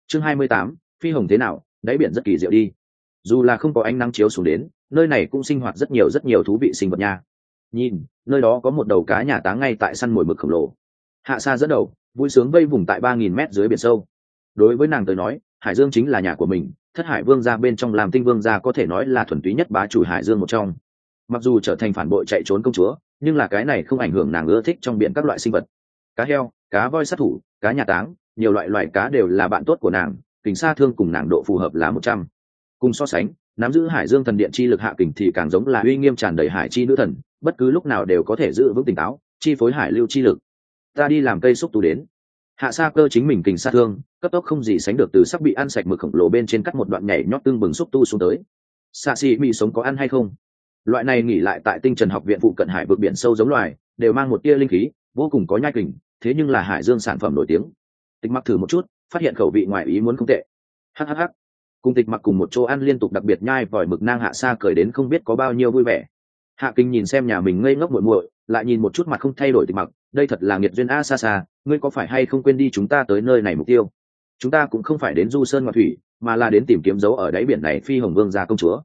Chương 28, phi hồng thế nào, đáy biển rất kỳ diệu đi. Dù là không có ánh nắng chiếu xuống đến, nơi này cũng sinh hoạt rất nhiều thú vị sinh vật nha. Nhìn, nơi đó có một đầu cá nhà táng ngay tại săn mồi mực khổng lồ. Hạ Sa dẫn đầu, vui sướng vây vùng tại 3.000 mét dưới biển sâu. Đối với nàng tới nói, Hải Dương chính là nhà của mình, Thất Hải Vương gia bên trong làm Tinh Vương gia có thể nói là thuần túy nhất bá chủ Hải Dương một trong. Mặc dù trở thành phản bội chạy trốn công chúa, nhưng là cái này không ảnh hưởng nàng ưa thích trong biển các loại sinh vật. Cá heo, cá voi sát thủ, cá nhà táng, nhiều loại cá đều là bạn tốt của nàng, Kình Sa Thương cùng nàng độ phù hợp là 100. Cùng so sánh, nắm giữ Hải Dương thần điện chi lực Hạ Kình thì càng giống là uy nghiêm tràn đầy hải chi nữ thần, bất cứ lúc nào đều có thể giữ vững tỉnh táo, chi phối hải lưu chi lực. Ta đi làm cây xúc tu đến. Hạ Sa cơ chính mình Kình Sa Thương, cấp tốc không gì sánh được từ sắp bị ăn sạch mực khổng lồ bên trên cắt một đoạn nhảy nhót tương bừng xúc tu xuống tới. Xạ xì mị sống có ăn hay không? Loại này nghỉ lại tại Tinh Trần học viện phụ cận hải vực biển sâu giống loài, đều mang một tia linh khí, vô cùng có nhai kình, thế nhưng là Hải Dương sản phẩm nổi tiếng. Tịch Mặc thử một chút, phát hiện khẩu vị ngoài ý muốn không tệ. Hhh. Cùng Tịch Mặc cùng một chỗ ăn liên tục đặc biệt nhai vòi mực nang Hạ Sa cười đến không biết có bao nhiêu vui vẻ. Hạ Kinh nhìn xem nhà mình ngây ngốc muội muội, lại nhìn một chút mặt không thay đổi Tịch Mặc, đây thật là nghiệt duyên a. Sa, ngươi có phải hay không quên đi chúng ta tới nơi này mục tiêu? Chúng ta cũng không phải đến du sơn ngoại thủy, mà là đến tìm kiếm dấu ở đáy biển này phi hồng vương gia công chúa.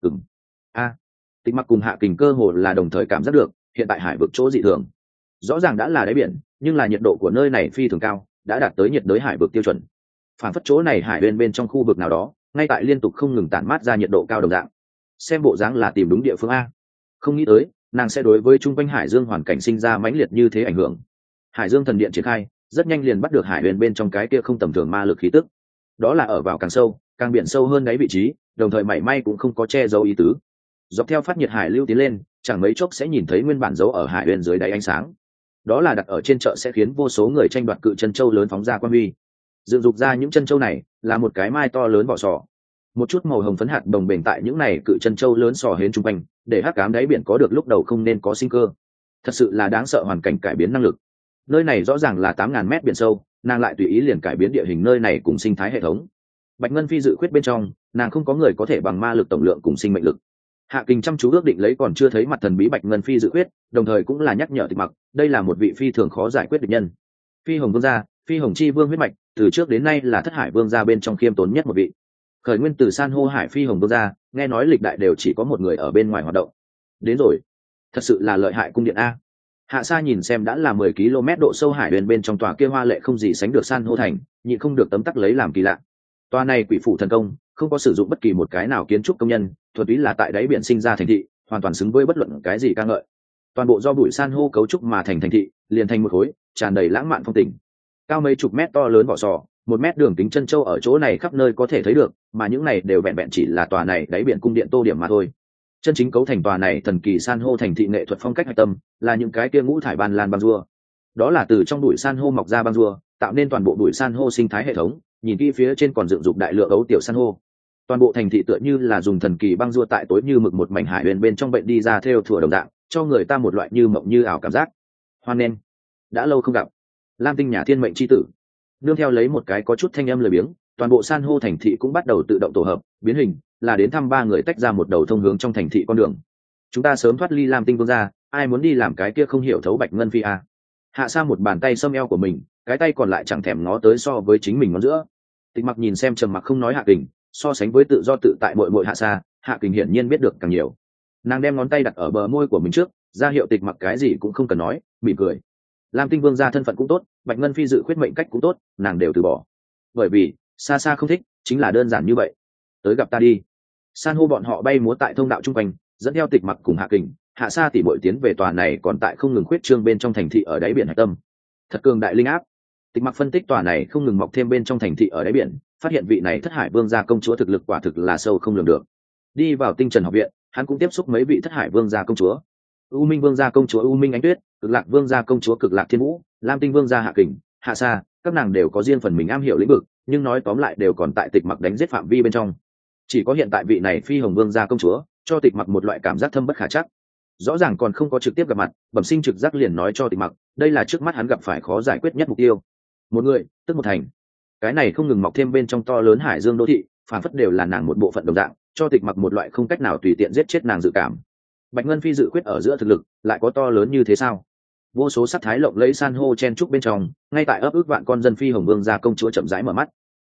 Tịch Mặc cùng Hạ Kình cơ hồ là đồng thời cảm giác được hiện tại hải vực chỗ dị thường. Rõ ràng đã là đáy biển, nhưng là nhiệt độ của nơi này phi thường cao, đã đạt tới nhiệt đới hải vực tiêu chuẩn. Phản phất chỗ này hải bên trong khu vực nào đó, ngay tại liên tục không ngừng tản mát ra nhiệt độ cao đồng dạng. Xem bộ dáng là tìm đúng địa phương a. Không nghĩ tới, nàng sẽ đối với trung quanh Hải Dương hoàn cảnh sinh ra mãnh liệt như thế ảnh hưởng. Hải Dương thần điện triển khai, rất nhanh liền bắt được hải bên trong cái kia không tầm thường ma lực khí tức. Đó là ở vào càng sâu, càng biển sâu hơn đáy vị trí, đồng thời mảy may cũng không có che giấu ý tứ. Dọc theo phát nhiệt hải lưu tiến lên, chẳng mấy chốc sẽ nhìn thấy nguyên bản dấu ở hải bên dưới đáy ánh sáng. Đó là đặt ở trên chợ sẽ khiến vô số người tranh đoạt cự chân châu lớn phóng ra quang huy. Dựng dục ra những chân châu này là một cái mai to lớn vỏ sò, một chút màu hồng phấn hạt đồng bền tại những này cự chân châu lớn sò hến trung quanh, để hắc ám đáy biển có được lúc đầu không nên có sinh cơ. Thật sự là đáng sợ hoàn cảnh cải biến năng lực. Nơi này rõ ràng là 8.000 mét biển sâu, nàng lại tùy ý liền cải biến địa hình nơi này cùng sinh thái hệ thống. Bạch Ngân Phi dự khuyết bên trong, nàng không có người có thể bằng ma lực tổng lượng cùng sinh mệnh lực. Hạ Kình chăm chú ước định lấy còn chưa thấy mặt thần bí Bạch Ngân Phi dự khuyết, đồng thời cũng là nhắc nhở Tịch Mặc, đây là một vị phi thường khó giải quyết địch nhân. Phi Hồng Vương gia, Phi Hồng Chi Vương huyết mạch, từ trước đến nay là Thất Hải Vương gia bên trong khiêm tốn nhất một vị. Khởi nguyên từ san hô hải Phi Hồng Vương gia, nghe nói lịch đại đều chỉ có một người ở bên ngoài hoạt động. Đến rồi, thật sự là lợi hại cung điện a. Hạ Sa nhìn xem đã là 10 km độ sâu hải bên trong tòa kia hoa lệ không gì sánh được san hô thành, nhịn không được tấm tắc lấy làm kỳ lạ. Tòa này quỷ phủ thần công, không có sử dụng bất kỳ một cái nào kiến trúc công nhân, thuần túy là tại đáy biển sinh ra thành thị, hoàn toàn xứng với bất luận cái gì ca ngợi. Toàn bộ do bụi san hô cấu trúc mà thành thành thị, liền thành một khối, tràn đầy lãng mạn phong tình. Cao mấy chục mét to lớn vỏ sò, 1 mét đường kính chân châu ở chỗ này khắp nơi có thể thấy được, mà những này đều vẹn vẹn chỉ là tòa này đáy biển cung điện tô điểm mà thôi. Chân chính cấu thành tòa này thần kỳ san hô thành thị nghệ thuật phong cách hạch tâm, là những cái kia ngũ thải ban lan băng rùa. Đó là từ trong bụi san hô mọc ra băng rùa, tạo nên toàn bộ bụi san hô sinh thái hệ thống, nhìn kỹ phía trên còn dựng dục đại lượng ấu tiểu san hô. Toàn bộ thành thị tựa như là dùng thần kỳ băng rùa tại tối như mực một mảnh hải bên trong bệnh đi ra theo thủa đồng dạng, cho người ta một loại như mộng như ảo cảm giác. Hoan nên, đã lâu không gặp. Lam Tinh nhà thiên mệnh chi tử. Nương theo lấy một cái có chút thanh âm lười biếng, toàn bộ san hô thành thị cũng bắt đầu tự động tổ hợp, biến hình, là đến thăm 3 người tách ra một đầu thông hướng trong thành thị con đường. Chúng ta sớm thoát ly Lam Tinh vương gia, ai muốn đi làm cái kia không hiểu thấu Bạch Ngân Phi a. Hạ Sa một bàn tay xâm eo của mình, cái tay còn lại chẳng thèm ngó tới so với chính mình ngón giữa. Tịch Mặc nhìn xem trầm mặc không nói Hạ Kình, so sánh với tự do tự tại muội Hạ Sa, Hạ Kình hiển nhiên biết được càng nhiều. Nàng đem ngón tay đặt ở bờ môi của mình trước, ra hiệu Tịch Mặc cái gì cũng không cần nói, mỉm cười. Lam Tinh vương gia thân phận cũng tốt, Bạch Ngân Phi dự khuyết mệnh cách cũng tốt, nàng đều từ bỏ. Bởi vì Sa không thích, chính là đơn giản như vậy. Tới gặp ta đi. San hô bọn họ bay múa tại thông đạo trung quanh, dẫn theo Tịch Mặc cùng Hạ Kình, Hạ Sa tỉ muội tiến về tòa này còn tại không ngừng khuyết trương bên trong thành thị ở đáy biển hải tâm. Thật cường đại linh áp. Tịch Mặc phân tích tòa này không ngừng mọc thêm bên trong thành thị ở đáy biển, phát hiện vị này Thất Hải Vương gia công chúa thực lực quả thực là sâu không lường được. Đi vào Tinh Trần học viện, hắn cũng tiếp xúc mấy vị Thất Hải Vương gia công chúa. U Minh Vương gia công chúa U Minh Ánh Tuyết, Cực Lạc Vương gia công chúa Cực Lạc Thiên Vũ, Lam Tinh Vương gia Hạ Kình, Hạ Sa, các nàng đều có riêng phần mình am hiểu lĩnh vực, nhưng nói tóm lại đều còn tại Tịch Mặc đánh giết phạm vi bên trong. Chỉ có hiện tại vị này Phi Hồng Vương gia công chúa, cho Tịch Mặc một loại cảm giác thâm bất khả trắc. Rõ ràng còn không có trực tiếp gặp mặt, bẩm sinh trực giác liền nói cho Tịch Mặc, đây là trước mắt hắn gặp phải khó giải quyết nhất mục tiêu. Một người, tức một thành. Cái này không ngừng mọc thêm bên trong to lớn hải dương đô thị, phản phất đều là nàng một bộ phận đồng dạng, cho Tịch Mặc một loại không cách nào tùy tiện giết chết nàng dự cảm. Bạch Ngân Phi dự quyết ở giữa thực lực, lại có to lớn như thế sao? Vô số sắc thái lộng lẫy san hô chen trúc bên trong, ngay tại ấp ước vạn con dân Phi Hồng Vương gia công chúa chậm rãi mở mắt.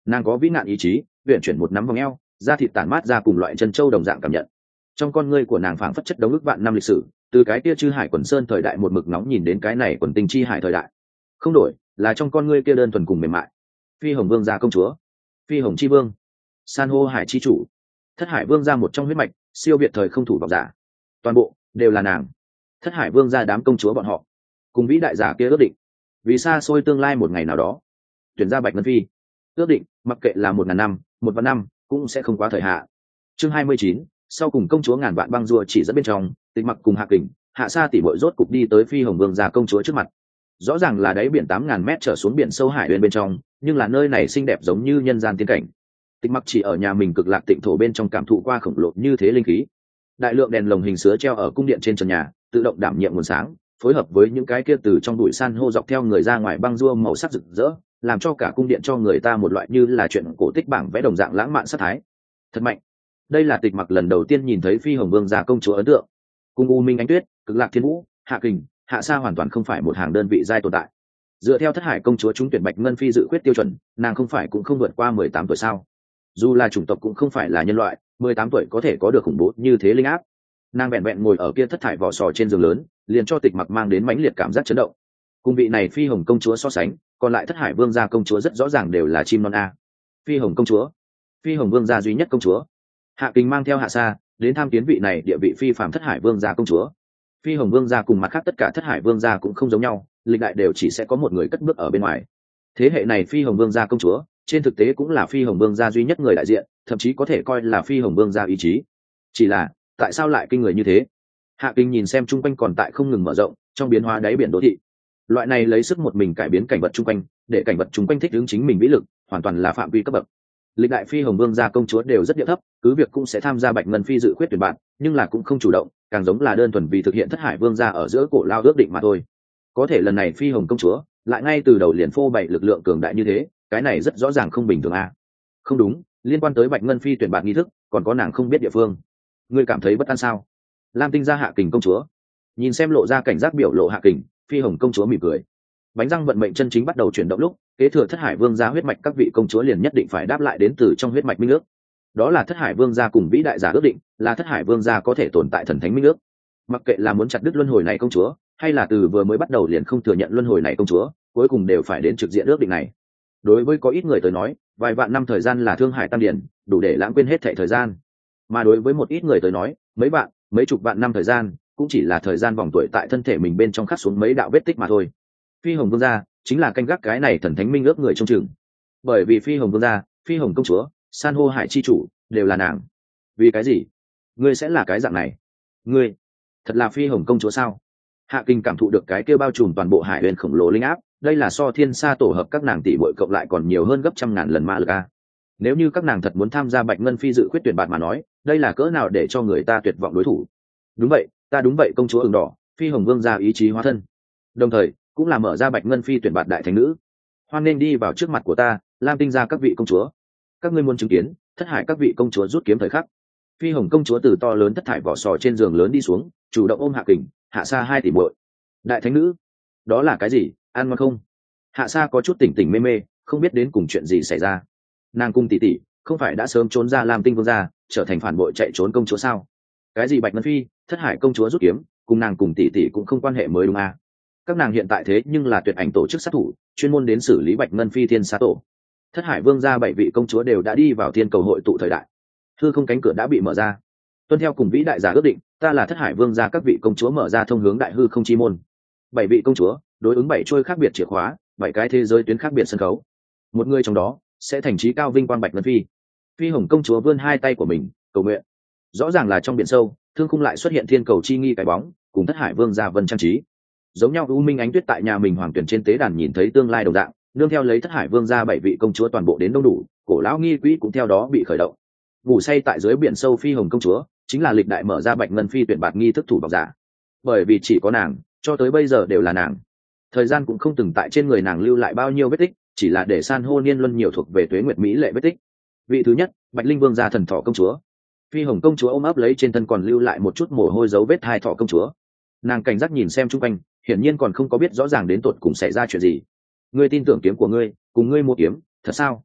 Nàng có vĩ nạn ý chí, uyển chuyển một nắm vòng eo, da thịt tản mát ra cùng loại chân châu đồng dạng cảm nhận. Trong con ngươi của nàng phảng phất chất đống ức vạn năm lịch sử, từ cái kia chư hải quần sơn thời đại một mực nóng nhìn đến cái này quần tinh chi hải thời đại. Không đổi, là trong con ngươi kia đơn thuần cùng mềm mại. Phi hồng vương gia công chúa, phi hồng chi vương, san hô hải chi chủ, thất hải vương gia một trong huyết mạch, siêu việt thời không thủ vọng giả, toàn bộ đều là nàng. Thất hải vương gia đám công chúa bọn họ cùng vĩ đại giả kia ước định, vì xa xôi tương lai một ngày nào đó tuyển ra bạch ngân phi. Ước định mặc kệ là 1000 năm, 1 vạn năm, cũng sẽ không quá thời hạn. Chương 29, sau cùng công chúa ngàn vạn băng rùa chỉ dẫn bên trong, Tịch Mặc cùng Hạ Kình, Hạ Sa tỷ muội rốt cục đi tới phi hồng vương gia công chúa trước mặt. Rõ ràng là đáy biển 8000 mét trở xuống biển sâu hải bên trong, nhưng là nơi này xinh đẹp giống như nhân gian tiên cảnh. Tịch Mặc chỉ ở nhà mình cực lạc tịnh thổ bên trong cảm thụ qua khổng lồ như thế linh khí. Đại lượng đèn lồng hình sứa treo ở cung điện trên trần nhà, tự động đảm nhiệm nguồn sáng, phối hợp với những cái kia từ trong bụi san hô dọc theo người ra ngoài băng rua màu sắc rực rỡ, làm cho cả cung điện cho người ta một loại như là chuyện cổ tích bảng vẽ đồng dạng lãng mạn sắc thái. Thật mạnh. Đây là Tịch Mặc lần đầu tiên nhìn thấy phi hồng vương gia công chúa ấn tượng. Cùng U Minh Ánh Tuyết, Cực Lạc Thiên Vũ, Hạ Kình, Hạ Sa hoàn toàn không phải một hàng đơn vị giai tồn tại. Dựa theo thất hải công chúa trúng tuyển bạch ngân phi dự quyết tiêu chuẩn, nàng không phải cũng không vượt qua 18 tuổi sao? Dù là chủng tộc cũng không phải là nhân loại, 18 tuổi có thể có được khủng bố như thế linh áp. Nàng vẹn vẹn ngồi ở kia thất thải vỏ sò trên giường lớn, liền cho Tịch Mặc mang đến mãnh liệt cảm giác chấn động. Cùng vị này phi hồng công chúa so sánh, còn lại thất hải vương gia công chúa rất rõ ràng đều là chim non a. Phi hồng công chúa, phi hồng vương gia duy nhất công chúa. Hạ Kình mang theo Hạ Sa đến tham kiến vị này địa vị phi phàm thất hải vương gia công chúa. Phi hồng vương gia cùng mặt khác tất cả thất hải vương gia cũng không giống nhau, lịch đại đều chỉ sẽ có một người cất bước ở bên ngoài. Thế hệ này phi hồng vương gia công chúa trên thực tế cũng là phi hồng vương gia duy nhất người đại diện, thậm chí có thể coi là phi hồng vương gia ý chí. Chỉ là tại sao lại kinh người như thế? Hạ Kình nhìn xem chung quanh còn tại không ngừng mở rộng trong biến hóa đáy biển đô thị. Loại này lấy sức một mình cải biến cảnh vật chung quanh, để cảnh vật chung quanh thích ứng chính mình vĩ lực, hoàn toàn là phạm vi cấp bậc. Lịch đại phi hồng vương gia công chúa đều rất địa thấp, cứ việc cũng sẽ tham gia bạch ngân phi dự khuyết tuyển bạn, nhưng là cũng không chủ động, càng giống là đơn thuần vì thực hiện thất hải vương gia ở giữa cổ lao ước định mà thôi. Có thể lần này phi hồng công chúa lại ngay từ đầu liền phô bày lực lượng cường đại như thế, cái này rất rõ ràng không bình thường a. Không đúng, liên quan tới bạch ngân phi tuyển bạn nghi thức, còn có nàng không biết địa phương. Ngươi cảm thấy bất an sao? Lam Tinh gia Hạ Kình công chúa nhìn xem lộ ra cảnh giác biểu lộ Hạ Kình, phi hồng công chúa mỉm cười. Bánh răng vận mệnh chân chính bắt đầu chuyển động lúc, kế thừa thất hải vương gia huyết mạch các vị công chúa liền nhất định phải đáp lại đến từ trong huyết mạch minh ước. Đó là thất hải vương gia cùng vĩ đại giả ước định, là thất hải vương gia có thể tồn tại thần thánh minh ước. Mặc kệ là muốn chặt đứt luân hồi này công chúa, hay là từ vừa mới bắt đầu liền không thừa nhận luân hồi này công chúa, cuối cùng đều phải đến trực diện ước định này. Đối với có ít người tới nói, vài vạn năm thời gian là thương hải tam điển, đủ để lãng quên hết thảy thời gian. Mà đối với một ít người tới nói, mấy vạn, mấy chục vạn năm thời gian, cũng chỉ là thời gian vòng tuổi tại thân thể mình bên trong khắc xuống mấy đạo vết tích mà thôi. Phi hồng vương gia chính là canh gác cái này thần thánh minh ước người trông chừng. Bởi vì phi hồng vương gia, phi hồng công chúa, san hô hải chi chủ đều là nàng. Vì cái gì ngươi sẽ là cái dạng này? Ngươi thật là phi hồng công chúa sao? Hạ Kình cảm thụ được cái kia bao trùm toàn bộ hải huyền khổng lồ linh áp, đây là so thiên sa tổ hợp các nàng tỷ muội cộng lại còn nhiều hơn gấp trăm ngàn lần ma lực a. Nếu như các nàng thật muốn tham gia bạch ngân phi dự quyết tuyển bạt mà nói, đây là cỡ nào để cho người ta tuyệt vọng đối thủ. Đúng vậy, ta đúng vậy công chúa ửng đỏ, phi hồng vương gia ý chí hóa thân, đồng thời cũng là mở ra bạch ngân phi tuyển bạt đại thánh nữ. Hoan nên đi vào trước mặt của ta, Lam Tinh gia các vị công chúa. Các ngươi muốn chứng kiến thất hải các vị công chúa rút kiếm thời khắc. Phi hồng công chúa từ to lớn thất thải vỏ sò trên giường lớn đi xuống, chủ động ôm Hạ Kình, Hạ Sa hai tỷ muội. Đại thánh nữ, đó là cái gì, ăn ngon không? Hạ Sa có chút tỉnh tỉnh mê mê, không biết đến cùng chuyện gì xảy ra. Nàng cung tỷ tỷ không phải đã sớm trốn ra Lam Tinh vương gia, trở thành phản bội chạy trốn công chúa sao? Cái gì bạch ngân phi, thất hải công chúa rút kiếm, cùng nàng cùng tỷ tỷ cũng không quan hệ mới đúng à? Các nàng hiện tại thế nhưng là tuyệt ảnh tổ chức sát thủ, chuyên môn đến xử lý bạch ngân phi thiên sa tổ. Thất hải vương gia 7 vị công chúa đều đã đi vào thiên cầu hội tụ thời đại, hư không cánh cửa đã bị mở ra. Tuân theo cùng vĩ đại giả ước định, ta là thất hải vương gia các vị công chúa mở ra thông hướng đại hư không chi môn. 7 vị công chúa đối ứng 7 trôi khác biệt chìa khóa, 7 cái thế giới tuyến khác biệt sân khấu. Một người trong đó sẽ thành trí cao vinh quang bạch ngân phi. Phi hồng công chúa vươn hai tay của mình cầu nguyện. Rõ ràng là trong biển sâu, thương khung lại xuất hiện thiên cầu chi nghi cái bóng, cùng thất hải vương gia vân trang trí. Giống nhau U Minh Ánh Tuyết tại nhà mình hoàng tuyển trên tế đàn nhìn thấy tương lai đồng dạng, nương theo lấy thất hải vương gia 7 vị công chúa toàn bộ đến đông đủ, cổ lão nghi quỹ cũng theo đó bị khởi động. Ngủ say tại dưới biển sâu phi hồng công chúa chính là lịch đại mở ra bạch ngân phi tuyển bạt nghi thức thủ bọc giả. Bởi vì chỉ có nàng, cho tới bây giờ đều là nàng. Thời gian cũng không từng tại trên người nàng lưu lại bao nhiêu vết tích, chỉ là để san hô niên luân nhiều thuộc về tuế nguyệt mỹ lệ vết tích. Vị thứ nhất, Bạch Linh vương gia thần thỏ công chúa. Phi hồng công chúa ôm ấp lấy trên thân còn lưu lại một chút mồ hôi dấu vết hai thỏ công chúa. Nàng cảnh giác nhìn xem chung quanh, hiển nhiên còn không có biết rõ ràng đến tột cùng xảy ra chuyện gì. Ngươi tin tưởng kiếm của ngươi, cùng ngươi mua kiếm, thật sao?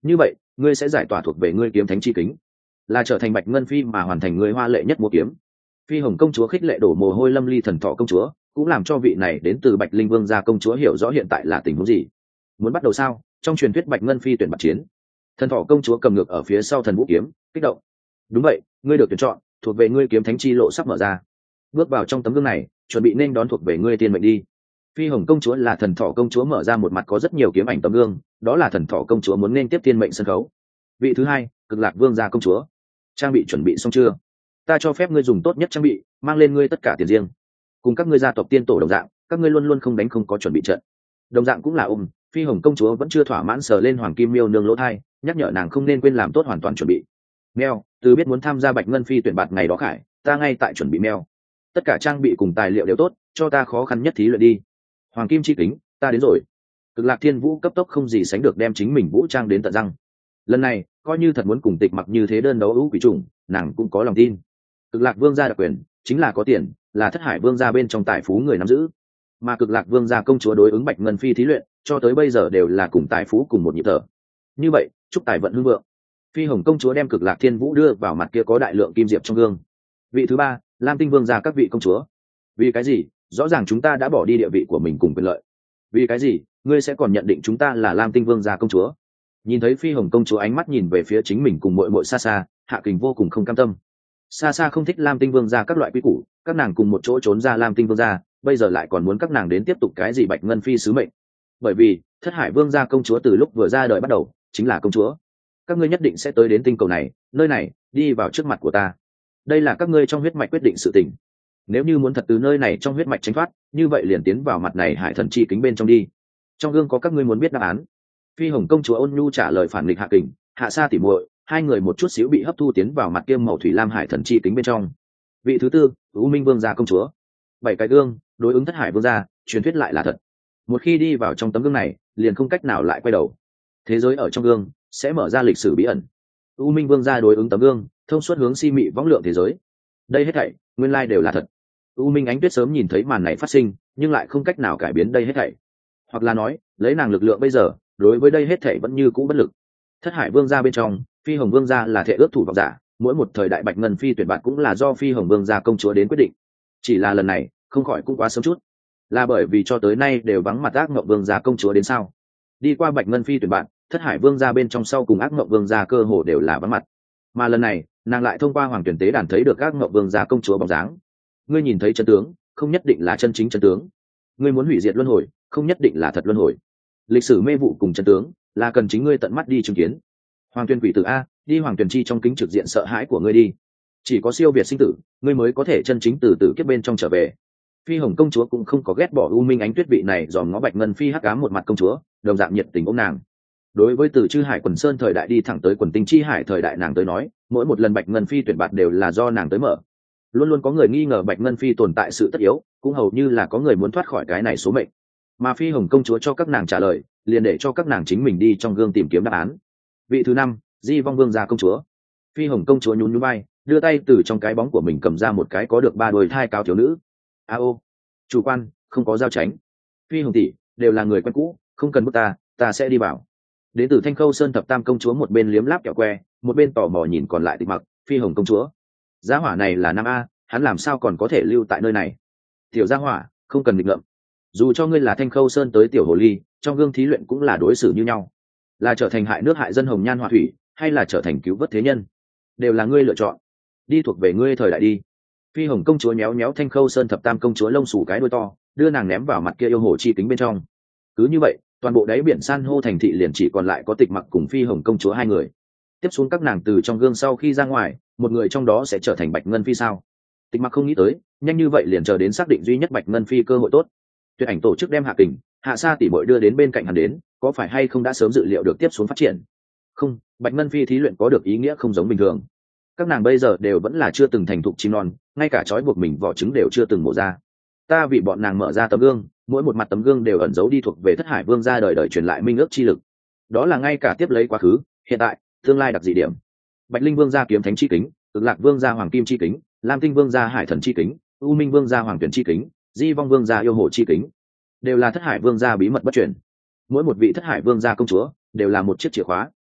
như vậy ngươi sẽ giải tỏa thuộc về ngươi kiếm thánh chi kính, là trở thành bạch ngân phi mà hoàn thành ngươi hoa lệ nhất múa kiếm. Phi hồng công chúa khích lệ đổ mồ hôi lâm ly thần thọ công chúa, cũng làm cho vị này đến từ bạch linh vương gia công chúa hiểu rõ hiện tại là tình huống gì. Muốn bắt đầu sao? Trong truyền thuyết bạch ngân phi tuyển bạc chiến. Thần thọ công chúa cầm ngược ở phía sau thần vũ kiếm, kích động. Đúng vậy, ngươi được tuyển chọn, thuộc về ngươi kiếm thánh chi lộ sắp mở ra. Bước vào trong tấm gương này, chuẩn bị nên đón thuộc về ngươi tiên mệnh đi. Phi hồng công chúa là thần thọ công chúa mở ra một mặt có rất nhiều kiếm ảnh tấm gương, đó là thần thọ công chúa muốn nên tiếp tiên mệnh sân khấu. Vị thứ hai, cực lạc vương gia công chúa. Trang bị chuẩn bị xong chưa? Ta cho phép ngươi dùng tốt nhất trang bị, mang lên ngươi tất cả tiền riêng. Cùng các ngươi gia tộc tiên tổ đồng dạng, các ngươi luôn luôn không đánh không có chuẩn bị trận. Đồng dạng cũng là Phi hồng công chúa vẫn chưa thỏa mãn sờ lên hoàng kim miêu nương lỗ thai, nhắc nhở nàng không nên quên làm tốt hoàn toàn chuẩn bị. Mèo, từ biết muốn tham gia bạch ngân phi tuyển bạt ngày đó khải, ta ngay tại chuẩn bị mèo. Tất cả trang bị cùng tài liệu đều tốt, cho ta khó khăn nhất thí luyện đi. Hoàng kim chi kính, ta đến rồi. Cực lạc thiên vũ cấp tốc không gì sánh được đem chính mình vũ trang đến tận răng. Lần này coi như thật muốn cùng tịch mặc như thế đơn đấu ưu quỷ trùng, nàng cũng có lòng tin. Cực lạc vương gia đặc quyền chính là có tiền, là thất hải vương gia bên trong tài phú người nắm giữ, mà cực lạc vương gia công chúa đối ứng bạch ngân phi thí luyện cho tới bây giờ đều là cùng tài phú cùng một nhịp thở. Như vậy chúc tài vận hưng vượng. Phi hồng công chúa đem cực lạc thiên vũ đưa vào mặt kia có đại lượng kim diệp trong gương. Vị thứ ba, lam tinh vương gia các vị công chúa. Vì cái gì? Rõ ràng chúng ta đã bỏ đi địa vị của mình cùng quyền lợi. Vì cái gì ngươi sẽ còn nhận định chúng ta là lam tinh vương gia công chúa? Nhìn thấy phi hồng công chúa ánh mắt nhìn về phía chính mình cùng mội mội xa xa, hạ kình vô cùng không cam tâm. Xa xa không thích lam tinh vương gia các loại quy củ, các nàng cùng một chỗ trốn ra lam tinh vương gia, bây giờ lại còn muốn các nàng đến tiếp tục cái gì bạch ngân phi sứ mệnh. Bởi vì thất hải vương gia công chúa từ lúc vừa ra đời bắt đầu chính là công chúa. Các ngươi nhất định sẽ tới đến tinh cầu này, nơi này, đi vào trước mặt của ta. Đây là các ngươi trong huyết mạch quyết định sự tình. Nếu như muốn thật từ nơi này trong huyết mạch tránh thoát, như vậy liền tiến vào mặt này hải thần chi kính bên trong đi. Trong gương có các ngươi muốn biết đáp án. Phi hồng công chúa ôn nhu trả lời phản nghịch hạ kình, hạ sa tỉ muội, hai người một chút xíu bị hấp thu tiến vào mặt kiêm màu thủy lam hải thần chi kính bên trong. Vị thứ tư, U Minh vương gia công chúa. 7 cái gương đối ứng thất hải vương gia, truyền thuyết lại là thật. Một khi đi vào trong tấm gương này, liền không cách nào lại quay đầu. Thế giới ở trong gương sẽ mở ra lịch sử bí ẩn. U Minh vương gia đối ứng tấm gương, thông suốt hướng si mị võng lượng thế giới. Đây hết thảy nguyên lai đều là thật. U Minh Ánh Tuyết sớm nhìn thấy màn này phát sinh, nhưng lại không cách nào cải biến đây hết thảy. Hoặc là nói, lấy nàng lực lượng bây giờ, đối với đây hết thảy vẫn như cũ bất lực. Thất hải vương gia bên trong, Phi hồng vương gia là thể ước thủ vọng giả, mỗi một thời đại bạch ngân phi tuyển bạn cũng là do Phi hồng vương gia công chúa đến quyết định. Chỉ là lần này, không khỏi cũng quá sớm chút. Là bởi vì cho tới nay đều vắng mặt ác ngọc vương gia công chúa đến sao? Đi qua bạch ngân phi tuyển bạn, thất hải vương gia bên trong sau cùng ác ngọc vương gia cơ hồ đều là vắng mặt. Mà lần này, nàng lại thông qua hoàng tuyển tế đàn thấy được ác ngọc vương gia công chúa bóng dáng. Ngươi nhìn thấy chân tướng, không nhất định là chân chính chân tướng. Ngươi muốn hủy diệt luân hồi, không nhất định là thật luân hồi. Lịch sử mê vụ cùng chân tướng là cần chính ngươi tận mắt đi chứng kiến. Hoàng tuyên quỷ tử a, đi hoàng tuyển chi trong kính trực diện sợ hãi của ngươi đi. Chỉ có siêu việt sinh tử, ngươi mới có thể chân chính từ tử kiếp bên trong trở về. Phi hồng công chúa cũng không có ghét bỏ U Minh Ánh Tuyết vị này dòm ngó bạch ngân phi hắc ám một mặt công chúa, đồng dạng nhiệt tình ôm nàng. Đối với từ chư hải quần sơn thời đại đi thẳng tới quần tinh chi hải thời đại nàng tới nói, mỗi một lần bạch ngân phi tuyển bạt đều là do nàng tới mở. Luôn luôn có người nghi ngờ bạch ngân phi tồn tại sự tất yếu, cũng hầu như là có người muốn thoát khỏi cái này số mệnh. Mà Phi hồng công chúa cho các nàng trả lời, liền để cho các nàng chính mình đi trong gương tìm kiếm đáp án. Vị thứ 5, Di Vong vương gia công chúa. Phi hồng công chúa nhún nhún vai, đưa tay từ trong cái bóng của mình cầm ra một cái có được 3 đôi thai cao thiếu nữ. Ô, chủ quan, không có giao tránh. Phi hồng tỷ, đều là người quen cũ, không cần bước ta sẽ đi vào. Đến từ Thanh Khâu Sơn thập tam công chúa một bên liếm láp kẹo que, một bên tò mò nhìn còn lại Tịch Mặc. Phi hồng công chúa, gia hỏa này là nam a, hắn làm sao còn có thể lưu tại nơi này? Tiểu gia hỏa, không cần định ngậm. Dù cho ngươi là Thanh Khâu Sơn tới tiểu hồ ly, trong gương thí luyện cũng là đối xử như nhau. Là trở thành hại nước hại dân hồng nhan họa thủy, hay là trở thành cứu vớt thế nhân, đều là ngươi lựa chọn. Đi thuộc về ngươi thời đại đi. Phi hồng công chúa nhéo nhéo Thanh Khâu Sơn thập tam công chúa lông xù cái đuôi to, đưa nàng ném vào mặt kia yêu hồ chi kính bên trong. Cứ như vậy, toàn bộ đáy biển san hô thành thị liền chỉ còn lại có Tịch Mặc cùng Phi hồng công chúa hai người. Tiếp xuống các nàng từ trong gương sau khi ra ngoài, một người trong đó sẽ trở thành bạch ngân phi sao? Tịch Mặc không nghĩ tới, nhanh như vậy liền chờ đến xác định duy nhất bạch ngân phi cơ hội tốt. Tuyệt Ảnh tổ chức đem Hạ Kình, Hạ Sa tỷ muội đưa đến bên cạnh hắn đến, có phải hay không đã sớm dự liệu được tiếp xuống phát triển? Không, bạch ngân phi thí luyện có được ý nghĩa không giống bình thường. Các nàng bây giờ đều vẫn là chưa từng thành thục chim non, ngay cả trói buộc mình vỏ trứng đều chưa từng mổ ra. Ta vì bọn nàng mở ra tấm gương, mỗi một mặt tấm gương đều ẩn giấu đi thuộc về thất hải vương gia đời đời truyền lại minh ước chi lực. Đó là ngay cả tiếp lấy quá khứ, hiện tại, tương lai đặc dị điểm. Bạch Linh vương gia kiếm thánh chi kính, Cực Lạc vương gia hoàng kim chi kính, Lam Tinh vương gia hải thần chi kính, U Minh vương gia hoàng tuyển chi kính, Di Vong vương gia yêu hồ chi kính, đều là thất hải vương gia bí mật bất truyền. Mỗi một vị thất hải vương gia công chúa đều là một chiếc chìa khóa.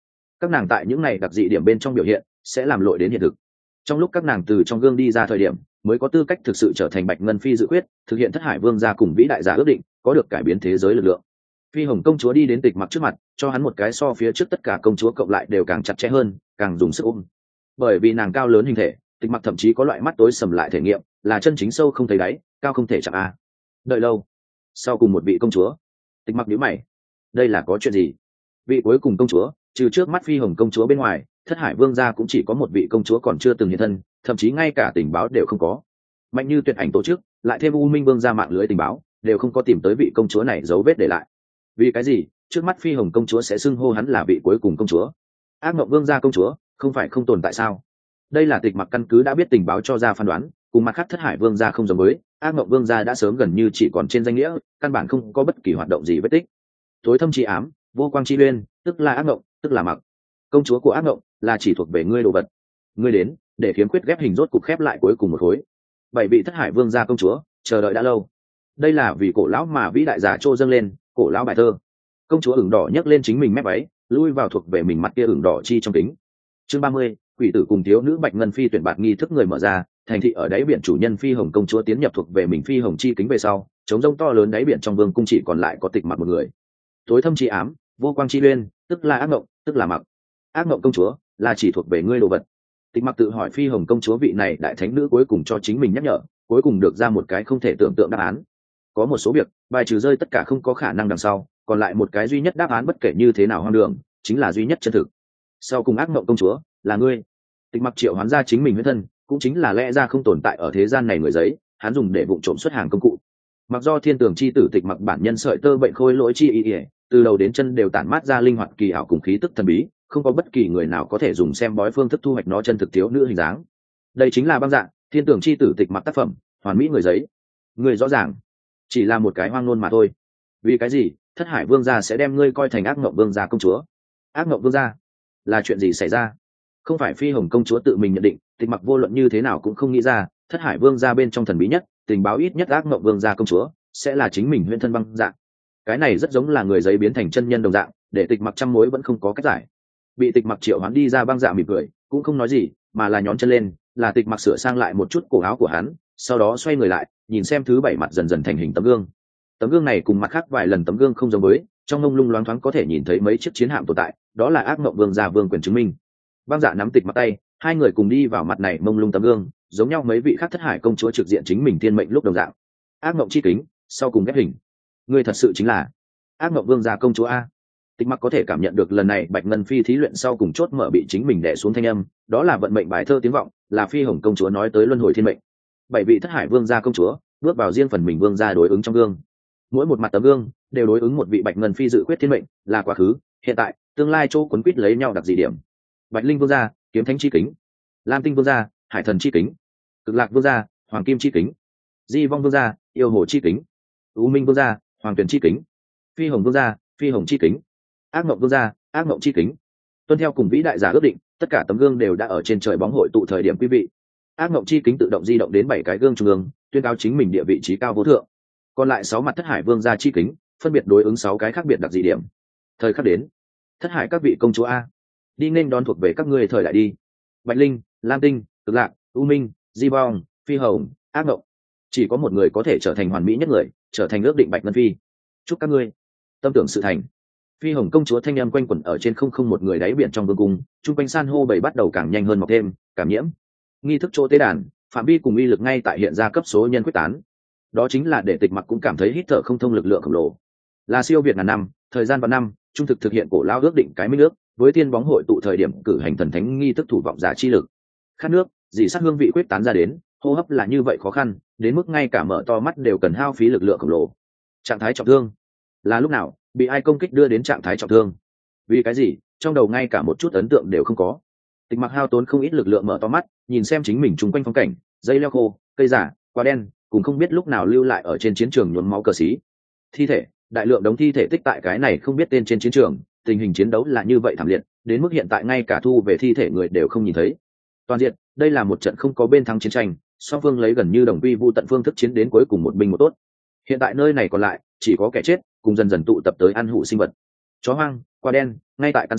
các nàng tại những ngày đặc dị điểm bên trong biểu hiện sẽ làm lội đến hiện thực. Trong lúc các nàng từ trong gương đi ra thời điểm mới có tư cách thực sự trở thành Bạch Ngân Phi dự quyết, thực hiện Thất Hải Vương gia cùng vĩ đại giả ước định, có được cải biến thế giới lực lượng. Phi Hồng công chúa đi đến Tịch Mặc trước mặt, cho hắn một cái so phía trước tất cả công chúa cộng lại đều càng chặt chẽ hơn, càng dùng sức ôm. Bởi vì nàng cao lớn hình thể, Tịch Mặc thậm chí có loại mắt tối sầm lại thể nghiệm, là chân chính sâu không thấy đáy, cao không thể chạm a. Đợi lâu, sau cùng một vị công chúa. Tịch Mặc nhíu mày, đây là có chuyện gì? Vị cuối cùng công chúa, trừ trước mắt Phi Hồng công chúa bên ngoài, Thất Hải Vương gia cũng chỉ có một vị công chúa còn chưa từng hiện thân, thậm chí ngay cả tình báo đều không có. Mạnh như Tuyệt Ảnh tổ chức, lại thêm U Minh Vương gia mạng lưới tình báo, đều không có tìm tới vị công chúa này dấu vết để lại. Vì cái gì trước mắt Phi Hồng công chúa sẽ xưng hô hắn là vị cuối cùng công chúa? Ác Mộng Vương gia công chúa không phải không tồn tại sao? Đây là Tịch Mặc căn cứ đã biết tình báo cho ra phán đoán, cùng mặt khác Thất Hải Vương gia không giống với, Ác Mộng Vương gia đã sớm gần như chỉ còn trên danh nghĩa, căn bản không có bất kỳ hoạt động gì vết tích. Tối thâm chi ám, vô quang chi uyên, tức là ác mộng, tức là mặc. Công chúa của ác mộng là chỉ thuộc về ngươi đồ vật. Ngươi đến để khiếm khuyết ghép hình rốt cục khép lại cuối cùng một khối. Bảy vị Thất Hải Vương gia công chúa chờ đợi đã lâu. Đây là vì cổ lão mà vĩ đại giả trô dâng lên, cổ lão bài thơ. Công chúa ửng đỏ nhấc lên chính mình mép váy, lui vào thuộc về mình mặt kia ửng đỏ chi trong kính. Chương 30, quỷ tử cùng thiếu nữ Bạch Ngân Phi tuyển bạt nghi thức người mở ra, thành thị ở đáy biển chủ nhân Phi Hồng công chúa tiến nhập thuộc về mình Phi Hồng chi kính về sau, trống rông to lớn đáy biển trong vương cung chỉ còn lại có Tịch Mặc một người. Tối thâm chi ám, vô quang chi uyên, tức là ác mộng, tức là mặc. Ác mộng công chúa là chỉ thuộc về ngươi đồ vật. Tịch Mặc tự hỏi Phi Hồng công chúa vị này đại thánh nữ cuối cùng cho chính mình nhắc nhở, cuối cùng được ra một cái không thể tưởng tượng đáp án. Có một số việc bài trừ rơi tất cả không có khả năng đằng sau, còn lại một cái duy nhất đáp án bất kể như thế nào hoang đường, chính là duy nhất chân thực. Sau cùng ác mộng công chúa là ngươi. Tịch Mặc triệu hoán ra chính mình huyết thân, cũng chính là lẽ ra không tồn tại ở thế gian này người giấy, hắn dùng để vụng trộm xuất hàng công cụ. Mặc do thiên tường chi tử Tịch Mặc bản nhân sợi tơ bệnh khôi lỗi chi ý, từ đầu đến chân đều tản mát ra linh hoạt kỳ ảo cùng khí tức thần bí, không có bất kỳ người nào có thể dùng xem bói phương thức thu hoạch nó chân thực thiếu nữ hình dáng. Đây chính là băng dạng thiên tường chi tử Tịch Mặc tác phẩm hoàn mỹ người giấy. Người rõ ràng chỉ là một cái hoang ngôn mà thôi. Vì cái gì Thất Hải Vương gia sẽ đem ngươi coi thành ác mộng vương gia công chúa? Ác mộng vương gia là chuyện gì xảy ra? Không phải Phi Hồng công chúa tự mình nhận định, Tịch Mặc vô luận như thế nào cũng không nghĩ ra, Thất Hải Vương gia bên trong thần bí nhất, tình báo ít nhất ác mộng vương gia công chúa sẽ là chính mình huyễn thân băng dạng. Cái này rất giống là người giấy biến thành chân nhân đồng dạng, để Tịch Mặc trăm mối vẫn không có cách giải. Bị Tịch Mặc triệu hoán đi ra băng dạ mỉm cười, cũng không nói gì, mà là nhón chân lên, là Tịch Mặc sửa sang lại một chút cổ áo của hắn, sau đó xoay người lại, nhìn xem thứ bảy mặt dần dần thành hình tấm gương. Tấm gương này cùng mặt khác vài lần tấm gương không giống với, trong mông lung loáng thoáng có thể nhìn thấy mấy chiếc chiến hạm tồn tại, đó là ác mộng vương gia vương quyền chứng minh. Băng dạ nắm Tịch Mặc tay, hai người cùng đi vào mặt này mông lung tấm gương, giống nhau mấy vị khác Thất Hải công chúa trực diện chính mình thiên mệnh lúc đồng dạng. Ác mộng chi kính, sau cùng ghép hình. Ngươi thật sự chính là ác mộng vương gia công chúa a. Tịch Mặc có thể cảm nhận được lần này Bạch Ngân Phi thí luyện sau cùng chốt mở bị chính mình đè xuống thanh âm, đó là vận mệnh bài thơ tiếng vọng, là Phi Hồng công chúa nói tới luân hồi thiên mệnh. Bảy vị Thất Hải vương gia công chúa bước vào riêng phần mình vương gia đối ứng trong gương. Mỗi một mặt tấm gương đều đối ứng một vị Bạch Ngân Phi dự quyết thiên mệnh, là quá khứ, hiện tại, tương lai chỗ quấn quýt lấy nhau đặc dị điểm. Bạch Linh vương gia, kiếm thánh chi kính. Lam Tinh vương gia, hải thần chi kính. Cực Lạc vương gia, hoàng kim chi kính. Di Vong vương gia, yêu hồ chi kính. U Minh vương gia, hoàng tuyển chi kính. Phi Hồng vương gia, phi hồng chi kính. Ác mộng vương gia, ác mộng chi kính. Tuân theo cùng vĩ đại giả ước định, tất cả tấm gương đều đã ở trên trời bóng hội tụ thời điểm quý vị. Ác mộng chi kính tự động di động đến 7 cái gương trung ương, tuyên cáo chính mình địa vị trí cao vô thượng. Còn lại 6 mặt Thất Hải vương gia chi kính, phân biệt đối ứng 6 cái khác biệt đặc dị điểm. Thời khắc đến, Thất Hải các vị công chúa a, đi nên đón thuộc về các ngươi thời đại đi. Bạch Linh, Lam Tinh, Cực Lạc, U Minh, Di Vong, Phi Hồng, ác mộng. Chỉ có một người có thể trở thành hoàn mỹ nhất người, trở thành ước định Bạch Ngân Phi. Chúc các ngươi tâm tưởng sự thành. Phi Hồng công chúa thanh âm quanh quẩn ở trên không một người đáy biển trong vương cung, trung quanh san hô bảy bắt đầu càng nhanh hơn mọc thêm, cảm nhiễm. Nghi thức chỗ tế đàn, phạm vi cùng uy lực ngay tại hiện ra cấp số nhân quyết tán. Đó chính là để Tịch Mặc cũng cảm thấy hít thở không thông lực lượng khổng lồ. Là siêu việt ngàn năm, thời gian vạn năm, trung thực thực hiện cổ lao ước định cái minh nước, với tiên bóng hội tụ thời điểm cử hành thần thánh nghi thức thủ vọng giả chi lực. Khát nước, dị sát hương vị quyết tán ra đến, hô hấp là như vậy khó khăn, đến mức ngay cả mở to mắt đều cần hao phí lực lượng khổng lồ. Trạng thái trọng thương, là lúc nào bị ai công kích đưa đến trạng thái trọng thương? Vì cái gì trong đầu ngay cả một chút ấn tượng đều không có? Tịch Mặc hao tốn không ít lực lượng mở to mắt, nhìn xem chính mình chung quanh phong cảnh, dây leo khô, cây giả, quả đen, cũng không biết lúc nào lưu lại ở trên chiến trường nhuốm máu cờ xí. Thi thể, đại lượng đống thi thể tích tại cái này không biết tên trên chiến trường, tình hình chiến đấu là như vậy thảm liệt, đến mức hiện tại ngay cả thu về thi thể người đều không nhìn thấy. Toàn diện, đây là một trận không có bên thắng chiến tranh, song phương lấy gần như đồng quy vu tận phương thức chiến đến cuối cùng một binh một tốt. Hiện tại nơi này còn lại chỉ có kẻ chết cùng dần dần tụ tập tới ăn hủ sinh vật. Chó hoang, quả đen, ngay tại căn xé,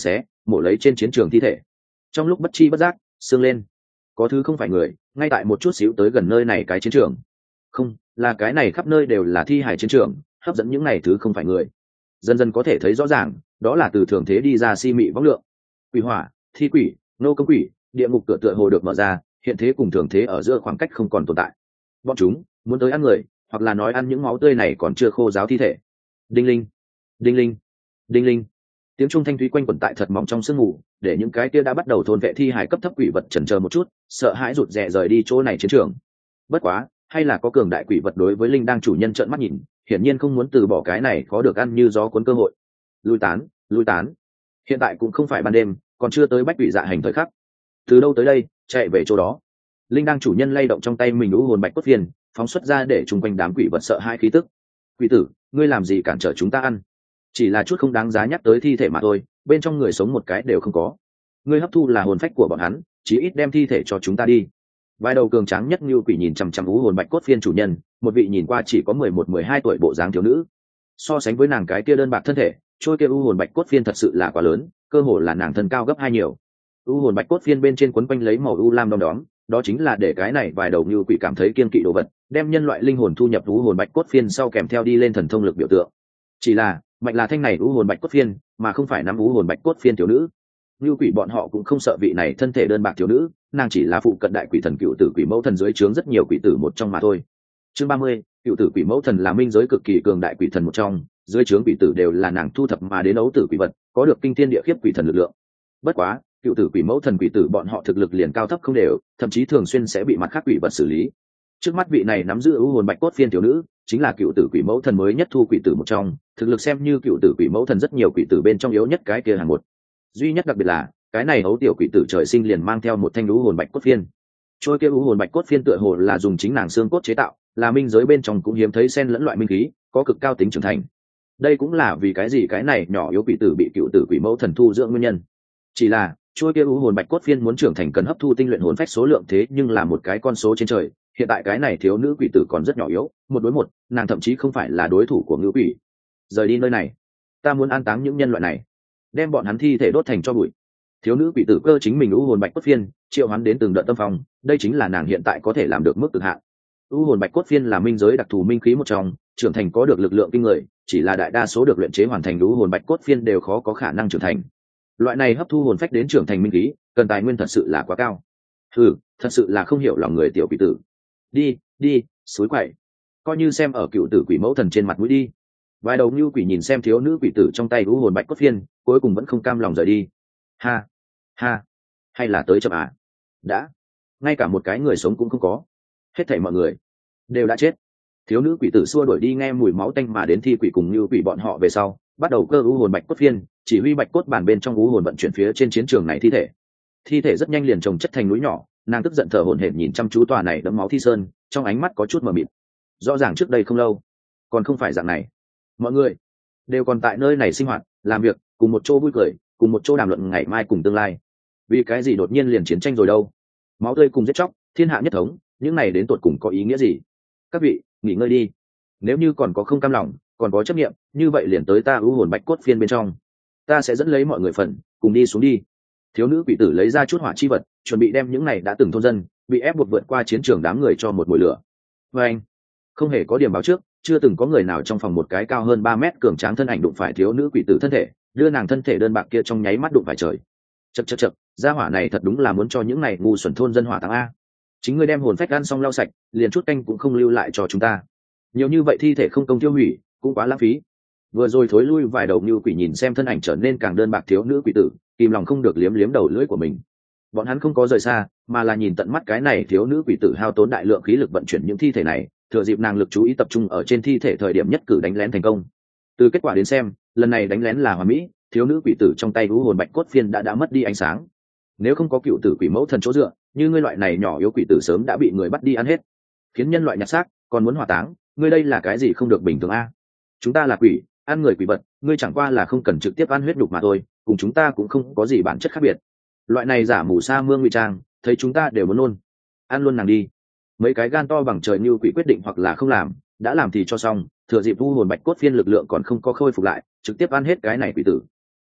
mổ lấy trên chiến trường thi thể. Trong lúc bất chi bất giác sương lên, có thứ không phải người ngay tại một chút xíu tới gần nơi này cái chiến trường. Không, là cái này khắp nơi đều là thi hải chiến trường, hấp dẫn những này thứ không phải người. Dần dần có thể thấy rõ ràng, đó là từ thường thế đi ra si mị võng lượng. Quỷ hỏa, thi quỷ, nô công quỷ, địa ngục cửa tựa hồ được mở ra, hiện thế cùng thường thế ở giữa khoảng cách không còn tồn tại. Bọn chúng muốn tới ăn người, hoặc là nói ăn những máu tươi này còn chưa khô ráo thi thể. Đinh linh, đinh linh, đinh linh, tiếng trung thanh thúy quanh quẩn tại thật mỏng trong sương mù, để những cái kia đã bắt đầu thôn vệ thi hải cấp thấp quỷ vật chần chờ một chút, sợ hãi rụt rè rời đi chỗ này chiến trường. Bất quá, hay là có cường đại quỷ vật đối với linh đang chủ nhân trợn mắt nhìn, hiển nhiên không muốn từ bỏ cái này khó được ăn như gió cuốn cơ hội. Lui tán, lui tán. Hiện tại cũng không phải ban đêm, còn chưa tới bách quỷ dạ hành thời khắc. Từ đâu tới đây, chạy về chỗ đó. Linh đang chủ nhân lay động trong tay mình u hồn bạch cốt phiền, phóng xuất ra để chung quanh đám quỷ vật sợ hai khí tức. Quỷ tử, ngươi làm gì cản trở chúng ta ăn? Chỉ là chút không đáng giá nhắc tới thi thể mà thôi, bên trong người sống một cái đều không có. Ngươi hấp thu là hồn phách của bọn hắn, chí ít đem thi thể cho chúng ta đi. Vài đầu cường tráng nhất như quỷ nhìn chằm chằm u hồn bạch cốt phiên chủ nhân, một vị nhìn qua chỉ có 11-12 tuổi bộ dáng thiếu nữ. So sánh với nàng cái kia đơn bạc thân thể, trôi kia u hồn bạch cốt phiên thật sự là quá lớn, cơ hồ là nàng thân cao gấp 2 nhiều. U hồn bạch cốt phiên bên trên quấn quanh lấy màu u lam đom đóm, đó chính là để cái này vài đầu như quỷ cảm thấy kiên kỵ đồ vật, đem nhân loại linh hồn thu nhập u hồn bạch cốt phiên sau kèm theo đi lên thần thông lực biểu tượng. Chỉ là mạnh là thanh này u hồn bạch cốt phiên, mà không phải nắm u hồn bạch cốt phiên thiếu nữ. Như quỷ bọn họ cũng không sợ vị này thân thể đơn bạc thiếu nữ, nàng chỉ là phụ cận đại quỷ thần cựu tử quỷ mẫu thần dưới trướng rất nhiều quỷ tử một trong mà thôi. Chương 30, cựu tử quỷ mẫu thần là minh giới cực kỳ cường đại quỷ thần một trong, dưới trướng quỷ tử đều là nàng thu thập mà đến ấu tử quỷ vật, có được kinh thiên địa khiếp quỷ thần lực lượng. Bất quá, cựu tử quỷ mẫu thần quỷ tử bọn họ thực lực liền cao thấp không đều, thậm chí thường xuyên sẽ bị mặt khác quỷ vật xử lý. Trước mắt vị này nắm giữ u hồn bạch cốt phiên thiếu nữ, chính là cựu tử quỷ mẫu thần mới nhất thu quỷ tử một trong, thực lực xem như cựu tử quỷ mẫu thần rất nhiều quỷ tử bên trong yếu nhất cái kia hàng một. Duy nhất đặc biệt là cái này ấu tiểu quỷ tử trời sinh liền mang theo một thanh u hồn bạch cốt phiên. Trôi kia u hồn bạch cốt phiên tựa hồ là dùng chính nàng xương cốt chế tạo, là minh giới bên trong cũng hiếm thấy xen lẫn loại minh khí, có cực cao tính trưởng thành. Đây cũng là vì cái gì cái này nhỏ yếu quỷ tử bị cựu tử quỷ mẫu thần thu dưỡng nguyên nhân. Chỉ là trôi kia u hồn bạch cốt phiên muốn trưởng thành cần hấp thu tinh luyện hồn phách số lượng thế nhưng là một cái con số trên trời. Hiện tại cái này thiếu nữ quỷ tử còn rất nhỏ yếu, một đối một, nàng thậm chí không phải là đối thủ của ngữ quỷ. Rời đi nơi này, ta muốn an táng những nhân loại này, đem bọn hắn thi thể đốt thành cho bụi. Thiếu nữ quỷ tử cơ chính mình u hồn bạch cốt phiên triệu hắn đến từng đợt tâm phong, đây chính là nàng hiện tại có thể làm được mức cực hạn. U hồn bạch cốt phiên là minh giới đặc thù minh khí một trong, trưởng thành có được lực lượng kinh người, chỉ là đại đa số được luyện chế hoàn thành u hồn bạch cốt phiên đều khó có khả năng trưởng thành. Loại này hấp thu hồn phách đến trưởng thành minh khí, cần tài nguyên thật sự là quá cao. Thật sự là không hiểu lòng người tiểu quỷ tử. Đi, suối quậy, coi như xem ở cựu tử quỷ mẫu thần trên mặt mũi đi. Vài đầu như quỷ nhìn xem thiếu nữ quỷ tử trong tay u hồn bạch cốt phiên, cuối cùng vẫn không cam lòng rời đi. Ha, hay là tới chậm à? Đã, ngay cả một cái người sống cũng không có, hết thảy mọi người đều đã chết. Thiếu nữ quỷ tử xua đuổi đi nghe mùi máu tanh mà đến thi quỷ cùng như quỷ bọn họ về sau, bắt đầu cơ u hồn bạch cốt phiên, chỉ huy bạch cốt bản bên trong u hồn vận chuyển phía trên chiến trường này thi thể rất nhanh liền chồng chất thành núi nhỏ. Nàng tức giận thở hổn hển nhìn chăm chú tòa này đẫm máu thi sơn, trong ánh mắt có chút mờ mịt. Rõ ràng trước đây không lâu còn không phải dạng này, mọi người đều còn tại nơi này sinh hoạt, làm việc, cùng một chỗ vui cười, cùng một chỗ đàm luận ngày mai cùng tương lai. Vì cái gì đột nhiên liền chiến tranh rồi đâu? Máu tươi cùng giết chóc, thiên hạ nhất thống, những này đến tột cùng có ý nghĩa gì? Các vị nghỉ ngơi đi, nếu như còn có không cam lòng, còn có chấp niệm, như vậy liền tới ta u hồn bạch cốt phiên bên trong, ta sẽ dẫn lấy mọi người phần cùng đi xuống đi. Thiếu nữ quỷ tử lấy ra chút hỏa chi vật, chuẩn bị đem những này đã từng thôn dân bị ép buộc vượt qua chiến trường đám người cho một mồi lửa. Và anh không hề có điểm báo trước, chưa từng có người nào trong phòng một cái cao hơn 3 mét cường tráng thân ảnh đụng phải thiếu nữ quỷ tử thân thể, đưa nàng thân thể đơn bạc kia trong nháy mắt đụng phải trời. Chậc, gia hỏa này thật đúng là muốn cho những này ngu xuẩn thôn dân hỏa táng a. Chính ngươi đem hồn phách ăn xong lau sạch, liền chút canh cũng không lưu lại cho chúng ta. Nhiều như vậy thi thể không công tiêu hủy, cũng quá lãng phí. Vừa rồi thối lui vài đầu như quỷ nhìn xem thân ảnh trở nên càng đơn bạc thiếu nữ quỷ tử, kìm lòng không được liếm liếm đầu lưỡi của mình. Bọn hắn không có rời xa, mà là nhìn tận mắt cái này thiếu nữ quỷ tử hao tốn đại lượng khí lực vận chuyển những thi thể này, thừa dịp nàng lực chú ý tập trung ở trên thi thể thời điểm nhất cử đánh lén thành công. Từ kết quả đến xem, lần này đánh lén là hoàn mỹ, thiếu nữ quỷ tử trong tay u hồn bạch cốt phiên đã mất đi ánh sáng. Nếu không có cựu tử quỷ mẫu thần chỗ dựa, như ngươi loại này nhỏ yếu quỷ tử sớm đã bị người bắt đi ăn hết. Khiến nhân loại nhặt xác, còn muốn hỏa táng, ngươi đây là cái gì không được bình thường a? Chúng ta là quỷ, ăn người quỷ vật, ngươi chẳng qua là không cần trực tiếp ăn huyết nhục mà thôi, cùng chúng ta cũng không có gì bản chất khác biệt. Loại này giả mù sa mưa ngụy trang, thấy chúng ta đều muốn nôn. Ăn luôn nàng đi. Mấy cái gan to bằng trời như quỷ quyết định hoặc là không làm, đã làm thì cho xong, thừa dịp u hồn bạch cốt phiên lực lượng còn không có khôi phục lại, trực tiếp ăn hết cái này quỷ tử.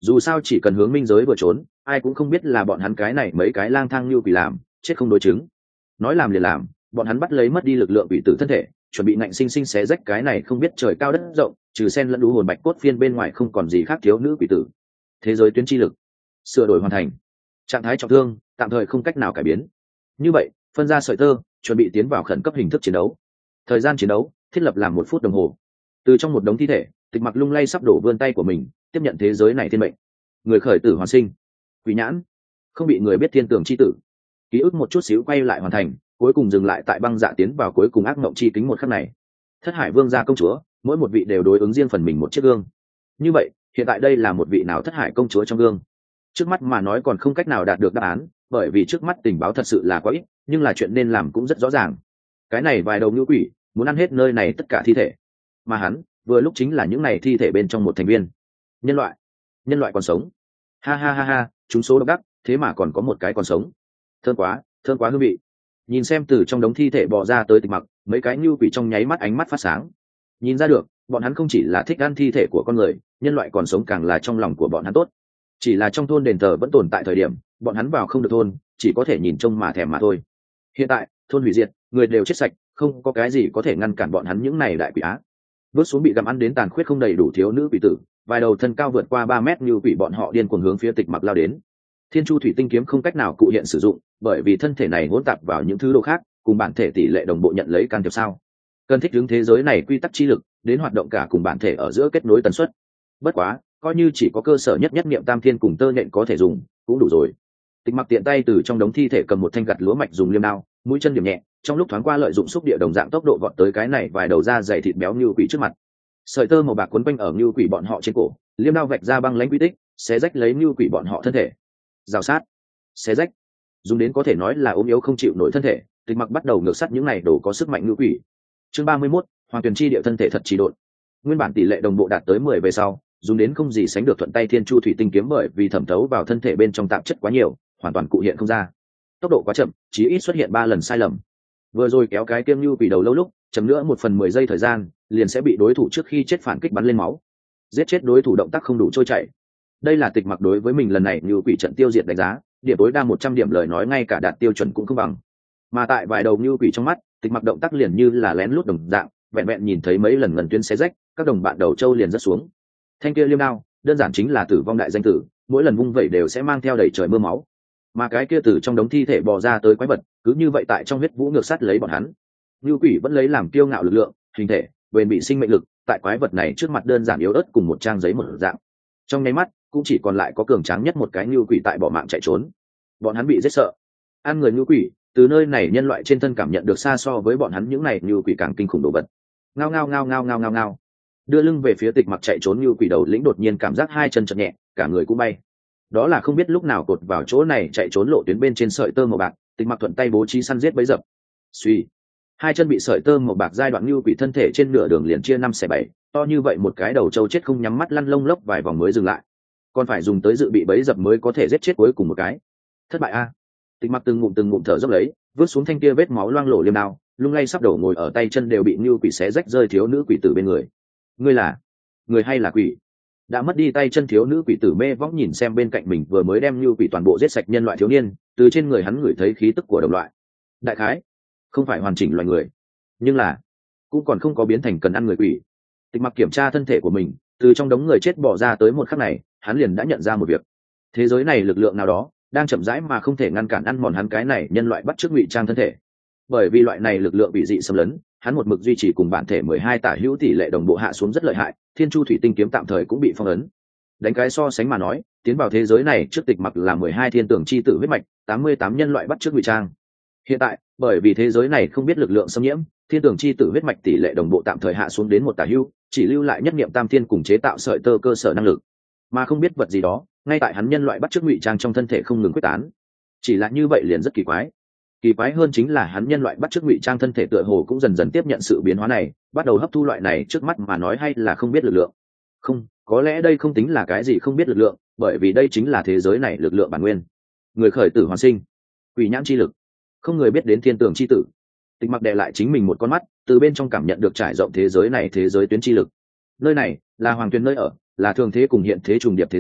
dù sao chỉ cần hướng minh giới vừa trốn, ai cũng không biết là bọn hắn cái này mấy cái lang thang như quỷ làm, chết không đối chứng. Nói làm liền làm, bọn hắn bắt lấy mất đi lực lượng quỷ tử thân thể, chuẩn bị ngạnh sinh sinh xé rách cái này không biết trời cao đất rộng, trừ sen lẫn đú hồn bạch cốt phiên bên ngoài không còn gì khác thiếu nữ quỷ tử. Thế giới tuyến chi lực sửa đổi hoàn thành, trạng thái trọng thương tạm thời không cách nào cải biến. Như vậy, phân ra sợi tơ, chuẩn bị tiến vào khẩn cấp hình thức chiến đấu. Thời gian chiến đấu thiết lập làm 1 phút đồng hồ. Từ trong một đống thi thể, Tịch Mặc lung lay sắp đổ vươn tay của mình, tiếp nhận thế giới này thiên mệnh. Người khởi tử hoàn sinh, quỷ nhãn, không bị người biết thiên tường chi tử. Ký ức một chút xíu quay lại hoàn thành, cuối cùng dừng lại tại băng dạ tiến vào cuối cùng ác mộng chi kính một khắc này. Thất Hải Vương gia công chúa, mỗi một vị đều đối ứng riêng phần mình một chiếc gương. Như vậy, hiện tại đây là một vị nào Thất Hải công chúa trong gương? Trước mắt mà nói còn không cách nào đạt được đáp án, bởi vì trước mắt tình báo thật sự là quá ít, nhưng là chuyện nên làm cũng rất rõ ràng. Cái này vài đầu ngũ quỷ muốn ăn hết nơi này tất cả thi thể, mà hắn vừa lúc chính là những này thi thể bên trong một thành viên. Nhân loại còn sống. Ha ha ha ha, chúng số độc đắc, thế mà còn có một cái còn sống. Thơm quá hương vị. Nhìn xem từ trong đống thi thể bò ra tới Tịch Mặc, mấy cái ngưu quỷ trong nháy mắt ánh mắt phát sáng. Nhìn ra được, bọn hắn không chỉ là thích ăn thi thể của con người, nhân loại còn sống càng là trong lòng của bọn hắn tốt. Chỉ là trong thôn đền thờ vẫn tồn tại thời điểm, bọn hắn vào không được thôn, chỉ có thể nhìn trông mà thèm mà thôi. Hiện tại, thôn hủy diệt, người đều chết sạch, không có cái gì có thể ngăn cản bọn hắn những này đại quỷ á. Vớt xuống bị gặm ăn đến tàn khuyết không đầy đủ thiếu nữ quỷ tử, vài đầu thân cao vượt qua 3 mét như quỷ bọn họ điên cuồng hướng phía Tịch Mặc lao đến. Thiên Chu thủy tinh kiếm không cách nào cụ hiện sử dụng, bởi vì thân thể này hỗn tạp vào những thứ đồ khác, cùng bản thể tỷ lệ đồng bộ nhận lấy can thiệp sao? Cần thích ứng thế giới này quy tắc chi lực, đến hoạt động cả cùng bản thể ở giữa kết nối tần suất. Bất quá, coi như chỉ có cơ sở nhất niệm tam thiên cùng tơ nhện có thể dùng, cũng đủ rồi. Tịch Mặc tiện tay từ trong đống thi thể cầm một thanh gặt lúa mạch dùng liêm đao, mũi chân điểm nhẹ, trong lúc thoáng qua lợi dụng xúc địa đồng dạng tốc độ vọt tới cái này vài đầu da dày thịt béo như quỷ trước mặt. Sợi tơ màu bạc quấn quanh ở như quỷ bọn họ trên cổ, liêm đao vạch ra băng lãnh quy tích, xé rách lấy như quỷ bọn họ thân thể. Rào sát, xé rách, dùng đến có thể nói là ốm yếu không chịu nổi thân thể. Tịch Mặc bắt đầu ngược sắt những này đồ có sức mạnh như quỷ. Chương 31, Hoàng Tuyền chi địa thân thể thật trì độn. Nguyên bản tỷ lệ đồng bộ đạt tới 10 về sau, dùng đến không gì sánh được thuận tay Thiên Chu thủy tinh kiếm bởi vì thẩm thấu vào thân thể bên trong tạp chất quá nhiều, hoàn toàn cụ hiện không ra. Tốc độ quá chậm, chí ít xuất hiện 3 lần sai lầm. Vừa rồi kéo cái kiêm như quỷ đầu lâu lúc, chậm nữa 1/10 giây thời gian, liền sẽ bị đối thủ trước khi chết phản kích bắn lên máu. Giết chết đối thủ động tác không đủ trôi chảy. Đây là Tịch Mặc đối với mình lần này như quỷ trận tiêu diệt đánh giá, điểm tối đa 100 điểm lời nói ngay cả đạt tiêu chuẩn cũng không bằng. Mà tại vài đầu như quỷ trong mắt, Tịch Mặc động tác liền như là lén lút đồng dạng, vẹn vẹn nhìn thấy mấy lần ngần tuyến xé rách, các đồng bạn đầu châu liền rất xuống. Thanh kia liêm đao, đơn giản chính là tử vong đại danh tử, mỗi lần vung vẩy đều sẽ mang theo đầy trời mưa máu. Mà cái kia từ trong đống thi thể bò ra tới quái vật, cứ như vậy tại trong huyết vũ ngược sát lấy bọn hắn. Như quỷ vẫn lấy làm kiêu ngạo lực lượng, hình thể, bền bị sinh mệnh lực, tại quái vật này trước mặt đơn giản yếu ớt cùng một trang giấy một dạng. Trong nháy mắt, cũng chỉ còn lại có cường tráng nhất một cái như quỷ tại bỏ mạng chạy trốn. Bọn hắn bị giết sợ. Ăn người như quỷ, từ nơi này nhân loại trên thân cảm nhận được xa so với bọn hắn những này như quỷ càng kinh khủng đồ vật. Ngao ngao ngao ngao ngao ngao ngao. Đưa lưng về phía Tịch Mặc chạy trốn như quỷ đầu lĩnh đột nhiên cảm giác hai chân chợt nhẹ, cả người cũng bay. Đó là không biết lúc nào cột vào chỗ này chạy trốn lộ tuyến bên trên sợi tơ màu bạc, Tịch Mặc thuận tay bố trí săn giết bấy dập. Suy, hai chân bị sợi tơ màu bạc giai đoạn như quỷ thân thể trên nửa đường liền chia 5/7, to như vậy một cái đầu trâu chết không nhắm mắt lăn lông lốc vài vòng mới dừng lại. Còn phải dùng tới dự bị bấy dập mới có thể giết chết cuối cùng một cái. Thất bại a. Tịch Mặc từng ngụm thở dốc lấy, vứt xuống thanh kia vết máu loang lổ liêm đao, lung lay sắp đổ ngồi ở tay chân đều bị như quỷ xé rách rơi thiếu nữ quỷ tử bên người. Ngươi là người hay là quỷ? Đã mất đi tay chân thiếu nữ quỷ tử mê võng nhìn xem bên cạnh mình vừa mới đem như quỷ toàn bộ giết sạch nhân loại thiếu niên, từ trên người hắn ngửi thấy khí tức của đồng loại. Đại khái không phải hoàn chỉnh loài người, nhưng là cũng còn không có biến thành cần ăn người quỷ. Tịch Mặc kiểm tra thân thể của mình, từ trong đống người chết bỏ ra tới một khắc này, hắn liền đã nhận ra một việc. Thế giới này lực lượng nào đó đang chậm rãi mà không thể ngăn cản ăn mòn hắn cái này nhân loại bắt chước ngụy trang thân thể. Bởi vì loại này lực lượng bị dị xâm lấn, hắn một mực duy trì cùng bản thể 12 tả hữu tỷ lệ đồng bộ hạ xuống rất lợi hại, Thiên Chu thủy tinh kiếm tạm thời cũng bị phong ấn. Đánh cái so sánh mà nói, tiến vào thế giới này trước Tịch Mặc là 12 thiên tưởng chi tử huyết mạch, 88 nhân loại bắt chước ngụy trang. Hiện tại, bởi vì thế giới này không biết lực lượng xâm nhiễm, thiên tưởng chi tử huyết mạch tỷ lệ đồng bộ tạm thời hạ xuống đến 1 tả hữu, chỉ lưu lại nhất niệm tam thiên cùng chế tạo sợi tơ cơ sở năng lực. Mà không biết vật gì đó, ngay tại hắn nhân loại bắt chước ngụy trang trong thân thể không ngừng quyết tán. Chỉ là như vậy liền rất kỳ quái. Kỳ quái hơn chính là hắn nhân loại bắt chước ngụy trang thân thể tựa hồ cũng dần dần tiếp nhận sự biến hóa này, bắt đầu hấp thu loại này trước mắt mà nói hay là không biết lực lượng. Không, có lẽ đây không tính là cái gì không biết lực lượng, bởi vì đây chính là thế giới này lực lượng bản nguyên. Người khởi tử hoàn sinh, quỷ nhãn chi lực, không người biết đến thiên tường chi tử. Tịch Mặc đè lại chính mình một con mắt, từ bên trong cảm nhận được trải rộng thế giới này thế giới tuyến chi lực. Nơi này là Hoàng Tuyền nơi ở, là thường thế cùng hiện thế trùng điệp thế giới,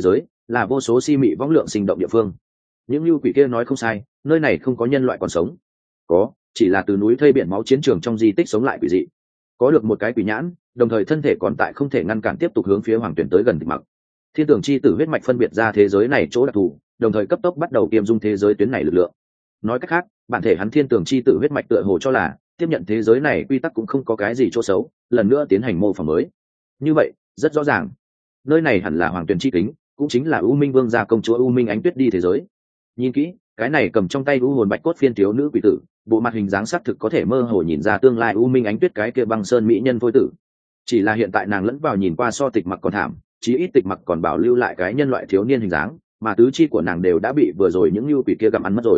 là vô số si mị võng lượng sinh động địa phương. Những lưu quỷ kia nói không sai, nơi này không có nhân loại còn sống, có chỉ là từ núi thây biển máu chiến trường trong di tích sống lại quỷ dị, có được một cái quỷ nhãn, đồng thời thân thể còn tại không thể ngăn cản tiếp tục hướng phía hoàng tuyển tới gần Tịch Mặc. Thiên tưởng chi tử huyết mạch phân biệt ra thế giới này chỗ đặc thù, đồng thời cấp tốc bắt đầu kiêm dung thế giới tuyến này lực lượng. Nói cách khác, bản thể hắn thiên tưởng chi tử huyết mạch tựa hồ cho là tiếp nhận thế giới này quy tắc cũng không có cái gì chỗ xấu, lần nữa tiến hành mô phỏng mới. Như vậy rất rõ ràng, nơi này hẳn là hoàng tuyển chi kính, cũng chính là U Minh Vương gia công chúa U Minh Ánh Tuyết đi thế giới. Nhìn kỹ, cái này cầm trong tay U hồn bạch cốt phiên thiếu nữ quỷ tử, bộ mặt hình dáng sắc thực có thể mơ hồ nhìn ra tương lai U Minh Ánh Tuyết cái kia băng sơn mỹ nhân phôi tử. Chỉ là hiện tại nàng lẫn vào nhìn qua so Tịch Mặc còn thảm, chí ít Tịch Mặc còn bảo lưu lại cái nhân loại thiếu niên hình dáng, mà tứ chi của nàng đều đã bị vừa rồi những lưu quỷ kia gặm ăn mất rồi.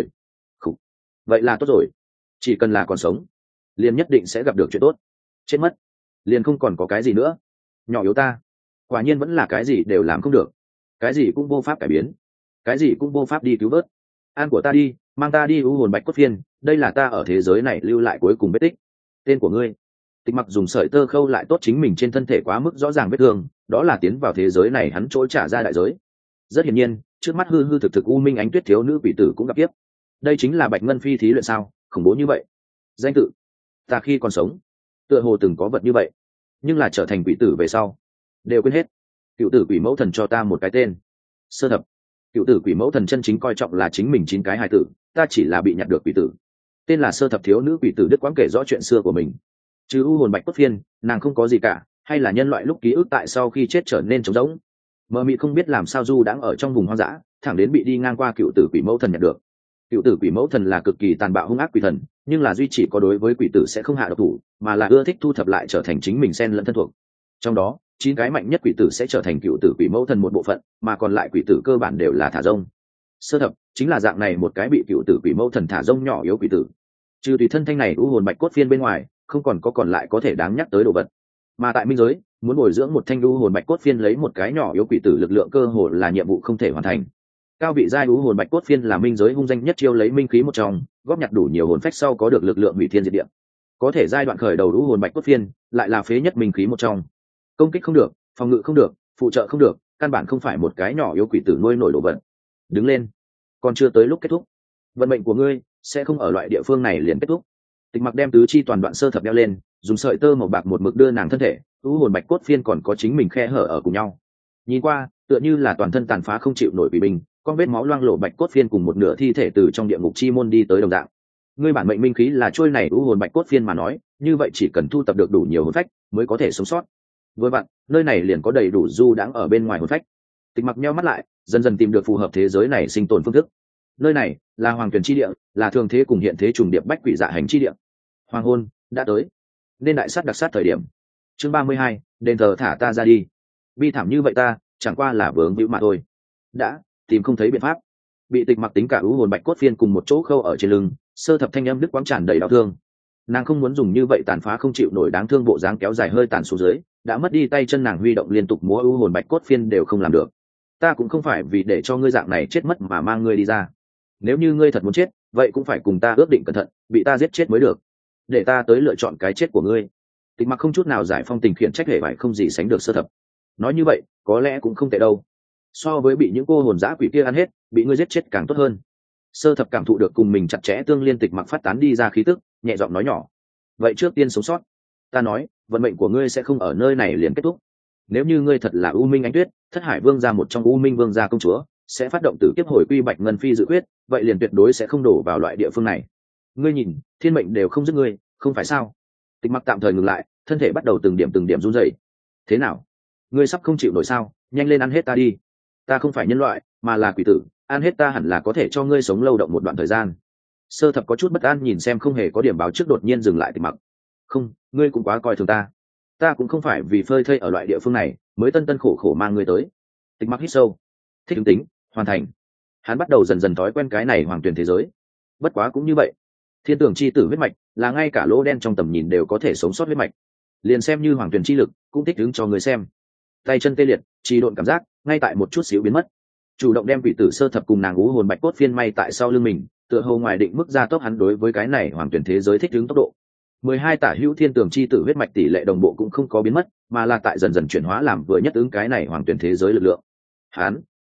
Vậy là tốt rồi, chỉ cần là còn sống liền nhất định sẽ gặp được chuyện tốt, chết mất liền không còn có cái gì nữa. Nhỏ yếu ta quả nhiên vẫn là cái gì đều làm không được, cái gì cũng vô pháp cải biến, cái gì cũng vô pháp đi cứu vớt. An của ta đi, mang ta đi U hồn bạch cốt phiên, đây là ta ở thế giới này lưu lại cuối cùng vết tích. Tên của ngươi. Tịch Mặc dùng sợi tơ khâu lại tốt chính mình trên thân thể quá mức rõ ràng vết thương, đó là tiến vào thế giới này hắn trỗi trả ra đại giới. Rất hiển nhiên, trước mắt hư hư thực thực U Minh Ánh Tuyết thiếu nữ quỷ tử cũng gặp kiếp. Đây chính là Bạch Ngân Phi thí luyện sao, khủng bố như vậy. Danh tự, ta khi còn sống tựa hồ từng có vật như vậy, nhưng là trở thành quỷ tử về sau đều quên hết. Cựu tử quỷ mẫu thần cho ta một cái tên, Sơ Thập. Cựu tử quỷ mẫu thần chân chính coi trọng là chính mình 9 cái hài tử, ta chỉ là bị nhặt được quỷ tử. Tên là Sơ Thập thiếu nữ quỷ tử đứt quãng kể rõ chuyện xưa của mình. Chứ U hồn bạch cốt phiên, nàng không có gì cả, hay là nhân loại lúc ký ức tại sau khi chết trở nên trống rỗng. Mơ mị không biết làm sao du đãng ở trong vùng hoang dã, thẳng đến bị đi ngang qua cựu tử quỷ mẫu thần nhặt được. Cựu tử quỷ mẫu thần là cực kỳ tàn bạo hung ác quỷ thần, nhưng là duy chỉ có đối với quỷ tử sẽ không hạ độc thủ, mà là ưa thích thu thập lại trở thành chính mình xen lẫn thân thuộc. Trong đó 9 cái mạnh nhất quỷ tử sẽ trở thành cựu tử quỷ mẫu thần một bộ phận, mà còn lại quỷ tử cơ bản đều là thả rông. Sơ Thập chính là dạng này một cái bị cựu tử quỷ mẫu thần thả rông nhỏ yếu quỷ tử. Trừ tùy thân thanh này U hồn bạch cốt phiên bên ngoài, không còn có còn lại có thể đáng nhắc tới đồ vật. Mà tại minh giới, muốn bồi dưỡng một thanh U hồn bạch cốt phiên lấy một cái nhỏ yếu quỷ tử lực lượng cơ hồ là nhiệm vụ không thể hoàn thành. Cao vị giai U hồn bạch cốt phiên là minh giới hung danh nhất chiêu lấy minh khí một trong, góp nhặt đủ nhiều hồn phách sau có được lực lượng hủy thiên diệt địa. Có thể giai đoạn khởi đầu U hồn bạch cốt phiên lại là phế nhất minh khí một trong, công kích không được, phòng ngự không được, phụ trợ không được, căn bản không phải một cái nhỏ yếu quỷ tử nuôi nổi đồ vật. Đứng lên, còn chưa tới lúc kết thúc. Vận mệnh của ngươi sẽ không ở loại địa phương này liền kết thúc. Tịch Mặc đem tứ chi toàn đoạn Sơ Thập đeo lên, dùng sợi tơ màu bạc một mực đưa nàng thân thể, U hồn bạch cốt phiên còn có chính mình khe hở ở cùng nhau. Nhìn qua, tựa như là toàn thân tàn phá không chịu nổi quỷ binh, con vết máu loang lổ bạch cốt phiên cùng một nửa thi thể từ trong địa ngục chi môn đi tới đồng dạng. Ngươi bản mệnh minh khí là trôi này U hồn bạch cốt phiên mà nói, như vậy chỉ cần thu tập được đủ nhiều hồn phách mới có thể sống sót. Với bạn, nơi này liền có đầy đủ du đãng ở bên ngoài hồn phách. Tịch Mặc nheo mắt lại, dần dần tìm được phù hợp thế giới này sinh tồn phương thức. Nơi này là hoàng tuyển chi địa, là thường thế cùng hiện thế trùng điệp bách quỷ dạ hành chi địa. Hoàng hôn đã tới, nên đại sát đặc sát thời điểm. Chương 32, đền thờ thả ta ra đi. Bi thảm như vậy ta chẳng qua là vướng víu mà thôi, đã tìm không thấy biện pháp. Bị Tịch Mặc tính cả U hồn bạch cốt phiên cùng một chỗ khâu ở trên lưng, Sơ Thập thanh âm đứt quãng tràn đầy đau thương. Nàng không muốn dùng như vậy tàn phá không chịu nổi đáng thương bộ dáng kéo dài hơi tàn xuống dưới, đã mất đi tay chân nàng huy động liên tục múa U hồn bạch cốt phiên đều không làm được. Ta cũng không phải vì để cho ngươi dạng này chết mất mà mang ngươi đi ra. Nếu như ngươi thật muốn chết, vậy cũng phải cùng ta ước định cẩn thận, bị ta giết chết mới được. Để ta tới lựa chọn cái chết của ngươi. Tịch Mặc không chút nào giải phong tình khiển trách hề vải không gì sánh được Sơ Thập. Nói như vậy, có lẽ cũng không tệ đâu. So với bị những cô hồn dã quỷ kia ăn hết, bị ngươi giết chết càng tốt hơn. Sơ Thập cảm thụ được cùng mình chặt chẽ tương liên Tịch Mặc phát tán đi ra khí tức, nhẹ giọng nói nhỏ. Vậy trước tiên sống sót. Ta nói, vận mệnh của ngươi sẽ không ở nơi này liền kết thúc. Nếu như ngươi thật là U Minh Ánh Tuyết, Thất Hải Vương gia một trong U Minh Vương gia công chúa, sẽ phát động tử kiếp hồi quy Bạch Ngân Phi dự quyết, vậy liền tuyệt đối sẽ không đổ vào loại địa phương này. Ngươi nhìn, thiên mệnh đều không giết ngươi, không phải sao? Tịch Mặc tạm thời ngừng lại, thân thể bắt đầu từng điểm run rẩy. Thế nào? Ngươi sắp không chịu nổi sao? Nhanh lên ăn hết ta đi. Ta không phải nhân loại, mà là quỷ tử, ăn hết ta hẳn là có thể cho ngươi sống lâu động một đoạn thời gian. Sơ Thập có chút bất an nhìn xem không hề có điểm báo trước đột nhiên dừng lại Tịch Mặc. Không, ngươi cũng quá coi thường ta. Ta cũng không phải vì phơi thây ở loại địa phương này mới tân tân khổ khổ mang ngươi tới. Tịch Mặc hít sâu, thích ứng tính, hoàn thành. Hắn bắt đầu dần dần thói quen cái này hoàng tuyển thế giới. Bất quá cũng như vậy, thiên tưởng chi tử huyết mạch là ngay cả lỗ đen trong tầm nhìn đều có thể sống sót huyết mạch, liền xem như hoàng tuyển chi lực cũng thích ứng cho người xem. Tay chân tê liệt, trì độn cảm giác ngay tại một chút xíu biến mất. Chủ động đem quỷ tử Sơ Thập cùng nàng U hồn bạch cốt phiên may tại sau lưng mình, tựa hồ ngoài định mức gia tốc hắn đối với cái này hoàng tuyển thế giới thích ứng tốc độ. 12 tả hữu thiên tường chi tử huyết mạch tỷ lệ đồng bộ cũng không có biến mất, mà là tại dần dần chuyển hóa làm vừa nhất ứng cái này hoàng tuyển thế giới lực lượng. Hắn, Tịch Mặc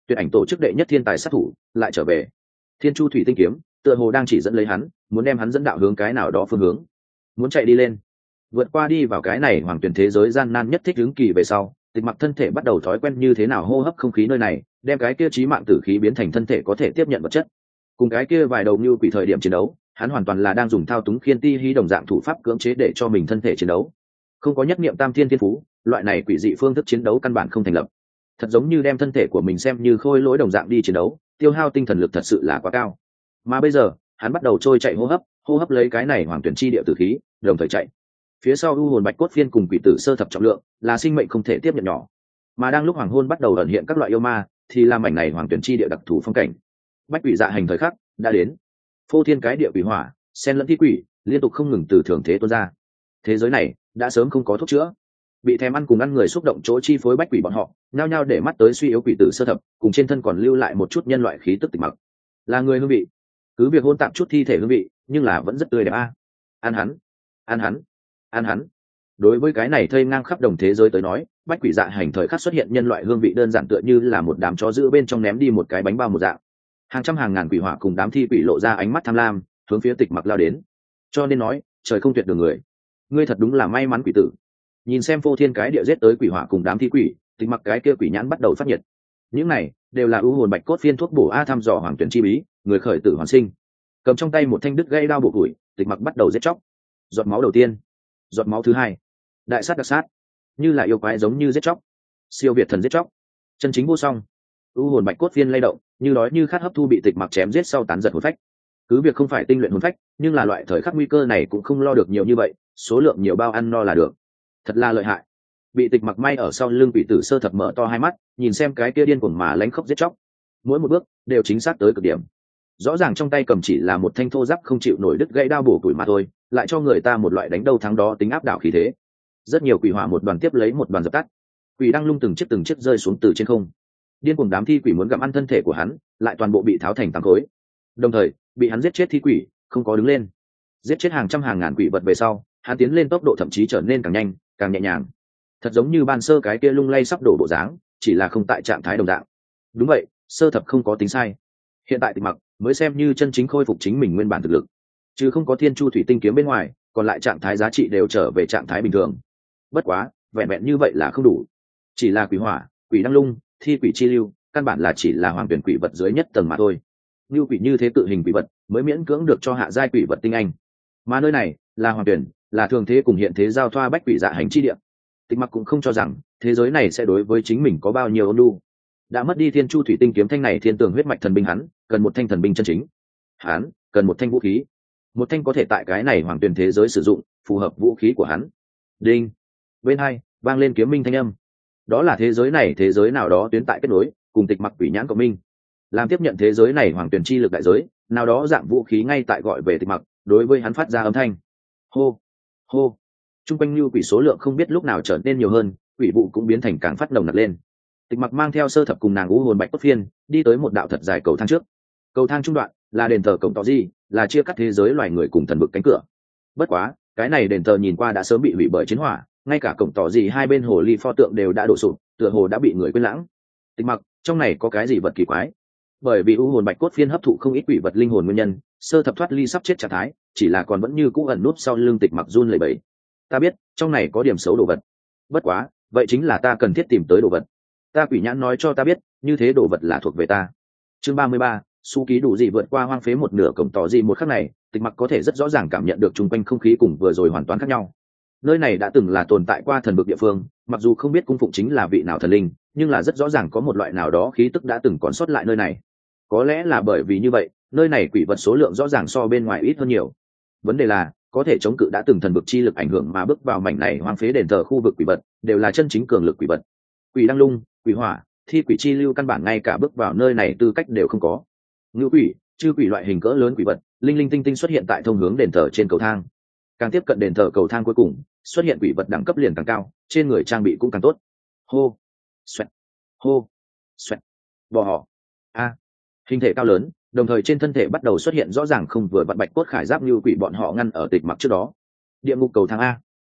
tuyệt ảnh tổ chức đệ nhất thiên tài sát thủ lại trở về. Thiên chu thủy tinh kiếm tựa hồ đang chỉ dẫn lấy hắn, muốn đem hắn dẫn đạo hướng cái nào đó phương hướng, muốn chạy đi lên, vượt qua đi vào cái này hoàng tuyển thế giới gian nan nhất thích ứng kỳ về sau. Tịch Mặc thân thể bắt đầu thói quen như thế nào hô hấp không khí nơi này, đem cái kia chí mạng tử khí biến thành thân thể có thể tiếp nhận vật chất. Cùng cái kia vài đầu như quỷ thời điểm chiến đấu, hắn hoàn toàn là đang dùng thao túng khiên ti hí đồng dạng thủ pháp cưỡng chế để cho mình thân thể chiến đấu. Không có nhất niệm tam thiên thiên phú, loại này quỷ dị phương thức chiến đấu căn bản không thành lập. Thật giống như đem thân thể của mình xem như khôi lỗi đồng dạng đi chiến đấu, tiêu hao tinh thần lực thật sự là quá cao. Mà bây giờ, hắn bắt đầu trôi chạy hô hấp lấy cái này hoàng tuyển chi địa tử khí, đồng thời chạy. Phía sau u hồn bạch cốt phiên cùng quỷ tử sơ thập trọng lượng, là sinh mệnh không thể tiếp nhận nhỏ. Mà đang lúc hoàng hôn bắt đầu ẩn hiện các loại yêu ma, thì làm mảnh này hoàng tuyển chi địa đặc thù phong cảnh. Bách quỷ dạ hành thời khắc đã đến. Phô thiên cái địa quỷ hỏa, sen lẫn thi quỷ, liên tục không ngừng từ thường thế tuôn ra. Thế giới này đã sớm không có thuốc chữa. Bị thèm ăn cùng ăn người xúc động chỗ chi phối bách quỷ bọn họ, nhao nhao để mắt tới suy yếu quỷ tử sơ thập, cùng trên thân còn lưu lại một chút nhân loại khí tức Tịch Mặc. Là người hương vị. Cứ việc hôn tạm chút thi thể hương vị, nhưng là vẫn rất tươi đẹp a. Ăn hắn, ăn hắn, ăn hắn. Đối với cái này thây ngang khắp đồng thế giới tới nói, bách quỷ dạ hành thời khắc xuất hiện nhân loại hương vị đơn giản tựa như là một đám chó giữ bên trong ném đi một cái bánh bao một dạng. Hàng trăm hàng ngàn quỷ hỏa cùng đám thi quỷ lộ ra ánh mắt tham lam, hướng phía Tịch Mặc lao đến. Cho nên nói, trời không tuyệt đường người. Ngươi thật đúng là may mắn quỷ tử. Nhìn xem phô thiên cái địa giết tới quỷ hỏa cùng đám thi quỷ, Tịch Mặc cái kia quỷ nhãn bắt đầu phát nhiệt. Những này đều là ưu hồn bạch cốt phiên thuốc bổ a thăm dò hoàng tuyển chi bí, người khởi tử hoàn sinh. Cầm trong tay một thanh đứt gãy đao bổ củi, Tịch Mặc bắt đầu giết chóc. Giọt máu đầu tiên, giọt máu thứ hai, đại sát đặc sát, như là yêu quái giống như giết chóc, siêu việt thần giết chóc, chân chính vô song. U hồn bạch cốt phiên lay động, như đói như khát hấp thu bị Tịch Mặc chém giết sau tán giật hồn phách. Cứ việc không phải tinh luyện hồn phách, nhưng là loại thời khắc nguy cơ này cũng không lo được nhiều như vậy, số lượng nhiều bao ăn no là được. Thật là lợi hại. Bị Tịch Mặc may ở sau lưng quỷ tử sơ thập mở to hai mắt, nhìn xem cái kia điên cuồng mà lánh khốc giết chóc, mỗi một bước đều chính xác tới cực điểm. Rõ ràng trong tay cầm chỉ là một thanh thô giáp không chịu nổi đứt gãy đao bổ củi mà thôi, lại cho người ta một loại đánh đâu thắng đó tính áp đảo khí thế. Rất nhiều quỷ hỏa một đoàn tiếp lấy một đoàn dập tắt, quỷ đang lung từng chiếc rơi xuống từ trên không. Điên cuồng đám thi quỷ muốn gặm ăn thân thể của hắn, lại toàn bộ bị tháo thành tám khối. Đồng thời, bị hắn giết chết thi quỷ không có đứng lên, giết chết hàng trăm hàng ngàn quỷ vật về sau, hắn tiến lên tốc độ thậm chí trở nên càng nhanh, càng nhẹ nhàng, thật giống như ban sơ cái kia lung lay sắp đổ bộ dáng, chỉ là không tại trạng thái đồng dạng. Đúng vậy, sơ thập không có tính sai. Hiện tại Tịch Mặc mới xem như chân chính khôi phục chính mình nguyên bản thực lực, chứ không có thiên chu thủy tinh kiếm bên ngoài, còn lại trạng thái giá trị đều trở về trạng thái bình thường. Bất quá, vẹn vẹn như vậy là không đủ. Chỉ là quỷ hỏa, quỷ đăng lung, thi quỷ chi lưu, căn bản là chỉ là hoàng tuyển quỷ vật dưới nhất tầng mà thôi. Như quỷ như thế tự hình quỷ vật mới miễn cưỡng được cho hạ giai quỷ vật tinh anh. Mà nơi này là hoàng tuyển, là thường thế cùng hiện thế giao thoa bách quỷ dạ hành chi địa. Tịch Mặc cũng không cho rằng thế giới này sẽ đối với chính mình có bao nhiêu ôn nhu. Đã mất đi thiên chu thủy tinh kiếm thanh này thiên tường huyết mạch thần binh, hắn cần một thanh thần binh chân chính. Hắn cần một thanh vũ khí, một thanh có thể tại cái này hoàng tuyển thế giới sử dụng, phù hợp vũ khí của hắn. Đinh, bên hai vang lên kiếm minh thanh âm. Đó là thế giới này thế giới nào đó tuyến tại kết nối cùng Tịch Mặc quỷ nhãn cộng minh, làm tiếp nhận thế giới này hoàng tuyển chi lực đại giới, nào đó dạng vũ khí ngay tại gọi về Tịch Mặc, đối với hắn phát ra âm thanh. Hô hô. Trung quanh như quỷ số lượng không biết lúc nào trở nên nhiều hơn, quỷ vụ cũng biến thành càng phát nồng nặc lên. Tịch Mặc mang theo sơ thập cùng nàng u hồn bạch cốt phiên đi tới một đạo thật dài cầu thang trước. Cầu thang trung đoạn là đền thờ cổng tỏ di, là chia cắt thế giới loài người cùng thần vực cánh cửa. Bất quá cái này đền thờ nhìn qua đã sớm bị hủy bởi chiến hỏa, ngay cả cổng tỏ di hai bên hồ ly pho tượng đều đã đổ sụp, tựa hồ đã bị người quên lãng. Tịch Mặc, trong này có cái gì vật kỳ quái? Bởi vì u hồn bạch cốt phiên hấp thụ không ít quỷ vật linh hồn nguyên nhân, sơ thập thoát ly sắp chết trạng thái, chỉ là còn vẫn như cũ ẩn núp sau lưng Tịch Mặc run lẩy bẩy. Ta biết trong này có điểm xấu đồ vật, bất quá vậy chính là ta cần thiết tìm tới đồ vật. Ta quỷ nhãn nói cho ta biết, như thế đồ vật là thuộc về ta. Chương 33, su ký đủ gì vượt qua hoang phế một nửa cổng tỏ gì một khắc này, Tịch Mặc có thể rất rõ ràng cảm nhận được chung quanh không khí cùng vừa rồi hoàn toàn khác nhau. Nơi này đã từng là tồn tại qua thần vực địa phương, mặc dù không biết cung phụng chính là vị nào thần linh, nhưng là rất rõ ràng có một loại nào đó khí tức đã từng còn sót lại nơi này. Có lẽ là bởi vì như vậy, nơi này quỷ vật số lượng rõ ràng so bên ngoài ít hơn nhiều. Vấn đề là có thể chống cự đã từng thần vực chi lực ảnh hưởng mà bước vào mảnh này hoang phế đền thờ khu vực quỷ vật, đều là chân chính cường lực quỷ vật. Quỷ đăng lung, quỷ hỏa, thi quỷ chi lưu căn bản ngay cả bước vào nơi này tư cách đều không có. Ngũ quỷ, chư quỷ loại hình cỡ lớn quỷ vật, linh linh tinh tinh xuất hiện tại thông hướng đền thờ trên cầu thang. Càng tiếp cận đền thờ cầu thang cuối cùng, xuất hiện quỷ vật đẳng cấp liền càng cao, trên người trang bị cũng càng tốt. Hô, xoẹt, hô, xoẹt, bò họ, a, hình thể cao lớn, đồng thời trên thân thể bắt đầu xuất hiện rõ ràng không vừa vặn bạch cốt khải giáp như quỷ bọn họ ngăn ở Tịch Mặc trước đó. Địa ngục cầu thang a.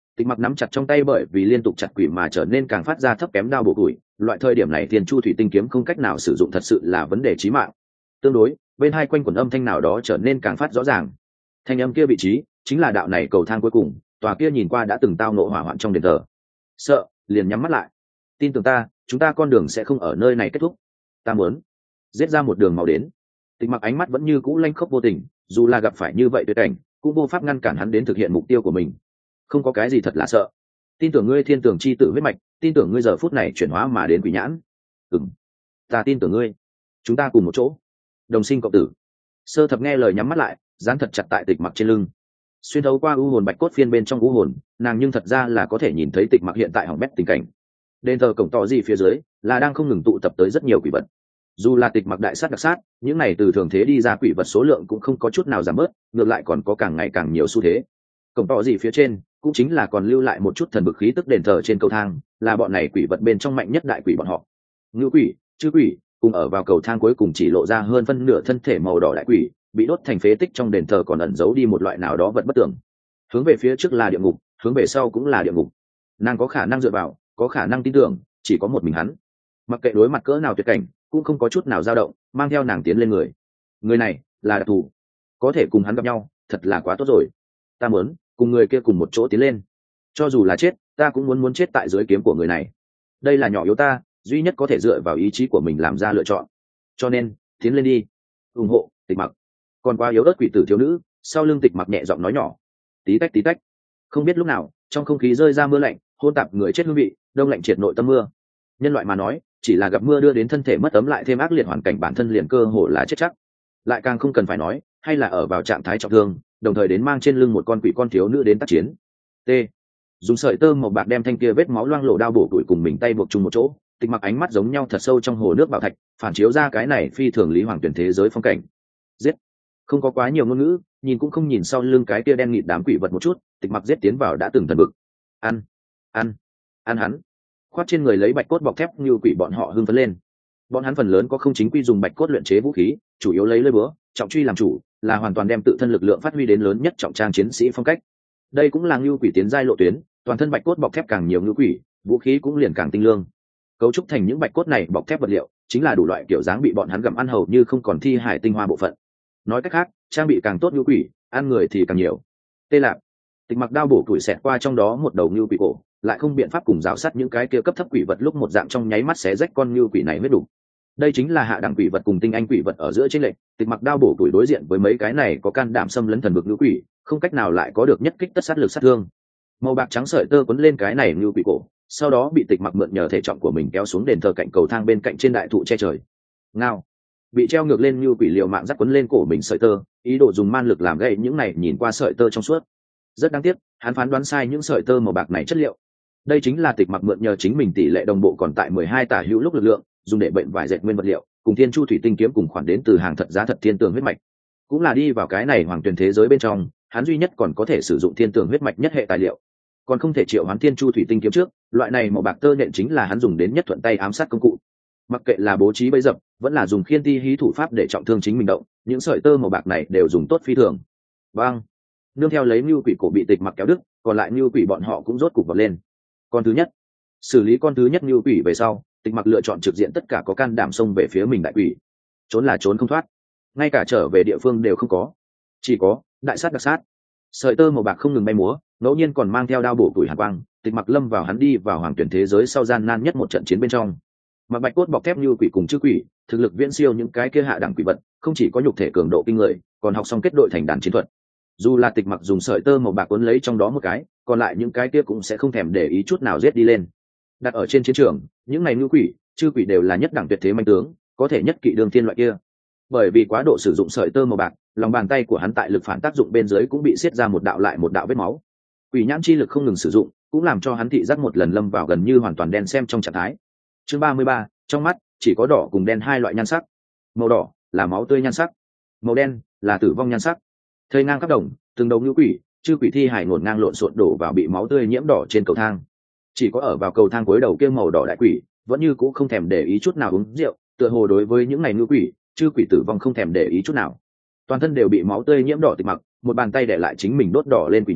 Tịch Mặc nắm chặt trong tay bởi vì liên tục chặt quỷ mà trở nên càng phát ra thấp kém đao bổ củi, loại thời điểm này Thiên Chu thủy tinh kiếm không cách nào sử dụng thật sự là vấn đề chí mạng. Tương đối, bên hai quanh quần âm thanh nào đó trở nên càng phát rõ ràng. Thanh âm kia vị trí chính là đạo này cầu thang cuối cùng, tòa kia nhìn qua đã từng tao nộ hỏa hoạn trong đền thờ. Sợ, liền nhắm mắt lại. Tin tưởng ta, chúng ta con đường sẽ không ở nơi này kết thúc. Ta muốn giết ra một đường màu đến. Tịch Mặc ánh mắt vẫn như cũ lanh khốc vô tình, dù là gặp phải như vậy tuyệt cảnh, cũng vô pháp ngăn cản hắn đến thực hiện mục tiêu của mình. Không có cái gì thật là sợ. Tin tưởng ngươi thiên tưởng chi tử huyết mạch, tin tưởng ngươi giờ phút này chuyển hóa mà đến quỷ nhãn. Ta tin tưởng ngươi. Chúng ta cùng một chỗ, đồng sinh cộng tử. Sơ Thập nghe lời nhắm mắt lại, dán thật chặt tại Tịch Mặc trên lưng. Xuyên thấu qua u hồn bạch cốt phiên bên trong u hồn, nàng nhưng thật ra là có thể nhìn thấy Tịch Mặc hiện tại hỏng bét tình cảnh. Đền thờ cổng tỏ gì phía dưới là đang không ngừng tụ tập tới rất nhiều quỷ vật. Dù là Tịch Mặc đại sát đặc sát, những này từ thường thế đi ra quỷ vật số lượng cũng không có chút nào giảm bớt, ngược lại còn có càng ngày càng nhiều xu thế. Cổng tỏ gì phía trên cũng chính là còn lưu lại một chút thần bực khí tức đền thờ trên cầu thang, là bọn này quỷ vật bên trong mạnh nhất đại quỷ bọn họ. Ngũ quỷ, chư quỷ cùng ở vào cầu thang cuối cùng chỉ lộ ra hơn phân nửa thân thể màu đỏ đại quỷ, bị đốt thành phế tích trong đền thờ còn ẩn giấu đi một loại nào đó vật bất tưởng. Hướng về phía trước là địa ngục, hướng về sau cũng là địa ngục. Nàng có khả năng dựa vào, có khả năng tin tưởng, chỉ có một mình hắn. Mặc kệ đối mặt cỡ nào tuyệt cảnh, cũng không có chút nào dao động, mang theo nàng tiến lên người. Người này là đặc thù, có thể cùng hắn gặp nhau, thật là quá tốt rồi. Ta muốn cùng người kia cùng một chỗ tiến lên, cho dù là chết, ta cũng muốn chết tại dưới kiếm của người này. Đây là nhỏ yếu ta duy nhất có thể dựa vào ý chí của mình làm ra lựa chọn, cho nên tiến lên đi, ủng hộ Tịch Mặc. Còn quá yếu ớt quỷ tử thiếu nữ sau lưng Tịch Mặc nhẹ giọng nói nhỏ. Tí tách tí tách, không biết lúc nào trong không khí rơi ra mưa lạnh, hôn tạp người chết hương vị, đông lạnh triệt nội tâm mưa. Nhân loại mà nói, chỉ là gặp mưa đưa đến thân thể mất ấm lại thêm ác liệt hoàn cảnh bản thân liền cơ hồ là chết chắc, lại càng không cần phải nói hay là ở vào trạng thái trọng thương, đồng thời đến mang trên lưng một con quỷ con thiếu nữ đến tác chiến. T. Dùng sợi tơ màu bạc đem thanh kia vết máu loang lổ đao bổ tuổi cùng mình tay buộc chung một chỗ. Tịch Mặc ánh mắt giống nhau thật sâu trong hồ nước bảo thạch, phản chiếu ra cái này phi thường lý hoàng tuyển thế giới phong cảnh. Giết, không có quá nhiều ngôn ngữ, nhìn cũng không nhìn sau lưng cái kia đen nghịt đám quỷ vật một chút. Tịch Mặc giết tiến vào đã từng thần bực. Ăn hắn. Khoát trên người lấy bạch cốt bọc thép như quỷ bọn họ hưng phấn lên. Bọn hắn phần lớn có không chính quy dùng bạch cốt luyện chế vũ khí, chủ yếu lấy lưỡi búa, trọng truy làm chủ, là hoàn toàn đem tự thân lực lượng phát huy đến lớn nhất trọng trang chiến sĩ phong cách. Đây cũng là ngưu quỷ tiến giai lộ tuyến, toàn thân bạch cốt bọc thép càng nhiều ngưu quỷ, vũ khí cũng liền càng tinh lương. Cấu trúc thành những bạch cốt này bọc thép vật liệu, chính là đủ loại kiểu dáng bị bọn hắn gặm ăn hầu như không còn thi hải tinh hoa bộ phận. Nói cách khác, trang bị càng tốt ngưu quỷ, ăn người thì càng nhiều. Tê Lạc, Tịch Mặc đao bổ tuổi xẹt qua trong đó một đầu ngưu quỷ cổ, lại không biện pháp cùng rào sát những cái kia cấp thấp quỷ vật lúc một dạng trong nháy mắt xé rách con ngưu quỷ này huyết đủ. Đây chính là hạ đẳng quỷ vật cùng tinh anh quỷ vật ở giữa chênh lệch. Tịch Mặc đao bổ tuổi đối diện với mấy cái này có can đảm xâm lấn thần vực ngưu quỷ, không cách nào lại có được nhất kích tất sát lực sát thương. Màu bạc trắng sợi tơ quấn lên cái này ngưu quỷ cổ, sau đó bị Tịch Mặc mượn nhờ thể trọng của mình kéo xuống đền thờ cạnh cầu thang bên cạnh trên đại thụ che trời. Ngao, bị treo ngược lên ngưu quỷ liều mạng dắt quấn lên cổ mình sợi tơ, ý đồ dùng man lực làm gãy những này nhìn qua sợi tơ trong suốt. Rất đáng tiếc, hắn phán đoán sai những sợi tơ màu bạc này chất liệu. Đây chính là Tịch Mặc mượn nhờ chính mình tỷ lệ đồng bộ còn tại 12 tả hữu lúc lực lượng, dùng để bệnh vải dệt nguyên vật liệu, cùng Thiên Chu thủy tinh kiếm cùng khoản đến từ hàng thật giá thật thiên tường huyết mạch. Cũng là đi vào cái này hoàng tuyển thế giới bên trong, hắn duy nhất còn có thể sử dụng thiên tường huyết mạch nhất hệ tài liệu, còn không thể triệu hoán Thiên Chu thủy tinh kiếm trước, loại này màu bạc tơ nhện chính là hắn dùng đến nhất thuận tay ám sát công cụ. Mặc kệ là bố trí bẫy dập, vẫn là dùng khiên ti hí thủ pháp để trọng thương chính mình động, những sợi tơ màu bạc này đều dùng tốt phi thường. Bang, nương theo lấy Nưu quỷ cổ bị Tịch Mặc kéo đứt, còn lại Nưu quỷ bọn họ cũng rốt cục vọt lên. Con thứ nhất, xử lý con thứ nhất Nưu quỷ về sau, Tịch Mặc lựa chọn trực diện tất cả có can đảm xông về phía mình đại quỷ. Trốn là trốn không thoát, ngay cả trở về địa phương đều không có, chỉ có đại sát đặc sát. Sợi tơ màu bạc không ngừng bay múa, ngẫu nhiên còn mang theo đao bổ tuổi hàn quang. Tịch Mặc lâm vào hắn đi vào hoàng tuyển thế giới sau gian nan nhất một trận chiến bên trong. Mặc bạch cốt bọc thép như quỷ cùng chư quỷ, thực lực viễn siêu những cái kia hạ đẳng quỷ vật, không chỉ có nhục thể cường độ kinh người, còn học xong kết đội thành đàn chiến thuật. Dù là Tịch Mặc dùng sợi tơ màu bạc cuốn lấy trong đó một cái, còn lại những cái kia cũng sẽ không thèm để ý chút nào giết đi lên. Đặt ở trên chiến trường, những này ngũ quỷ, chư quỷ đều là nhất đẳng tuyệt thế manh tướng, có thể nhất kỵ đường tiên loại kia. Bởi vì quá độ sử dụng sợi tơ màu bạc, lòng bàn tay của hắn tại lực phản tác dụng bên dưới cũng bị xiết ra một đạo lại một đạo vết máu. Quỷ nhãn chi lực không ngừng sử dụng, cũng làm cho hắn thị giác một lần lâm vào gần như hoàn toàn đen xem trong trạng thái. Chương 33, trong mắt chỉ có đỏ cùng đen hai loại nhan sắc. Màu đỏ là máu tươi nhan sắc, màu đen là tử vong nhan sắc. Thời ngang các đồng, từng đầu ngũ quỷ, chư quỷ thi hải ngổn ngang lộn xộn đổ vào bị máu tươi nhiễm đỏ trên cầu thang. Chỉ có ở vào cầu thang cuối đầu kia màu đỏ đại quỷ, vẫn như cũ không thèm để ý chút nào uống rượu, tựa hồ đối với những này ngũ quỷ, chư quỷ tử vong không thèm để ý chút nào. Toàn thân đều bị máu tươi nhiễm đỏ. Tịch Mặc một bàn tay để lại chính mình đốt đỏ lên quỷ nhãn,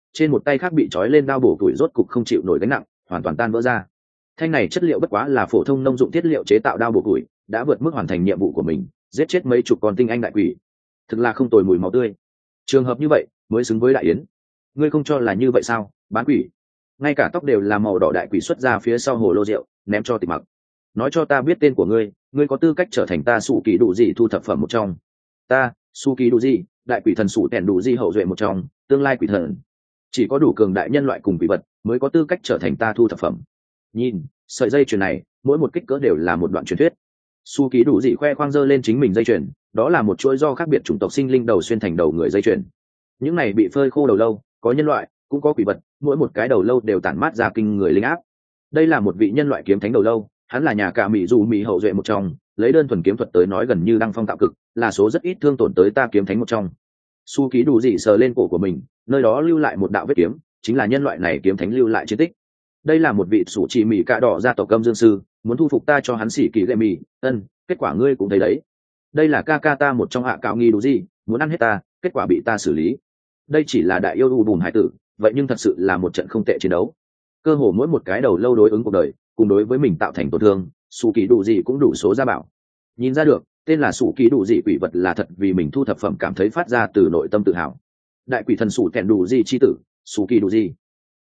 trên một tay khác bị trói lên đao bổ củi rốt cục không chịu nổi gánh nặng, hoàn toàn tan vỡ ra. Thanh này chất liệu bất quá là phổ thông nông dụng thiết liệu chế tạo đao bổ củi, đã vượt mức hoàn thành nhiệm vụ của mình, giết chết mấy chục con tinh anh đại quỷ. Thực là không tồi mùi máu tươi. Trường hợp như vậy mới xứng với đại yến. Ngươi không cho là như vậy sao, bán quỷ? Ngay cả tóc đều là màu đỏ đại quỷ xuất ra phía sau hồ lô rượu, ném cho Tịch Mặc. Nói cho ta biết tên của ngươi, ngươi có tư cách trở thành ta sủ kỳ đủ gì thu thập phẩm một trong. Ta, su kỳ đủ gì, đại quỷ thần sủ tèn đủ gì hậu duệ một trong, tương lai quỷ thần. Chỉ có đủ cường đại nhân loại cùng quỷ vật mới có tư cách trở thành ta thu thập phẩm. Nhìn, sợi dây chuyền này, mỗi một kích cỡ đều là một đoạn truyền thuyết. Su ký đủ dị khoe khoang dơ lên chính mình dây chuyền, đó là một chuỗi do khác biệt chủng tộc sinh linh đầu xuyên thành đầu người dây chuyền. Những này bị phơi khô đầu lâu, có nhân loại, cũng có quỷ vật, mỗi một cái đầu lâu đều tản mát ra kinh người linh áp. Đây là một vị nhân loại kiếm thánh đầu lâu, hắn là nhà cả mỹ dù mỹ hậu duệ một trong, lấy đơn thuần kiếm thuật tới nói gần như đăng phong tạo cực, là số rất ít thương tổn tới ta kiếm thánh một trong. Su ký đủ dị sờ lên cổ của mình, nơi đó lưu lại một đạo vết kiếm, chính là nhân loại này kiếm thánh lưu lại chiến tích. Đây là một vị sủ chỉ mỹ cạ đỏ gia tộc Âm Dương sư, muốn thu phục ta cho hắn xỉ kỳ lệ mì, kết quả ngươi cũng thấy đấy. Đây là ca ca ta một trong hạ cạo nghi đủ gì, muốn ăn hết ta, kết quả bị ta xử lý. Đây chỉ là đại yêu u bùn hải tử, vậy nhưng thật sự là một trận không tệ chiến đấu. Cơ hồ mỗi một cái đầu lâu đối ứng cuộc đời, cùng đối với mình tạo thành tổn thương, sủ kỳ đủ gì cũng đủ số ra bảo. Nhìn ra được, tên là sủ kỳ đủ gì quỷ vật là thật vì mình thu thập phẩm cảm thấy phát ra từ nội tâm tự hào. Đại quỷ thần sủ kèn đủ gì chi tử, sủ kỳ đủ gì.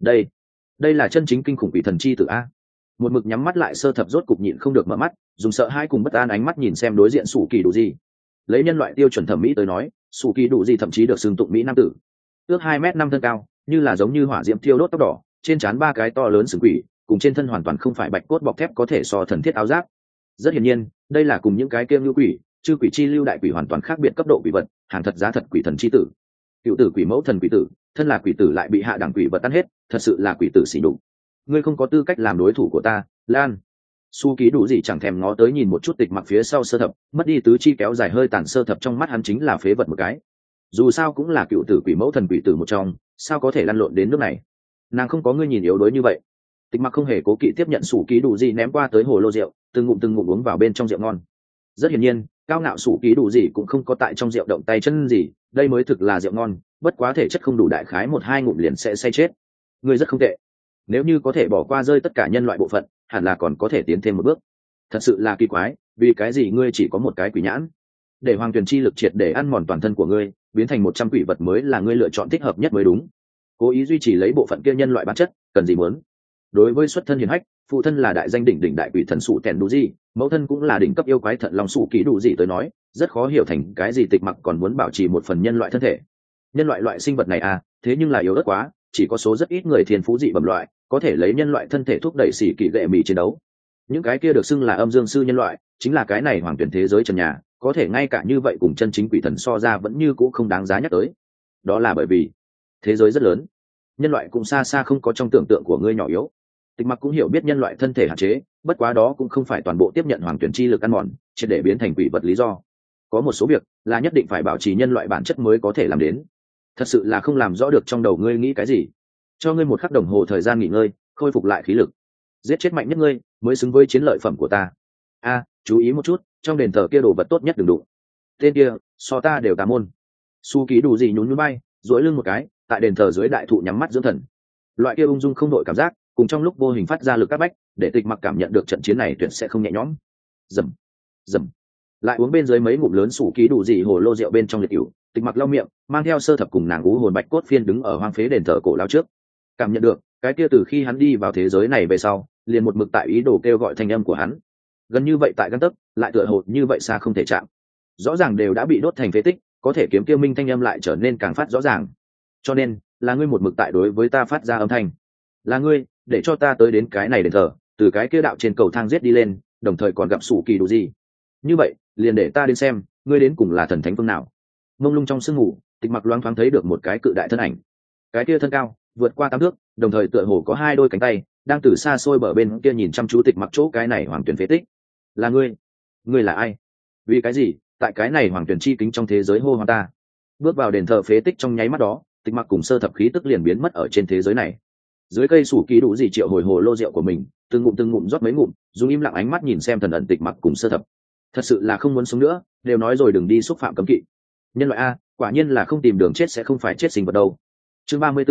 Đây là chân chính kinh khủng quỷ thần chi tử a. Một mực nhắm mắt lại sơ thập rốt cục nhịn không được mở mắt, dùng sợ hãi cùng bất an ánh mắt nhìn xem đối diện sủ kỳ đủ gì. Lấy nhân loại tiêu chuẩn thẩm mỹ tới nói, sủ kỳ đủ gì thậm chí được xưng tụng mỹ nam tử. Ước 2m5 thân cao, như là giống như hỏa diễm thiêu đốt tóc đỏ, trên trán ba cái to lớn sừng quỷ, cùng trên thân hoàn toàn không phải bạch cốt bọc thép có thể so thần thiết áo giáp. Rất hiển nhiên, đây là cùng những cái kia lưu quỷ, chư quỷ chi lưu đại quỷ hoàn toàn khác biệt cấp độ quỷ vật, hàng thật giá thật quỷ thần chi tử. Cựu tử quỷ mẫu thần quỷ tử, thân là quỷ tử lại bị hạ đẳng quỷ vật tan hết, thật sự là quỷ tử xỉ đục. Ngươi không có tư cách làm đối thủ của ta, Lan. Su ký đủ gì chẳng thèm ngó tới nhìn một chút Tịch Mặc phía sau sơ thập, mất đi tứ chi kéo dài hơi tàn sơ thập trong mắt hắn chính là phế vật một cái. Dù sao cũng là cựu tử quỷ mẫu thần quỷ tử một trong, sao có thể lăn lộn đến nước này? Nàng không có ngươi nhìn yếu đuối như vậy. Tịch Mặc không hề cố kỵ tiếp nhận Su ký đủ gì ném qua tới hồ lô rượu, từng ngụm uống vào bên trong rượu ngon. Rất hiển nhiên, cao ngạo Su ký đủ gì cũng không có tại trong rượu động tay chân gì, đây mới thực là rượu ngon, bất quá thể chất không đủ đại khái 1-2 ngụm liền sẽ say chết. Ngươi rất không tệ. Nếu như có thể bỏ qua rơi tất cả nhân loại bộ phận, hẳn là còn có thể tiến thêm một bước. Thật sự là kỳ quái, vì cái gì ngươi chỉ có một cái quỷ nhãn? Để hoàng tuyển chi lực triệt để ăn mòn toàn thân của ngươi, biến thành 100 quỷ vật mới là ngươi lựa chọn thích hợp nhất mới đúng. Cố ý duy trì lấy bộ phận kia nhân loại bản chất, cần gì muốn? Đối với xuất thân hiền hách, phụ thân là đại danh đỉnh đại quỷ thần sủ tèn đủ gì, mẫu thân cũng là đỉnh cấp yêu quái thận long sủ kỹ đủ gì tới nói, rất khó hiểu thành cái gì Tịch Mặc còn muốn bảo trì một phần nhân loại thân thể. Nhân loại sinh vật này à, thế nhưng là yếu ớt quá, chỉ có số rất ít người thiên phú dị bẩm loại có thể lấy nhân loại thân thể thúc đẩy xỉ kỳ gệ mỹ chiến đấu. Những cái kia được xưng là âm dương sư nhân loại, chính là cái này hoàng tuyển thế giới trần nhà, có thể ngay cả như vậy cùng chân chính quỷ thần so ra vẫn như cũ không đáng giá nhắc tới. Đó là bởi vì thế giới rất lớn, nhân loại cũng xa xa không có trong tưởng tượng của ngươi nhỏ yếu. Tịch Mặc cũng hiểu biết nhân loại thân thể hạn chế, bất quá đó cũng không phải toàn bộ tiếp nhận hoàng tuyển chi lực ăn mòn, triệt để biến thành quỷ vật lý do. Có một số việc là nhất định phải bảo trì nhân loại bản chất mới có thể làm đến. Thật sự là không làm rõ được trong đầu ngươi nghĩ cái gì. Cho ngươi 1 khắc đồng hồ thời gian nghỉ ngơi, khôi phục lại khí lực. Giết chết mạnh nhất ngươi mới xứng với chiến lợi phẩm của ta. Chú ý một chút, trong đền thờ kia đồ vật tốt nhất đừng đụng. Tên kia so ta đều tà môn. Su ký đủ gì nhún bay, duỗi lưng một cái, tại đền thờ dưới đại thụ nhắm mắt dưỡng thần. Loại kia ung dung không đội cảm giác, cùng trong lúc vô hình phát ra lực các bách, để Tịch Mặc cảm nhận được trận chiến này tuyệt sẽ không nhẹ nhõm. Dầm. Lại uống bên dưới mấy ngụm lớn sủ ký đủ gì hồ lô rượu bên trong liệt cửu, Tịch Mặc lau miệng, mang theo sơ thập cùng nàng ú hồn bạch cốt phiên đứng ở hoang phế đền thờ cổ lao trước. Cảm nhận được cái kia từ khi hắn đi vào thế giới này về sau, liền một mực tại ý đồ kêu gọi thanh âm của hắn. Gần như vậy tại gan tấc, lại tựa hồ như vậy xa không thể chạm. Rõ ràng đều đã bị đốt thành phế tích, có thể kiếm kia minh thanh âm lại trở nên càng phát rõ ràng. Cho nên, là ngươi một mực tại đối với ta phát ra âm thanh. Là ngươi để cho ta tới đến cái này đền thờ, từ cái kia đạo trên cầu thang giết đi lên, đồng thời còn gặp sủ kỳ đủ gì. Như vậy, liền để ta đến xem, ngươi đến cùng là thần thánh phương nào. Mông lung trong sương ngủ, Tịch Mặc loáng thoáng thấy được một cái cự đại thân ảnh. Cái kia thân cao vượt qua 8 thước, đồng thời tựa hồ có 2 đôi cánh tay, đang từ xa xôi bờ bên kia nhìn chăm chú Tịch Mặc chỗ cái này hoàng tuyển phế tích. Là ngươi là ai? Vì cái gì tại cái này hoàng tuyển chi kính trong thế giới hô hoán ta? Bước vào đền thờ phế tích trong nháy mắt đó, Tịch Mặc cùng sơ thập khí tức liền biến mất ở trên thế giới này. Dưới cây sủ ký đủ gì triệu hồi hồ lô rượu của mình, từng ngụm rót mấy ngụm, dùng im lặng ánh mắt nhìn xem thần ẩn Tịch Mặc cùng sơ thập. Thật sự là không muốn sống nữa, đều nói rồi đừng đi xúc phạm cấm kỵ. Nhân loại a, quả nhiên là không tìm đường chết sẽ không phải chết sinh vật đâu. Chương 34,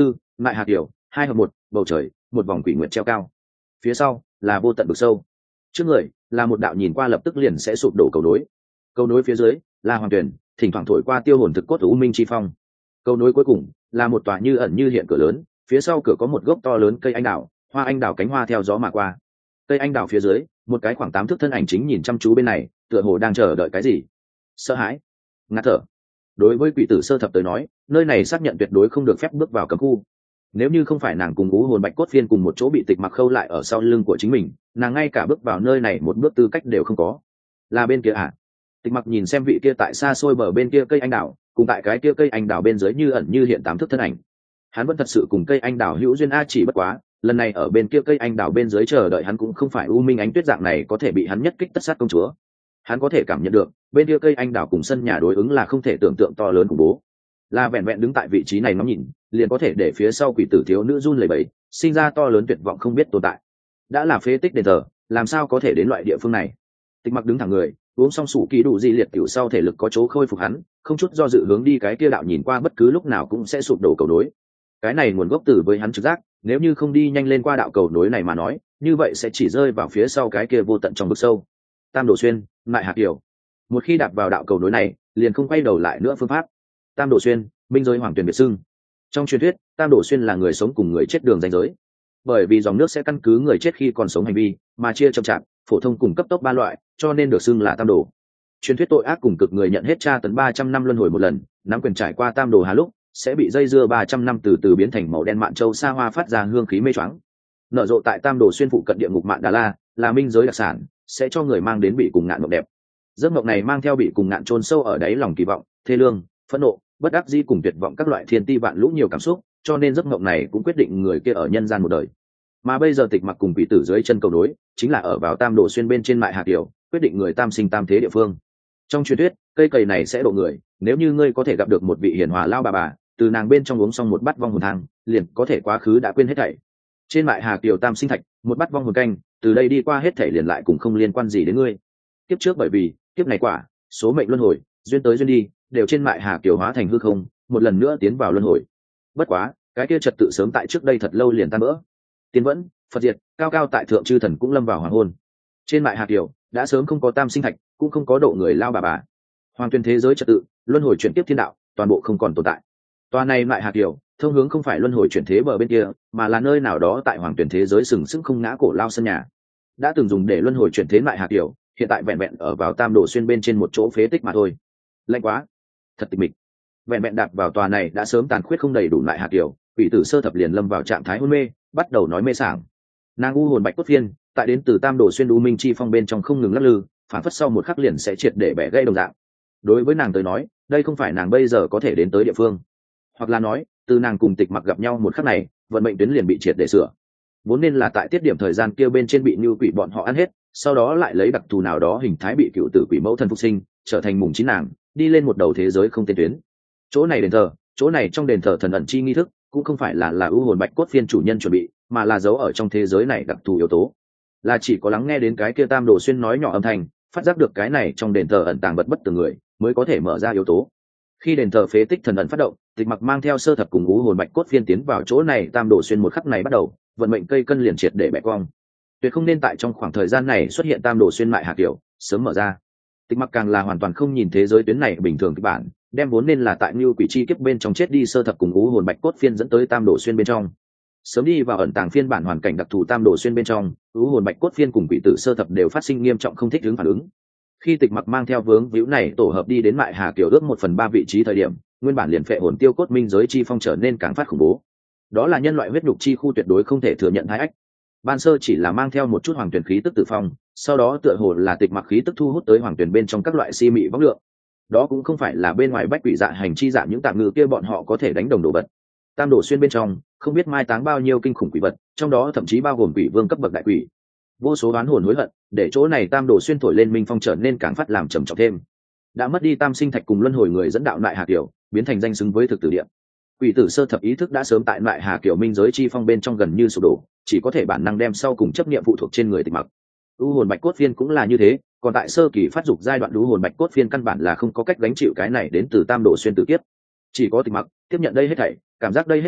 lại hạt kiểu 2 hợp 1, bầu trời một vòng quỷ nguyệt treo cao, phía sau là vô tận vực sâu, trước người là một đạo nhìn qua lập tức liền sẽ sụp đổ cầu nối phía dưới là hoàng tuyển thỉnh thoảng thổi qua tiêu hồn thực cốt u minh chi phong, cầu nối cuối cùng là một tòa như ẩn như hiện cửa lớn, phía sau cửa có một gốc to lớn cây anh đào, hoa anh đào cánh hoa theo gió mà qua, cây anh đào phía dưới một cái khoảng 8 thước thân ảnh chính nhìn chăm chú bên này, tựa hồ đang chờ đợi cái gì. Sợ hãi, ngạt thở. Đối với quỷ tử sơ thập tới nói, nơi này xác nhận tuyệt đối không được phép bước vào cấm khu. Nếu như không phải nàng cùng ú hồn bạch cốt phiên cùng một chỗ bị tịch mặc khâu lại ở sau lưng của chính mình, nàng ngay cả bước vào nơi này một bước tư cách đều không có. Là bên kia à? Tịch mặc nhìn xem vị kia tại xa xôi bờ bên kia cây anh đào, cùng tại cái kia cây anh đào bên dưới như ẩn như hiện 8 thước thân ảnh. Hắn vẫn thật sự cùng cây anh đào hữu duyên a, chỉ bất quá lần này ở bên kia cây anh đào bên dưới chờ đợi hắn cũng không phải u minh ánh tuyết dạng này có thể bị hắn nhất kích tất sát công chúa. Hắn có thể cảm nhận được bên kia cây anh đào cùng sân nhà đối ứng là không thể tưởng tượng to lớn khủng bố, là vẹn vẹn đứng tại vị trí này ngắm nhìn liền có thể để phía sau quỷ tử thiếu nữ run lẩy bẩy, sinh ra to lớn tuyệt vọng không biết tồn tại. Đã là phế tích đền thờ, làm sao có thể đến loại địa phương này? Tịch mặc đứng thẳng người, uống xong sủ ký đủ di liệt tiểu sau thể lực có chỗ khôi phục, hắn không chút do dự hướng đi cái kia đạo nhìn qua bất cứ lúc nào cũng sẽ sụp đổ cầu nối. Cái này nguồn gốc từ với hắn trực giác, nếu như không đi nhanh lên qua đạo cầu nối này mà nói, như vậy sẽ chỉ rơi vào phía sau cái kia vô tận trong vực sâu. Tam Đồ Xuyên, Mại Hạc Kiều. Một khi đạp vào đạo cầu nối này, liền không quay đầu lại nữa phương pháp. Tam Đồ Xuyên, minh giới hoàng tuyển biệt xưng. Trong truyền thuyết, Tam Đồ Xuyên là người sống cùng người chết đường ranh giới. Bởi vì dòng nước sẽ căn cứ người chết khi còn sống hành vi, mà chia chậm chạp, phổ thông cùng cấp tốc 3 loại, cho nên được xưng là Tam Đồ. Truyền thuyết tội ác cùng cực người nhận hết tra tấn 300 năm luân hồi một lần, nắm quyền trải qua Tam Đồ Hà lúc, sẽ bị dây dưa 300 năm từ từ biến thành màu đen mạn châu sa hoa phát ra hương khí mê choáng. Nở rộ tại Tam Đồ Xuyên phụ cận địa ngục Mạn Đà La, là minh giới đặc sản, sẽ cho người mang đến bị cùng ngạn mộng đẹp. Giấc mộng này mang theo bị cùng ngạn chôn sâu ở đáy lòng kỳ vọng, thê lương, phẫn nộ, bất đắc dĩ cùng tuyệt vọng các loại thiên ti vạn lũ nhiều cảm xúc, cho nên giấc mộng này cũng quyết định người kia ở nhân gian một đời. Mà bây giờ tịch mặc cùng quỷ tử dưới chân cầu nối, chính là ở vào Tam Đồ Xuyên bên trên Mại Hà Kiều, quyết định người tam sinh tam thế địa phương. Trong truyền thuyết, cây cầy này sẽ độ người, nếu như ngươi có thể gặp được một vị hiền hòa lao bà, từ nàng bên trong uống xong một bát vong hồn thang, liền có thể quá khứ đã quên hết thảy. Trên Mại Hà Kiều tam sinh thạch, một bát vong hồn canh, từ đây đi qua hết thảy liền lại cũng không liên quan gì đến ngươi. Kiếp trước bởi vì kiếp này quả, số mệnh luân hồi, duyên tới duyên đi, đều trên Mại Hà Kiều hóa thành hư không, một lần nữa tiến vào luân hồi. Bất quá, cái kia trật tự sớm tại trước đây thật lâu liền tan vỡ. Tiến vẫn, Phật diệt, cao cao tại thượng chư thần cũng lâm vào hoàng hôn. Trên Mại Hà Kiều đã sớm không có tam sinh thạch, cũng không có độ người lao bà. Hoàng tuyên thế giới trật tự, luân hồi chuyển tiếp thiên đạo, toàn bộ không còn tồn tại. Tòa này Mại Hà Kiều, thông hướng không phải luân hồi chuyển thế bờ bên kia, mà là nơi nào đó tại hoàng tuyển thế giới sừng sững không ngã cổ lao sân nhà. Đã từng dùng để luân hồi chuyển thế Mại Hà Kiều, hiện tại vẹn vẹn ở vào Tam Đồ Xuyên bên trên một chỗ phế tích mà thôi. Lạnh quá, thật tịch mịch. Vẹn vẹn đạp vào tòa này đã sớm tàn khuyết không đầy đủ Mại Hà Kiều, quỷ tử sơ thập liền lâm vào trạng thái hôn mê, bắt đầu nói mê sảng. Nàng u hồn bạch cốt phiên, tại đến từ Tam Đồ Xuyên u minh chi phong bên trong không ngừng lắc lư, phản phất sau một khắc liền sẽ triệt để bẻ gãy đồng dạng. Đối với nàng tới nói, đây không phải nàng bây giờ có thể đến tới địa phương, hoặc là nói, từ nàng cùng tịch mặc gặp nhau một khắc này, vận mệnh tuyến liền bị triệt để sửa. Vốn nên là tại tiết điểm thời gian kia bên trên bị như quỷ bọn họ ăn hết, sau đó lại lấy đặc thù nào đó hình thái bị cựu tử quỷ mẫu thần phục sinh, trở thành mùng chín nàng, đi lên một đầu thế giới không tên tuyến. Chỗ này đền thờ, chỗ này trong đền thờ thần ẩn chi nghi thức, cũng không phải là ưu hồn bạch cốt phiên chủ nhân chuẩn bị, mà là giấu ở trong thế giới này đặc thù yếu tố. Là chỉ có lắng nghe đến cái kia Tam Đồ Xuyên nói nhỏ âm thanh, phát giác được cái này trong đền thờ ẩn tàng vật bất tường người, mới có thể mở ra yếu tố. Khi đền thờ phế tích thần ẩn phát động, tịch mặc mang theo sơ thập cùng ưu hồn bạch cốt phiên tiến vào chỗ này Tam Đồ Xuyên một khắc này bắt đầu, vận mệnh cây cân liền triệt để bẻ cong. Tuyệt không nên tại trong khoảng thời gian này xuất hiện Tam Đồ Xuyên Mại Hà Kiều, sớm mở ra. Tịch mặc càng là hoàn toàn không nhìn thế giới tuyến này bình thường kịch bản, đem vốn nên là tại như quỷ chi kiếp bên trong chết đi sơ thập cùng ưu hồn bạch cốt phiên dẫn tới Tam Đồ Xuyên bên trong. Sớm đi vào ẩn tàng phiên bản hoàn cảnh đặc thù Tam Đồ Xuyên bên trong, ưu hồn bạch cốt phiên cùng quỷ tử sơ thập đều phát sinh nghiêm trọng không thích ứng phản ứng. Khi tịch mặc mang theo vướng víu này tổ hợp đi đến Mại Hà Kiều ước 1/3 vị trí thời điểm, nguyên bản liền phệ hồn tiêu cốt minh giới chi phong trở nên càng phát khủng bố. Đó là nhân loại huyết nhục chi khu tuyệt đối không thể thừa nhận hai ách. Ban sơ chỉ là mang theo một chút hoàng tuyển khí tức tử phong, sau đó tựa hồ là tịch mặc khí tức thu hút tới hoàng tuyển bên trong các loại si mị vóc lượng. Đó cũng không phải là bên ngoài bách quỷ dạ hành chi dạng những tạm ngư kia bọn họ có thể đánh đồng đồ vật. Tam Đồ Xuyên bên trong, không biết mai táng bao nhiêu kinh khủng quỷ vật, trong đó thậm chí bao gồm quỷ vương cấp bậc đại quỷ. Vô số oán hồn hối hận, để chỗ này Tam Đồ Xuyên thổi lên minh phong trở nên càng phát làm trầm trọng thêm. Đã mất đi tam sinh thạch cùng luân hồi người dẫn đạo Mại Hà Kiều, biến thành danh xứng với thực tử địa. Quỷ tử sơ thập ý thức đã sớm tại Mại Hà Kiều minh giới chi phong bên trong gần như sụp đổ, chỉ có thể bản năng đem sau cùng chấp niệm phụ thuộc trên người tịch mặc. U hồn bạch cốt phiên cũng là như thế, còn tại sơ kỳ phát dục giai đoạn u hồn bạch cốt phiên căn bản là không có cách gánh chịu cái này đến từ Tam Đồ Xuyên tử kiếp. Chỉ có tịch mặc tiếp nhận đây hết thảy, cảm giác đây hết thảy,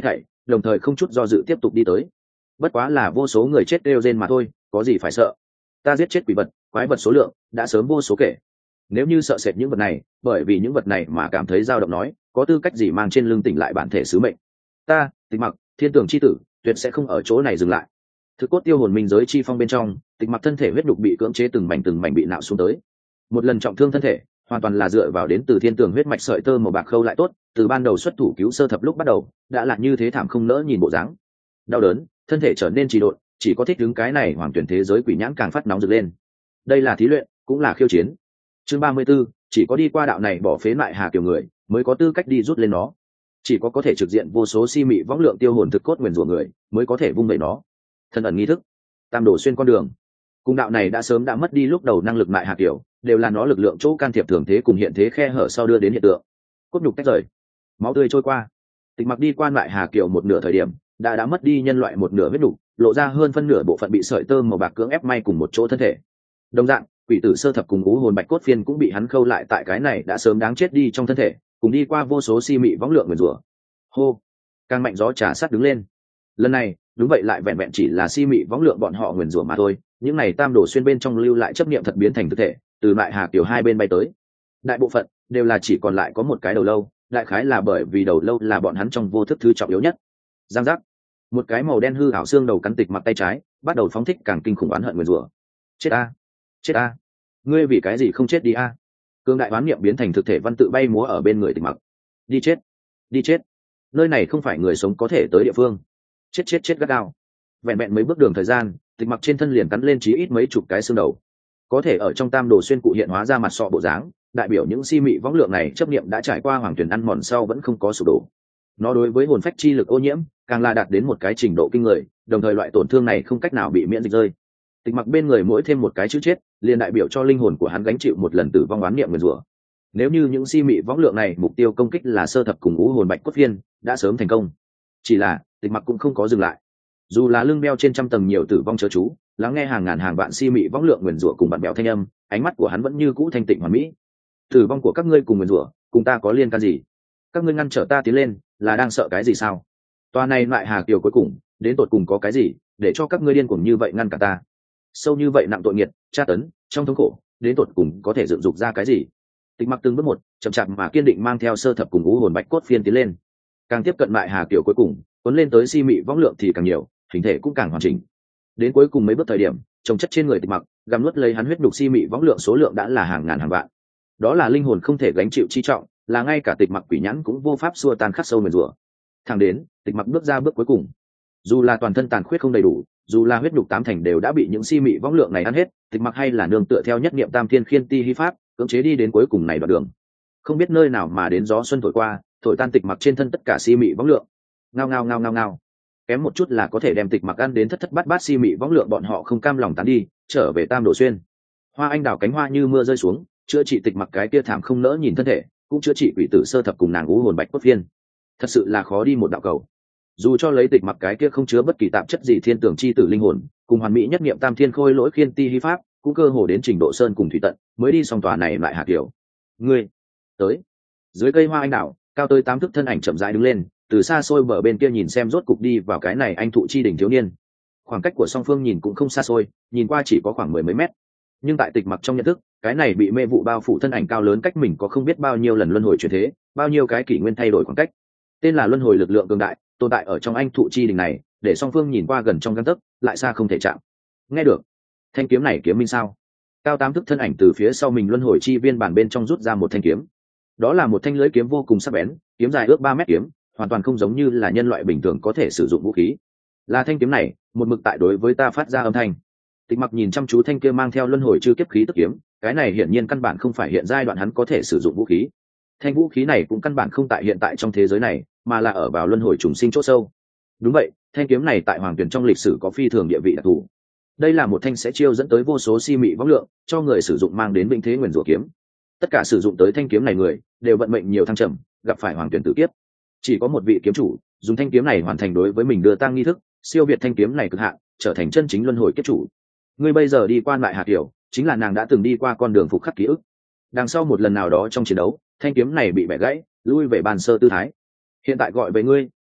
đồng thời không chút do dự tiếp tục đi tới. Bất quá là vô số người chết đều rên mà thôi, có gì phải sợ. Ta giết chết quỷ vật quái vật số lượng đã sớm vô số kể. Nếu như sợ sệt những vật này, bởi vì những vật này mà cảm thấy dao động nói, có tư cách gì mang trên lưng tỉnh lại bản thể sứ mệnh. Ta Tịch Mặc, thiên tường chi tử, tuyệt sẽ không ở chỗ này dừng lại. Thực cốt tiêu hồn minh giới chi phong bên trong, Tịch Mặc thân thể huyết nhục bị cưỡng chế từng mảnh bị nạo xuống tới. Một lần trọng thương thân thể, hoàn toàn là dựa vào đến từ thiên tường huyết mạch sợi tơ màu bạc khâu lại tốt, từ ban đầu xuất thủ cứu sơ thập lúc bắt đầu, đã là như thế thảm không nỡ nhìn bộ dáng. Đau đớn, thân thể trở nên trì độn, chỉ có thích đứng cái này hoàng tuyển thế giới quỷ nhãn càng phát nóng rực lên. Đây là thí luyện, cũng là khiêu chiến. Chương 34, chỉ có đi qua đạo này bỏ phế lại Hà Kiều người, mới có tư cách đi rút lên nó. Chỉ có thể trực diện vô số si mị võng lượng tiêu hồn thực cốt nguyền rủa người, mới có thể vung vẩy nó. Thân ẩn nghi thức, tam đổ xuyên con đường. Cùng đạo này đã sớm đã mất đi lúc đầu năng lực lại Hà Kiều, đều là nó lực lượng chỗ can thiệp thường thế cùng hiện thế khe hở sau đưa đến hiện tượng. Cốt nhục tách rời, máu tươi trôi qua. Tịch Mặc đi qua lại Hà Kiều một nửa thời điểm, đã mất đi nhân loại một nửa huyết nhục, lộ ra hơn phân nửa bộ phận bị sợi tơ màu bạc cưỡng ép may cùng một chỗ thân thể. Đồng dạng, quỷ tử sơ thập cùng ú hồn bạch cốt phiên cũng bị hắn khâu lại tại cái này đã sớm đáng chết đi trong thân thể, cùng đi qua vô số si mị võng lượng nguyền rủa. Hô, càng mạnh gió trà sát đứng lên. Lần này, đúng vậy lại vẹn vẹn chỉ là si mị võng lượng bọn họ nguyền rủa mà thôi, những này tam đổ xuyên bên trong lưu lại chấp niệm thật biến thành thực thể, từ lại Hà Kiều hai bên bay tới. Đại bộ phận đều là chỉ còn lại có một cái đầu lâu, đại khái là bởi vì đầu lâu là bọn hắn trong vô thức thứ trọng yếu nhất. Giang giác, một cái màu đen hư ảo xương đầu cắn Tịch Mặc tay trái, bắt đầu phóng thích càng kinh khủng oán hận nguyền rủa. Chết a, chết a, ngươi vì cái gì không chết đi a? Cương đại oán niệm biến thành thực thể văn tự bay múa ở bên người Tịch Mặc. Đi chết, đi chết, nơi này không phải người sống có thể tới địa phương. Chết chết chết gắt gao. Vẹn vẹn mấy bước đường thời gian, Tịch Mặc trên thân liền cắn lên chí ít mấy chục cái xương đầu. Có thể ở trong tam đồ xuyên cụ hiện hóa ra mặt sọ bộ dáng, đại biểu những si mị võng lượng này chấp niệm đã trải qua hoàng tuyển ăn mòn sau vẫn không có sụp đổ. Nó đối với hồn phách chi lực ô nhiễm càng là đạt đến một cái trình độ kinh người, đồng thời loại tổn thương này không cách nào bị miễn dịch rơi. Tịch Mặc bên người mỗi thêm một cái chữ chết, liền đại biểu cho linh hồn của hắn gánh chịu một lần tử vong oán niệm nguyền rủa. Nếu như những si mị võng lượng này mục tiêu công kích là sơ thập cùng ú hồn bạch cốt phiên, đã sớm thành công. Chỉ là Tịch Mặc cũng không có dừng lại. Dù là lưng đeo trên trăm tầng nhiều tử vong chớ chú, lắng nghe hàng ngàn hàng vạn si mị võng lượng nguyền rủa cùng bạn bèo thanh âm, ánh mắt của hắn vẫn như cũ thanh tịnh hoàn mỹ. Tử vong của các ngươi cùng nguyền rủa, cùng ta có liên can gì? Các ngươi ngăn trở ta tiến lên, là đang sợ cái gì sao? Toa này lại Hà Kiều cuối cùng, đến tột cùng có cái gì, để cho các ngươi điên cuồng như vậy ngăn cả ta? Sâu như vậy nặng tội nghiệt, tra tấn, trong thống khổ, đến tột cùng có thể dựng dục ra cái gì? Tịch Mặc từng bước một, chậm chạp mà kiên định mang theo sơ thập cùng ú hồn bạch cốt phiên tiến lên. Càng tiếp cận lại Hà Kiều cuối cùng, cuốn lên tới si mị võng lượng thì càng nhiều, hình thể cũng càng hoàn chỉnh. Đến cuối cùng mấy bước thời điểm, trồng chất trên người Tịch Mặc, gặm nuốt lấy hắn huyết nhục si mị võng lượng số lượng đã là hàng ngàn hàng vạn. Đó là linh hồn không thể gánh chịu chi trọng, là ngay cả Tịch Mặc quỷ nhãn cũng vô pháp xua tan khắc sâu nguyền rủa. Thẳng đến Tịch Mặc bước ra bước cuối cùng, dù là toàn thân tàn khuyết không đầy đủ, dù là huyết nhục tám thành đều đã bị những si mị võng lượng này ăn hết, Tịch Mặc hay là nương tựa theo nhất niệm tam thiên khiên ti hy pháp, cưỡng chế đi đến cuối cùng này đoạn đường. Không biết nơi nào mà đến gió xuân thổi qua, thổi tan Tịch Mặc trên thân tất cả si mị võng lượng. Ngao ngao ngao ngao ngao, kém một chút là có thể đem Tịch Mặc ăn đến thất thất bát bát si mị võng lượng bọn họ không cam lòng tán đi, trở về tam đồ xuyên. Hoa anh đào cánh hoa như mưa rơi xuống, chữa trị Tịch Mặc cái kia thảm không nỡ nhìn thân thể, cũng chữa trị quỷ tử sơ thập cùng nàng ú hồn bạch cốt phiên. Thật sự là khó đi một đạo cầu. Dù cho lấy Tịch Mặc cái kia không chứa bất kỳ tạp chất gì thiên tưởng chi tử linh hồn, cùng hoàn mỹ nhất niệm tam thiên khôi lỗi khiên ti hy pháp, cũng cơ hồ đến trình độ sơn cùng thủy tận, mới đi xong tòa này lại Hà Kiều. Ngươi tới. Dưới cây hoa anh đào, cao tới 8 thước thân ảnh chậm rãi đứng lên, từ xa xôi bờ bên kia nhìn xem rốt cục đi vào cái này anh thụ chi đỉnh thiếu niên. Khoảng cách của song phương nhìn cũng không xa xôi, nhìn qua chỉ có khoảng 10 mấy mét. Nhưng tại Tịch Mặc trong nhận thức, cái này bị mê vụ bao phủ thân ảnh cao lớn cách mình có không biết bao nhiêu lần luân hồi chuyển thế, bao nhiêu cái kỷ nguyên thay đổi khoảng cách. Tên là luân hồi lực lượng cường đại, tồn tại ở trong anh thụ chi đỉnh này, để song phương nhìn qua gần trong gang tấc, lại xa không thể chạm. Nghe được, thanh kiếm này kiếm minh sao? Cao 8 thước thân ảnh từ phía sau mình luân hồi chi viên bản bên trong rút ra một thanh kiếm. Đó là một thanh lưỡi kiếm vô cùng sắc bén, kiếm dài ước 3 mét kiếm, hoàn toàn không giống như là nhân loại bình thường có thể sử dụng vũ khí. Là thanh kiếm này, một mực tại đối với ta phát ra âm thanh. Tịch Mặc nhìn chăm chú thanh kia mang theo luân hồi chư kiếp khí tức kiếm, cái này hiển nhiên căn bản không phải hiện giai đoạn hắn có thể sử dụng vũ khí. Thanh vũ khí này cũng căn bản không tại hiện tại trong thế giới này, mà là ở vào luân hồi trùng sinh chỗ sâu. Đúng vậy, thanh kiếm này tại hoàng tuyển trong lịch sử có phi thường địa vị đặc thù. Đây là một thanh sẽ chiêu dẫn tới vô số si mị võng lượng, cho người sử dụng mang đến vĩnh thế nguyền rủa kiếm. Tất cả sử dụng tới thanh kiếm này người, đều vận mệnh nhiều thăng trầm, gặp phải hoàng tuyển tử kiếp. Chỉ có một vị kiếm chủ, dùng thanh kiếm này hoàn thành đối với mình đưa tang nghi thức, siêu việt thanh kiếm này cực hạn, trở thành chân chính luân hồi kiếp chủ. Ngươi bây giờ đi qua lại Hà Kiều, chính là nàng đã từng đi qua con đường phục khắc ký ức. Đằng sau một lần nào đó trong chiến đấu, thanh kiếm này bị bẻ gãy, lui về bàn sơ tư thái. Hiện tại gọi về ngươi,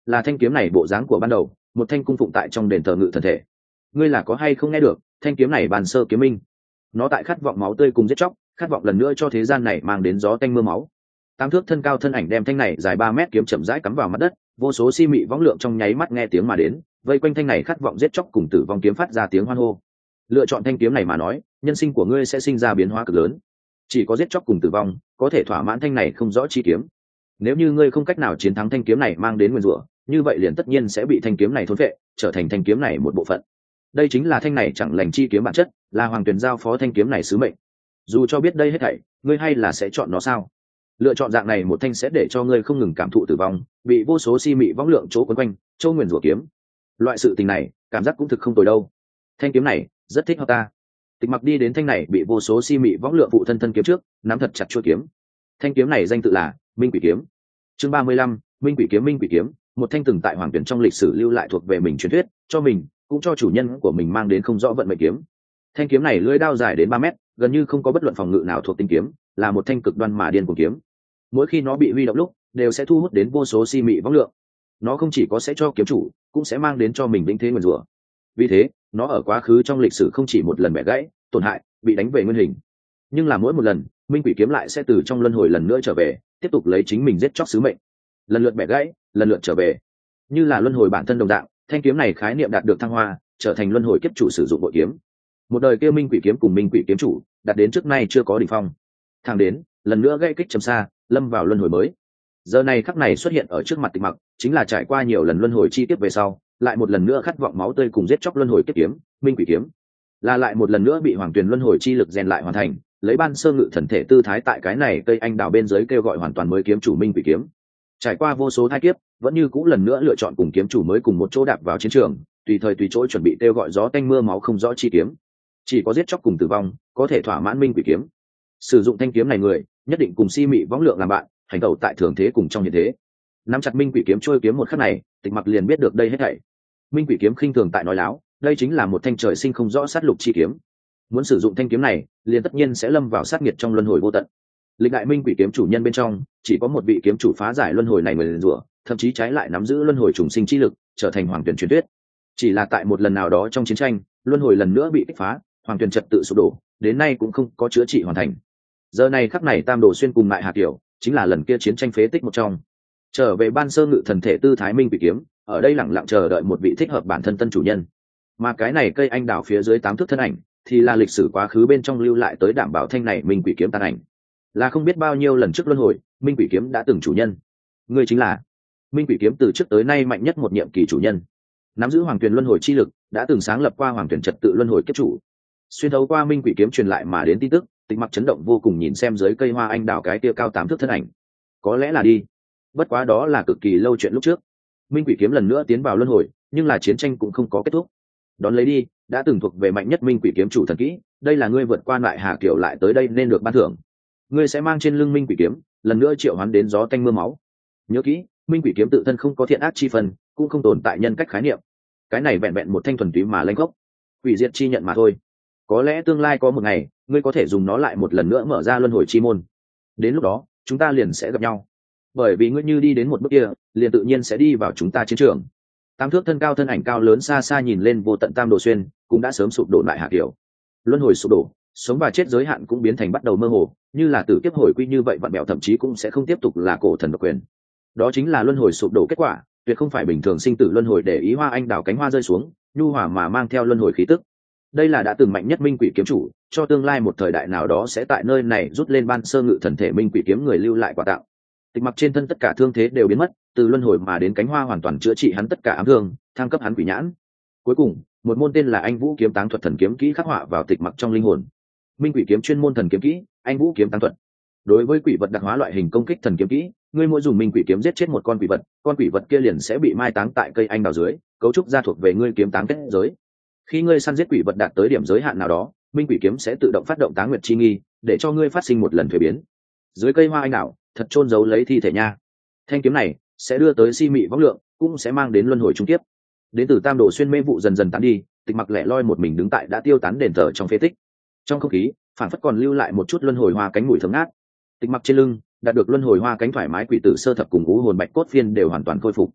là thanh kiếm này bộ dáng của ban đầu, một thanh cung phụng tại trong đền thờ ngự thần thể. Ngươi là có hay không nghe được, thanh kiếm này bàn sơ kiếm minh. Nó tại khát vọng máu tươi cùng giết chóc, khát vọng lần nữa cho thế gian này mang đến gió tanh mưa máu. 8 thước thân cao thân ảnh đem thanh này dài 3 mét kiếm chậm rãi cắm vào mặt đất, vô số si mị võng lượng trong nháy mắt nghe tiếng mà đến, vây quanh thanh này khát vọng giết chóc cùng tử vong kiếm phát ra tiếng hoan hô. Lựa chọn thanh kiếm này mà nói, nhân sinh của ngươi sẽ sinh ra biến hóa cực lớn. Chỉ có giết chóc cùng tử vong có thể thỏa mãn thanh này không rõ chi kiếm. Nếu như ngươi không cách nào chiến thắng thanh kiếm này mang đến nguyên rủa, như vậy liền tất nhiên sẽ bị thanh kiếm này thôn phệ, trở thành thanh kiếm này một bộ phận. Đây chính là thanh này chẳng lành chi kiếm bản chất, là hoàng tuyển giao phó thanh kiếm này sứ mệnh. Dù cho biết đây hết thảy, ngươi hay là sẽ chọn nó sao? Lựa chọn dạng này một thanh sẽ để cho ngươi không ngừng cảm thụ tử vong, bị vô số si mị võng lượng chỗ quấn quanh, châu nguyền rủa kiếm. Loại sự tình này, cảm giác cũng thực không tồi đâu. Thanh kiếm này rất thích hợp ta. Tịch Mặc đi đến thanh này bị vô số si mị võng lượng phụ thân thân kiếm trước, nắm thật chặt chuôi kiếm. Thanh kiếm này danh tự là Minh Quỷ kiếm. Chương 35, Minh Quỷ kiếm. Minh Quỷ kiếm, một thanh từng tại hoàng tuyển trong lịch sử lưu lại thuộc về mình truyền thuyết, cho mình, cũng cho chủ nhân của mình mang đến không rõ vận mệnh kiếm. Thanh kiếm này lưỡi đao dài đến 3 mét, gần như không có bất luận phòng ngự nào thuộc tinh kiếm, là một thanh cực đoan mà điên cuồng kiếm. Mỗi khi nó bị huy động lúc, đều sẽ thu hút đến vô số si mị võng lượng. Nó không chỉ có sẽ cho kiếm chủ, cũng sẽ mang đến cho mình vĩnh thế nguyền rủa. Vì thế, nó ở quá khứ trong lịch sử không chỉ một lần bẻ gãy, tổn hại, bị đánh về nguyên hình. Nhưng là mỗi một lần, Minh Quỷ kiếm lại sẽ từ trong luân hồi lần nữa trở về, tiếp tục lấy chính mình giết chóc sứ mệnh. Lần lượt bẻ gãy, lần lượt trở về. Như là luân hồi bản thân đồng dạng, thanh kiếm này khái niệm đạt được thăng hoa, trở thành luân hồi kiếp chủ sử dụng bội kiếm. Một đời kia Minh Quỷ kiếm cùng Minh Quỷ kiếm chủ, đạt đến trước nay chưa có đỉnh phong. Thẳng đến, lần nữa gãy kích trầm xa, lâm vào luân hồi mới. Giờ này khắc này xuất hiện ở trước mặt Tịch Mặc, chính là trải qua nhiều lần luân hồi chi tiết về sau, lại một lần nữa khát vọng máu tươi cùng giết chóc luân hồi kiếp kiếm, Minh Quỷ kiếm. Là lại một lần nữa bị hoàng tuyền luân hồi chi lực rèn lại hoàn thành, lấy ban sơ ngự thần thể tư thái tại cái này cây anh đào bên dưới kêu gọi hoàn toàn mới kiếm chủ Minh Quỷ kiếm. Trải qua vô số thai kiếp, vẫn như cũ lần nữa lựa chọn cùng kiếm chủ mới cùng một chỗ đạp vào chiến trường, tùy thời tùy chỗ chuẩn bị kêu gọi gió tanh mưa máu không rõ chi kiếm. Chỉ có giết chóc cùng tử vong có thể thỏa mãn Minh Quỷ kiếm. Sử dụng thanh kiếm này người, nhất định cùng si mị võng lượng làm bạn, hành tẩu tại thường thế cùng trong hiện thế. Nắm chặt Minh Quỷ kiếm trôi kiếm một khắc này, Tịch Mặc liền biết được đây hết thảy. Minh Quỷ kiếm khinh thường tại nói láo, đây chính là một thanh trời sinh không rõ sát lục chi kiếm. Muốn sử dụng thanh kiếm này, liền tất nhiên sẽ lâm vào sát nghiệt trong luân hồi vô tận. Lịch đại Minh Quỷ kiếm chủ nhân bên trong, chỉ có một vị kiếm chủ phá giải luân hồi này người liền rủa, thậm chí trái lại nắm giữ luân hồi trùng sinh chi lực, trở thành hoàng tuyển truyền thuyết. Chỉ là tại một lần nào đó trong chiến tranh, luân hồi lần nữa bị kích phá, hoàng tuyển trật tự sụp đổ, đến nay cũng không có chữa trị hoàn thành. Giờ này khắc này Tam Đồ Xuyên cùng Mại Hà Kiều, chính là lần kia chiến tranh phế tích một trong. Trở về ban sơ ngự thần thể tư thái Minh Quỷ kiếm, ở đây lẳng lặng chờ đợi một vị thích hợp bản thân tân chủ nhân. Mà cái này cây anh đào phía dưới 8 thước thân ảnh, thì là lịch sử quá khứ bên trong lưu lại tới đảm bảo thanh này Minh Quỷ kiếm tàn ảnh. Là không biết bao nhiêu lần trước luân hồi, Minh Quỷ kiếm đã từng chủ nhân. Người chính là Minh Quỷ kiếm từ trước tới nay mạnh nhất một nhiệm kỳ chủ nhân, nắm giữ hoàng tuyển luân hồi chi lực, đã từng sáng lập qua hoàng tuyển trật tự luân hồi kiếp chủ. Xuyên thấu qua Minh Quỷ kiếm truyền lại mà đến tin tức, Tịch Mặc chấn động vô cùng nhìn xem dưới cây hoa anh đào cái tia cao 8 thước thân ảnh. Có lẽ là đi, bất quá đó là cực kỳ lâu chuyện lúc trước. Minh Quỷ kiếm lần nữa tiến vào luân hồi, nhưng là chiến tranh cũng không có kết thúc. Đón lấy đi, đã từng thuộc về mạnh nhất Minh Quỷ kiếm chủ thần kỹ, đây là ngươi vượt qua Lại Hà Kiều lại tới đây nên được ban thưởng. Ngươi sẽ mang trên lưng Minh Quỷ kiếm, lần nữa triệu hoán đến gió tanh mưa máu. Nhớ kỹ, Minh Quỷ kiếm tự thân không có thiện ác chi phần, cũng không tồn tại nhân cách khái niệm. Cái này vẹn vẹn một thanh thuần túy mà lanh gốc, quỷ diệt chi nhận mà thôi. Có lẽ tương lai có một ngày, ngươi có thể dùng nó lại một lần nữa mở ra luân hồi chi môn. Đến lúc đó, chúng ta liền sẽ gặp nhau. Bởi vì ngươi như đi đến một bước kia, liền tự nhiên sẽ đi vào chúng ta chiến trường. 8 thước thân cao thân ảnh cao lớn xa xa nhìn lên vô tận Tam Đồ Xuyên, cũng đã sớm sụp đổ Lại Hà Kiều. Luân hồi sụp đổ, sống và chết giới hạn cũng biến thành bắt đầu mơ hồ, như là tử kiếp hồi quy như vậy vặn bẹo, thậm chí cũng sẽ không tiếp tục là cổ thần độc quyền. Đó chính là luân hồi sụp đổ kết quả, tuyệt không phải bình thường sinh tử luân hồi để ý hoa anh đào cánh hoa rơi xuống, nhu hòa mà mang theo luân hồi khí tức. Đây là đã từng mạnh nhất Minh Quỷ kiếm chủ, cho tương lai một thời đại nào đó sẽ tại nơi này rút lên ban sơ ngự thần thể Minh Quỷ kiếm người lưu lại quà tặng. Tịch Mặc trên thân tất cả thương thế đều biến mất, từ luân hồi mà đến cánh hoa hoàn toàn chữa trị hắn tất cả ám thương, thăng cấp hắn quỷ nhãn. Cuối cùng, một môn tên là Anh Vũ kiếm táng thuật thần kiếm kỹ khắc họa vào Tịch Mặc trong linh hồn. Minh Quỷ kiếm chuyên môn thần kiếm kỹ, Anh Vũ kiếm táng thuật. Đối với quỷ vật đặc hóa loại hình công kích thần kiếm kỹ, ngươi mỗi dùng Minh Quỷ kiếm giết chết một con quỷ vật kia liền sẽ bị mai táng tại cây anh đào dưới, cấu trúc ra thuộc về ngươi kiếm táng kết giới. Khi ngươi săn giết quỷ vật đạt tới điểm giới hạn nào đó, Minh Quỷ kiếm sẽ tự động phát động táng nguyệt chi nghi, để cho ngươi phát sinh một lần thuế biến. Dưới cây hoa anh đào, thật chôn giấu lấy thi thể nha. Thanh kiếm này sẽ đưa tới si mị võng lượng, cũng sẽ mang đến luân hồi trung tiếp. Đến từ Tam Đồ Xuyên mê vụ dần dần tán đi, Tịch Mặc lẻ loi một mình đứng tại đã tiêu tán đền thờ trong phế tích. Trong không khí, phản phất còn lưu lại một chút luân hồi hoa cánh mùi thơm ngát. Tịch Mặc trên lưng đạt được luân hồi hoa cánh thoải mái quỷ tử sơ thập cùng ngũ hồn bạch cốt phiên đều hoàn toàn khôi phục.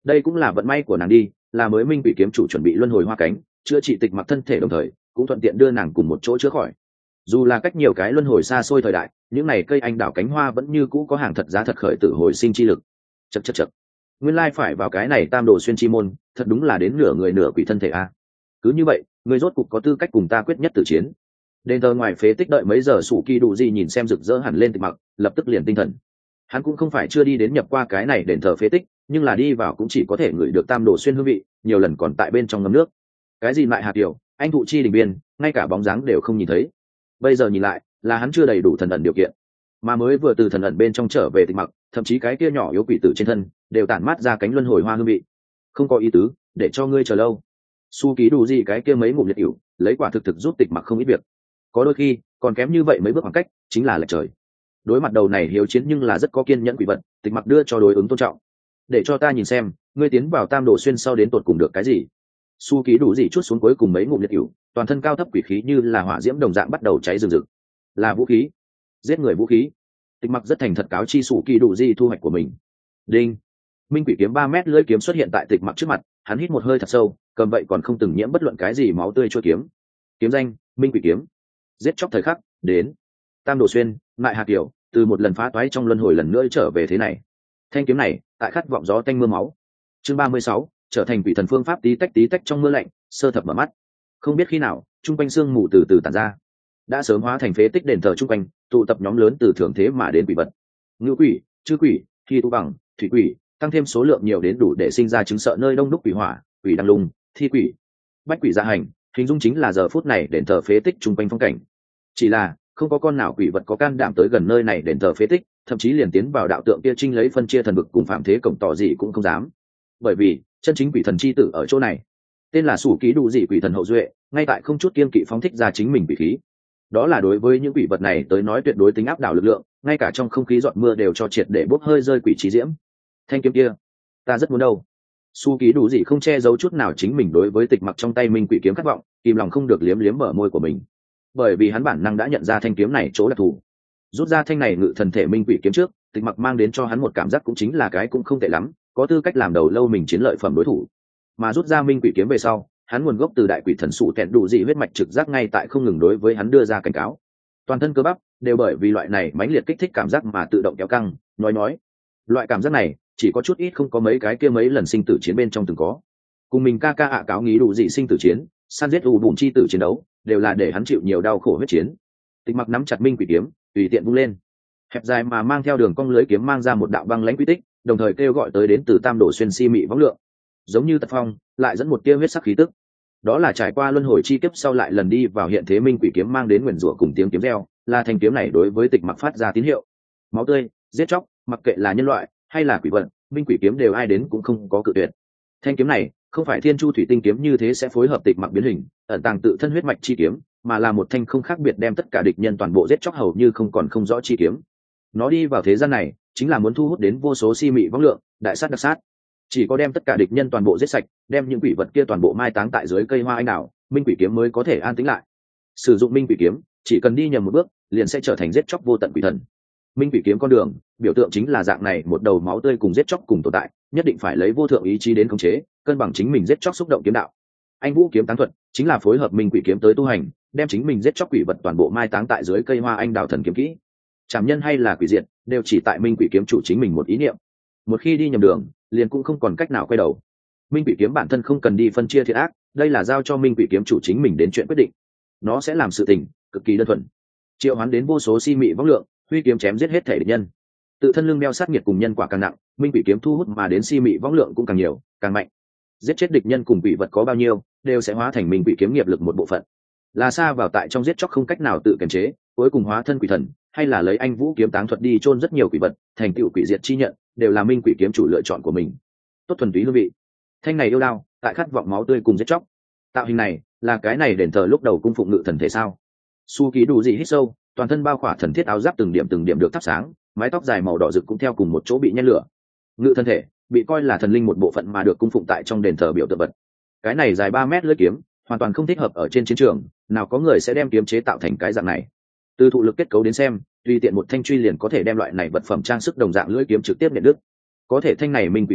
đây cũng là vận may của nàng đi, là mới minh quỷ kiếm chủ chuẩn bị luân hồi hoa cánh chữa trị Tịch Mặc thân thể, đồng thời cũng thuận tiện đưa nàng cùng một chỗ chữa khỏi. Dù là cách nhiều cái luân hồi xa xôi thời đại, những này cây anh đào cánh hoa vẫn như cũ có hàng thật giá thật khởi tử hồi sinh chi lực. Chậc chậc chậc, nguyên lai phải vào cái này Tam Đồ Xuyên chi môn, thật đúng là đến nửa người nửa quỷ thân thể a. Cứ như vậy, người rốt cục có tư cách cùng ta quyết nhất tử chiến. Đền thờ ngoài phế tích đợi mấy giờ, Sủ Kỳ Đủ Gì nhìn xem rực rỡ hẳn lên Tịch Mặc, lập tức liền tinh thần. Hắn cũng không phải chưa đi đến nhập qua cái này đền thờ phế tích, nhưng là đi vào cũng chỉ có thể ngửi được Tam Đồ Xuyên hương vị, nhiều lần còn tại bên trong ngâm nước. Cái gì lại hạt tiểu, anh thụ chi đình biên, ngay cả bóng dáng đều không nhìn thấy. Bây giờ nhìn lại, là hắn chưa đầy đủ thần ẩn điều kiện, mà mới vừa từ thần ẩn bên trong trở về Tịch Mặc, thậm chí cái kia nhỏ yếu quỷ tử trên thân đều tản mát ra cánh luân hồi hoa hương vị. Không có ý tứ, để cho ngươi chờ lâu. Su Ký Đủ Gì cái kia mấy ngụm liệt ỉu, lấy quả thực thực giúp Tịch Mặc không ít việc. Có đôi khi còn kém như vậy mấy bước khoảng cách, chính là lệch trời. Đối mặt đầu này hiếu chiến nhưng là rất có kiên nhẫn quỷ vật, Tịch Mặc đưa cho đối ứng tôn trọng. Để cho ta nhìn xem, ngươi tiến vào Tam Đồ Xuyên sau đến tột cùng được cái gì. Su Ký Đủ Gì chút xuống cuối cùng mấy ngụm liệt ỉu, toàn thân cao thấp quỷ khí như là hỏa diễm đồng dạng bắt đầu cháy rừng rực. Là vũ khí, giết người vũ khí. Tịch Mặc rất thành thật cáo chi Su Ký Đủ Gì thu hoạch của mình. Đinh, minh quỷ kiếm 3 mét lưỡi kiếm xuất hiện tại Tịch Mặc trước mặt, hắn hít một hơi thật sâu, cầm vậy còn không từng nhiễm bất luận cái gì máu tươi chuôi kiếm. Kiếm danh minh quỷ kiếm. Giết chóc thời khắc đến. Tam Đồ Xuyên, Mại Hạc Kiều, từ một lần phá toái trong luân hồi lần nữa trở về thế này. Thanh kiếm này, tại khát vọng gió tanh mưa máu. Chương 36, trở thành quỷ thần phương pháp tí tách trong mưa lạnh, sơ thập mở mắt. Không biết khi nào, trung quanh sương mù từ từ tản ra. Đã sớm hóa thành phế tích đền thờ trung quanh, tụ tập nhóm lớn từ thượng thế mà đến quỷ vật. Ngũ quỷ, chư quỷ, thi tu bằng, thủy quỷ, tăng thêm số lượng nhiều đến đủ để sinh ra chứng sợ nơi đông đúc quỷ hỏa, quỷ đăng lung, thi quỷ, bách quỷ gia hành, hình dung chính là giờ phút này đền thờ phế tích trung quanh phong cảnh. Chỉ là không có con nào quỷ vật có can đảm tới gần nơi này đền thờ phế tích, thậm chí liền tiến vào đạo tượng kia trinh lấy phân chia thần vực cùng phạm thế cổng tỏ gì cũng không dám, bởi vì chân chính quỷ thần chi tử ở chỗ này, tên là Sủ Ký Đủ Gì quỷ thần hậu duệ, ngay tại không chút kiên kỵ phóng thích ra chính mình quỷ khí. Đó là đối với những quỷ vật này tới nói tuyệt đối tính áp đảo lực lượng, ngay cả trong không khí giọt mưa đều cho triệt để bốc hơi rơi quỷ trí diễm. Thanh kiếm kia, ta rất muốn đâu. Sủ Ký Đủ Gì không che giấu chút nào chính mình đối với Tịch Mặc trong tay minh quỷ kiếm khát vọng, kìm lòng không được liếm liếm bờ môi của mình, bởi vì hắn bản năng đã nhận ra thanh kiếm này chỗ đặc thù. Rút ra thanh này ngự thần thể minh quỷ kiếm trước, Tịch Mặc mang đến cho hắn một cảm giác cũng chính là cái cũng không tệ lắm, có tư cách làm đầu lâu mình chiến lợi phẩm đối thủ. Mà rút ra minh quỷ kiếm về sau, hắn nguồn gốc từ đại quỷ thần Sủ Tẹn Đủ Dị huyết mạch trực giác ngay tại không ngừng đối với hắn đưa ra cảnh cáo. Toàn thân cơ bắp đều bởi vì loại này mãnh liệt kích thích cảm giác mà tự động kéo căng, nói. Loại cảm giác này chỉ có chút ít không có mấy cái kia mấy lần sinh tử chiến bên trong từng có. Cùng mình ca ạ cáo nghĩ đủ dị sinh tử chiến, săn giết u bùn chi tử chiến đấu, đều là để hắn chịu nhiều đau khổ huyết chiến. Tịch Mặc nắm chặt minh quỷ kiếm, tùy tiện vung lên, hẹp dài mà mang theo đường cong lưới kiếm mang ra một đạo băng lãnh quy tích, đồng thời kêu gọi tới đến từ Tam Đồ Xuyên si mị võng lượng, giống như tật phong, lại dẫn một tia huyết sắc khí tức. Đó là trải qua luân hồi chi kiếp sau lại lần đi vào hiện thế minh quỷ kiếm mang đến nguyền rủa cùng tiếng kiếm reo, là thanh kiếm này đối với Tịch Mặc phát ra tín hiệu. Máu tươi, giết chóc, mặc kệ là nhân loại hay là quỷ vật, minh quỷ kiếm đều ai đến cũng không có cự tuyệt. Thanh kiếm này không phải thiên chu thủy tinh kiếm như thế sẽ phối hợp Tịch Mặc biến hình, ẩn tàng tự thân huyết mạch chi kiếm, mà là một thanh không khác biệt đem tất cả địch nhân toàn bộ giết chóc hầu như không còn không rõ chi kiếm. Nó đi vào thế gian này chính là muốn thu hút đến vô số si mị võng lượng, đại sát đặc sát. Chỉ có đem tất cả địch nhân toàn bộ giết sạch, đem những quỷ vật kia toàn bộ mai táng tại dưới cây hoa anh đào, minh quỷ kiếm mới có thể an tĩnh lại. Sử dụng minh quỷ kiếm, chỉ cần đi nhầm một bước, liền sẽ trở thành giết chóc vô tận quỷ thần. Minh quỷ kiếm con đường, biểu tượng chính là dạng này một đầu máu tươi cùng giết chóc cùng tồn tại, nhất định phải lấy vô thượng ý chí đến khống chế, cân bằng chính mình giết chóc xúc động kiếm đạo. Anh Vũ kiếm táng thuật chính là phối hợp minh quỷ kiếm tới tu hành, đem chính mình giết chóc quỷ vật toàn bộ mai táng tại dưới cây hoa anh đào thần kiếm kỹ. Trảm nhân hay là quỷ diệt, đều chỉ tại minh quỷ kiếm chủ chính mình một ý niệm. Một khi đi nhầm đường, liền cũng không còn cách nào quay đầu. Minh quỷ kiếm bản thân không cần đi phân chia thiện ác, đây là giao cho minh quỷ kiếm chủ chính mình đến chuyện quyết định. Nó sẽ làm sự tình cực kỳ đơn thuần, triệu hoán đến vô số si mị võng lượng, huy kiếm chém giết hết thể địch nhân. Tự thân lưng đeo sát nghiệt cùng nhân quả càng nặng, minh quỷ kiếm thu hút mà đến si mị võng lượng cũng càng nhiều, càng mạnh. Giết chết địch nhân cùng quỷ vật có bao nhiêu, đều sẽ hóa thành minh quỷ kiếm nghiệp lực một bộ phận. Là xa vào tại trong giết chóc không cách nào tự kiềm chế, cuối cùng hóa thân quỷ thần, hay là lấy anh vũ kiếm táng thuật đi chôn rất nhiều quỷ vật, thành tựu quỷ diệt chi nhận, đều là minh quỷ kiếm chủ lựa chọn của mình. Tốt thuần túy hương vị. Thanh này yêu đao, tại khát vọng máu tươi cùng giết chóc. Tạo hình này, là cái này đền thờ lúc đầu cung phụng ngự thần thể sao? Su Ký Đủ Gì hít sâu, toàn thân bao khỏa thần thiết áo giáp từng điểm được thắp sáng, mái tóc dài màu đỏ rực cũng theo cùng một chỗ bị nhen lửa. Ngự thần thể bị coi là thần linh một bộ phận mà được cung phụng tại trong đền thờ biểu tượng vật. Cái này dài 3 mét lưỡi kiếm, hoàn toàn không thích hợp ở trên chiến trường, nào có người sẽ đem kiếm chế tạo thành cái dạng này. Từ thụ lực kết cấu đến xem, tùy tiện một thanh truy liền có thể đem loại này vật phẩm trang sức đồng dạng lưỡi kiếm trực tiếp nhận đứt. Có thể thanh này minh quỷ kiếm,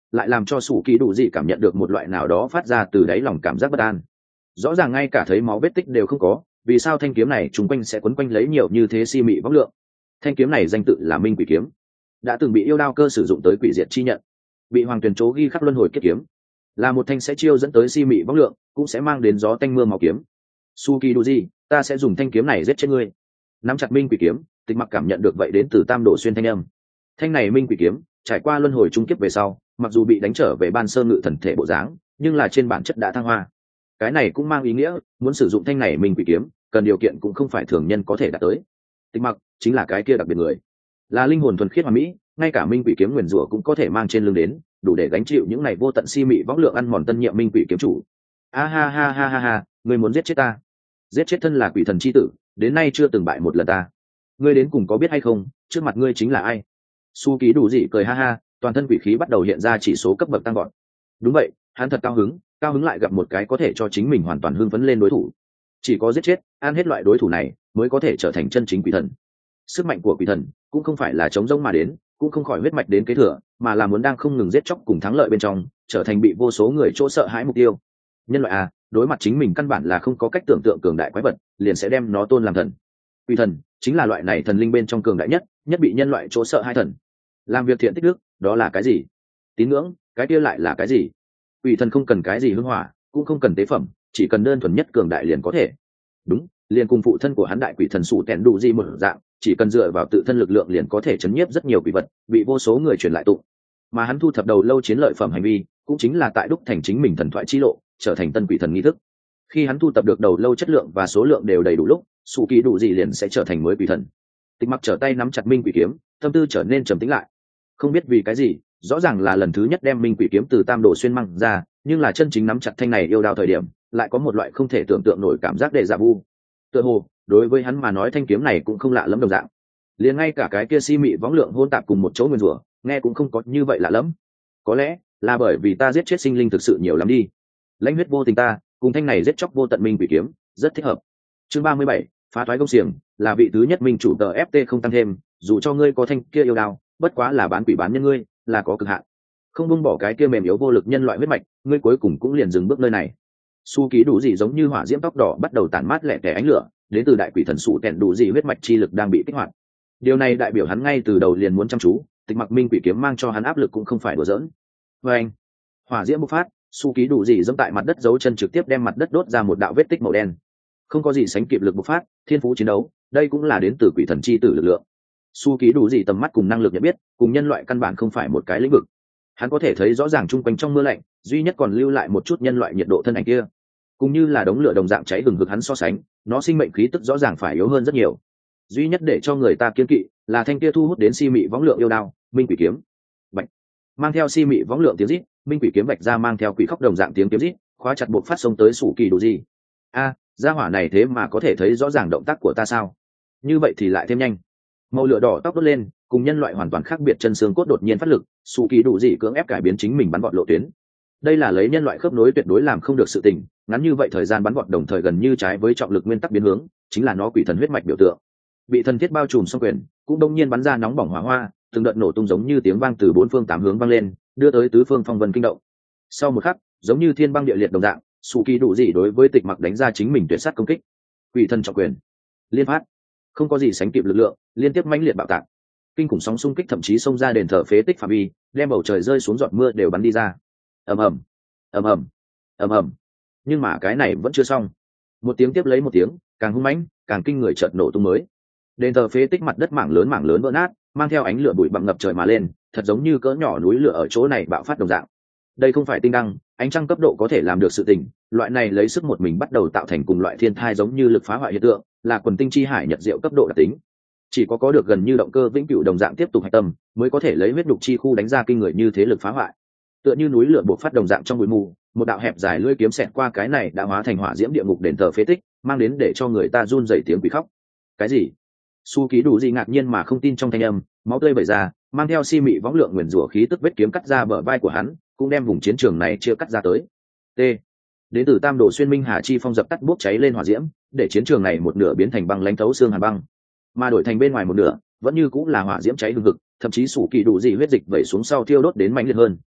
lại làm cho sủ kỳ đủ gì cảm nhận được một loại nào đó phát ra từ đáy lòng cảm giác bất an. Rõ ràng ngay cả thấy máu vết tích đều không có, vì sao thanh kiếm này chung quanh sẽ quấn quanh lấy nhiều như thế si mị võng lượng? Thanh kiếm này danh tự là Minh Quỷ kiếm, đã từng bị yêu đao cơ sử dụng tới quỷ diệt chi nhận, bị hoàng tuyền chố ghi khắc luân hồi kết kiếm, là một thanh sẽ chiêu dẫn tới si mị võng lượng, cũng sẽ mang đến gió tanh mưa máu kiếm. Su kỳ đủ gì, ta sẽ dùng thanh kiếm này giết chết ngươi. Nắm chặt Minh Quỷ kiếm, Tịch Mặc cảm nhận được vậy đến từ Tam Độ xuyên thanh âm. Thanh này Minh Quỷ kiếm trải qua luân hồi trung kiếp về sau, mặc dù bị đánh trở về ban sơ ngự thần thể bộ dáng, nhưng là trên bản chất đã thăng hoa. Cái này cũng mang ý nghĩa muốn sử dụng thanh này Minh Quỷ kiếm cần điều kiện cũng không phải thường nhân có thể đạt tới. Tịch Mặc chính là cái kia đặc biệt người, là linh hồn thuần khiết hoàn mỹ, ngay cả Minh Quỷ kiếm nguyền rủa cũng có thể mang trên lưng đến, đủ để gánh chịu những này vô tận si mị võng lượng ăn mòn tân nhiệm Minh Quỷ kiếm chủ. A ha ha ha ha ha, ngươi muốn giết chết ta, giết chết thân là quỷ thần chi tử, đến nay chưa từng bại một lần ta. Ngươi đến cùng có biết hay không, trước mặt ngươi chính là ai? Su ký đủ dị cười ha ha, toàn thân quỷ khí bắt đầu hiện ra chỉ số cấp bậc tăng gọn. Đúng vậy, hắn thật cao hứng lại gặp một cái có thể cho chính mình hoàn toàn hưng phấn lên đối thủ. Chỉ có giết chết, ăn hết loại đối thủ này mới có thể trở thành chân chính quỷ thần. Sức mạnh của quỷ thần cũng không phải là chống rỗng mà đến, cũng không khỏi huyết mạch đến kế thừa, mà là muốn đang không ngừng giết chóc cùng thắng lợi bên trong, trở thành bị vô số người chỗ sợ hãi mục tiêu. Nhân loại đối mặt chính mình căn bản là không có cách tưởng tượng cường đại quái vật, liền sẽ đem nó tôn làm thần. Quỷ thần chính là loại này thần linh bên trong cường đại nhất, nhất bị nhân loại chỗ sợ hai thần. Làm việc thiện tích đức, đó là cái gì? Tín ngưỡng, cái kia lại là cái gì? Quỷ thần không cần cái gì hương hỏa, cũng không cần tế phẩm, chỉ cần đơn thuần nhất cường đại liền có thể. Đúng, liền cùng phụ thân của hắn đại quỷ thần sủ tèn đủ gì một dạng, chỉ cần dựa vào tự thân lực lượng liền có thể chấn nhiếp rất nhiều quỷ vật, bị vô số người truyền lại tụng. Mà hắn thu thập đầu lâu chiến lợi phẩm hành vi, cũng chính là tại đúc thành chính mình thần thoại chi lộ, trở thành tân quỷ thần nghi thức. Khi hắn thu thập được đầu lâu chất lượng và số lượng đều đầy đủ lúc, sủ kỳ đủ gì liền sẽ trở thành mới quỷ thần. Tịch Mặc trở tay nắm chặt Minh Quỷ kiếm, tâm tư trở nên trầm tĩnh lại. Không biết vì cái gì, rõ ràng là lần thứ nhất đem Minh Quỷ kiếm từ Tam Đồ xuyên mang ra, nhưng là chân chính nắm chặt thanh này yêu đao thời điểm, lại có một loại không thể tưởng tượng nổi cảm giác déjà vu. Tựa hồ, đối với hắn mà nói thanh kiếm này cũng không lạ lẫm đồng dạng. Liền ngay cả cái kia si mị võng lượng hôn tạp cùng một chỗ nguyên rủa, nghe cũng không có như vậy lạ lẫm. Có lẽ là bởi vì ta giết chết sinh linh thực sự nhiều lắm đi. Lãnh huyết vô tình ta, cùng thanh này giết chóc vô tận Minh Quỷ kiếm, rất thích hợp. Chương 37, phá thoái công xiềng, là vị thứ nhất minh chủ tờ FT không tăng thêm, dù cho ngươi có thanh kia yêu đao, bất quá là bán quỷ bán nhân ngươi, là có cực hạn. Không buông bỏ cái kia mềm yếu vô lực nhân loại huyết mạch, ngươi cuối cùng cũng liền dừng bước nơi này. Su ký đủ gì giống như hỏa diễm tóc đỏ bắt đầu tản mát lẻ tẻ ánh lửa, đến từ đại quỷ thần sủ tèn đủ gì huyết mạch chi lực đang bị kích hoạt. Điều này đại biểu hắn ngay từ đầu liền muốn chăm chú, Tịch Mặc Minh Quỷ kiếm mang cho hắn áp lực cũng không phải đùa giỡn. Và anh, hỏa diễm bộc phát, Su ký đủ gì dẫm tại mặt đất dấu chân trực tiếp đem mặt đất đốt ra một đạo vết tích màu đen. Không có gì sánh kịp lực bộc phát, thiên phú chiến đấu, đây cũng là đến từ quỷ thần chi tử lực lượng. Su ký đủ gì tầm mắt cùng năng lực nhận biết, cùng nhân loại căn bản không phải một cái lĩnh vực. Hắn có thể thấy rõ ràng chung quanh trong mưa lạnh, duy nhất còn lưu lại một chút nhân loại nhiệt độ thân ảnh kia, cũng như là đống lửa đồng dạng cháy hừng hực hắn so sánh, nó sinh mệnh khí tức rõ ràng phải yếu hơn rất nhiều. Duy nhất để cho người ta kiêng kỵ là thanh kia thu hút đến si mị võng lượng yêu đao, Minh Quỷ kiếm. Bạch, mang theo si mị võng lượng tiếng rít, Minh Quỷ kiếm bạch ra mang theo quỷ khóc đồng dạng tiếng kiếm rít, khóa chặt buộc phát xông tới Sủ Kỳ Đủ gì. Gia hỏa này thế mà có thể thấy rõ ràng động tác của ta sao? Như vậy thì lại thêm nhanh. Màu lửa đỏ tóc đốt lên, cùng nhân loại hoàn toàn khác biệt chân xương cốt đột nhiên phát lực, Sủ Kỳ Đủ gì cưỡng ép cải biến chính mình bắn vọt lộ tuyến. Đây là lấy nhân loại khớp nối tuyệt đối làm không được sự tình, ngắn như vậy thời gian bắn vọt đồng thời gần như trái với trọng lực nguyên tắc biến hướng, chính là nó quỷ thần huyết mạch biểu tượng. Bị thần thiết bao trùm xong quyền, cũng đông nhiên bắn ra nóng bỏng hỏa hoa, từng đợt nổ tung giống như tiếng vang từ bốn phương tám hướng vang lên, đưa tới tứ phương phong vân kinh động. Sau một khắc, giống như thiên băng địa liệt đồng dạng, Sủ Kỳ Đủ gì đối với Tịch Mặc đánh ra chính mình tuyệt sát công kích. Quỷ thần trọng quyền, liên phát, không có gì sánh kịp lực lượng, liên tiếp mãnh liệt bạo tạc. Kinh khủng sóng xung kích thậm chí xông ra đền thờ phế tích phạm vi, đem bầu trời rơi xuống giọt mưa đều bắn đi ra. Ầm ầm, ầm ầm, ầm ầm. Nhưng mà cái này vẫn chưa xong. Một tiếng tiếp lấy một tiếng, càng hung mãnh, càng kinh người chợt nổ tung mới. Đền thờ phế tích mặt đất mảng lớn vỡ nát, mang theo ánh lửa bụi bặm ngập trời mà lên, thật giống như cỡ nhỏ núi lửa ở chỗ này bạo phát đồng dạng. Đây không phải tinh đăng, ánh trăng cấp độ có thể làm được sự tình, loại này lấy sức một mình bắt đầu tạo thành cùng loại thiên thai giống như lực phá hoại hiện tượng, là quần tinh chi hải nhật diệu cấp độ đặc tính. Chỉ có được gần như động cơ vĩnh cửu đồng dạng tiếp tục hạch tâm, mới có thể lấy huyết đục chi khu đánh ra kinh người như thế lực phá hoại. Tựa như núi lửa bộc phát đồng dạng trong bụi mù, một đạo hẹp dài lưỡi kiếm xẹt qua cái này đã hóa thành hỏa diễm địa ngục đền thờ phế tích, mang đến để cho người ta run rẩy tiếng quỷ khóc. Cái gì? Su ký đủ gì ngạc nhiên mà không tin trong thanh âm, máu tươi vẩy ra, mang theo si mị võng lượng nguyền rủa khí tức vết kiếm cắt ra bờ vai của hắn, cũng đem vùng chiến trường này chia cắt ra tới. T. Đến từ Tam Đồ xuyên minh hà chi phong dập tắt bốc cháy lên hỏa diễm, để chiến trường này một nửa biến thành băng lãnh thấu xương hàn băng, mà đổi thành bên ngoài một nửa vẫn như cũng là hỏa diễm cháy hừng hực, thậm chí Sủ Kỳ Đủ gì huyết dịch vẩy xuống sau thiêu đốt đến mạnh liệt hơn.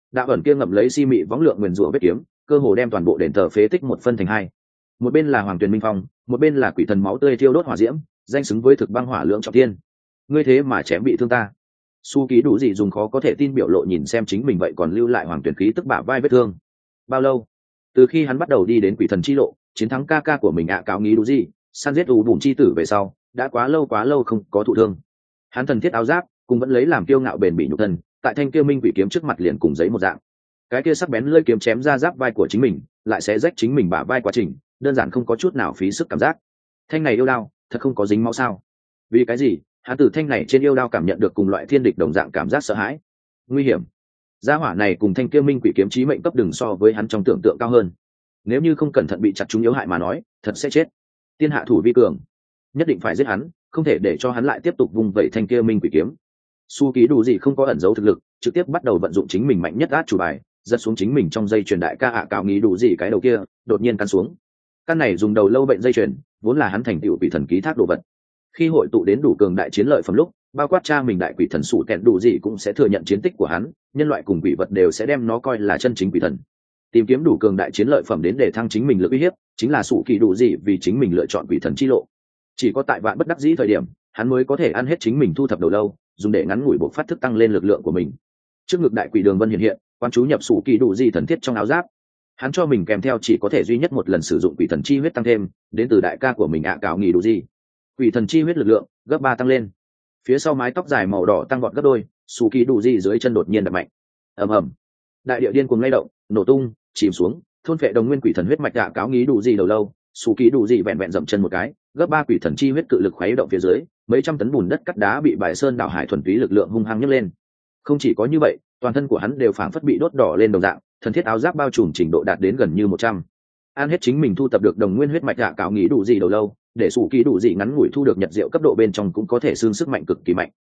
đạo ẩn kia ngậm lấy si mị võng lượng nguyền rủa vết kiếm, cơ hồ đem toàn bộ đền thờ phế tích một phân thành hai. Một bên là hoàng tuyền minh phong, một bên là quỷ thần máu tươi thiêu đốt hỏa diễm, danh xứng với thực băng hỏa lượng trọng thiên. Ngươi thế mà chém bị thương ta. Su ký đủ gì dùng khó có thể tin biểu lộ nhìn xem chính mình vậy còn lưu lại hoàng tuyển khí tức bả vai vết thương. Bao lâu? Từ khi hắn bắt đầu đi đến quỷ thần chi lộ, chiến thắng ca ca của mình cáo nghĩ đủ gì, săn giết ủ bùn chi tử về sau, đã quá lâu không có thụ thương. Hắn thần thiết áo giáp, cũng vẫn lấy làm kiêu ngạo bền bỉ nhục thân, tại thanh kia minh quỷ kiếm trước mặt liền cùng giấy một dạng. Cái kia sắc bén lưỡi kiếm chém ra giáp vai của chính mình, lại sẽ rách chính mình bả vai quá trình, đơn giản không có chút nào phí sức cảm giác. Thanh này yêu đao, thật không có dính máu sao? Vì cái gì? Hắn từ thanh này trên yêu đao cảm nhận được cùng loại thiên địch đồng dạng cảm giác sợ hãi, nguy hiểm. Gia hỏa này cùng thanh kia minh quỷ kiếm chí mệnh cấp đừng so với hắn trong tưởng tượng cao hơn. Nếu như không cẩn thận bị chặt trúng yếu hại mà nói, thật sẽ chết. Tiên hạ thủ vi cường, nhất định phải giết hắn, không thể để cho hắn lại tiếp tục vung vẩy thanh kia minh quỷ kiếm. Su ký đủ gì không có ẩn giấu thực lực, trực tiếp bắt đầu vận dụng chính mình mạnh nhất át chủ bài, giật xuống chính mình trong dây chuyền đại ca cạo nghĩ đủ gì cái đầu kia, đột nhiên cắn xuống. Căn này dùng đầu lâu bệnh dây chuyền, vốn là hắn thành tựu quỷ thần ký thác đồ vật. Khi hội tụ đến đủ cường đại chiến lợi phẩm lúc, bao quát cha mình đại quỷ thần sủ kẹn đủ gì cũng sẽ thừa nhận chiến tích của hắn, nhân loại cùng quỷ vật đều sẽ đem nó coi là chân chính quỷ thần. Tìm kiếm đủ cường đại chiến lợi phẩm đến để thăng chính mình lực uy hiếp, chính là sủ kỳ đủ gì vì chính mình lựa chọn quỷ thần chi lộ. Chỉ có tại vạn bất đắc dĩ thời điểm, hắn mới có thể ăn hết chính mình thu thập đầu lâu, dùng để ngắn ngủi bộ phát thức tăng lên lực lượng của mình. Trước ngực đại quỷ đường vân hiện hiện, quan chú nhập sủ kỳ đủ gì thần thiết trong áo giáp. Hắn cho mình kèm theo chỉ có thể duy nhất một lần sử dụng quỷ thần chi huyết tăng thêm, đến từ đại ca của mình cạo nghĩ đủ gì. Quỷ thần chi huyết lực lượng gấp 3 tăng lên. Phía sau mái tóc dài màu đỏ tăng vọt gấp đôi, sủ kỳ đủ gì dưới chân đột nhiên đập mạnh. Ầm ầm. Đại địa điên cuồng lay động, nổ tung, chìm xuống, thôn phệ đồng nguyên quỷ thần huyết mạch cạo nghĩ đủ gì đầu lâu, sủ kỳ đủ gì vẹn vẹn dậm chân một cái, gấp 3 quỷ thần chi huyết cự lực khuấy động phía dưới, mấy trăm tấn bùn đất cắt đá bị bài sơn đảo hải thuần túy lực lượng hung hăng nhấc lên. Không chỉ có như vậy, toàn thân của hắn đều phảng phất bị đốt đỏ lên đồng dạng, thần thiết áo giáp bao trùm trình độ đạt đến gần như 100. An hết chính mình thu tập được đồng nguyên huyết mạch cạo nghĩ đủ gì đầu lâu, để sủ kỳ đủ gì ngắn ngủi thu được nhật diệu cấp độ bên trong cũng có thể xương sức mạnh cực kỳ mạnh.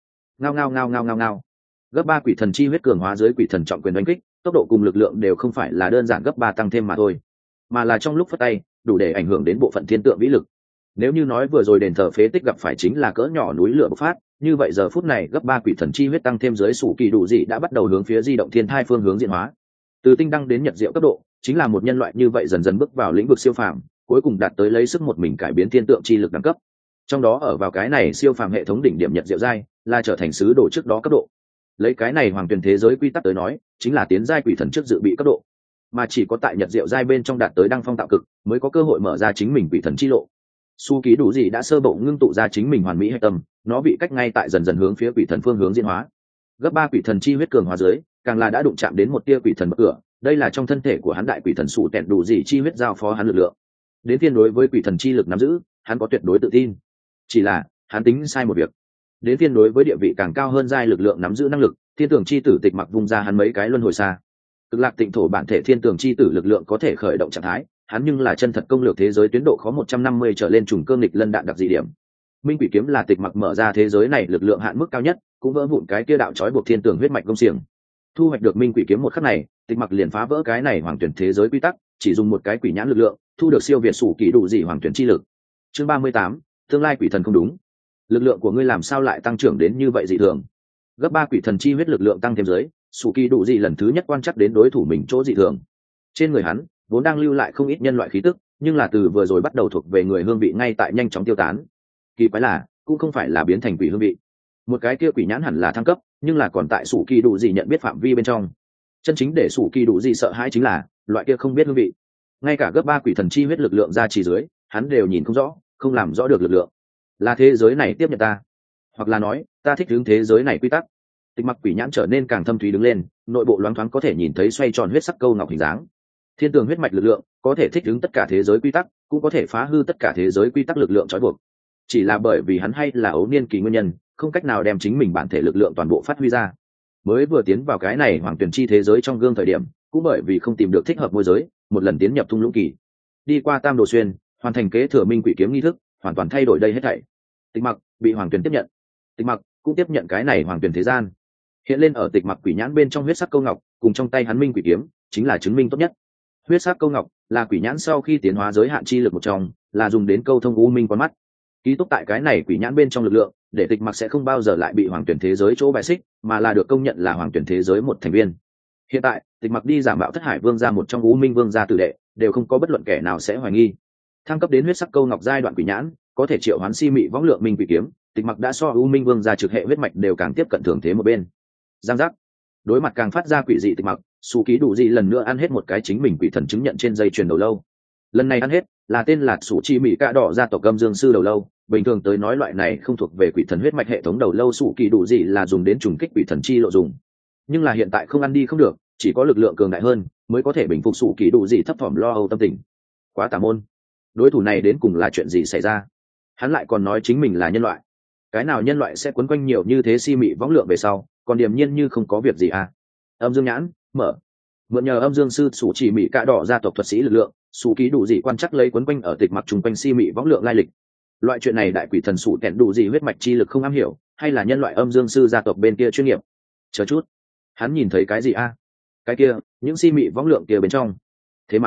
Ngao. Gấp 3 quỷ thần chi huyết cường hóa dưới quỷ thần trọng quyền đánh kích, tốc độ cùng lực lượng đều không phải là đơn giản gấp 3 tăng thêm mà thôi, mà là trong lúc phất tay đủ để ảnh hưởng đến bộ phận thiên tượng vĩ lực. Nếu như nói vừa rồi đền thờ phế tích gặp phải chính là cỡ nhỏ núi lửa bộc phát, như vậy giờ phút này gấp 3 quỷ thần chi huyết tăng thêm dưới sủ kỳ đủ gì đã bắt đầu hướng phía di động thiên thai phương hướng diễn hóa. Từ tinh đăng đến nhật diệu cấp độ, chính là một nhân loại như vậy dần dần bước vào lĩnh vực siêu phàm, cuối cùng đạt tới lấy sức một mình cải biến thiên tượng chi lực đẳng cấp. Trong đó ở vào cái này siêu phàm hệ thống đỉnh điểm nhật diệu giai, là trở thành sứ đồ trước đó cấp độ. Lấy cái này hoàng tuyển thế giới quy tắc tới nói, chính là tiến giai quỷ thần trước dự bị cấp độ, mà chỉ có tại nhật diệu giai bên trong đạt tới đăng phong tạo cực, mới có cơ hội mở ra chính mình quỷ thần chi lộ. Su ký đủ gì đã sơ bộ ngưng tụ ra chính mình hoàn mỹ hệ tâm, nó bị cách ngay tại dần dần hướng phía quỷ thần phương hướng diễn hóa. Gấp 3 quỷ thần chi huyết cường hóa dưới, càng là đã đụng chạm đến một tia quỷ thần bậc cửa, đây là trong thân thể của hắn đại quỷ thần sủ tẹn đủ gì chi huyết giao phó hắn lực lượng. Đến phiên đối với quỷ thần chi lực nắm giữ, hắn có tuyệt đối tự tin. Chỉ là hắn tính sai một việc. Đến phiên đối với địa vị càng cao hơn giai lực lượng nắm giữ năng lực, thiên tường chi tử tịch mặc vung ra hắn mấy cái luân hồi xa. Cực lạc tịnh thổ bản thể thiên tường chi tử lực lượng có thể khởi động trạng thái, hắn nhưng là chân thật công lược thế giới tuyến độ khó 150 trở lên trùng cương nghịch lân đạn đặc dị điểm. Minh quỷ kiếm là tịch mặc mở ra thế giới này lực lượng hạn mức cao nhất, cũng vỡ vụn cái kia đạo trói buộc thiên tường huyết mạch công xiềng. Thu hoạch được minh quỷ kiếm một khắc này, tịch mặc liền phá vỡ cái này hoàng tuyển thế giới quy tắc, chỉ dùng một cái quỷ nhãn lực lượng, thu được siêu việt sủ kỳ đủ gì hoàng tuyển chi lực. Chương 38, tương lai quỷ thần không đúng. Lực lượng của ngươi làm sao lại tăng trưởng đến như vậy dị thường? Gấp 3 quỷ thần chi huyết lực lượng tăng thêm dưới, sủ kỳ đủ gì lần thứ nhất quan chắc đến đối thủ mình chỗ dị thường. Trên người hắn vốn đang lưu lại không ít nhân loại khí tức, nhưng là từ vừa rồi bắt đầu thuộc về người hương vị ngay tại nhanh chóng tiêu tán. Kỳ quái là cũng không phải là biến thành quỷ hương vị. Một cái kia quỷ nhãn hẳn là thăng cấp, nhưng là còn tại sủ kỳ đủ gì nhận biết phạm vi bên trong. Chân chính để sủ kỳ đủ gì sợ hãi chính là loại kia không biết hương vị. Ngay cả gấp 3 quỷ thần chi huyết lực lượng ra chỉ dưới, hắn đều nhìn không rõ, không làm rõ được lực lượng. Là thế giới này tiếp nhận ta, hoặc là nói ta thích hướng thế giới này quy tắc. Tịch mặc quỷ nhãn trở nên càng thâm thúy đứng lên, nội bộ loáng thoáng có thể nhìn thấy xoay tròn huyết sắc câu ngọc hình dáng. Thiên tường huyết mạch lực lượng có thể thích ứng tất cả thế giới quy tắc, cũng có thể phá hư tất cả thế giới quy tắc lực lượng trói buộc. Chỉ là bởi vì hắn hay là ấu niên kỳ nguyên nhân, không cách nào đem chính mình bản thể lực lượng toàn bộ phát huy ra. Mới vừa tiến vào cái này hoàng tuyển chi thế giới trong gương thời điểm, cũng bởi vì không tìm được thích hợp môi giới, một lần tiến nhập thung lũng kỳ, đi qua tam đồ xuyên, hoàn thành kế thừa minh quỷ kiếm nghi thức, hoàn toàn thay đổi đây hết thảy. Tịch mặc bị hoàng tuyển tiếp nhận, tịch mặc cũng tiếp nhận cái này hoàng tuyển thế gian. Hiện lên ở tịch mặc quỷ nhãn bên trong huyết sắc câu ngọc, cùng trong tay hắn minh quỷ kiếm, chính là chứng minh tốt nhất. Huyết sắc câu ngọc là quỷ nhãn sau khi tiến hóa giới hạn chi lực một trong, là dùng đến câu thông u minh con mắt. Ký túc tại cái này quỷ nhãn bên trong lực lượng, để tịch mặc sẽ không bao giờ lại bị hoàng tuyển thế giới chỗ bài xích, mà là được công nhận là hoàng tuyển thế giới một thành viên. Hiện tại tịch mặc đi giả mạo thất hải vương gia một trong u minh vương gia tử đệ đều không có bất luận kẻ nào sẽ hoài nghi. Thăng cấp đến huyết sắc câu ngọc giai đoạn quỷ nhãn, có thể triệu hoán si mị võng lượng minh quỷ kiếm, tịch mặc đã so u minh vương gia trực hệ huyết mạch đều càng tiếp cận thường thế một bên. Giang giác, đối mặt càng phát ra quỷ dị tịch mặc, Su Ký Đủ Dị lần nữa ăn hết một cái chính mình quỷ thần chứng nhận trên dây chuyền đầu lâu. Lần này ăn hết là tên là Sủ Chi Mị Cạ Đỏ gia tộc Âm Dương sư đầu lâu. Bình thường tới nói loại này không thuộc về quỷ thần huyết mạch hệ thống đầu lâu Su Ký Đủ Dị là dùng đến trùng kích quỷ thần chi lộ dùng. Nhưng là hiện tại không ăn đi không được, chỉ có lực lượng cường đại hơn mới có thể bình phục Su Ký Đủ Dị thấp thỏm lo âu tâm tình. Quá tà môn, đối thủ này đến cùng là chuyện gì xảy ra? Hắn lại còn nói chính mình là nhân loại. Cái nào nhân loại sẽ quấn quanh nhiều như thế si mị võng lượng về sau, còn điềm nhiên như không có việc gì à? Âm Dương nhãn mở, mượn nhờ Âm Dương sư Sủ Chỉ Mị Cạ Đỏ gia tộc thuật sĩ lực lượng, Su Ký Đủ Dị quan chắc lấy quấn quanh ở tịch mặc trùng quanh si mị võng lượng lai lịch. Loại chuyện này đại quỷ thần Sủ Kẹn Đủ Dị huyết mạch chi lực không am hiểu, hay là nhân loại Âm Dương sư gia tộc bên kia chuyên nghiệp? Chờ chút, hắn nhìn thấy cái gì a? Cái kia, những si mị võng lượng kia bên trong. Thế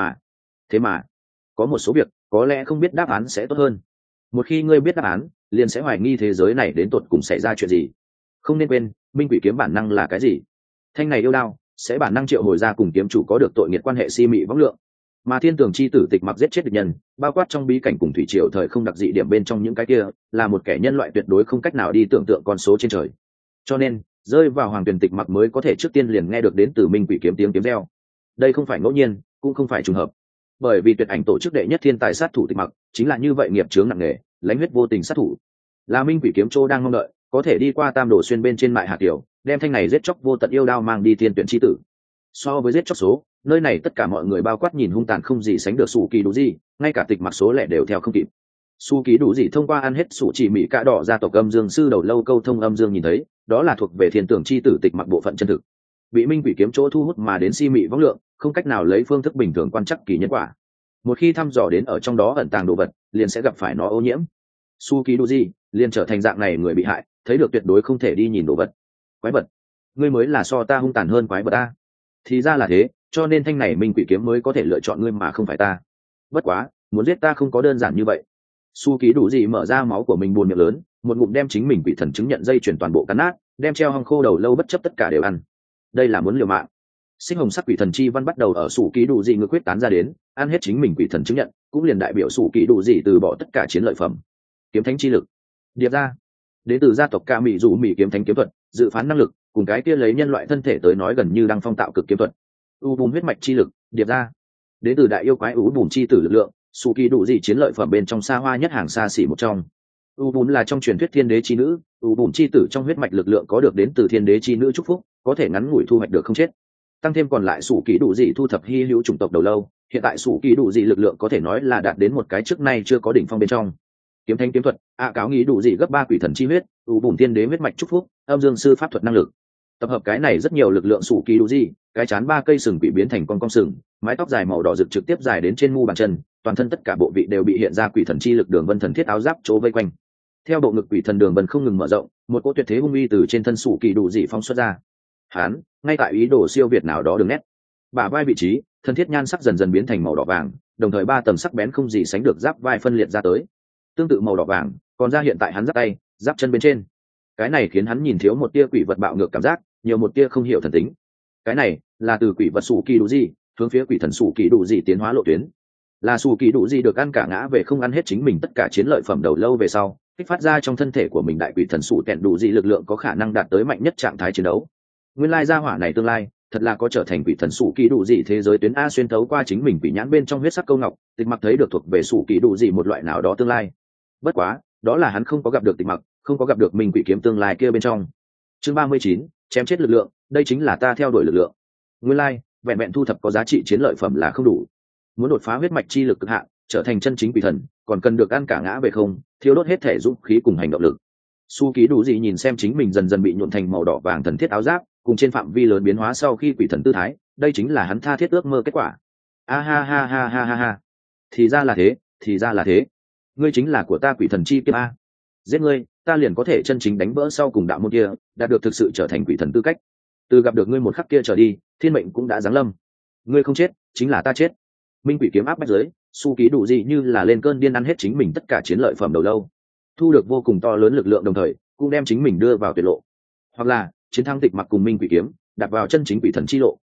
mà, có một số việc có lẽ không biết đáp án sẽ tốt hơn. Một khi ngươi biết đáp án, liền sẽ hoài nghi thế giới này đến tột cùng xảy ra chuyện gì. Không nên quên, minh quỷ kiếm bản năng là cái gì? Thanh này yêu đao sẽ bản năng triệu hồi ra cùng kiếm chủ có được tội nghiệt quan hệ si mị võng lượng, mà thiên tường chi tử tịch mặc giết chết địch nhân, bao quát trong bí cảnh cùng thủy triều thời không đặc dị điểm bên trong những cái kia, là một kẻ nhân loại tuyệt đối không cách nào đi tưởng tượng con số trên trời. Cho nên rơi vào hoàng tuyển tịch mặc mới có thể trước tiên liền nghe được đến từ minh quỷ kiếm tiếng kiếm reo. Đây không phải ngẫu nhiên, cũng không phải trùng hợp, bởi vì tuyệt ảnh tổ chức đệ nhất thiên tài sát thủ tịch mặc chính là như vậy nghiệp chướng nặng nề, lãnh huyết vô tình sát thủ. Là minh quỷ kiếm châu đang mong đợi có thể đi qua tam đồ xuyên bên trên mại hạt tiểu, đem thanh này giết chóc vô tận yêu đao mang đi thiên tuyển chi tử. So với giết chóc số, nơi này tất cả mọi người bao quát nhìn hung tàn không gì sánh được Su Ký Đủ Dị, ngay cả tịch mặc số lẻ đều theo không kịp. Su Ký Đủ Dị thông qua ăn hết Sủ Chỉ Mị Cạ Đỏ gia tộc Âm Dương sư đầu lâu câu thông âm dương nhìn thấy, đó là thuộc về thiên tưởng chi tử tịch mặc bộ phận chân thực. Bị minh quỷ kiếm chỗ thu hút mà đến si mị võng lượng, không cách nào lấy phương thức bình thường quan trắc kỳ nhân quả. Một khi thăm dò đến ở trong đó ẩn tàng đồ vật, liền sẽ gặp phải nó ô nhiễm. Su Ký Đủ Dị liền trở thành dạng này người bị hại, thấy được tuyệt đối không thể đi nhìn đồ vật. Quái vật, ngươi mới là so ta hung tàn hơn quái vật ta. Thì ra là thế, cho nên thanh này minh quỷ kiếm mới có thể lựa chọn ngươi mà không phải ta. Bất quá, muốn giết ta không có đơn giản như vậy. Su Ký Đủ Dị mở ra máu của mình buồn miệng lớn, một ngụm đem chính mình quỷ thần chứng nhận dây chuyển toàn bộ cắn nát, đem treo hong khô đầu lâu bất chấp tất cả đều ăn. Đây là muốn liều mạng. Sinh hồng sắc quỷ thần chi văn bắt đầu ở Su Ký Đủ Dị ngược quyết tán ra đến, ăn hết chính mình quỷ thần chứng nhận, cũng liền đại biểu Su Ký Đủ Dị từ bỏ tất cả chiến lợi phẩm. Kiếm thánh chi lực, điệp ra, đến từ gia tộc Ca Mị Dụ Mị kiếm thánh kiếm thuật, dự phán năng lực, cùng cái kia lấy nhân loại thân thể tới nói gần như đang phong tạo cực kiếm thuật. U bùn huyết mạch chi lực, điệp ra, đến từ đại yêu quái u bùn chi tử lực lượng, Su Ký Đủ Dị chiến lợi phẩm bên trong xa hoa nhất hàng xa xỉ một trong. U bùn là trong truyền thuyết thiên đế chi nữ, u bùn chi tử trong huyết mạch lực lượng có được đến từ thiên đế chi nữ chúc phúc, có thể ngắn ngủi thu hoạch được không chết. Tăng thêm còn lại Su Ký Đủ Dị thu thập hy hữu chủng tộc đầu lâu, hiện tại Su Ký Đủ Dị lực lượng có thể nói là đạt đến một cái trước nay chưa có đỉnh phong bên trong. Kiếm thánh kiếm thuật, cáo nghĩ đủ dị gấp 3 quỷ thần chi huyết, u bùn thiên đế huyết mạch chúc phúc, âm dương sư pháp thuật năng lực. Tập hợp cái này rất nhiều lực lượng Su Ký Đủ Dị, cái chán 3 cây sừng bị biến thành con sừng, mái tóc dài màu đỏ rực trực tiếp dài đến trên mu bàn chân, toàn thân tất cả bộ vị đều bị hiện ra quỷ thần chi lực đường vân thần thiết áo giáp chỗ vây quanh. Theo bộ ngực quỷ thần đường vân không ngừng mở rộng, một cỗ tuyệt thế hung uy từ trên thân Su Ký Đủ Dị phóng xuất ra. Hán, ngay tại ý đồ siêu việt nào đó đường nét. Bả vai vị trí, thần thiết nhan sắc dần dần biến thành màu đỏ vàng, đồng thời 3 tầng sắc bén không gì sánh được giáp vai phân liệt ra tới. Tương tự màu đỏ vàng còn ra hiện tại hắn giáp tay, giáp chân bên trên. Cái này khiến hắn nhìn thiếu một tia quỷ vật bạo ngược cảm giác, nhiều một tia không hiểu thần tính. Cái này là từ quỷ vật Su Ký Đủ Dị hướng phía quỷ thần Su Ký Đủ Dị tiến hóa lộ tuyến. Là Su Ký Đủ Dị được ăn cả ngã về không ăn hết chính mình tất cả chiến lợi phẩm đầu lâu về sau, kích phát ra trong thân thể của mình đại quỷ thần Su Kẹn Đủ Dị lực lượng có khả năng đạt tới mạnh nhất trạng thái chiến đấu. Nguyên lai gia hỏa này tương lai thật là có trở thành quỷ thần Su Ký Đủ Dị thế giới tuyến a xuyên thấu qua chính mình quỷ nhãn bên trong huyết sắc câu ngọc, tịch mặc thấy được thuộc về Su Ký Đủ Dị một loại nào đó tương lai. Bất quá, đó là hắn không có gặp được tịch mặc, không có gặp được mình quỷ kiếm tương lai kia bên trong. Chương 39, chém chết lực lượng, đây chính là ta theo đuổi lực lượng. Nguyên lai, vẹn vẹn thu thập có giá trị chiến lợi phẩm là không đủ. Muốn đột phá huyết mạch chi lực cực hạn, trở thành chân chính quỷ thần, còn cần được ăn cả ngã về không, thiếu đốt hết thể dũng khí cùng hành động lực. Su Ký Đủ Dị nhìn xem chính mình dần dần bị nhuộm thành màu đỏ vàng thần thiết áo giáp, cùng trên phạm vi lớn biến hóa sau khi quỷ thần tư thái, đây chính là hắn tha thiết ước mơ kết quả. A ha ha ha ha ha ha. Thì ra là thế, thì ra là thế. Ngươi chính là của ta quỷ thần chi kiếp a. Giết ngươi, ta liền có thể chân chính đánh vỡ sau cùng đạo môn kia, đạt được thực sự trở thành quỷ thần tư cách. Từ gặp được ngươi một khắc kia trở đi, thiên mệnh cũng đã giáng lâm. Ngươi không chết, chính là ta chết. Minh quỷ kiếm áp bách dưới, Su Ký Đủ Dị như là lên cơn điên ăn hết chính mình tất cả chiến lợi phẩm đầu lâu, thu được vô cùng to lớn lực lượng đồng thời, cũng đem chính mình đưa vào tuyệt lộ. Hoặc là chiến thắng tịch mặc cùng minh quỷ kiếm, đặt vào chân chính quỷ thần chi lộ.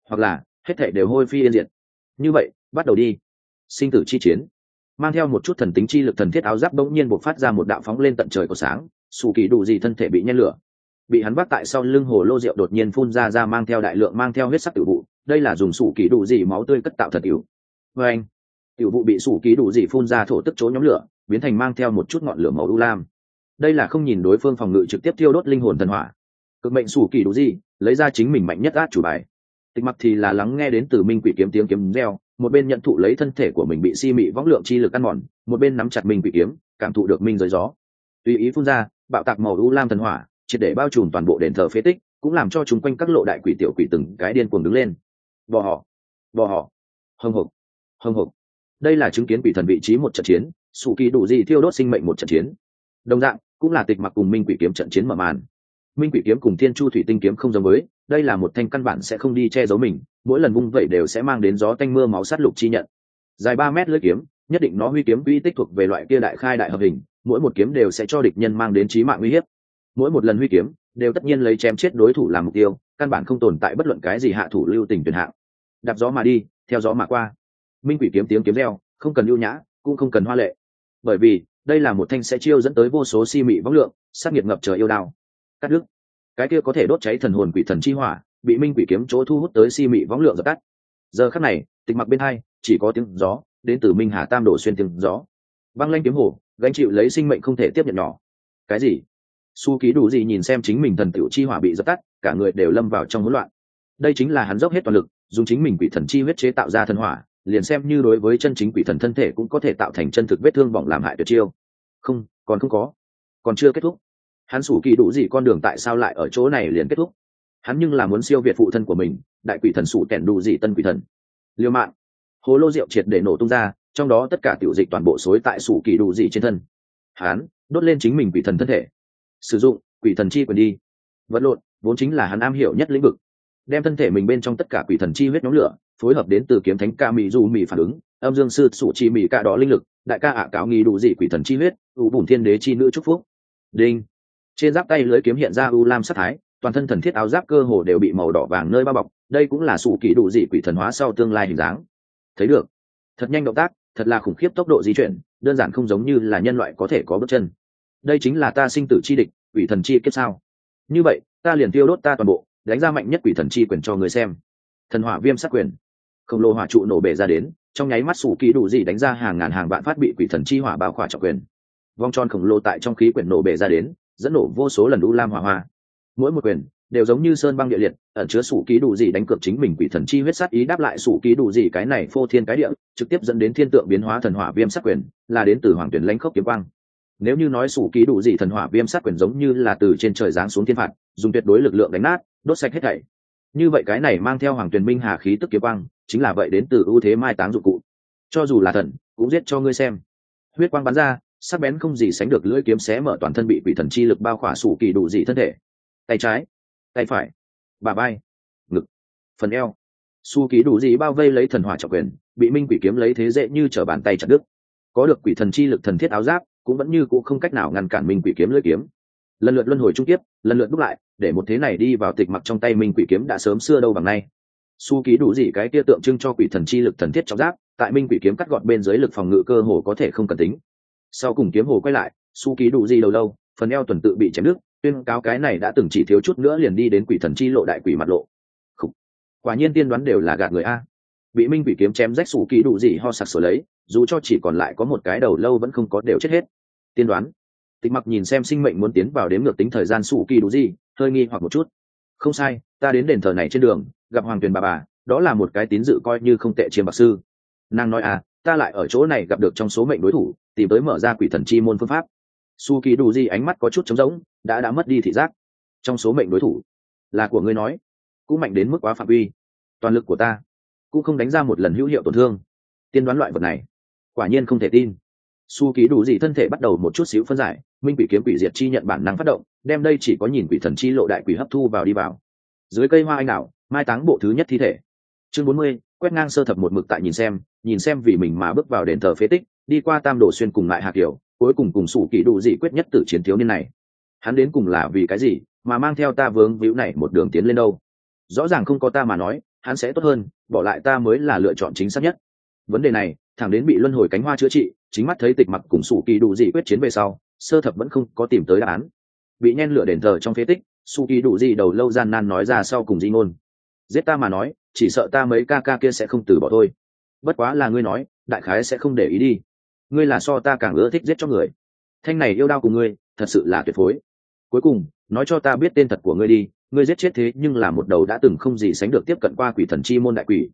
hoặc là hết thảy đều hôi phi yên diệt. Như vậy bắt đầu đi. Sinh tử chi chiến. Mang theo một chút thần tính chi lực thần thiết áo giáp bỗng nhiên bộc phát ra một đạo phóng lên tận trời của sáng, sủ kỳ đủ gì thân thể bị nhen lửa, bị hắn vác tại sau lưng hồ lô rượu đột nhiên phun ra mang theo đại lượng mang theo huyết sắc tiểu vụ. Đây là dùng sủ kỳ đủ gì máu tươi cất tạo thật tiểu. Và anh, tiểu vụ bị sủ kỳ đủ gì phun ra thổ tức chỗ nhóm lửa, biến thành mang theo một chút ngọn lửa màu u lam. Đây là không nhìn đối phương phòng ngự trực tiếp tiêu đốt linh hồn thần hỏa. Cực mệnh sủ kỳ đủ gì lấy ra chính mình mạnh nhất át chủ bài. Tịch Mặc thì là lắng nghe đến từ minh quỷ kiếm tiếng kiếm reo, một bên nhận thụ lấy thân thể của mình bị si mị võng lượng chi lực ăn mòn, một bên nắm chặt minh quỷ kiếm, cảm thụ được minh giới gió. Tùy ý phun ra, bạo tạc màu u lam thần hỏa, triệt để bao trùm toàn bộ đền thờ phế tích, cũng làm cho chúng quanh các lộ đại quỷ tiểu quỷ từng cái điên cuồng đứng lên. Bò họ, hồng hộc. Đây là chứng kiến quỷ thần vị trí một trận chiến, sủ kỳ đủ gì thiêu đốt sinh mệnh một trận chiến. Đồng dạng, cũng là Tịch Mặc cùng minh quỷ kiếm trận chiến mở màn. Minh quỷ kiếm cùng thiên chu thủy tinh kiếm không giống với, đây là một thanh căn bản sẽ không đi che giấu mình, mỗi lần vung vậy đều sẽ mang đến gió tanh mưa máu sát lục chi nhận. Dài 3 mét lưỡi kiếm, nhất định nó huy kiếm uy tích thuộc về loại kia đại khai đại hợp hình, mỗi một kiếm đều sẽ cho địch nhân mang đến chí mạng uy hiếp. Mỗi một lần huy kiếm, đều tất nhiên lấy chém chết đối thủ làm mục tiêu, căn bản không tồn tại bất luận cái gì hạ thủ lưu tình tuyệt hạng. Đạp gió mà đi, theo gió mà qua. Minh quỷ kiếm tiếng kiếm reo, không cần ưu nhã, cũng không cần hoa lệ. Bởi vì, đây là một thanh sẽ chiêu dẫn tới vô số si mị võng lượng, sát nghiệt ngập trời yêu đao. Cắt đứt. Cái kia có thể đốt cháy thần hồn quỷ thần chi hỏa, bị minh quỷ kiếm chỗ thu hút tới si mị võng lượng dập tắt. Giờ khắc này, Tịch Mặc bên hai chỉ có tiếng gió đến từ minh hà tam đổ xuyên tiếng gió. Băng lanh kiếm hổ gánh chịu lấy sinh mệnh không thể tiếp nhận nhỏ. Cái gì? Su Ký Đủ gì nhìn xem chính mình thần tiểu chi hỏa bị dập tắt, cả người đều lâm vào trong hỗn loạn. Đây chính là hắn dốc hết toàn lực, dùng chính mình quỷ thần chi huyết chế tạo ra thần hỏa, liền xem như đối với chân chính quỷ thần thân thể cũng có thể tạo thành chân thực vết thương bỏng làm hại tuyệt chiêu. Không, còn không có, còn chưa kết thúc. Hắn Su Ký Đủ gì con đường tại sao lại ở chỗ này liền kết thúc? Hắn nhưng là muốn siêu việt phụ thân của mình, đại quỷ thần Su Kẻn Đủ gì tân quỷ thần. Liêu mạng, hồ lô rượu triệt để nổ tung ra, trong đó tất cả tiểu dịch toàn bộ xối tại Su Ký Đủ gì trên thân. Hắn đốt lên chính mình quỷ thần thân thể, sử dụng quỷ thần chi quyền đi vật lộn, vốn chính là hắn am hiểu nhất lĩnh vực, đem thân thể mình bên trong tất cả quỷ thần chi huyết nhóm lửa phối hợp đến từ kiếm thánh ca mỹ du mỹ phản ứng, âm dương sư sủ chi mỹ ca đó linh lực, đại ca ạ cáo nghi đủ dị quỷ thần chi huyết, u bùn thiên đế chi nữ chúc phúc. Đinh, trên giáp tay lưới kiếm hiện ra u lam sắc thái, toàn thân thần thiết áo giáp cơ hồ đều bị màu đỏ vàng nơi bao bọc, đây cũng là sủ kỳ đủ dị quỷ thần hóa sau tương lai hình dáng. Thấy được, thật nhanh động tác, thật là khủng khiếp tốc độ di chuyển, đơn giản không giống như là nhân loại có thể có bước chân. Đây chính là ta sinh tử chi địch, quỷ thần chi kiếp sao? Như vậy, ta liền tiêu đốt ta toàn bộ, đánh ra mạnh nhất quỷ thần chi quyền cho người xem. Thần hỏa viêm sát quyền, khổng lồ hỏa trụ nổ bể ra đến, trong nháy mắt sủ kỳ đủ gì đánh ra hàng ngàn hàng vạn phát bị quỷ thần chi hỏa bao khỏa trọng quyền. Vòng tròn khổng lồ tại trong khí quyển nổ bể ra đến, dẫn nổ vô số lần u lam hỏa hoa. Mỗi một quyền đều giống như sơn băng địa liệt, ẩn chứa sủ kỳ đủ gì đánh cược chính mình quỷ thần chi huyết sát ý đáp lại sủ kỳ đủ gì cái này phô thiên cái địa, trực tiếp dẫn đến thiên tượng biến hóa thần hỏa viêm sát quyền, là đến từ hoàng tuyển lãnh khốc kiếm quang. Nếu như nói sủ ký đủ gì thần hỏa viêm sát quyền giống như là từ trên trời giáng xuống thiên phạt, dùng tuyệt đối lực lượng đánh nát, đốt sạch hết thảy, như vậy cái này mang theo hoàng tuyền minh hà khí tức kiếm quang, chính là vậy đến từ ưu thế mai táng dụng cụ. Cho dù là thần, cũng giết cho ngươi xem. Huyết quang bắn ra, sắc bén không gì sánh được, lưỡi kiếm xé mở toàn thân bị quỷ thần chi lực bao khỏa sủ kỳ đủ gì thân thể. Tay trái, tay phải, bả vai, ngực, phần eo, su ký đủ gì bao vây lấy thần hỏa trọng quyền, bị minh quỷ kiếm lấy thế dễ như trở bàn tay chặt đứt. Có được quỷ thần chi lực thần thiết áo giáp, cũng vẫn như cũng không cách nào ngăn cản minh quỷ kiếm lưỡi kiếm. Lần lượt luân hồi trung tiếp, lần lượt đúc lại, để một thế này đi vào Tịch Mặc trong tay minh quỷ kiếm đã sớm xưa đâu bằng nay. Su ký đủ gì cái kia tượng trưng cho quỷ thần chi lực thần thiết trong giáp, tại minh quỷ kiếm cắt gọt bên dưới lực phòng ngự cơ hồ có thể không cần tính. Sau cùng kiếm hồ quay lại, su ký đủ gì đầu lâu, phần eo tuần tự bị chém đứt, tuyên cáo cái này đã từng chỉ thiếu chút nữa liền đi đến quỷ thần chi lộ đại quỷ mặt lộ. Khủ. Quả nhiên tiên đoán đều là gạt người a. Bị minh quỷ kiếm chém rách su ký đủ gì ho sặc sửa lấy, dù cho chỉ còn lại có một cái đầu lâu vẫn không có đều chết hết. Tiên đoán. Tịch Mặc nhìn xem sinh mệnh muốn tiến vào đếm ngược tính thời gian su kỳ đủ gì, hơi nghi hoặc một chút. Không sai, ta đến đền thờ này trên đường gặp hoàng tuyền bà, đó là một cái tín dự coi như không tệ chiêm bạc sư. Nàng nói à, ta lại ở chỗ này gặp được trong số mệnh đối thủ, tìm tới mở ra quỷ thần chi môn phương pháp. Su kỳ đủ gì ánh mắt có chút trống rỗng, đã mất đi thị giác. Trong số mệnh đối thủ là của ngươi nói, cũng mạnh đến mức quá phạm vi, toàn lực của ta cũng không đánh ra một lần hữu hiệu tổn thương. Tiên đoán loại vật này, quả nhiên không thể tin. Su ký đủ gì thân thể bắt đầu một chút xíu phân giải, minh quỷ kiếm quỷ diệt chi nhận bản năng phát động, đem đây chỉ có nhìn quỷ thần chi lộ đại quỷ hấp thu vào đi vào. Dưới cây hoa anh đào, mai táng bộ thứ nhất thi thể. Chương 40, quét ngang sơ thập một mực tại nhìn xem vì mình mà bước vào đền thờ phế tích, đi qua Tam Đồ xuyên cùng lại Hà Kiều, cuối cùng cùng Su ký đủ gì quyết nhất tử chiến thiếu niên này. Hắn đến cùng là vì cái gì mà mang theo ta vướng víu này một đường tiến lên đâu? Rõ ràng không có ta mà nói, hắn sẽ tốt hơn, bỏ lại ta mới là lựa chọn chính xác nhất. Vấn đề này thẳng đến bị luân hồi cánh hoa chữa trị, chính mắt thấy Tịch Mặc cùng Sủ Kỳ Đủ Dị quyết chiến về sau, sơ thập vẫn không có tìm tới đáp án. Bị nhen lửa đền thờ trong phế tích, Sủ Kỳ Đủ Dị đầu lâu gian nan nói ra sau cùng di ngôn: giết ta mà nói, chỉ sợ ta mấy ca ca kia sẽ không từ bỏ thôi. Bất quá là ngươi nói, đại khái sẽ không để ý đi. Ngươi là so ta càng ưa thích giết cho người. Thanh này yêu đao cùng ngươi, thật sự là tuyệt phối. Cuối cùng, nói cho ta biết tên thật của ngươi đi, ngươi giết chết thế nhưng là một đầu đã từng không gì sánh được tiếp cận qua quỷ thần chi môn đại quỷ.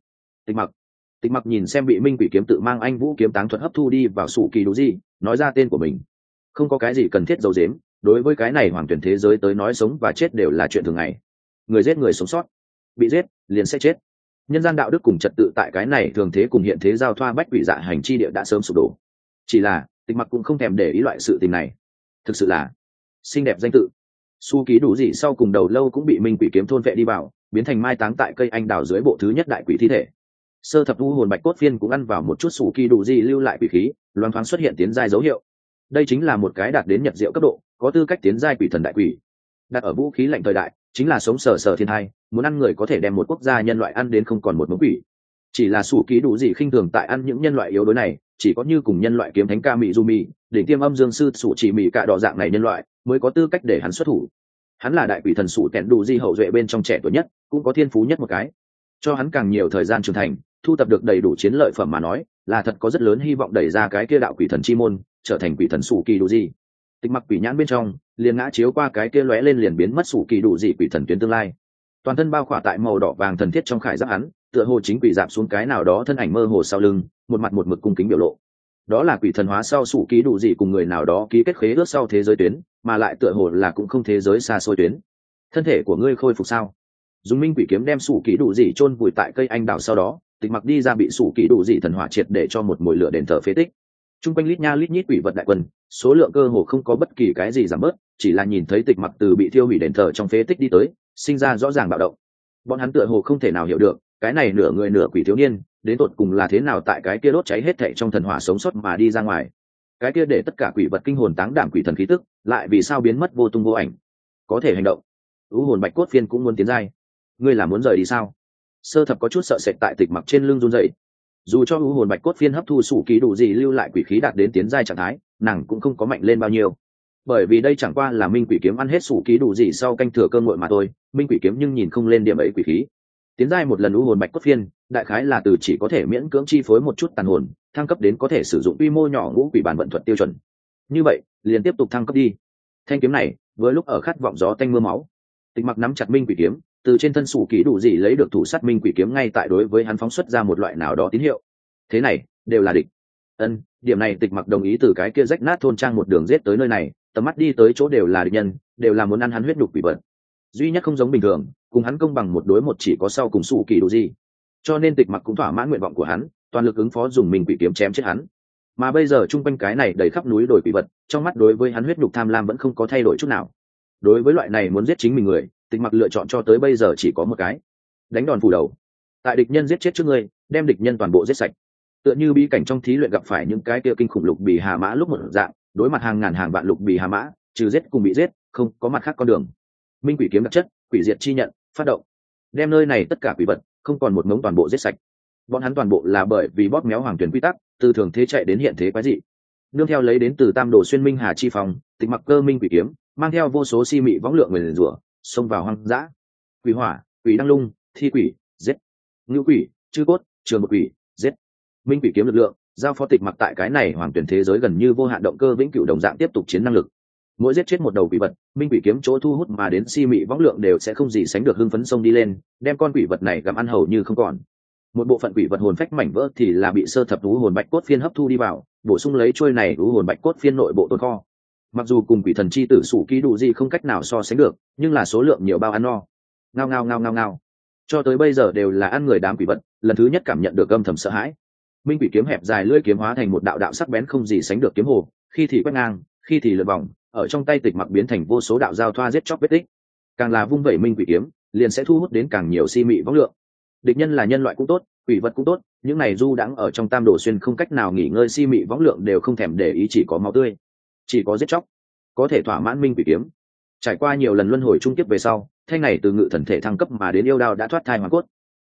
Tịch Mặc nhìn xem bị Minh Quỷ kiếm tự mang anh vũ kiếm táng thuật hấp thu đi vào Sủ Kỳ Đủ Dị, nói ra tên của mình. Không có cái gì cần thiết giấu giếm, đối với cái này hoàng tuyển thế giới tới nói sống và chết đều là chuyện thường ngày. Người giết người sống sót, bị giết liền sẽ chết. Nhân gian đạo đức cùng trật tự tại cái này thường thế cùng hiện thế giao thoa bách quỷ dạ hành chi địa đã sớm sụp đổ. Chỉ là Tịch Mặc cũng không thèm để ý loại sự tình này. Thực sự là xinh đẹp danh tự. Su Ký Đủ Dị sau cùng đầu lâu cũng bị Minh Quỷ kiếm thôn vệ đi vào, biến thành mai táng tại cây anh đào dưới bộ thứ nhất đại quỷ thi thể. Sơ thập u hồn bạch cốt phiên cũng ăn vào một chút Su Ký Đủ Dị lưu lại quỷ khí, loáng thoáng xuất hiện tiến giai dấu hiệu. Đây chính là một cái đạt đến nhật diệu cấp độ, có tư cách tiến giai quỷ thần đại quỷ. Đặt ở vũ khí lạnh thời đại, chính là sống sờ sờ thiên thai, muốn ăn người có thể đem một quốc gia nhân loại ăn đến không còn một mống quỷ. Chỉ là Su Ký Đủ Dị khinh thường tại ăn những nhân loại yếu đuối này, chỉ có như cùng nhân loại kiếm thánh ca mỹ du mì, đỉnh tiêm âm dương sư Sủ Chỉ Mì cả đỏ dạng này nhân loại mới có tư cách để hắn xuất thủ. Hắn là đại quỷ thần Sủ Kèn Đủ Dị hậu duệ bên trong trẻ tuổi nhất, cũng có thiên phú nhất một cái. Cho hắn càng nhiều thời gian trưởng thành, thu tập được đầy đủ chiến lợi phẩm mà nói, là thật có rất lớn hy vọng đẩy ra cái kia đạo quỷ thần chi môn, trở thành quỷ thần Sủ Kỳ Đủ Dị. Tịch Mặc quỷ nhãn bên trong, liền ngã chiếu qua cái kia lóe lên liền biến mất Sủ Kỳ Đủ Dị quỷ thần tuyến tương lai. Toàn thân bao khỏa tại màu đỏ vàng thần thiết trong khải giáp hắn, tựa hồ chính quỷ dạp xuống cái nào đó thân ảnh mơ hồ sau lưng, một mặt một mực cung kính biểu lộ. Đó là quỷ thần hóa sau Sủ Ký Đủ Dị cùng người nào đó ký kết khế ước sau thế giới tuyến, mà lại tựa hồ là cũng không thế giới xa xôi tuyến. Thân thể của ngươi khôi phục sao? Dùng Minh Quỷ kiếm đem Sủ Ký Đủ Dị chôn vùi tại cây anh đào, sau đó Tịch Mặc đi ra bị Sủ Ký Đủ Dị thần hỏa triệt để cho một mùi lửa đền thờ phế tích. Trung quanh lít nha lít nhít quỷ vật đại quân, số lượng cơ hồ không có bất kỳ cái gì giảm bớt, chỉ là nhìn thấy Tịch Mặc từ bị thiêu hủy đền thờ trong phế tích đi tới, sinh ra rõ ràng bạo động. Bọn hắn tựa hồ không thể nào hiểu được, cái này nửa người nửa quỷ thiếu niên, đến tột cùng là thế nào tại cái kia đốt cháy hết thảy trong thần hỏa sống sót mà đi ra ngoài. Cái kia để tất cả quỷ vật kinh hồn táng đảm quỷ thần khí tức, lại vì sao biến mất vô tung vô ảnh? Có thể hành động. U hồn bạch cốt phiên cũng muốn tiến giai. Ngươi là muốn rời đi sao? Sơ thập có chút sợ sệt tại Tịch Mặc trên lưng run rẩy. Dù cho u hồn bạch cốt phiên hấp thu Sủ Ký Đủ Dị lưu lại quỷ khí đạt đến tiến giai trạng thái, nàng cũng không có mạnh lên bao nhiêu. Bởi vì đây chẳng qua là Minh Quỷ kiếm ăn hết Sủ Ký Đủ Dị sau canh thừa cơn nguội mà thôi, Minh Quỷ kiếm nhưng nhìn không lên điểm ấy quỷ khí. Tiến giai một lần u hồn bạch cốt phiên, đại khái là từ chỉ có thể miễn cưỡng chi phối một chút tàn hồn, thăng cấp đến có thể sử dụng quy mô nhỏ ngũ quỷ bản vận thuật tiêu chuẩn. Như vậy, liền tiếp tục thăng cấp đi. Thanh kiếm này, với lúc ở khát vọng gió tanh mưa máu. Tịch Mặc nắm chặt Minh Quỷ kiếm, từ trên thân Sủ Ký Đủ Dị lấy được thủ sắt Minh Quỷ kiếm ngay tại đối với hắn phóng xuất ra một loại nào đó tín hiệu. Thế này, đều là địch. Điểm này Tịch Mặc đồng ý từ cái kia rách nát thôn trang một đường giết tới nơi này, tầm mắt đi tới chỗ đều là địch nhân, đều là muốn ăn hắn huyết nhục quỷ vật. Duy nhất không giống bình thường, cùng hắn công bằng một đối một chỉ có sau cùng Sủ Ký Đủ Dị. Cho nên Tịch Mặc cũng thỏa mãn nguyện vọng của hắn, toàn lực ứng phó dùng Minh Quỷ kiếm chém chết hắn. Mà bây giờ trung quanh cái này đầy khắp núi đồi quỷ vật, trong mắt đối với hắn huyết nhục tham lam vẫn không có thay đổi chút nào. Đối với loại này muốn giết chính mình người, Tịch Mặc lựa chọn cho tới bây giờ chỉ có một cái: đánh đòn phủ đầu. Tại địch nhân giết chết trước ngươi, đem địch nhân toàn bộ giết sạch. Tựa như bí cảnh trong thí luyện gặp phải những cái kia kinh khủng lục bì hà mã lúc một dạng, đối mặt hàng ngàn hàng vạn lục bì hà mã, trừ giết cùng bị giết, không có mặt khác con đường. Minh Quỷ kiếm đặc chất, quỷ diệt chi nhận, phát động, đem nơi này tất cả quỷ vật, không còn một ngống toàn bộ giết sạch. Bọn hắn toàn bộ là bởi vì bóp méo hoàng tuyển quy tắc, từ thường thế chạy đến hiện thế quái dị. Nương theo lấy đến từ Tam Đồ xuyên Minh Hà chi phòng, Tịch Mặc cơ Minh Quỷ kiếm, mang theo vô số si mị võng lượng người liền rủa, xông vào hoang dã. Quỷ hỏa, quỷ đăng lung, thi quỷ, giết. Ngưu quỷ, chư cốt, trường một quỷ, giết. Minh Quỷ kiếm lực lượng, giao phó Tịch Mặc tại cái này hoàng tuyển thế giới gần như vô hạn động cơ vĩnh cửu đồng dạng tiếp tục chiến năng lực. Mỗi giết chết một đầu quỷ vật, Minh Quỷ kiếm chỗ thu hút mà đến si mị võng lượng đều sẽ không gì sánh được hưng phấn xông đi lên, đem con quỷ vật này gặm ăn hầu như không còn. Một bộ phận quỷ vật hồn phách mảnh vỡ thì là bị sơ thập u hồn bạch cốt phiên hấp thu đi vào, bổ sung lấy trôi này u hồn bạch cốt phiên nội bộ tồn kho. Mặc dù cùng quỷ thần chi tử Sủ Ký Đủ Dị không cách nào so sánh được, nhưng là số lượng nhiều bao ăn no. Ngao ngao ngao ngao ngao. Cho tới bây giờ đều là ăn người đám quỷ vật, lần thứ nhất cảm nhận được âm thầm sợ hãi. Minh Quỷ kiếm hẹp dài lưỡi kiếm hóa thành một đạo đạo sắc bén không gì sánh được kiếm hồ, khi thì quét ngang, khi thì lượn vòng, ở trong tay Tịch Mặc biến thành vô số đạo giao thoa giết chóc vết tích. Càng là vung vẩy Minh Quỷ kiếm, liền sẽ thu hút đến càng nhiều si mị võng lượng. Địch nhân là nhân loại cũng tốt, quỷ vật cũng tốt, những này du đãng ở trong Tam Đồ xuyên không cách nào nghỉ ngơi si mị võng lượng đều không thèm để ý, chỉ có máu tươi, chỉ có giết chóc có thể thỏa mãn Minh Quỷ kiếm. Trải qua nhiều lần luân hồi trung kiếp về sau, thanh này từ ngự thần thể thăng cấp mà đến yêu đao đã thoát thai hoàn cốt.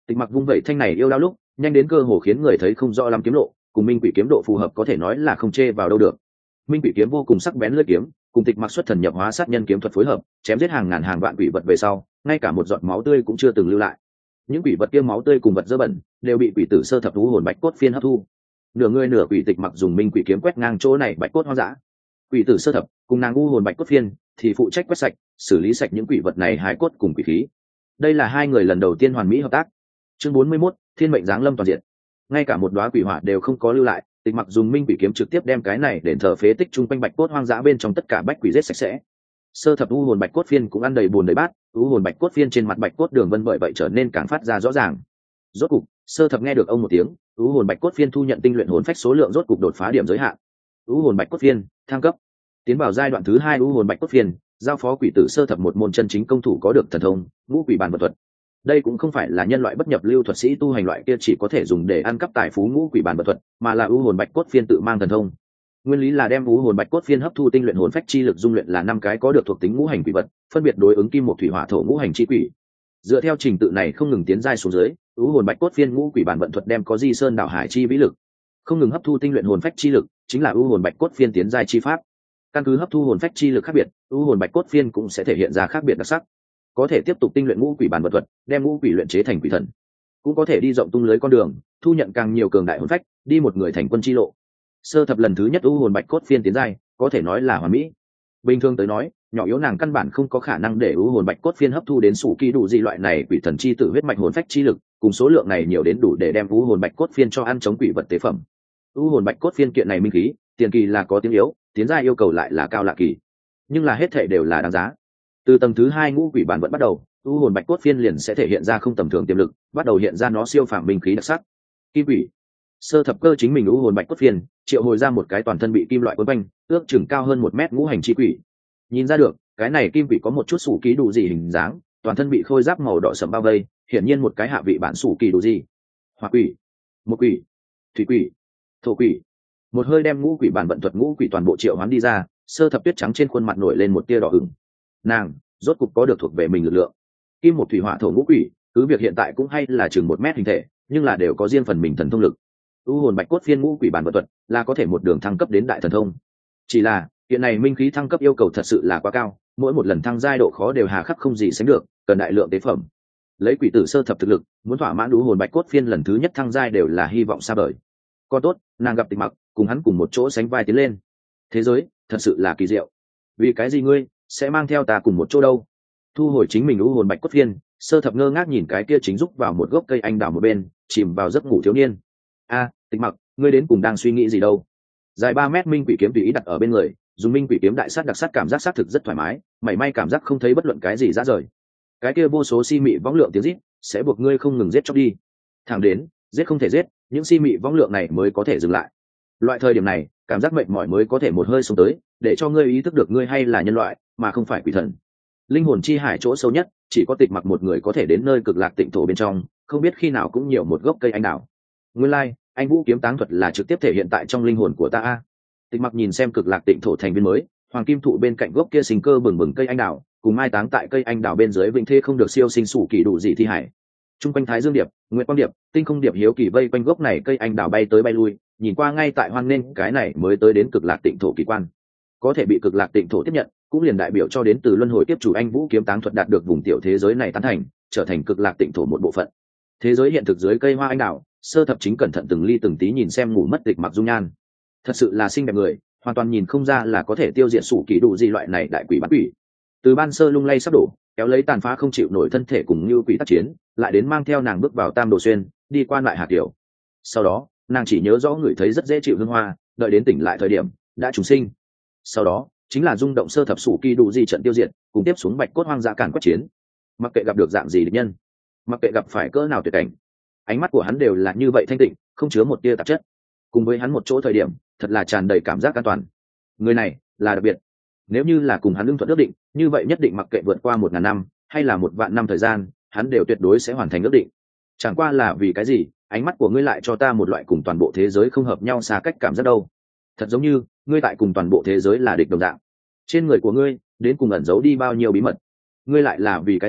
Tịch Mặc vung vẩy thanh này yêu đao lúc nhanh đến cơ hồ khiến người thấy không rõ lắm kiếm lộ, cùng minh quỷ kiếm độ phù hợp có thể nói là không chê vào đâu được. Minh quỷ kiếm vô cùng sắc bén lưỡi kiếm, cùng Tịch Mặc xuất thần nhập hóa sát nhân kiếm thuật phối hợp, chém giết hàng ngàn hàng vạn quỷ vật về sau, ngay cả một giọt máu tươi cũng chưa từng lưu lại. Những quỷ vật kia máu tươi cùng vật dơ bẩn đều bị quỷ tử sơ thập thú hồn bạch cốt phiên hấp thu. Nửa người nửa quỷ Tịch Mặc dùng minh quỷ kiếm quét ngang chỗ này bạch cốt hoang dã. Quỷ tử sơ thập cùng nàng u hồn bạch cốt phiên thì phụ trách quét sạch, xử lý sạch những quỷ vật này hài cốt cùng quỷ khí. Đây là hai người lần đầu tiên hoàn mỹ hợp tác. Chương 41, Thiên mệnh giáng lâm toàn diện. Ngay cả một đóa quỷ hỏa đều không có lưu lại, Tịch Mặc dùng minh quỷ kiếm trực tiếp đem cái này đền thờ phế tích trung quanh bạch cốt hoang dã bên trong tất cả bách quỷ giết sạch sẽ. Sơ thập u hồn bạch cốt phiên cũng ăn đầy bùn đầy bát, u hồn bạch cốt phiên trên mặt bạch cốt đường vân bởi vậy trở nên càng phát ra rõ ràng. Rốt cục, sơ thập nghe được ông một tiếng, u hồn bạch cốt phiên thu nhận tinh luyện hồn phách số lượng rốt cục đột phá điểm giới hạn. U hồn bạch cốt phiên thăng cấp, tiến vào giai đoạn thứ 2 u hồn bạch cốt phiên, giao phó quỷ tử sơ thập một môn chân chính công thủ có được thần thông, ngũ quỷ bản vật thuật. Đây cũng không phải là nhân loại bất nhập lưu thuật sĩ tu hành loại kia chỉ có thể dùng để ăn cắp tài phú ngũ quỷ bản vật thuật, mà là u hồn bạch cốt phiên tự mang thần thông. Nguyên lý là đem u hồn bạch cốt phiên hấp thu tinh luyện hồn phách chi lực dung luyện là 5 cái có được thuộc tính ngũ hành quỷ vật, phân biệt đối ứng kim một thủy hỏa thổ ngũ hành chi quỷ. Dựa theo trình tự này không ngừng tiến giai xuống dưới, u hồn bạch cốt phiên ngũ quỷ bản vận thuật đem có di sơn đảo hải chi vĩ lực, không ngừng hấp thu tinh luyện hồn phách chi lực, chính là u hồn bạch cốt phiên tiến giai chi pháp. Căn cứ hấp thu hồn phách chi lực khác biệt, u hồn bạch cốt phiên cũng sẽ thể hiện ra khác biệt đặc sắc. Có thể tiếp tục tinh luyện ngũ quỷ bản vật thuật, đem ngũ quỷ luyện chế thành quỷ thần, cũng có thể đi rộng tung lưới con đường, thu nhận càng nhiều cường đại hồn phách, đi một người thành quân chi lộ. Sơ thập lần thứ nhất u hồn bạch cốt phiên tiến giai, có thể nói là hoàn mỹ. Bình thường tới nói, nhỏ yếu nàng căn bản không có khả năng để u hồn bạch cốt phiên hấp thu đến sủ kỳ đủ gì loại này quỷ thần chi tự huyết mạch hồn phách chi lực, cùng số lượng này nhiều đến đủ để đem u hồn bạch cốt phiên cho ăn chống quỷ vật tế phẩm. U hồn bạch cốt phiên kiện này minh khí, tiền kỳ là có tiếng yếu, tiến giai yêu cầu lại là cao lạ kỳ, nhưng là hết thảy đều là đáng giá. Từ tầng thứ 2 ngũ quỷ bản vận bắt đầu, u hồn bạch cốt phiên liền sẽ thể hiện ra không tầm thường tiềm lực, bắt đầu hiện ra nó siêu phàm minh khí đặc sắc. Kim quỷ sơ thập cơ chính mình u hồn bạch cốt phiên triệu hồi ra một cái toàn thân bị kim loại quấn quanh, ước chừng cao hơn 1 mét ngũ hành chi quỷ. Nhìn ra được, cái này kim quỷ có một chút sủ kỳ đủ gì hình dáng, toàn thân bị khôi giáp màu đỏ sẫm bao vây, hiển nhiên một cái hạ vị bản sủ kỳ đủ gì. Hỏa quỷ, một quỷ, thủy quỷ, thổ quỷ. Một hơi đem ngũ quỷ bản vận thuật ngũ quỷ toàn bộ triệu hoán đi ra, sơ thập tuyết trắng trên khuôn mặt nổi lên một tia đỏ ửng. Nàng rốt cục có được thuộc về mình lực lượng. Kim một thủy hỏa thổ ngũ quỷ, cứ việc hiện tại cũng hay là chừng 1 mét hình thể, nhưng là đều có riêng phần mình thần thông lực. U hồn bạch cốt phiên ngũ quỷ bản vận thuật là có thể một đường thăng cấp đến đại thần thông. Chỉ là hiện này minh khí thăng cấp yêu cầu thật sự là quá cao, mỗi một lần thăng giai độ khó đều hà khắc không gì sánh được, cần đại lượng tế phẩm. Lấy quỷ tử sơ thập thực lực, muốn thỏa mãn u hồn bạch cốt phiên lần thứ nhất thăng giai đều là hy vọng xa vời. Còn tốt, nàng gặp Tịch Mặc, cùng hắn cùng một chỗ sánh vai tiến lên. Thế giới thật sự là kỳ diệu. Vì cái gì ngươi sẽ mang theo ta cùng một chỗ đâu? Thu hồi chính mình u hồn bạch cốt phiên, sơ thập ngơ ngác nhìn cái kia chính rúc vào một gốc cây anh đào một bên, chìm vào giấc ngủ thiếu niên. A, Tịch Mặc, ngươi đến cùng đang suy nghĩ gì đâu? Dài 3 mét minh quỷ kiếm tùy ý đặt ở bên người, dùng minh quỷ kiếm đại sát đặc sát cảm giác sát thực rất thoải mái, mảy may cảm giác không thấy bất luận cái gì rã rời. Cái kia vô số si mị võng lượng tiếng rít sẽ buộc ngươi không ngừng giết chóc đi. Thẳng đến giết không thể giết, những si mị võng lượng này mới có thể dừng lại. Loại thời điểm này, cảm giác mệt mỏi mới có thể một hơi xuống tới, để cho ngươi ý thức được ngươi hay là nhân loại, mà không phải quỷ thần. Linh hồn chi hải chỗ sâu nhất, chỉ có Tịch Mặc một người có thể đến nơi cực lạc tịnh thổ bên trong, không biết khi nào cũng nhiều một gốc cây anh đào. Nguyên lai, anh vũ kiếm táng thuật là trực tiếp thể hiện tại trong linh hồn của ta a. Tịch Mặc nhìn xem cực lạc tịnh thổ thành viên mới, hoàng kim thụ bên cạnh gốc kia sinh cơ bừng bừng cây anh đào, cùng mai táng tại cây anh đào bên dưới vĩnh thế không được siêu sinh sủ kỳ đủ gì thi hải. Trung quanh Thái Dương điệp, Nguyệt Quang điệp, Tinh Không điệp hiếu kỳ vây quanh gốc này cây anh đào bay tới bay lui, nhìn qua ngay tại hoan nên cái này mới tới đến cực lạc tịnh thổ kỳ quan. Có thể bị cực lạc tịnh thổ tiếp nhận, cũng liền đại biểu cho đến từ luân hồi tiếp chủ anh vũ kiếm táng thuật đạt được vùng tiểu thế giới này tán thành, trở thành cực lạc tịnh thổ một bộ phận. Thế giới hiện thực dưới cây hoa anh đào, sơ thập chính cẩn thận từng ly từng tí nhìn xem ngủ mất Tịch Mặc dung nhan. Thật sự là xinh đẹp người, hoàn toàn nhìn không ra là có thể tiêu diệt sủ kỳ đủ gì loại này đại quỷ bắt quỷ. Từ ban sơ lung lay sắp đổ, kéo lấy tàn phá không chịu nổi thân thể cùng như quỷ tác chiến, lại đến mang theo nàng bước vào Tam Đồ Xuyên, đi quan lại Hà Tiểu. Sau đó, nàng chỉ nhớ rõ người thấy rất dễ chịu hương hoa, đợi đến tỉnh lại thời điểm đã trùng sinh. Sau đó chính là rung động sơ thập sủ kỳ đủ gì trận tiêu diệt, cùng tiếp xuống bạch cốt hoang dã càn quét chiến. Mặc kệ gặp được dạng gì địch nhân, mặc kệ gặp phải cỡ nào tuyệt cảnh, ánh mắt của hắn đều là như vậy thanh tịnh, không chứa một tia tạp chất. Cùng với hắn một chỗ thời điểm, thật là tràn đầy cảm giác an toàn. Người này là đặc biệt. Nếu như là cùng hắn lương thuận ước định, như vậy nhất định mặc kệ vượt qua 1000 năm hay là 1 vạn năm thời gian, hắn đều tuyệt đối sẽ hoàn thành ước định. Chẳng qua là vì cái gì, ánh mắt của ngươi lại cho ta một loại cùng toàn bộ thế giới không hợp nhau xa cách cảm giác đâu? Thật giống như ngươi tại cùng toàn bộ thế giới là địch đồng dạng. Trên người của ngươi đến cùng ẩn giấu đi bao nhiêu bí mật? Ngươi lại là vì cái gì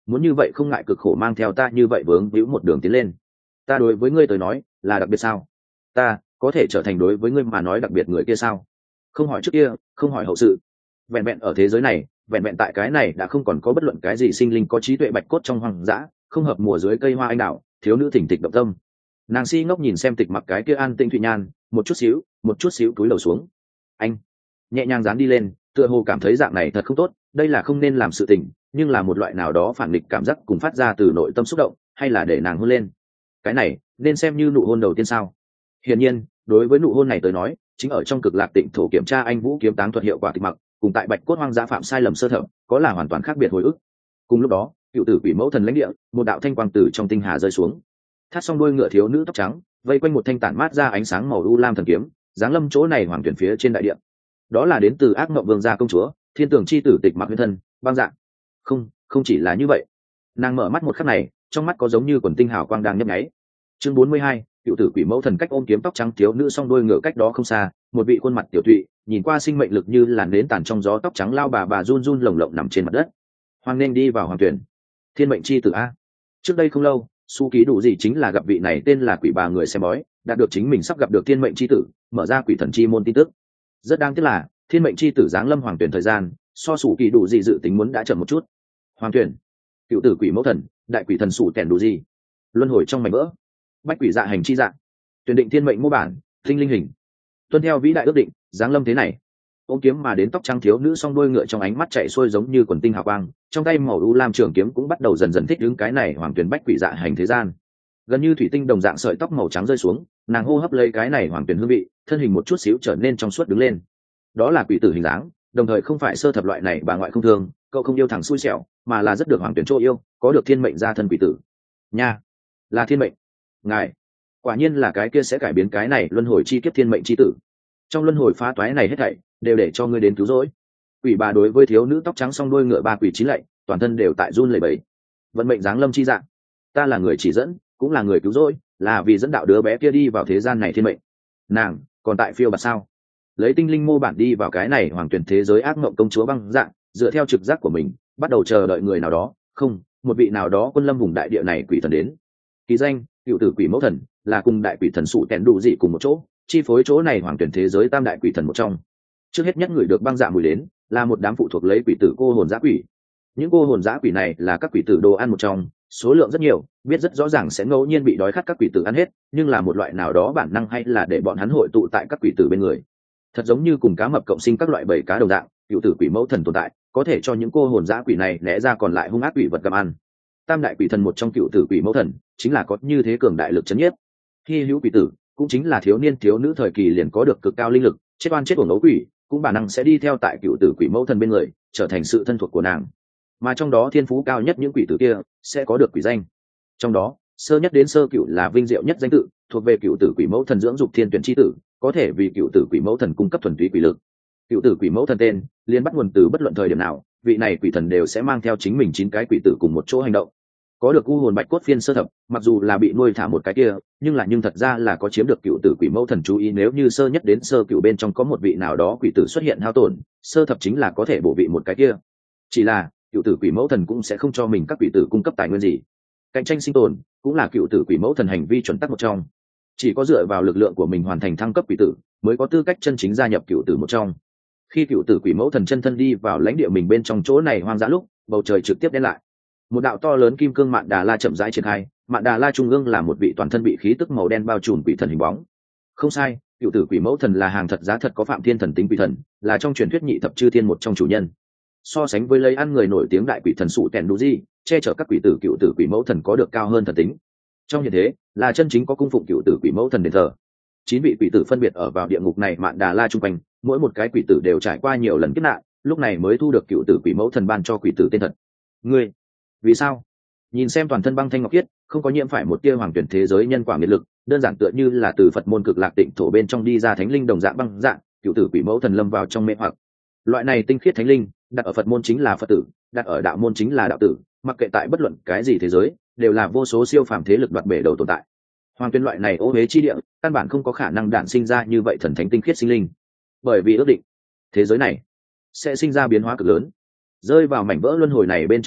muốn như vậy không ngại cực khổ mang theo ta như vậy vướng víu một đường tiến lên. Ta đối với ngươi tới nói là đặc biệt sao? Ta có thể trở thành đối với ngươi mà nói đặc biệt người kia sao? Không hỏi trước kia, không hỏi hậu sự, vẹn vẹn ở thế giới này, vẹn vẹn tại cái này đã không còn có bất luận cái gì sinh linh có trí tuệ bạch cốt trong hoang dã, không hợp mùa dưới cây hoa anh đào, thiếu nữ thỉnh thịch động tâm. Nàng si ngốc nhìn xem Tịch Mặc cái kia an tĩnh thụy nhan, một chút xíu túi đầu xuống. Anh nhẹ nhàng dán đi lên, tựa hồ cảm thấy dạng này thật không tốt, đây là không nên làm sự tình, nhưng là một loại nào đó phản nghịch cảm giác cùng phát ra từ nội tâm xúc động, hay là để nàng hôn lên. Cái này nên xem như nụ hôn đầu tiên sao? Hiển nhiên, đối với nụ hôn này tới nói, chính ở trong Cực Lạc Tịnh thổ kiểm tra anh vũ kiếm táng thuật hiệu quả Tịch Mặc, cùng tại bạch cốt hoang dã phạm sai lầm sơ thẩm, có là hoàn toàn khác biệt hồi ức. Cùng lúc đó, cựu tử quỷ mẫu thần lãnh địa, một đạo thanh quang tử trong tinh hà rơi xuống, thắt xong đuôi ngựa thiếu nữ tóc trắng, vây quanh một thanh tản mát ra ánh sáng màu u lam thần kiếm, giáng lâm chỗ này hoàng tuyển phía trên đại địa. Đó là đến từ ác mộng vương gia công chúa, thiên tưởng chi tử Tịch Mặc nguyên thân, băng dạng. Không chỉ là như vậy, nàng mở mắt một khắc này, trong mắt có giống như quần tinh hào quang đang nhấp nháy. Chương 42, cựu tử quỷ mẫu thần cách ôm kiếm tóc trắng thiếu nữ song đuôi ngựa cách đó không xa, một vị khuôn mặt tiểu thụy, nhìn qua sinh mệnh lực như làn nến tàn trong gió tóc trắng lao bà run run lồng lộng nằm trên mặt đất. Hoàng nên đi vào hoàng tuyển, thiên mệnh chi tử a. Trước đây không lâu, Su Ký Đủ Gì chính là gặp vị này tên là quỷ bà người xem bói, đạt được chính mình sắp gặp được thiên mệnh chi tử, mở ra quỷ thần chi môn tin tức. Rất đáng tiếc là thiên mệnh chi tử giáng lâm hoàng tuyển thời gian, so Su Ký Đủ Gì dự tính muốn đã chậm một chút. Hoàng tuyển, cựu tử quỷ mẫu thần, đại quỷ thần Su Kèn Đủ Gì, luân hồi trong mảnh vỡ, bách quỷ dạ hành chi dạ, tuyển định thiên mệnh mô bản, tinh linh hình, tuân theo vĩ đại ước định, giáng lâm thế này. Ôm kiếm mà đến tóc trắng thiếu nữ song đuôi ngựa trong ánh mắt chạy xuôi giống như quần tinh hào quang, trong tay màu u lam trường kiếm cũng bắt đầu dần dần thích ứng cái này hoàng tuyển bách quỷ dạ hành thế gian. Gần như thủy tinh đồng dạng sợi tóc màu trắng rơi xuống, nàng hô hấp lấy cái này hoàng tuyển hương vị, thân hình một chút xíu trở nên trong suốt đứng lên. Đó là quỷ tử hình dáng, đồng thời không phải sơ thập loại này bà ngoại không thương, cậu không yêu thằng xui xẻo, mà là rất được hoàng tuyển chỗ yêu, có được thiên mệnh gia thân quỷ tử. Nha, là thiên mệnh. Ngài, quả nhiên là cái kia sẽ cải biến cái này luân hồi chi kiếp thiên mệnh chi tử. Trong luân hồi phá toái này hết thảy đều để cho ngươi đến cứu rỗi. Quỷ bà đối với thiếu nữ tóc trắng song đuôi ngựa ba quỷ chín lạy, toàn thân đều tại run lẩy bẩy. Vận mệnh giáng lâm chi dạng, ta là người chỉ dẫn, cũng là người cứu rỗi, là vì dẫn đạo đứa bé kia đi vào thế gian này thiên mệnh. Nàng còn tại phiêu bạt sao? Lấy tinh linh mô bản đi vào cái này hoàng tuyển thế giới ác mộng công chúa băng dạng, dựa theo trực giác của mình, bắt đầu chờ đợi người nào đó, không, một vị nào đó quân lâm vùng đại địa này quỷ thần đến. Ký danh cựu tử quỷ mẫu thần, là cùng đại quỷ thần Sủ Kèn Đủ Dị cùng một chỗ, chi phối chỗ này hoàng tuyển thế giới tam đại quỷ thần một trong. Trước hết nhất người được băng dạ mùi đến, là một đám phụ thuộc lấy quỷ tử cô hồn dã quỷ. Những cô hồn dã quỷ này là các quỷ tử đồ ăn một trong, số lượng rất nhiều, biết rất rõ ràng sẽ ngẫu nhiên bị đói khát các quỷ tử ăn hết, nhưng là một loại nào đó bản năng hay là để bọn hắn hội tụ tại các quỷ tử bên người. Thật giống như cùng cá mập cộng sinh các loại bầy cá đồng dạng, cựu tử quỷ mẫu thần tồn tại, có thể cho những cô hồn dã quỷ này lẽ ra còn lại hung ác quỷ vật gặm ăn. Tam đại quỷ thần một trong cựu tử quỷ mẫu thần, chính là có như thế cường đại lực chấn nhiếp. Hy hữu quỷ tử cũng chính là thiếu niên thiếu nữ thời kỳ liền có được cực cao linh lực, chết oan chết uổng ấu quỷ, cũng bản năng sẽ đi theo tại cựu tử quỷ mẫu thần bên người, trở thành sự thân thuộc của nàng. Mà trong đó thiên phú cao nhất những quỷ tử kia sẽ có được quỷ danh. Trong đó, sơ nhất đến sơ cựu là vinh diệu nhất danh tự, thuộc về cựu tử quỷ mẫu thần dưỡng dục thiên tuyển chi tử, có thể vì cựu tử quỷ mẫu thần cung cấp thuần túy quỷ lực. Cựu tử quỷ mẫu thần tên liên bắt nguồn từ bất luận thời điểm nào, vị này quỷ thần đều sẽ mang theo chính mình 9 cái quỷ tử cùng một chỗ hành động. Có được u hồn bạch cốt phiên sơ thập, mặc dù là bị nuôi thả một cái kia, nhưng thật ra là có chiếm được cựu tử quỷ mẫu thần chú ý. Nếu như sơ nhất đến sơ cựu bên trong có một vị nào đó quỷ tử xuất hiện hao tổn, sơ thập chính là có thể bổ vị một cái kia. Chỉ là cựu tử quỷ mẫu thần cũng sẽ không cho mình các quỷ tử cung cấp tài nguyên gì. Cạnh tranh sinh tồn cũng là cựu tử quỷ mẫu thần hành vi chuẩn tắc một trong. Chỉ có dựa vào lực lượng của mình hoàn thành thăng cấp quỷ tử, mới có tư cách chân chính gia nhập cựu tử một trong. Khi cựu tử quỷ mẫu thần chân thân đi vào lãnh địa mình bên trong chỗ này hoang dã lúc, bầu trời trực tiếp đen lại. Một đạo to lớn kim cương mạn đà la chậm rãi triển khai, mạn đà la trung ương là một vị toàn thân bị khí tức màu đen bao trùm quỷ thần hình bóng. Không sai, cựu tử quỷ mẫu thần là hàng thật giá thật có phạm thiên thần tính quỷ thần, là trong truyền thuyết nhị thập chư thiên một trong chủ nhân. So sánh với lấy ăn người nổi tiếng đại quỷ thần Sủ Kèn Đủ Dị, che chở các quỷ tử cựu tử quỷ mẫu thần có được cao hơn thần tính. Trong hiện thế, là chân chính có cung phụng cựu tử quỷ mẫu thần đền thờ. 9 vị quỷ tử phân biệt ở vào địa ngục này mạn đà la trung quanh, mỗi một cái quỷ tử đều trải qua nhiều lần kiếp nạn, lúc này mới thu được cựu tử quỷ mẫu thần ban cho quỷ tử tên thật. Ngươi, vì sao? Nhìn xem toàn thân băng thanh ngọc khiết, không có nhiễm phải một tia hoàng tuyển thế giới nhân quả nghiệt lực, đơn giản tựa như là từ Phật môn Cực Lạc Tịnh thổ bên trong đi ra thánh linh đồng dạng băng dạng, cựu tử quỷ mẫu thần lâm vào trong mê hoặc. Loại này tinh khiết thánh linh, đặt ở Phật môn chính là Phật tử, đặt ở đạo môn chính là đạo tử, mặc kệ tại bất luận cái gì thế giới, đều là vô số siêu phàm thế lực đoạt bể đầu tồn tại. Hoàng tuyển loại này ô uế chi địa, căn bản không có khả năng đản sinh ra như vậy thần thánh tinh khiết sinh linh. Bởi vì ước định, thế giới này sẽ sinh ra biến hóa cực lớn. Rơi vào mảnh vỡ luân hồi này bên trong ngươi,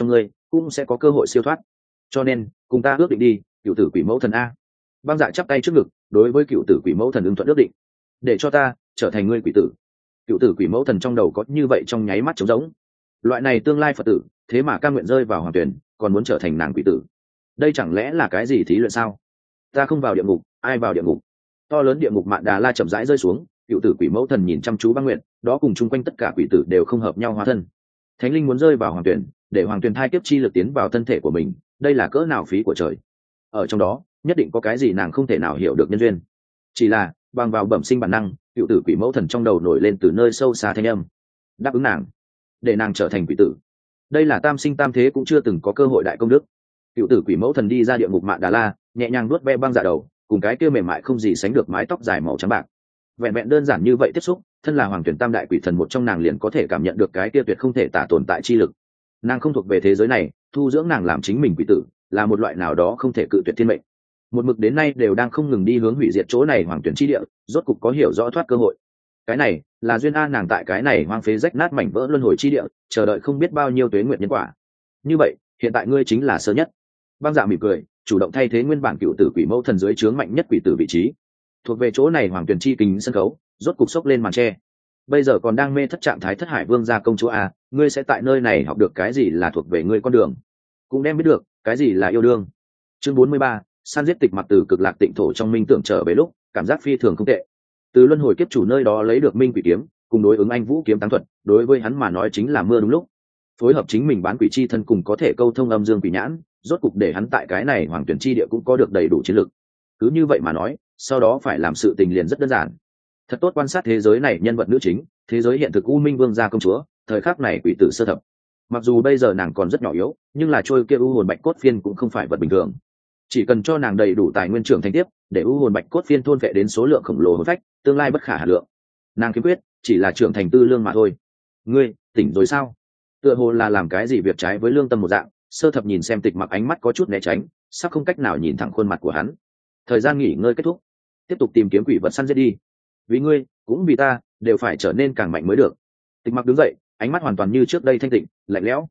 cũng sẽ có cơ hội siêu thoát. Cho nên cùng ta ước định đi, cựu tử quỷ mẫu thần a. Băng Dạ chắp tay trước ngực, đối với cựu tử quỷ mẫu thần ứng thuận ước định. Để cho ta trở thành ngươi quỷ tử. Cựu tử quỷ mẫu thần trong đầu có như vậy trong nháy mắt trống rỗng. Loại này tương lai Phật tử, thế mà cam nguyện rơi vào hoàng tuyển, còn muốn trở thành nàng quỷ tử. Đây chẳng lẽ là cái gì thí luyện sao? Ta không vào địa ngục, ai vào địa ngục? To lớn địa ngục Mạn Đà La chậm rãi rơi xuống, cựu tử quỷ mẫu thần nhìn chăm chú Băng Nguyện, đó cùng chung quanh tất cả quỷ tử đều không hợp nhau hóa thân. Thánh linh muốn rơi vào hoàng tuyển, để hoàng tuyển thai kiếp chi lực tiến vào thân thể của mình, đây là cỡ nào phí của trời. Ở trong đó nhất định có cái gì nàng không thể nào hiểu được nhân duyên. Chỉ là bằng vào bẩm sinh bản năng, cựu tử quỷ mẫu thần trong đầu nổi lên từ nơi sâu xa thanh âm, đáp ứng nàng, để nàng trở thành quỷ tử. Đây là tam sinh tam thế cũng chưa từng có cơ hội đại công đức. Cựu tử quỷ mẫu thần đi ra địa ngục Mạn Đà La, nhẹ nhàng nuốt ve Băng Dạ đầu, cùng cái kia mềm mại không gì sánh được mái tóc dài màu trắng bạc. Vẹn vẹn đơn giản như vậy tiếp xúc, thân là hoàng tuyển tam đại quỷ thần một trong nàng liền có thể cảm nhận được cái kia tuyệt không thể tả tồn tại chi lực. Nàng không thuộc về thế giới này, thu dưỡng nàng làm chính mình quỷ tử là một loại nào đó không thể cự tuyệt thiên mệnh. Một mực đến nay đều đang không ngừng đi hướng hủy diệt chỗ này hoàng tuyển chi địa, rốt cục có hiểu rõ thoát cơ hội. Cái này là duyên a, nàng tại cái này hoang phế rách nát mảnh vỡ luân hồi chi địa chờ đợi không biết bao nhiêu tuế nguyện nhân quả. Như vậy hiện tại ngươi chính là sơ nhất. Băng Dạ mỉm cười, chủ động thay thế nguyên bản cựu tử quỷ mẫu thần dưới trướng mạnh nhất quỷ tử vị trí, thuộc về chỗ này hoàng tuyển chi kính sân khấu rốt cục sốc lên màn tre. Bây giờ còn đang mê thất trạng thái Thất Hải Vương gia công chúa a, ngươi sẽ tại nơi này học được cái gì là thuộc về ngươi con đường, cũng đem biết được cái gì là yêu đương. Chương 43, săn giết Tịch Mặc từ Cực Lạc Tịnh thổ trong minh tưởng trở về lúc cảm giác phi thường không tệ. Từ luân hồi kiếp chủ nơi đó lấy được minh quỷ kiếm cùng đối ứng anh vũ kiếm táng thuật, đối với hắn mà nói chính là mưa đúng lúc. Phối hợp chính mình bán quỷ chi thân cùng có thể câu thông âm dương quỷ nhãn, rốt cục để hắn tại cái này hoàng tuyển chi địa cũng có được đầy đủ chiến lực. Cứ như vậy mà nói, sau đó phải làm sự tình liền rất đơn giản. Thật tốt quan sát thế giới này nhân vật nữ chính, thế giới hiện thực U Minh Vương gia công chúa, thời khắc này quỷ tử sơ thập. Mặc dù bây giờ nàng còn rất nhỏ yếu, nhưng là trôi kia u hồn bạch cốt phiên cũng không phải vật bình thường. Chỉ cần cho nàng đầy đủ tài nguyên trưởng thành tiếp, để u hồn bạch cốt phiên thôn vệ đến số lượng khổng lồ hồn phách, tương lai bất khả hà lượng. Nàng kiếm quyết chỉ là trưởng thành tư lương mà thôi. Ngươi tỉnh rồi sao? Tựa hồ là làm cái gì việc trái với lương tâm một dạng, sơ thập nhìn xem Tịch Mặc ánh mắt có chút né tránh, sắp không cách nào nhìn thẳng khuôn mặt của hắn. Thời gian nghỉ ngơi kết thúc, tiếp tục tìm kiếm quỷ vật săn giết đi. Vì ngươi cũng vì ta, đều phải trở nên càng mạnh mới được. Tịch Mặc đứng dậy, ánh mắt hoàn toàn như trước đây thanh tịnh lạnh lẽo.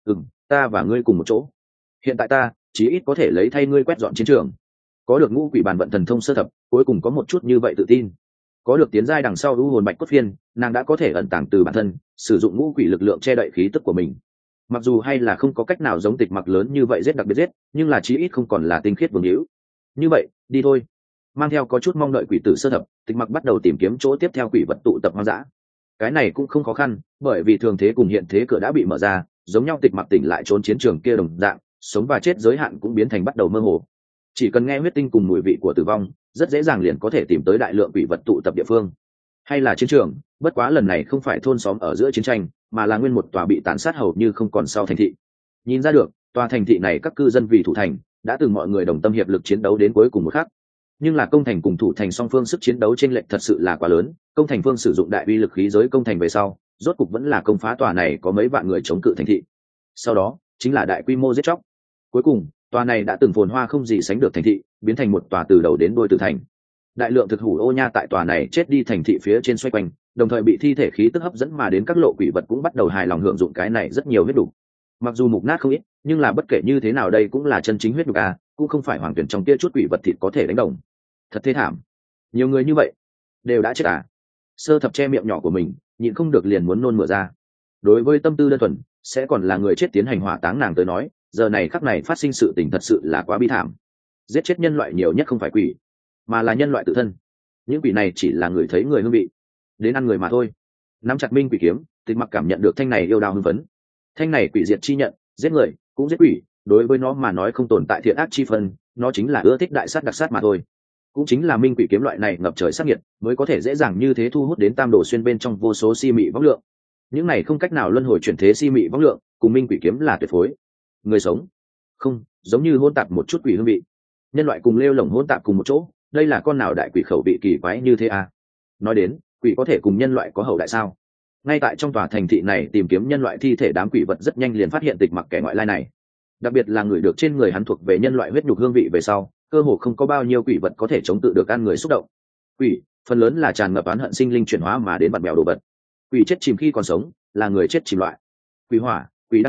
Ta và ngươi cùng một chỗ. Hiện tại ta chí ít có thể lấy thay ngươi quét dọn chiến trường. Có được ngũ quỷ bàn vận thần thông sơ thập, cuối cùng có một chút như vậy tự tin. Có được tiến giai đằng sau u hồn bạch cốt phiên, nàng đã có thể ẩn tàng từ bản thân, sử dụng ngũ quỷ lực lượng che đậy khí tức của mình. Mặc dù hay là không có cách nào giống Tịch Mặc lớn như vậy giết đặc biệt giết, nhưng là chí ít không còn là tinh khiết vương hữu. Như vậy đi thôi. Mang theo có chút mong đợi quỷ tử sơ thập, Tịch Mặc bắt đầu tìm kiếm chỗ tiếp theo quỷ vật tụ tập hoang dã. Cái này cũng không khó khăn, bởi vì thường thế cùng hiện thế cửa đã bị mở ra, giống nhau Tịch Mặc tỉnh lại trốn chiến trường kia đồng dạng, sống và chết giới hạn cũng biến thành bắt đầu mơ hồ. Chỉ cần nghe huyết tinh cùng mùi vị của tử vong, rất dễ dàng liền có thể tìm tới đại lượng quỷ vật tụ tập địa phương. Hay là chiến trường, bất quá lần này không phải thôn xóm ở giữa chiến tranh, mà là nguyên một tòa bị tàn sát hầu như không còn sau thành thị. Nhìn ra được, tòa thành thị này các cư dân vì thủ thành, đã từng mọi người đồng tâm hiệp lực chiến đấu đến cuối cùng một khắc. Nhưng là công thành cùng thủ thành song phương sức chiến đấu chênh lệch thật sự là quá lớn, công thành phương sử dụng đại uy lực khí giới công thành về sau, rốt cục vẫn là công phá tòa này có mấy vạn người chống cự thành thị. Sau đó, chính là đại quy mô giết chóc. Cuối cùng, tòa này đã từng phồn hoa không gì sánh được thành thị, biến thành một tòa từ đầu đến đuôi tử thành. Đại lượng thực hủ ô nha tại tòa này chết đi thành thị phía trên xoay quanh, đồng thời bị thi thể khí tức hấp dẫn mà đến các lộ quỷ vật cũng bắt đầu hài lòng hưởng dụng cái này rất nhiều huyết đủ. Mặc dù mục nát không ít, nhưng là bất kể như thế nào đây cũng là chân chính huyết nhục a, cũng không phải hoàng tuyển trong kia chút quỷ vật thịt có thể đánh đồng. Thật thê thảm, nhiều người như vậy đều đã chết à? Sơ thập che miệng nhỏ của mình, nhịn không được liền muốn nôn mửa ra. Đối với tâm tư đơn thuần, sẽ còn là người chết tiến hành hỏa táng nàng tới nói, giờ này khắc này phát sinh sự tình thật sự là quá bi thảm. Giết chết nhân loại nhiều nhất không phải quỷ, mà là nhân loại tự thân. Những quỷ này chỉ là người thấy người hương vị, đến ăn người mà thôi. Nắm chặt minh quỷ kiếm, Tịch Mặc cảm nhận được thanh này yêu đao hưng phấn. Thanh này quỷ diệt chi nhận, giết người cũng giết quỷ, đối với nó mà nói không tồn tại thiện ác chi phân, nó chính là ưa thích đại sát đặc sát mà thôi. Cũng chính là minh quỷ kiếm loại này ngập trời sát nhiệt, mới có thể dễ dàng như thế thu hút đến Tam Đồ Xuyên bên trong vô số si mị võng lượng. Những này không cách nào luân hồi chuyển thế si mị võng lượng, cùng minh quỷ kiếm là tuyệt phối. Người sống, không, giống như hỗn tạp một chút quỷ hương vị. Nhân loại cùng lêu lổng hỗn tạp cùng một chỗ, đây là con nào đại quỷ khẩu vị kỳ quái như thế à? Nói đến, quỷ có thể cùng nhân loại có hậu đại sao? Ngay tại trong tòa thành thị này tìm kiếm nhân loại thi thể đám quỷ vật rất nhanh liền phát hiện Tịch Mặc kẻ ngoại lai này. Đặc biệt là người được trên người hắn thuộc về nhân loại huyết nhục hương vị về sau, cơ hồ không có bao nhiêu quỷ vật có thể chống tự được ăn người xúc động. Quỷ, phần lớn là tràn ngập oán hận sinh linh chuyển hóa mà đến bạt bèo đồ vật. Quỷ chết chìm khi còn sống, là người chết chìm loại. Quỷ hỏa, quỷ đăng lung,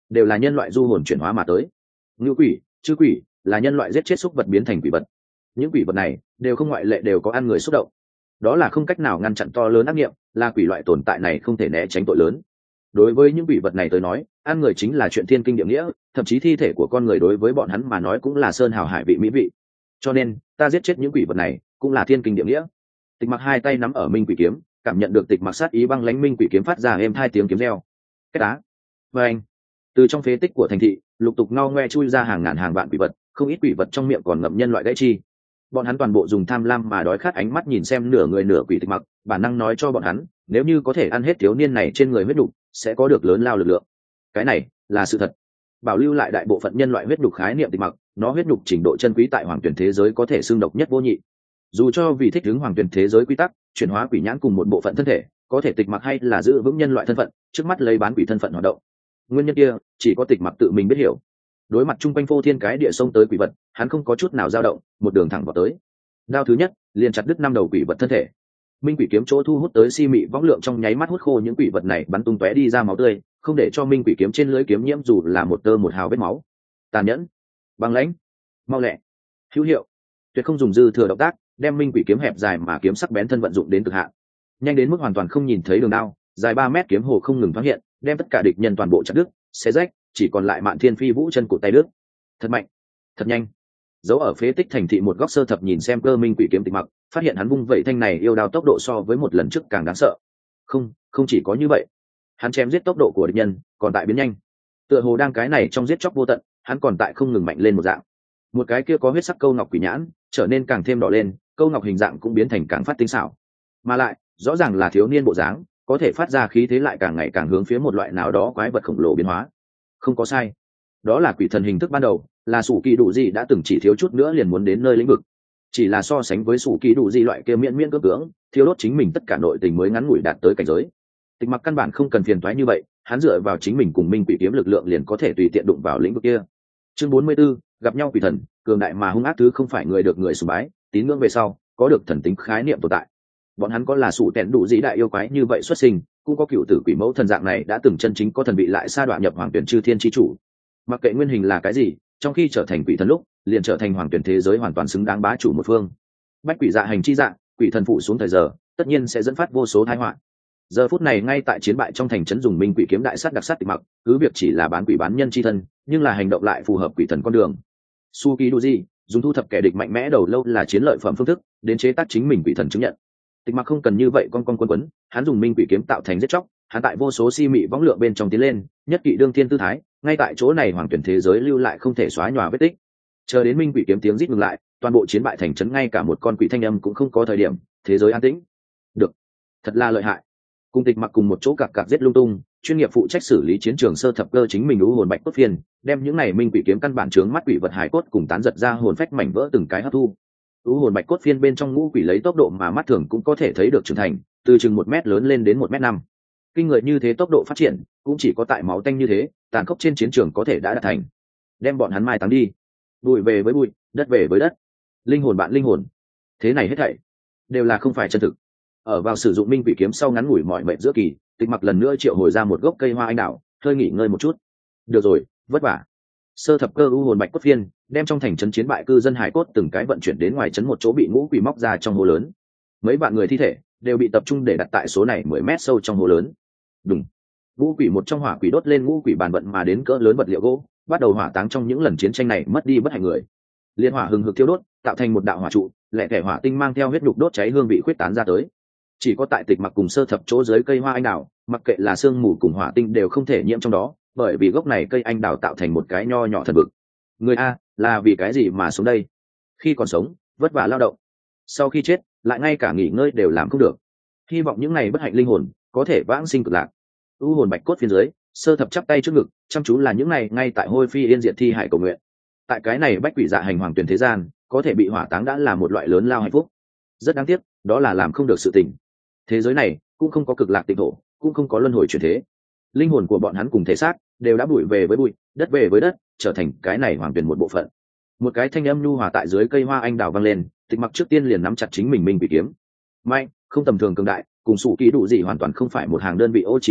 đều là nhân loại du hồn chuyển hóa mà tới. Ngưu quỷ, chư quỷ là nhân loại giết chết xúc vật biến thành quỷ vật. Những quỷ vật này đều không ngoại lệ đều có ăn người xúc động. Đó là không cách nào ngăn chặn to lớn ác nghiệm, là quỷ loại tồn tại này không thể né tránh tội lớn. Đối với những quỷ vật này tới nói, ăn người chính là chuyện thiên kinh địa nghĩa, thậm chí thi thể của con người đối với bọn hắn mà nói cũng là sơn hào hải vị mỹ vị. Cho nên ta giết chết những quỷ vật này cũng là thiên kinh địa nghĩa. Tịch Mặc hai tay nắm ở minh quỷ kiếm, cảm nhận được Tịch Mặc sát ý băng lãnh minh quỷ kiếm phát ra êm hai tiếng kiếm reo. Cái đá. Và anh. Từ trong phế tích của thành thị, lục tục ngao ngoe chui ra hàng ngàn hàng vạn quỷ vật, không ít quỷ vật trong miệng còn ngậm nhân loại gãy chi. Bọn hắn toàn bộ dùng tham lam mà đói khát ánh mắt nhìn xem nửa người nửa quỷ Tịch Mặc, bản năng nói cho bọn hắn, nếu như có thể ăn hết thiếu niên này trên người huyết đục, sẽ có được lớn lao lực lượng. Cái này là sự thật. Bảo lưu lại đại bộ phận nhân loại huyết đục khái niệm Tịch Mặc, nó huyết đục trình độ chân quý tại hoàng tuyển thế giới có thể xương độc nhất vô nhị. Dù cho vì thích ứng hoàng tuyển thế giới quy tắc, chuyển hóa quỷ nhãn cùng một bộ phận thân thể, có thể Tịch Mặc hay là giữ vững nhân loại thân phận, trước mắt lấy bán quỷ thân phận hoạt động. Nguyên nhân kia chỉ có Tịch Mặc tự mình biết hiểu. Đối mặt chung quanh phô thiên cái địa sông tới quỷ vật, hắn không có chút nào dao động, một đường thẳng vào tới. Đao thứ nhất liền chặt đứt 5 đầu quỷ vật thân thể. Minh quỷ kiếm chỗ thu hút tới si mị võng lượng trong nháy mắt hút khô những quỷ vật này, bắn tung tóe đi ra máu tươi, không để cho minh quỷ kiếm trên lưỡi kiếm nhiễm dù là một tơ một hào vết máu. Tàn nhẫn, băng lãnh, mau lẹ, hữu hiệu, tuyệt không dùng dư thừa động tác, đem minh quỷ kiếm hẹp dài mà kiếm sắc bén thân vận dụng đến cực hạn, nhanh đến mức hoàn toàn không nhìn thấy đường đao, dài 3 mét kiếm hồ không ngừng thoáng hiện, đem tất cả địch nhân toàn bộ chặt đứt, xé rách, chỉ còn lại Mạn Thiên Phi Vũ chân cụt tay đứt. Thật mạnh, thật nhanh. Giấu ở phế tích thành thị một góc Sơ Thập nhìn xem Cơ Minh quỷ kiếm Tịch Mặc, phát hiện hắn vung vậy thanh này yêu đao tốc độ so với một lần trước càng đáng sợ. Không chỉ có như vậy, hắn chém giết tốc độ của địch nhân còn tại biến nhanh. Tựa hồ đang cái này trong giết chóc vô tận, hắn còn tại không ngừng mạnh lên một dạng. Một cái kia có huyết sắc câu ngọc quỷ nhãn trở nên càng thêm đỏ lên, câu ngọc hình dạng cũng biến thành càng phát tinh xảo. Mà lại, rõ ràng là thiếu niên bộ dáng, có thể phát ra khí thế lại càng ngày càng hướng phía một loại nào đó quái vật khổng lồ biến hóa. Không có sai, đó là quỷ thần hình thức ban đầu, là sủ kỳ đủ gì đã từng chỉ thiếu chút nữa liền muốn đến nơi lĩnh vực. Chỉ là so sánh với sủ kỳ đủ gì loại kia miễn miễn cưỡng cưỡng, thiếu đốt chính mình tất cả nội tình mới ngắn ngủi đạt tới cảnh giới. Tịch Mặc căn bản không cần phiền toái như vậy, hắn dựa vào chính mình cùng minh quỷ kiếm lực lượng liền có thể tùy tiện đụng vào lĩnh vực kia. Chương 44, gặp nhau quỷ thần, cường đại mà hung ác thứ không phải người được người sùng bái, tín ngưỡng về sau, có được thần tính khái niệm tồn tại. Bọn hắn có là sủ tẹn đủ dĩ đại yêu quái như vậy xuất sinh, cũng có cựu tử quỷ mẫu thần dạng này đã từng chân chính có thần vị lại sa đọa nhập hoàng tuyển chư thiên chi chủ. Mặc kệ nguyên hình là cái gì, trong khi trở thành quỷ thần lúc, liền trở thành hoàng tuyển thế giới hoàn toàn xứng đáng bá chủ một phương. Bách quỷ dạ hành chi dạng, quỷ thần phụ xuống thời giờ, tất nhiên sẽ dẫn phát vô số tai họa. Giờ phút này ngay tại chiến bại trong thành trấn dùng minh quỷ kiếm đại sát đặc sát Tịch Mặc, cứ việc chỉ là bán quỷ bán nhân chi thân, nhưng là hành động lại phù hợp quỷ thần con đường. Suki Doji dùng thu thập kẻ địch mạnh mẽ đầu lâu là chiến lợi phẩm phương thức, đến chế tác chính mình quỷ thần chứng nhận. Tịch Mặc không cần như vậy con quấn, hắn dùng minh quỷ kiếm tạo thành giết chóc, hắn tại vô số si mị võng lượng bên trong tiến lên, nhất kỵ đương thiên tư thái, ngay tại chỗ này hoàng tuyển thế giới lưu lại không thể xóa nhòa vết tích. Chờ đến minh quỷ kiếm tiếng rít ngừng lại, toàn bộ chiến bại thành trấn ngay cả một con quỷ thanh âm cũng không có thời điểm, thế giới an tĩnh. Được, thật là lợi hại. Cùng Tịch Mặc cùng một chỗ cặc giết lung tung, chuyên nghiệp phụ trách xử lý chiến trường Sơ Thập Cơ chính mình u hồn bạch cốt phiền, đem những này minh quỷ kiếm căn bản chướng mắt quỷ vật hải cốt cùng tán giật ra hồn phách mảnh vỡ từng cái hấp thu. U hồn bạch cốt phiên bên trong ngũ quỷ lấy tốc độ mà mắt thường cũng có thể thấy được trưởng thành, từ chừng 1 mét lớn lên đến 1m5. Kinh người như thế tốc độ phát triển, cũng chỉ có tại máu tanh như thế, tàn khốc trên chiến trường có thể đã đạt thành. Đem bọn hắn mai táng đi, bụi về với bụi, đất về với đất, linh hồn bạn linh hồn, thế này hết thảy đều là không phải chân thực. Ở vào sử dụng minh quỷ kiếm sau ngắn ngủi mọi mệnh giữa kỳ, Tịch Mặc lần nữa triệu hồi ra một gốc cây hoa anh đào, hơi nghỉ ngơi một chút. Được rồi, vất vả. Sơ Thập Cơ u hồn bạch cốt phiên đem trong thành trấn chiến bại cư dân hải cốt từng cái vận chuyển đến ngoài trấn một chỗ bị ngũ quỷ móc ra trong hố lớn. Mấy vạn người thi thể đều bị tập trung để đặt tại số này 10 mét sâu trong hố lớn. Đùng. Ngũ quỷ một trong hỏa quỷ đốt lên ngũ quỷ bàn vận mà đến cỡ lớn vật liệu gỗ, bắt đầu hỏa táng trong những lần chiến tranh này mất đi bất hạnh người. Liên hỏa hừng hực thiêu đốt, tạo thành một đạo hỏa trụ, lẻ tẻ hỏa tinh mang theo huyết nhục đốt cháy hương vị khuyết tán ra tới. Chỉ có tại Tịch Mặc cùng Sơ Thập chỗ dưới cây hoa anh đào, mặc kệ là sương mù cùng hỏa tinh đều không thể nhiễm trong đó, bởi vì gốc này cây anh đào tạo thành một cái nho nhỏ thần vực. Người a, là vì cái gì mà sống đây? Khi còn sống, vất vả lao động, sau khi chết, lại ngay cả nghỉ ngơi đều làm không được. Hy vọng những ngày bất hạnh linh hồn có thể vãng sinh cực lạc. U hồn bạch cốt phía dưới, Sơ Thập chắp tay trước ngực, chăm chú là những ngày ngay tại hôi phi yên diệt thi hải cầu nguyện. Tại cái này bách quỷ dạ hành hoàng tuyển thế gian, có thể bị hỏa táng đã là một loại lớn lao hạnh phúc. Rất đáng tiếc, đó là làm không được sự tình. Thế giới này cũng không có cực lạc tịnh thổ, cũng không có luân hồi chuyển thế. Linh hồn của bọn hắn cùng thể xác đều đã bụi về với bụi, đất về với đất, trở thành cái này hoàng tuyển một bộ phận. Một cái thanh âm nhu hòa tại dưới cây hoa anh đào vang lên, Tịch Mặc trước tiên liền nắm chặt chính mình minh quỷ kiếm. Mạnh, không tầm thường cường đại, cùng sủ ký đủ gì hoàn toàn không phải một hàng đơn vị ô, chỉ là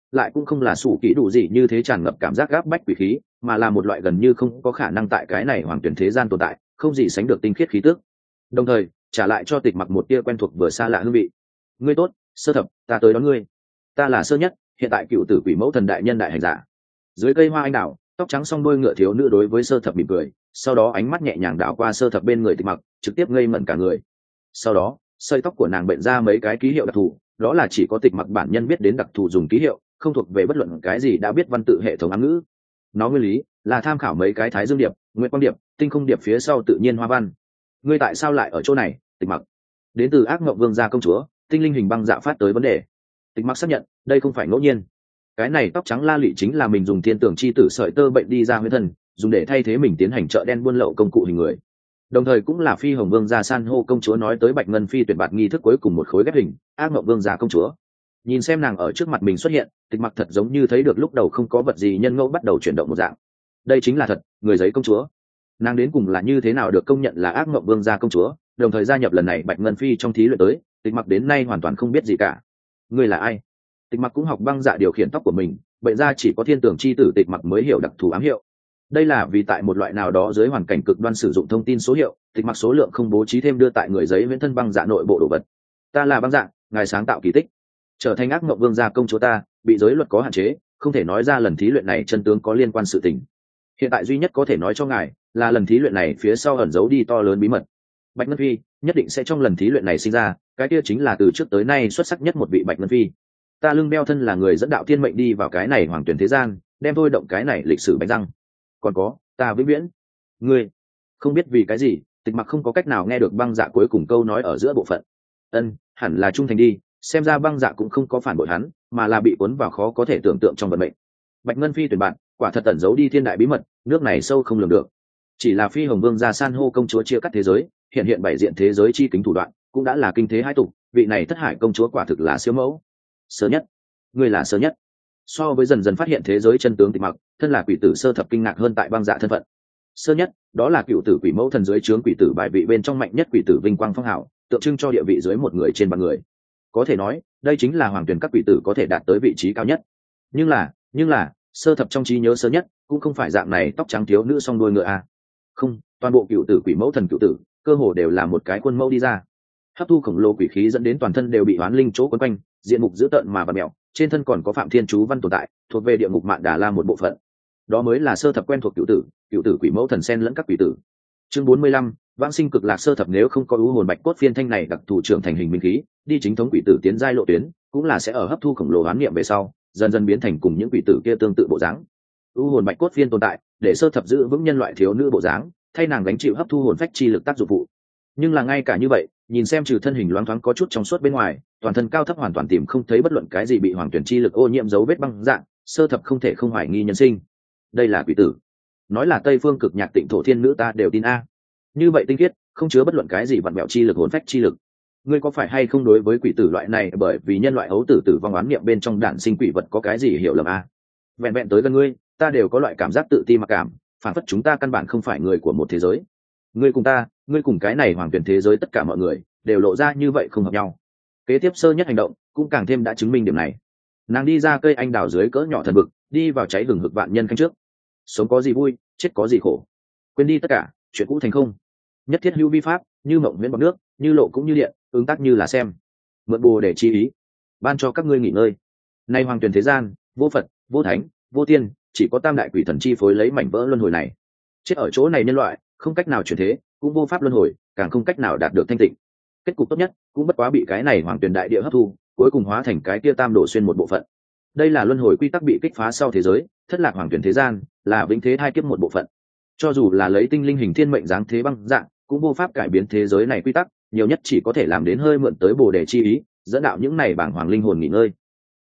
lại cũng không là sủ kỹ đủ gì như thế tràn ngập cảm giác gáp bách quỷ khí, mà là một loại gần như không có khả năng tại cái này hoàng tuyển thế gian tồn tại, không gì sánh được tinh khiết khí tước. Đồng thời trả lại cho Tịch Mặc một tia quen thuộc vừa xa lạ hương vị. Ngươi tốt, Sơ Thập, ta tới đón ngươi. Ta là Sơ Nhất, hiện tại cựu tử quỷ mẫu thần đại nhân đại hành giả. Dưới cây hoa anh đào, tóc trắng song đôi ngựa thiếu nữ đối với Sơ Thập mỉm cười, sau đó ánh mắt nhẹ nhàng đảo qua Sơ Thập bên người Tịch Mặc, trực tiếp ngây mẩn cả người. Sau đó sợi tóc của nàng bệnh ra mấy cái ký hiệu đặc thù, đó là chỉ có Tịch Mặc bản nhân biết đến đặc thù dùng ký hiệu, không thuộc về bất luận cái gì đã biết văn tự hệ thống ám ngữ. Nó nguyên lý là tham khảo mấy cái thái dương điệp, nguyệt quang điệp, tinh không điệp phía sau tự nhiên hoa văn. Ngươi tại sao lại ở chỗ này, Tịch Mặc? Đến từ ác ngộng vương gia công chúa, tinh linh hình băng dạ phát tới vấn đề. Tịch Mặc xác nhận đây không phải ngẫu nhiên. Cái này tóc trắng la lị chính là mình dùng thiên tưởng chi tử sợi tơ bệnh đi ra huyết thân, dùng để thay thế mình tiến hành chợ đen buôn lậu công cụ hình người. Đồng thời cũng là phi hồng vương gia san hô công chúa nói tới bạch ngân phi tuyển bạt nghi thức cuối cùng một khối ghép hình, ác ngộng vương gia công chúa. Nhìn xem nàng ở trước mặt mình xuất hiện, Tịch Mặc thật giống như thấy được lúc đầu không có vật gì nhân ngẫu bắt đầu chuyển động một dạng. Đây chính là thật, người giấy công chúa. Nàng đến cùng là như thế nào được công nhận là ác ngộng vương gia công chúa, đồng thời gia nhập lần này bạch ngân phi trong thí luyện tới, Tịch Mặc đến nay hoàn toàn không biết gì cả. Ngươi là ai? Tịch Mặc cũng học băng dạ điều khiển tóc của mình, bệnh ra chỉ có thiên tưởng chi tử Tịch Mặc mới hiểu đặc thù ám hiệu. Đây là vì tại một loại nào đó dưới hoàn cảnh cực đoan sử dụng thông tin số hiệu, Tịch Mặc số lượng không bố trí thêm đưa tại người giấy viễn thân băng dạ nội bộ đồ vật. Ta là băng dạ, ngài sáng tạo kỳ tích, trở thành ác ngộng vương gia công chúa ta, bị giới luật có hạn chế, không thể nói ra lần thí luyện này chân tướng có liên quan sự tình. Hiện tại duy nhất có thể nói cho ngài là lần thí luyện này phía sau ẩn giấu đi to lớn bí mật. Bạch Ngân Phi nhất định sẽ trong lần thí luyện này sinh ra, cái kia chính là từ trước tới nay xuất sắc nhất một vị Bạch Ngân Phi. Ta lưng đeo thân là người dẫn đạo thiên mệnh đi vào cái này hoàng tuyển thế gian, đem thôi động cái này lịch sử bánh răng. Còn có ta vĩnh viễn. Ngươi không biết vì cái gì, Tịch Mặc không có cách nào nghe được băng dạ cuối cùng câu nói ở giữa bộ phận. Hẳn là trung thành đi, xem ra băng dạ cũng không có phản bội hắn, mà là bị cuốn vào khó có thể tưởng tượng trong vận mệnh. Bạch Ngân Phi tuyển bạn quả thật tẩn giấu đi thiên đại bí mật, nước này sâu không lường được. Chỉ là phi hồng vương gia san hô công chúa chia cắt thế giới, hiện bảy diện thế giới chi kính thủ đoạn, cũng đã là kinh thế hai tục. Vị này thất hải công chúa quả thực là siêu mẫu. Sơ Nhất, ngươi là Sơ Nhất. So với dần dần phát hiện thế giới chân tướng Tịch Mặc, thân là quỷ tử Sơ Thập kinh ngạc hơn tại băng dạ thân phận. Sơ Nhất, đó là cựu tử quỷ mẫu thần dưới trướng quỷ tử bài vị bên trong mạnh nhất quỷ tử vinh quang phong hào, tượng trưng cho địa vị dưới một người trên vạn người. Có thể nói đây chính là hoàng tuyển các quỷ tử có thể đạt tới vị trí cao nhất. Nhưng là Sơ Thập trong trí nhớ Sơ Nhất cũng không phải dạng này tóc trắng thiếu nữ song đuôi ngựa a. Không, toàn bộ cựu tử quỷ mẫu thần cựu tử cơ hồ đều là một cái khuôn mẫu đi ra, hấp thu khổng lồ quỷ khí dẫn đến toàn thân đều bị oán linh chỗ quấn quanh, diện mục dữ tợn mà bặm mèo, trên thân còn có phạm thiên chú văn tồn tại, thuộc về địa ngục mạn đà la một bộ phận. Đó mới là Sơ Thập quen thuộc cựu tử quỷ mẫu thần sen lẫn các quỷ tử. Chương 45, vãng sinh cực lạc. Sơ Thập nếu không có ưu hồn bạch cốt phiên thanh này đặc thù trưởng thành hình minh khí, đi chính thống quỷ tử tiến giai lộ tuyến, cũng là sẽ ở hấp thu khổng lồ oán niệm về sau, dần dần biến thành cùng những quỷ tử kia tương tự bộ dáng. Ưu hồn bạch cốt phiên tồn tại, để Sơ Thập giữ vững nhân loại thiếu nữ bộ dáng, thay nàng gánh chịu hấp thu hồn phách chi lực tác dụng phụ. Nhưng là ngay cả như vậy, nhìn xem trừ thân hình loáng thoáng có chút trong suốt bên ngoài, toàn thân cao thấp hoàn toàn tìm không thấy bất luận cái gì bị hoàng tuyển chi lực ô nhiễm dấu vết băng dạng, Sơ Thập không thể không hoài nghi nhân sinh. Đây là quỷ tử. Nói là Tây Phương Cực Nhạc Tịnh Thổ Thiên Nữ ta đều tin a. Như vậy tinh khiết, không chứa bất luận cái gì vặn vẹo chi lực hồn phách chi lực. Ngươi có phải hay không đối với quỷ tử loại này bởi vì nhân loại ấu tử tử vong oán niệm bên trong đản sinh quỷ vật có cái gì hiểu lầm a? Vẹn vẹn tới gần ngươi, ta đều có loại cảm giác tự ti mặc cảm, phản phất chúng ta căn bản không phải người của một thế giới. Ngươi cùng ta, ngươi cùng cái này hoàng tuyển thế giới tất cả mọi người đều lộ ra như vậy không hợp nhau. Kế tiếp Sơ Nhất hành động cũng càng thêm đã chứng minh điểm này. Nàng đi ra cây anh đào dưới cỡ nhỏ thần vực, đi vào cháy hừng hực vạn nhân canh trước. Sống có gì vui, chết có gì khổ. Quên đi tất cả, chuyện cũ thành không. Nhất thiết hữu vi pháp, như mộng miễn bọt nước, như lộ cũng như điện, ứng tác như là xem. Mượn bồ để chi ý, ban cho các ngươi nghỉ ngơi. Nay hoàng tuyển thế gian, vô Phật, vô Thánh, vô Tiên, chỉ có tam đại quỷ thần chi phối lấy mảnh vỡ luân hồi này. Chết ở chỗ này nhân loại, không cách nào chuyển thế, cũng vô pháp luân hồi, càng không cách nào đạt được thanh tịnh. Kết cục tốt nhất cũng bất quá bị cái này hoàng tuyển đại địa hấp thu, cuối cùng hóa thành cái kia tam đổ xuyên một bộ phận. Đây là luân hồi quy tắc bị kích phá sau thế giới, thất lạc hoàng tuyển thế gian, là vĩnh thế hai kiếp một bộ phận. Cho dù là lấy tinh linh hình thiên mệnh dáng thế băng dạng, cũng vô pháp cải biến thế giới này quy tắc, nhiều nhất chỉ có thể làm đến hơi mượn tới bồ đề chi ý, dẫn đạo những này bảng hoàng linh hồn nghỉ ngơi.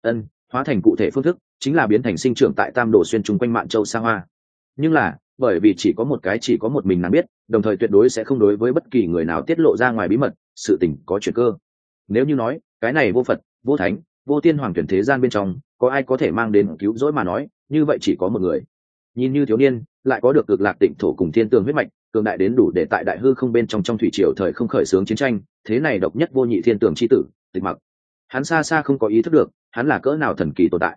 Hóa thành cụ thể phương thức, chính là biến thành sinh trưởng tại tam đổ xuyên chung quanh mạn châu xa hoa. Nhưng là, bởi vì chỉ có một mình nàng biết, đồng thời tuyệt đối sẽ không đối với bất kỳ người nào tiết lộ ra ngoài bí mật, sự tình có chuyển cơ. Nếu như nói, cái này vô Phật, vô Thánh, vô Tiên hoàng tuyển thế gian bên trong, có ai có thể mang đến cứu rỗi mà nói, như vậy chỉ có một người. Nhìn như thiếu niên, lại có được cực lạc tịnh thổ cùng thiên tường huyết mạch, cường đại đến đủ để tại đại hư không bên trong thủy triều thời không khởi xướng chiến tranh, thế này độc nhất vô nhị thiên tường chi tử, Tịch Mặc. Hắn xa xa không có ý thức được, hắn là cỡ nào thần kỳ tồn tại.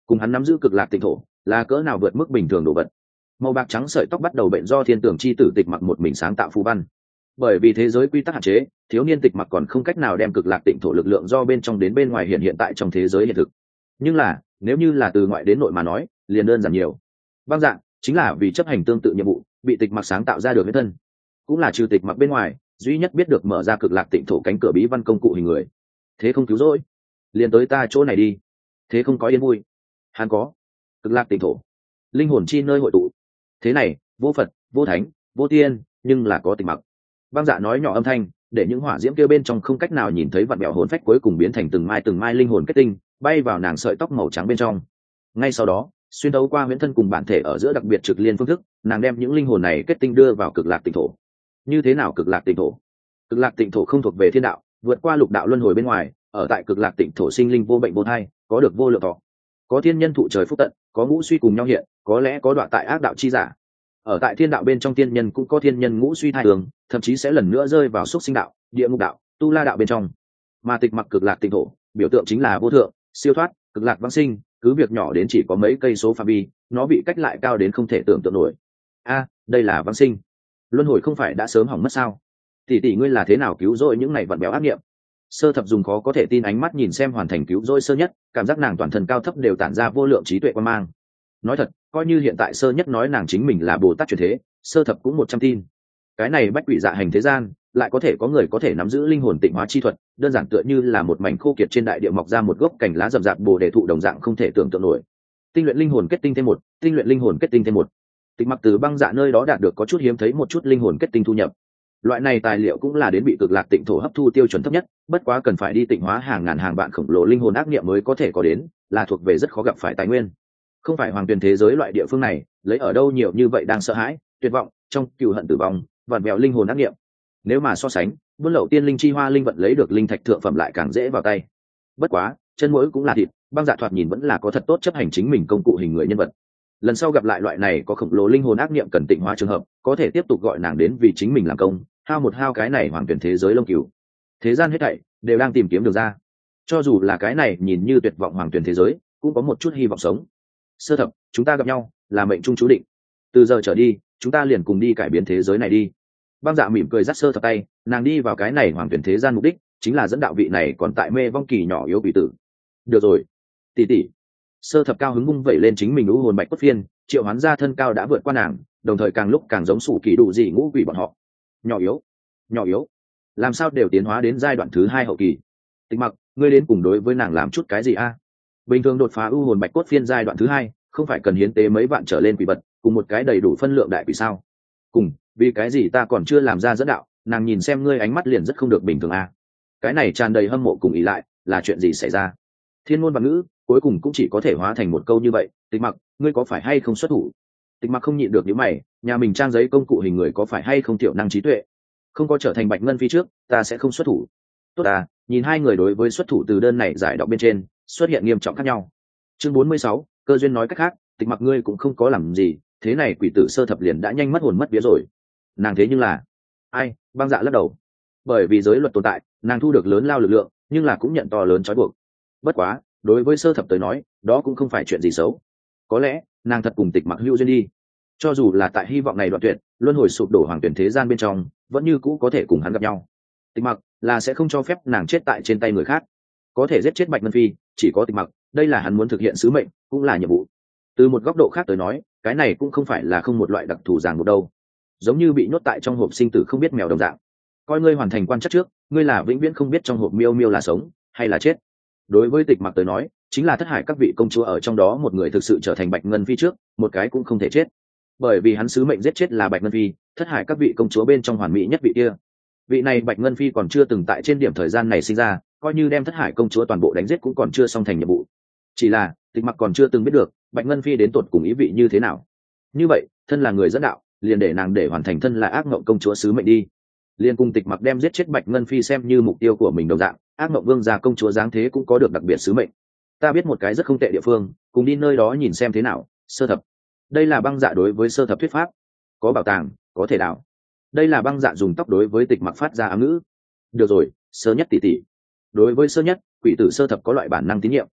cùng hắn nắm giữ cực lạc tịnh thổ là cỡ nào vượt mức bình thường đồ vật. Màu bạc trắng sợi tóc bắt đầu bệnh do thiên tưởng chi tử Tịch Mặc một mình sáng tạo phù văn. Bởi vì thế giới quy tắc hạn chế, thiếu niên Tịch Mặc còn không cách nào đem cực lạc tịnh thổ lực lượng do bên trong đến bên ngoài hiện tại trong thế giới hiện thực. Nhưng là nếu như là từ ngoại đến nội mà nói, liền đơn giản nhiều. Băng Dạ chính là vì chấp hành tương tự nhiệm vụ, bị Tịch Mặc sáng tạo ra được huyết thân, cũng là trừ Tịch Mặc bên ngoài duy nhất biết được mở ra cực lạc tịnh thổ cánh cửa bí văn công cụ hình người. Thế không cứu rỗi, liền tới ta chỗ này đi. Thế không có yên vui, hắn có cực lạc tịnh thổ, linh hồn chi nơi hội tụ. Thế này vô Phật vô Thánh vô Tiên, nhưng là có Tịch Mặc. Băng Dạ nói nhỏ âm thanh, để những hỏa diễm kia bên trong không cách nào nhìn thấy vặn bẹo hồn phách cuối cùng biến thành từng mai linh hồn kết tinh, bay vào nàng sợi tóc màu trắng bên trong. Ngay sau đó, xuyên thấu qua huyễn thân cùng bản thể ở giữa đặc biệt trực liên phương thức, nàng đem những linh hồn này kết tinh đưa vào cực lạc tịnh thổ. Như thế nào cực lạc tịnh thổ? Cực lạc tịnh thổ không thuộc về thiên đạo, vượt qua lục đạo luân hồi bên ngoài, ở tại cực lạc tịnh thổ sinh linh vô bệnh vô thai, có được vô lượng thọ, có thiên nhân thụ trời phúc tận, có ngũ suy cùng nhau hiện, có lẽ có đoạn tại ác đạo chi giả. Ở tại thiên đạo bên trong tiên nhân cũng có thiên nhân ngũ suy thai tường, thậm chí sẽ lần nữa rơi vào xúc sinh đạo, địa ngục đạo, tu la đạo bên trong. Mà Tịch Mặc cực lạc tịnh thổ biểu tượng chính là vô thượng, siêu thoát, cực lạc vãng sinh, cứ việc nhỏ đến chỉ có mấy cây số phạm vi, nó bị cách lại cao đến không thể tưởng tượng nổi. Đây là vãng sinh. Luân hồi không phải đã sớm hỏng mất sao? Tỷ ngươi là thế nào cứu rỗi những này vận béo ác nghiệm? Sơ Thập dùng khó có thể tin ánh mắt nhìn xem hoàn thành cứu rỗi Sơ Nhất, cảm giác nàng toàn thân cao thấp đều tản ra vô lượng trí tuệ quan mang. Nói thật, coi như hiện tại Sơ Nhất nói nàng chính mình là Bồ Tát chuyển thế, Sơ Thập cũng 100 tin. Cái này bách quỷ dạ hành thế gian, lại có thể có người có thể nắm giữ linh hồn tịnh hóa chi thuật, đơn giản tựa như là một mảnh khô kiệt trên đại địa mọc ra một gốc cành lá rậm rạp bồ đề thụ đồng dạng không thể tưởng tượng nổi. Tinh luyện linh hồn kết tinh thêm một, tinh luyện linh hồn kết tinh thêm một. Tịch Mặc từ Băng Dạ nơi đó đạt được có chút hiếm thấy một chút linh hồn kết tinh thu nhập. Loại này tài liệu cũng là đến bị cực lạc tịnh thổ hấp thu tiêu chuẩn thấp nhất, bất quá cần phải đi tịnh hóa hàng ngàn hàng vạn khổng lồ linh hồn ác niệm mới có thể có đến, là thuộc về rất khó gặp phải tài nguyên. Không phải hoàng tuyển thế giới loại địa phương này, lấy ở đâu nhiều như vậy đang sợ hãi, tuyệt vọng, trong cừu hận tử vong, vặn vẹo linh hồn ác niệm. Nếu mà so sánh, buôn lậu tiên linh chi hoa linh vận lấy được linh thạch thượng phẩm lại càng dễ vào tay. Bất quá, chân mũi cũng là thịt, Băng Dạ thoạt nhìn vẫn là có thật tốt chấp hành chính mình công cụ hình người nhân vật. Lần sau gặp lại loại này có khổng lồ linh hồn ác niệm cần tịnh hóa trường hợp, có thể tiếp tục gọi nàng đến vì chính mình làm công, hao cái này hoàng tuyển thế giới lông cừu. Thế gian hết thảy đều đang tìm kiếm đường ra. Cho dù là cái này nhìn như tuyệt vọng hoàng tuyển thế giới, cũng có một chút hy vọng sống. Sơ Thập, chúng ta gặp nhau, là mệnh trung chú định. Từ giờ trở đi, chúng ta liền cùng đi cải biến thế giới này đi. Băng Dạ mỉm cười dắt Sơ Thập tay, nàng đi vào cái này hoàng tuyển thế gian mục đích chính là dẫn đạo vị này còn tại mê vong kỳ nhỏ yếu bị tử. Được rồi, tỷ. Sơ Thập cao hứng vung vẩy lên chính mình u hồn bạch cốt phiên, triệu hoán ra thân cao đã vượt qua nàng, đồng thời càng lúc càng giống sủ kỳ đủ gì ngũ quỷ bọn họ. Nhỏ yếu, làm sao đều tiến hóa đến giai đoạn thứ 2 hậu kỳ. Tịch Mặc, ngươi đến cùng đối với nàng làm chút cái gì a? Bình thường đột phá u hồn bạch cốt phiên giai đoạn thứ 2, không phải cần hiến tế mấy vạn trở lên quỷ vật, cùng một cái đầy đủ phân lượng đại quỷ sao? Cùng, vì cái gì ta còn chưa làm ra dẫn đạo? Nàng nhìn xem ngươi ánh mắt liền rất không được bình thường a. Cái này tràn đầy hâm mộ cùng ý lại, là chuyện gì xảy ra? Thiên ngôn và ngữ, cuối cùng cũng chỉ có thể hóa thành một câu như vậy. Tịch Mặc, ngươi có phải hay không xuất thủ? Tịch Mặc không nhịn được những mày, nhà mình trang giấy công cụ hình người có phải hay không thiểu năng trí tuệ? Không có trở thành Bạch Ngân Phi trước, ta sẽ không xuất thủ. Tốt à, nhìn hai người đối với xuất thủ từ đơn này giải đọc bên trên xuất hiện nghiêm trọng khác nhau. Chương 46, cơ duyên nói cách khác, Tịch Mặc ngươi cũng không có làm gì, thế này quỷ tử Sơ Thập liền đã nhanh mất hồn mất vía rồi. Nàng thế nhưng là ai? Băng Dạ lắc đầu. Bởi vì giới luật tồn tại, nàng thu được lớn lao lực lượng, nhưng là cũng nhận to lớn trói buộc. Bất quá, đối với Sơ Thập tới nói, đó cũng không phải chuyện gì xấu. Có lẽ nàng thật cùng Tịch Mặc hữu duyên đi. Cho dù là tại hy vọng này đoạn tuyệt, luân hồi sụp đổ hoàng tuyển thế gian bên trong, vẫn như cũ có thể cùng hắn gặp nhau. Tịch Mặc là sẽ không cho phép nàng chết tại trên tay người khác. Có thể giết chết Bạch Ngân Phi, chỉ có Tịch Mặc, đây là hắn muốn thực hiện sứ mệnh, cũng là nhiệm vụ. Từ một góc độ khác tới nói, cái này cũng không phải là không một loại đặc thù ràng buộc đâu. Giống như bị nhốt tại trong hộp sinh tử không biết mèo đồng dạng. Coi ngươi hoàn thành quan trắc trước, ngươi là vĩnh viễn không biết trong hộp miêu miêu là sống hay là chết. Đối với Tịch Mặc tới nói, chính là thất hải các vị công chúa ở trong đó một người thực sự trở thành Bạch Ngân Phi trước, một cái cũng không thể chết. Bởi vì hắn sứ mệnh giết chết là Bạch Ngân Phi, thất hải các vị công chúa bên trong hoàn mỹ nhất vị kia. Vị này Bạch Ngân Phi còn chưa từng tại trên điểm thời gian này sinh ra, coi như đem thất hải công chúa toàn bộ đánh giết cũng còn chưa xong thành nhiệm vụ. Chỉ là Tịch Mặc còn chưa từng biết được Bạch Ngân Phi đến tột cùng ý vị như thế nào. Như vậy, thân là người dẫn đạo, liền để nàng để hoàn thành thân là ác mộng công chúa sứ mệnh đi. Liên cùng Tịch Mặc đem giết chết Bạch Ngân Phi xem như mục tiêu của mình đồng dạng, ác mộng vương gia công chúa dáng thế cũng có được đặc biệt sứ mệnh. Ta biết một cái rất không tệ địa phương, cùng đi nơi đó nhìn xem thế nào. Sơ Thập, đây là Băng Dạ đối với Sơ Thập thuyết pháp. Có bảo tàng, có thể đào. Đây là Băng Dạ dùng tóc đối với Tịch Mặc phát ra ám ngữ. Được rồi, Sơ Nhất tỷ tỷ. Đối với Sơ Nhất, quỷ tử Sơ Thập có loại bản năng tín nhiệm.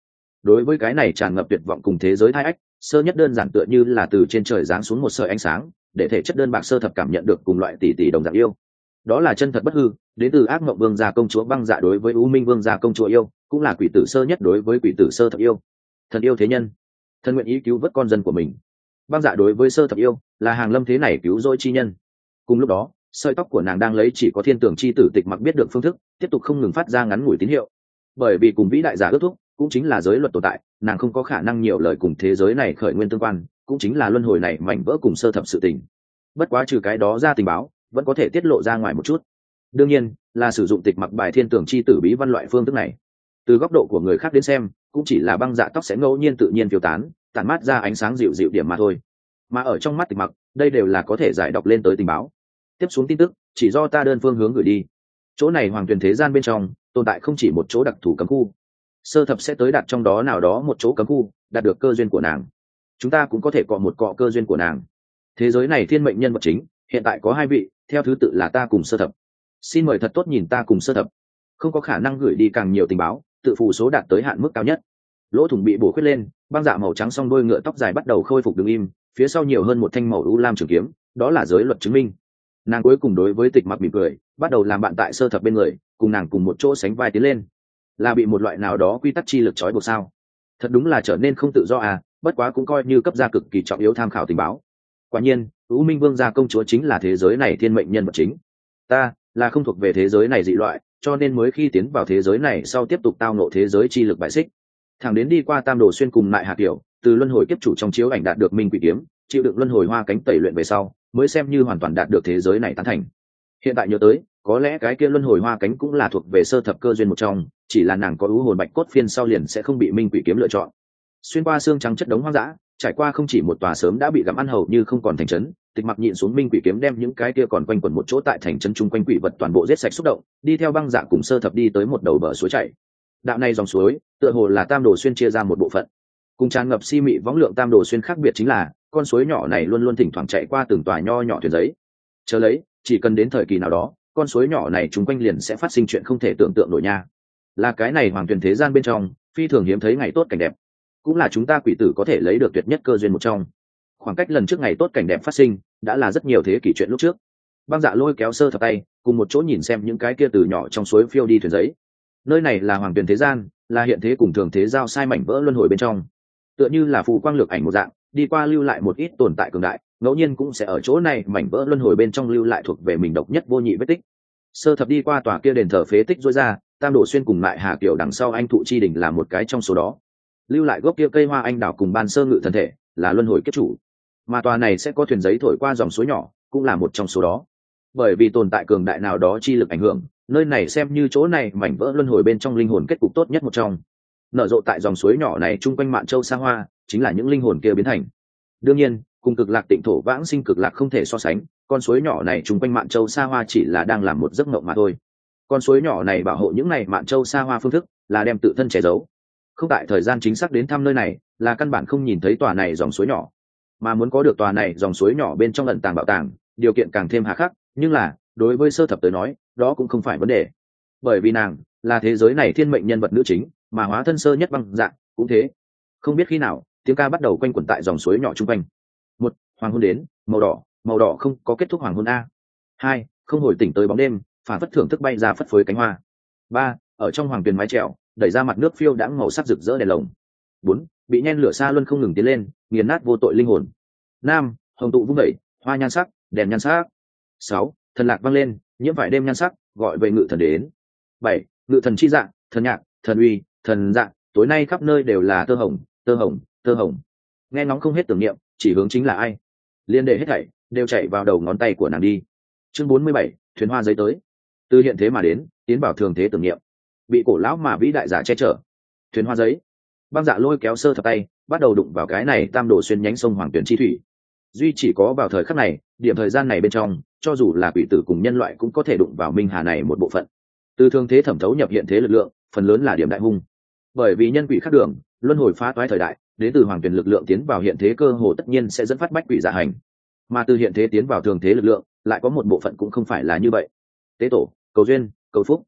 đối với cái này tràn ngập tuyệt vọng cùng thế giới thai ách, sơ nhất đơn giản tựa như là từ trên trời giáng xuống một sợi ánh sáng, để thể chất đơn bạc sơ thập cảm nhận được cùng loại tỷ tỷ đồng dạng yêu. Đó là chân thật bất hư, đến từ ác mộng vương gia công chúa băng dạ đối với u minh vương gia công chúa yêu, cũng là quỷ tử sơ nhất đối với quỷ tử sơ thập yêu. Thần yêu thế nhân, thần nguyện ý cứu vớt con dân của mình. Băng dạ đối với sơ thập yêu là hàng lâm thế này cứu rỗi chi nhân. Cùng lúc đó, sợi tóc của nàng đang lấy chỉ có thiên tưởng chi tử Tịch Mặc biết được phương thức, tiếp tục không ngừng phát ra ngắn ngủi tín hiệu. Bởi vì cùng vĩ đại giả ước thúc, cũng chính là giới luật tồn tại, nàng không có khả năng nhiều lời cùng thế giới này khởi nguyên tương quan, cũng chính là luân hồi này mảnh vỡ cùng sơ thập sự tình. Bất quá trừ cái đó ra tình báo vẫn có thể tiết lộ ra ngoài một chút, đương nhiên là sử dụng Tịch Mặc bài thiên tưởng chi tử bí văn loại phương thức này. Từ góc độ của người khác đến xem, cũng chỉ là băng dạ tóc sẽ ngẫu nhiên tự nhiên phiêu tán, tản mát ra ánh sáng dịu dịu điểm mà thôi. Mà ở trong mắt Tịch Mặc, đây đều là có thể giải đọc lên tới tình báo. Tiếp xuống tin tức chỉ do ta đơn phương hướng gửi đi. Chỗ này hoàng tuyển thế gian bên trong tồn tại không chỉ một chỗ đặc thù cấm khu, sơ thập sẽ tới đặt trong đó nào đó một chỗ cấm khu, đạt được cơ duyên của nàng. Chúng ta cũng có thể cọ một cọ cơ duyên của nàng. Thế giới này thiên mệnh nhân vật chính hiện tại có 2 vị, theo thứ tự là ta cùng sơ thập. Xin mời thật tốt nhìn ta cùng sơ thập. Không có khả năng gửi đi càng nhiều tình báo, tự phù số đạt tới hạn mức cao nhất. Lỗ thủng bị bổ khuyết lên, băng dạ màu trắng song đôi ngựa tóc dài bắt đầu khôi phục đứng im, phía sau nhiều hơn một thanh màu u lam trường kiếm, đó là giới luật chứng minh. Nàng cuối cùng đối với Tịch Mặc mỉm cười, bắt đầu làm bạn tại sơ thập bên người, cùng nàng cùng một chỗ sánh vai tiến lên. Là bị một loại nào đó quy tắc chi lực trói buộc sao? Thật đúng là trở nên không tự do à, bất quá cũng coi như cấp gia cực kỳ trọng yếu tham khảo tình báo. Quả nhiên, U Minh Vương gia công chúa chính là thế giới này thiên mệnh nhân vật chính. Ta là không thuộc về thế giới này dị loại, cho nên mới khi tiến vào thế giới này sau tiếp tục tao ngộ thế giới chi lực bại xích. Thẳng đến đi qua Tam Đồ Xuyên cùng lại Hạ Tiểu, từ luân hồi kiếp chủ trong chiếu ảnh đạt được Minh Quỷ kiếm, chịu đựng luân hồi hoa cánh tẩy luyện về sau, mới xem như hoàn toàn đạt được thế giới này tán thành. Hiện tại nhớ tới, có lẽ cái kia luân hồi hoa cánh cũng là thuộc về sơ thập cơ duyên một trong, chỉ là nàng có ưu hồn bạch cốt phiên sau liền sẽ không bị Minh Quỷ kiếm lựa chọn. Xuyên qua xương trắng chất đống hoang dã, trải qua không chỉ một tòa sớm đã bị gặm ăn hầu như không còn thành trấn, Tịch Mặc nhịn xuống Minh Quỷ kiếm đem những cái kia còn quanh quẩn một chỗ tại thành trấn chung quanh quỷ vật toàn bộ giết sạch xúc động, đi theo băng dạ cùng sơ thập đi tới một đầu bờ suối chảy. Đạo này dòng suối, tựa hồ là Tam Đồ Xuyên chia ra một bộ phận. Cùng tràn ngập si mị võng lượng Tam Đồ Xuyên khác biệt chính là, con suối nhỏ này luôn luôn thỉnh thoảng chạy qua từng tòa nho nhỏ thuyền giấy. Chờ lấy, chỉ cần đến thời kỳ nào đó, con suối nhỏ này chúng quanh liền sẽ phát sinh chuyện không thể tưởng tượng nổi nha. Là cái này hoàng tuyển thế gian bên trong, phi thường hiếm thấy ngày tốt cảnh đẹp, cũng là chúng ta quỷ tử có thể lấy được tuyệt nhất cơ duyên một trong. Khoảng cách lần trước ngày tốt cảnh đẹp phát sinh, đã là rất nhiều thế kỷ chuyện lúc trước. Băng dạ lôi kéo sơ thập tay, cùng một chỗ nhìn xem những cái kia từ nhỏ trong suối phiêu đi thuyền giấy. Nơi này là hoàng tuyển thế gian, là hiện thế cùng thường thế giao sai mảnh vỡ luân hồi bên trong. Tựa như là phù quang lược ảnh một dạng, đi qua lưu lại một ít tồn tại cường đại, ngẫu nhiên cũng sẽ ở chỗ này mảnh vỡ luân hồi bên trong lưu lại thuộc về mình độc nhất vô nhị vết tích. Sơ thập đi qua tòa kia đền thờ phế tích rối ra, Tam Đồ Xuyên cùng lại Hà Kiều đằng sau anh thụ chi đỉnh là một cái trong số đó. Lưu lại gốc kia cây hoa anh đào cùng ban sơ ngự thân thể, là luân hồi kiếp chủ. Mà tòa này sẽ có thuyền giấy thổi qua dòng suối nhỏ, cũng là một trong số đó. Bởi vì tồn tại cường đại nào đó chi lực ảnh hưởng, nơi này xem như chỗ này mảnh vỡ luân hồi bên trong linh hồn kết cục tốt nhất một trong. Nở rộ tại dòng suối nhỏ này chung quanh Mạn Châu xa hoa, chính là những linh hồn kia biến thành. Đương nhiên, cùng cực lạc tịnh thổ vãng sinh cực lạc không thể so sánh, con suối nhỏ này chung quanh Mạn Châu xa hoa chỉ là đang làm một giấc mộng mà thôi. Con suối nhỏ này bảo hộ những này Mạn Châu xa hoa phương thức, là đem tự thân che giấu. Không tại thời gian chính xác đến thăm nơi này, là căn bản không nhìn thấy tòa này dòng suối nhỏ. Mà muốn có được tòa này dòng suối nhỏ bên trong ẩn tàng bảo tàng, điều kiện càng thêm hà khắc, nhưng là, đối với sơ thập tới nói, đó cũng không phải vấn đề. Bởi vì nàng là thế giới này thiên mệnh nhân vật nữ chính, mà hóa thân sơ nhất băng dạng cũng thế. Không biết khi nào, tiếng ca bắt đầu quanh quẩn tại dòng suối nhỏ chung quanh. Một, hoàng hôn đến, màu đỏ không có kết thúc hoàng hôn a. 2, không hồi tỉnh tới bóng đêm, phản phất thưởng thức bay ra phất phới cánh hoa. 3, ở trong hoàng tuyền mái trèo, đẩy ra mặt nước phiêu đãng màu sắc rực rỡ đèn lồng. 4, bị nhen lửa xa luân không ngừng tiến lên, nghiền nát vô tội linh hồn. 5, hồng tụ vung đẩy, hoa nhan sắc, đèn nhan sắc. 6, thần lạc vang lên, nhiễm vải đêm nhan sắc, gọi về ngự thần đến. 7, ngự thần chi dạng, thần nhạc, thần uy, thần dạng, tối nay khắp nơi đều là tơ hồng, tơ hồng, tơ hồng. Nghe ngóng không hết tưởng niệm, chỉ hướng chính là ai, liên đệ hết thảy đều chạy vào đầu ngón tay của nàng đi. Chương 47, thuyền hoa giấy tới. Từ hiện thế mà đến, tiến vào thường thế tưởng niệm, bị cổ lão mà vĩ đại giả che chở. Thuyền hoa giấy. Băng dạ lôi kéo sơ thập tay, bắt đầu đụng vào cái này Tam Đồ Xuyên nhánh sông Hoàng Tuyển chi thủy. Duy chỉ có vào thời khắc này, điểm thời gian này bên trong, cho dù là quỷ tử cùng nhân loại cũng có thể đụng vào minh hà này một bộ phận. Từ thường thế thẩm thấu nhập hiện thế lực lượng, phần lớn là điểm đại hung. Bởi vì nhân quỷ khác đường, luân hồi phá toái thời đại, đến từ Hoàng Tuyển lực lượng tiến vào hiện thế cơ hồ tất nhiên sẽ dẫn phát bách quỷ dạ hành. Mà từ hiện thế tiến vào thường thế lực lượng, lại có một bộ phận cũng không phải là như vậy. Tế tổ, cầu duyên, cầu phúc.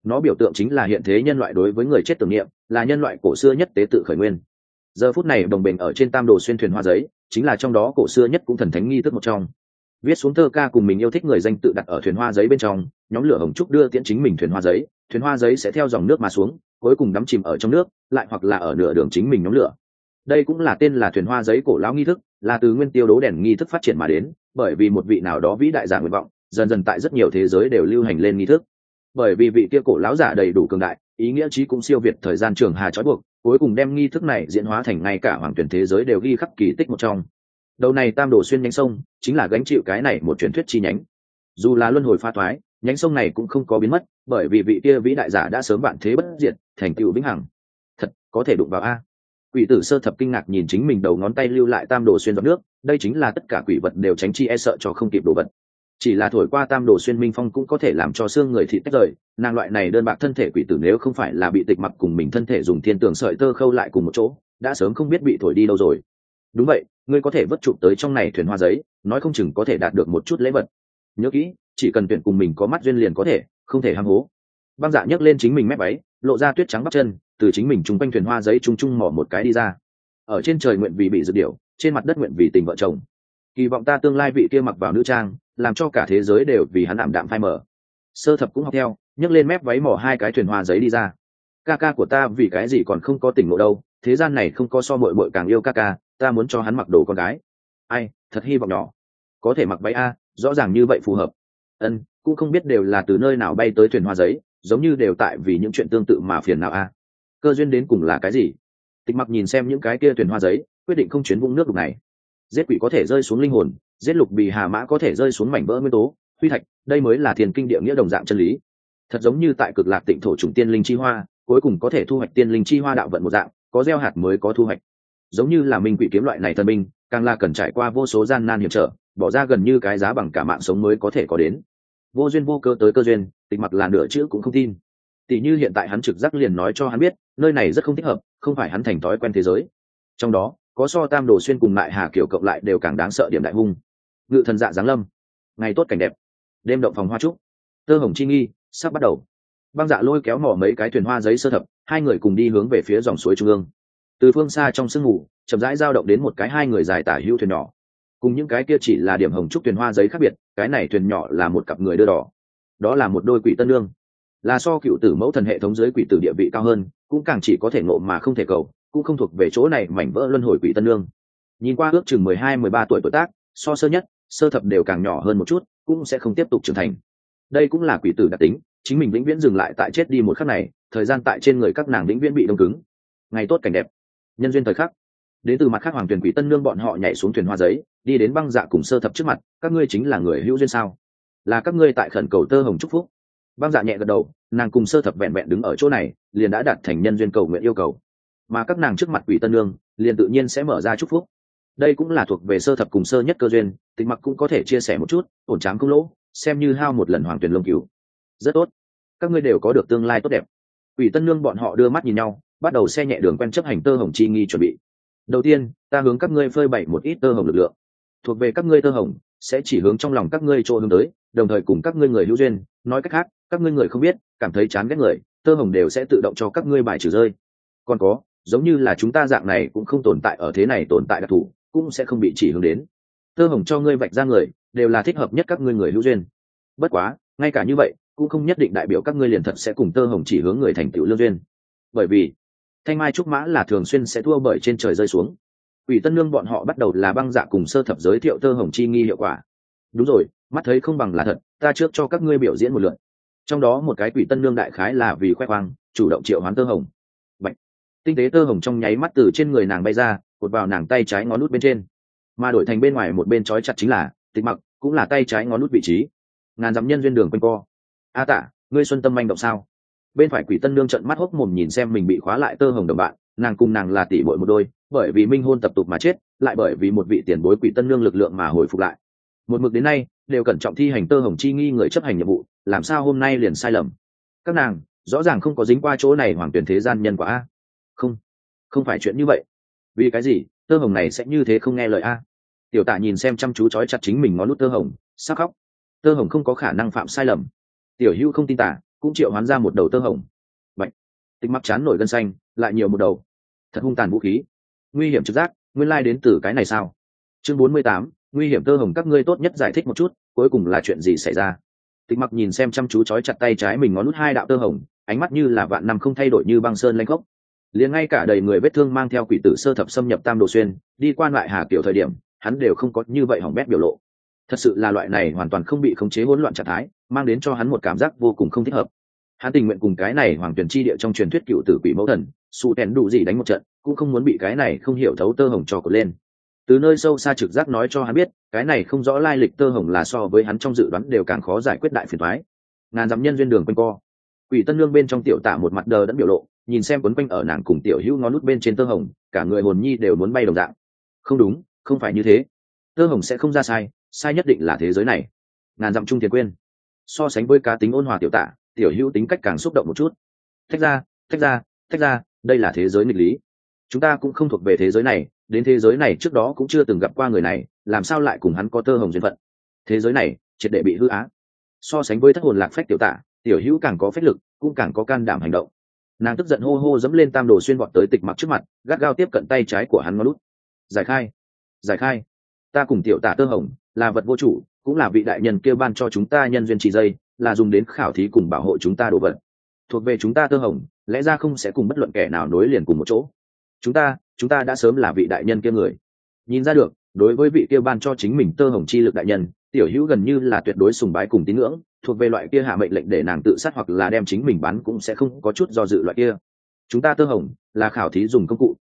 nó biểu tượng chính là hiện thế nhân loại đối với người chết tưởng niệm, là nhân loại cổ xưa nhất tế tự khởi nguyên. Giờ phút này đồng bình ở trên Tam Đồ Xuyên thuyền hoa giấy chính là trong đó cổ xưa nhất cũng thần thánh nghi thức một trong. Viết xuống thơ ca cùng mình yêu thích người danh tự đặt ở thuyền hoa giấy bên trong, nhóm lửa hồng trúc đưa tiễn chính mình thuyền hoa giấy sẽ theo dòng nước mà xuống, cuối cùng đắm chìm ở trong nước, lại hoặc là ở nửa đường chính mình nhóm lửa. Đây cũng là tên là thuyền hoa giấy cổ lão nghi thức, là từ nguyên tiêu đố đèn nghi thức phát triển mà đến, bởi vì một vị nào đó vĩ đại giả nguyện vọng, dần dần tại rất nhiều thế giới đều lưu hành lên nghi thức. Bởi vì vị kia cổ lão giả đầy đủ cường đại, ý nghĩa trí cũng siêu việt thời gian trường hà trói buộc, cuối cùng đem nghi thức này diễn hóa thành ngay cả hoàng tuyển thế giới đều ghi khắc kỳ tích một trong. Đầu này Tam Đồ Xuyên nhánh sông chính là gánh chịu cái này một truyền thuyết chi nhánh. Dù là luân hồi pha thoái, nhánh sông này cũng không có biến mất, bởi vì vị kia vĩ đại giả đã sớm vạn thế bất diệt, thành tựu vĩnh hằng. Thật có thể đụng vào a. Quỷ tử Sơ Thập kinh ngạc nhìn chính mình đầu ngón tay lưu lại Tam Đồ Xuyên giọt nước, đây chính là tất cả quỷ vật đều tránh chi e sợ cho không kịp đồ vật. Chỉ là thổi qua Tam Đồ Xuyên minh phong cũng có thể làm cho xương người thịt tách rời, nàng loại này đơn bạc thân thể quỷ tử nếu không phải là bị Tịch Mặc cùng mình thân thể dùng thiên tường sợi tơ khâu lại cùng một chỗ, đã sớm không biết bị thổi đi đâu rồi. Đúng vậy, ngươi có thể vất chụp tới trong này thuyền hoa giấy, nói không chừng có thể đạt được một chút lễ vật. Nhớ kỹ, chỉ cần tuyển cùng mình có mắt duyên liền có thể, không thể ham hố. Băng Dạ nhấc lên chính mình mép váy, lộ ra tuyết trắng bắp chân, từ chính mình trung quanh thuyền hoa giấy trung trung mỏ một cái đi ra. Ở trên trời nguyện vì bị dược điểu, trên mặt đất nguyện vì tình vợ chồng. Kỳ vọng ta tương lai vị kia mặc vào nữ trang, làm cho cả thế giới đều vì hắn ảm đạm phai mờ. Sơ Thập cũng học theo, nhấc lên mép váy mỏ hai cái thuyền hoa giấy đi ra. Ca ca của ta vì cái gì còn không có tỉnh ngộ đâu, thế gian này không có so muội muội càng yêu ca ca, ta muốn cho hắn mặc đồ con gái. Ai, thật hy vọng nhỏ. Có thể mặc váy a, rõ ràng như vậy phù hợp. Ân, cũng không biết đều là từ nơi nào bay tới thuyền hoa giấy, giống như đều tại vì những chuyện tương tự mà phiền não a. Cơ duyên đến cùng là cái gì? Tịch Mặc nhìn xem những cái kia thuyền hoa giấy, quyết định không chuyến vũng nước đục này. Giết quỷ có thể rơi xuống linh hồn, giết lục bì hà mã có thể rơi xuống mảnh vỡ nguyên tố huy thạch, đây mới là thiền kinh địa nghĩa đồng dạng chân lý. Thật giống như tại Cực Lạc Tịnh thổ trùng tiên linh chi hoa, cuối cùng có thể thu hoạch tiên linh chi hoa đạo vận một dạng, có gieo hạt mới có thu hoạch. Giống như là minh quỷ kiếm loại này thần binh, càng là cần trải qua vô số gian nan hiểm trở, bỏ ra gần như cái giá bằng cả mạng sống mới có thể có đến. Vô duyên vô cớ tới cơ duyên, Tịch Mặc là nửa chữ cũng không tin. Tỷ như hiện tại hắn trực giác liền nói cho hắn biết, nơi này rất không thích hợp, không phải hắn thành thói quen thế giới. Trong đó, có so Tam Đồ Xuyên cùng Mại Hà Kiều cộng lại đều càng đáng sợ điểm đại hung. Ngự thần dạ giáng lâm, ngày tốt cảnh đẹp, đêm động phòng hoa trúc, tơ hồng chi nghi sắp bắt đầu. Băng Dạ lôi kéo mỏ mấy cái thuyền hoa giấy Sơ Thập, hai người cùng đi hướng về phía dòng suối trung ương. Từ phương xa trong sương mù, chậm rãi dao động đến một cái hai người dài tả hữu thuyền nhỏ. Cùng những cái kia chỉ là điểm hồng trúc thuyền hoa giấy khác biệt, cái này thuyền nhỏ là một cặp người đưa đỏ. Đó là một đôi quỷ tân nương, là so cựu tử mẫu thần hệ thống dưới quỷ tử địa vị cao hơn, cũng càng chỉ có thể ngộ mà không thể cầu, cũng không thuộc về chỗ này mảnh vỡ luân hồi quỷ tân nương. Nhìn qua ước chừng 12-13 tuổi tuổi tác, so Sơ Nhất, Sơ Thập đều càng nhỏ hơn một chút, cũng sẽ không tiếp tục trưởng thành. Đây cũng là quỷ tử đặc tính, chính mình vĩnh viễn dừng lại tại chết đi một khắc này, thời gian tại trên người các nàng vĩnh viễn bị đông cứng. Ngày tốt cảnh đẹp, nhân duyên thời khắc. Đến từ mặt khác hoàng tuyển quỷ tân nương bọn họ nhảy xuống thuyền hoa giấy, đi đến Băng Dạ cùng Sơ Thập trước mặt, các ngươi chính là người hữu duyên sao? Là các ngươi tại khẩn cầu tơ hồng chúc phúc. Băng Dạ nhẹ gật đầu, nàng cùng Sơ Thập vẹn vẹn đứng ở chỗ này, liền đã đạt thành nhân duyên cầu nguyện yêu cầu. Mà các nàng trước mặt quỷ tân nương, liền tự nhiên sẽ mở ra chúc phúc. Đây cũng là thuộc về Sơ Thập cùng Sơ Nhất cơ duyên, Tịch Mặc cũng có thể chia sẻ một chút, ổn trám không lỗ, xem như hao một lần hoàng tuyển lông cừu. Rất tốt, các ngươi đều có được tương lai tốt đẹp. Quỷ tân nương bọn họ đưa mắt nhìn nhau, bắt đầu xe nhẹ đường quen chấp hành tơ hồng chi nghi chuẩn bị. Đầu tiên, ta hướng các ngươi phơi bày một ít tơ hồng lực lượng. Thuộc về các ngươi tơ hồng, sẽ chỉ hướng trong lòng các ngươi chỗ hướng tới, đồng thời cùng các ngươi người hữu duyên, nói cách khác, các ngươi người không biết, cảm thấy chán ghét người, tơ hồng đều sẽ tự động cho các ngươi bài trừ rơi. Còn có, giống như là chúng ta dạng này cũng không tồn tại ở thế này tồn tại đặc thù, cũng sẽ không bị chỉ hướng đến. Tơ hồng cho ngươi vạch ra người, đều là thích hợp nhất các ngươi người hữu duyên. Bất quá, ngay cả như vậy, cũng không nhất định đại biểu các ngươi liền thật sẽ cùng tơ hồng chỉ hướng người thành tựu lương duyên. Bởi vì, thanh mai trúc mã là thường xuyên sẽ thua bởi trên trời rơi xuống. Quỷ tân nương bọn họ bắt đầu là Băng Dạ cùng Sơ Thập giới thiệu tơ hồng chi nghi hiệu quả. Đúng rồi, mắt thấy không bằng là thật, ta trước cho các ngươi biểu diễn một lượt. Trong đó một cái quỷ tân nương đại khái là vì khoe khoang, chủ động triệu hoán tơ hồng. Bạch, tinh tế tơ hồng trong nháy mắt từ trên người nàng bay ra, cột vào nàng tay trái ngón út bên trên, mà đổi thành bên ngoài một bên trói chặt chính là Tịch Mặc, cũng là tay trái ngón út vị trí. Ngàn dặm nhân duyên đường quanh co. A Tạ, ngươi xuân tâm manh động sao? Bên phải quỷ tân nương trợn mắt hốc mồm nhìn xem mình bị khóa lại tơ hồng đồng bạn, nàng cùng nàng là tỷ muội một đôi, bởi vì minh hôn tập tục mà chết, lại bởi vì một vị tiền bối quỷ tân nương lực lượng mà hồi phục lại. Một mực đến nay đều cẩn trọng thi hành tơ hồng chi nghi người chấp hành nhiệm vụ, làm sao hôm nay liền sai lầm? Các nàng rõ ràng không có dính qua chỗ này hoàng tuyển thế gian nhân quả a. Không phải chuyện như vậy. Vì cái gì tơ hồng này sẽ như thế không nghe lời a? Tiểu Tạ nhìn xem chăm chú trói chặt chính mình ngón nút tơ hồng, sắp khóc. Tơ hồng không có khả năng phạm sai lầm. Tiểu Hữu không tin tả, cũng triệu hoán ra một đầu tơ hồng. Bạch. Tịch Mặc chán nổi gân xanh, lại nhiều một đầu. Thật hung tàn vũ khí. Nguy hiểm trực giác, nguyên lai đến từ cái này sao? Chương 48, nguy hiểm tơ hồng, các ngươi tốt nhất giải thích một chút, cuối cùng là chuyện gì xảy ra? Tịch Mặc nhìn xem chăm chú chói chặt tay trái mình ngón nút hai đạo tơ hồng, ánh mắt như là vạn năm không thay đổi như băng sơn lanh khốc. Liền ngay cả đầy người vết thương mang theo quỷ tử sơ thập xâm nhập Tam Đồ Xuyên, đi qua lại Hà Kiểu thời điểm, hắn đều không có như vậy hỏng bét biểu lộ. Thật sự là loại này hoàn toàn không bị khống chế hỗn loạn trạng thái, mang đến cho hắn một cảm giác vô cùng không thích hợp. Hắn tình nguyện cùng cái này hoàng tuyển chi địa trong truyền thuyết cựu tử quỷ mẫu thần sụ tèn đủ gì đánh một trận, cũng không muốn bị cái này không hiểu thấu tơ hồng cho cột lên. Từ nơi sâu xa trực giác nói cho hắn biết, cái này không rõ lai lịch tơ hồng là so với hắn trong dự đoán đều càng khó giải quyết đại phiền toái. Ngàn dặm nhân duyên đường quanh co. Quỷ Tân Nương bên trong tiểu tả một mặt đờ đẫn biểu lộ, nhìn xem quấn quanh ở nàng cùng tiểu hữu ngón nút bên trên tơ hồng, cả người hồn nhi đều muốn bay đồng dạng. Không đúng, không phải như thế. Tơ hồng sẽ không ra sai, sai nhất định là thế giới này. Ngàn dặm trung tiền quên. So sánh với cá tính ôn hòa tiểu tả, tiểu hữu tính cách càng xúc động một chút. Tách ra, tách ra, tách ra, đây là thế giới nghịch lý. Chúng ta cũng không thuộc về thế giới này, đến thế giới này trước đó cũng chưa từng gặp qua người này, làm sao lại cùng hắn có tơ hồng duyên phận? Thế giới này triệt để bị hư á. So sánh với thất hồn lạc phách tiểu tả, tiểu hữu càng có phách lực, cũng càng có can đảm hành động. Nàng tức giận hô hô dẫm lên Tam Đồ Xuyên vọt tới Tịch Mặc trước mặt, gắt gao tiếp cận tay trái của hắn ngón lút. Giải khai, giải khai, ta cùng tiểu tả tơ hồng là vật vô chủ, cũng là vị đại nhân kia ban cho chúng ta nhân duyên chỉ dây, là dùng đến khảo thí cùng bảo hộ chúng ta đồ vật, thuộc về chúng ta tơ hồng, lẽ ra không sẽ cùng bất luận kẻ nào nối liền cùng một chỗ. Chúng ta đã sớm là vị đại nhân kia người. Nhìn ra được, đối với vị kia ban cho chính mình tơ hồng chi lực đại nhân, tiểu hữu gần như là tuyệt đối sùng bái cùng tín ngưỡng, thuộc về loại kia hạ mệnh lệnh để nàng tự sát hoặc là đem chính mình bắn cũng sẽ không có chút do dự loại kia. Chúng ta tơ hồng là khảo thí dùng công cụ,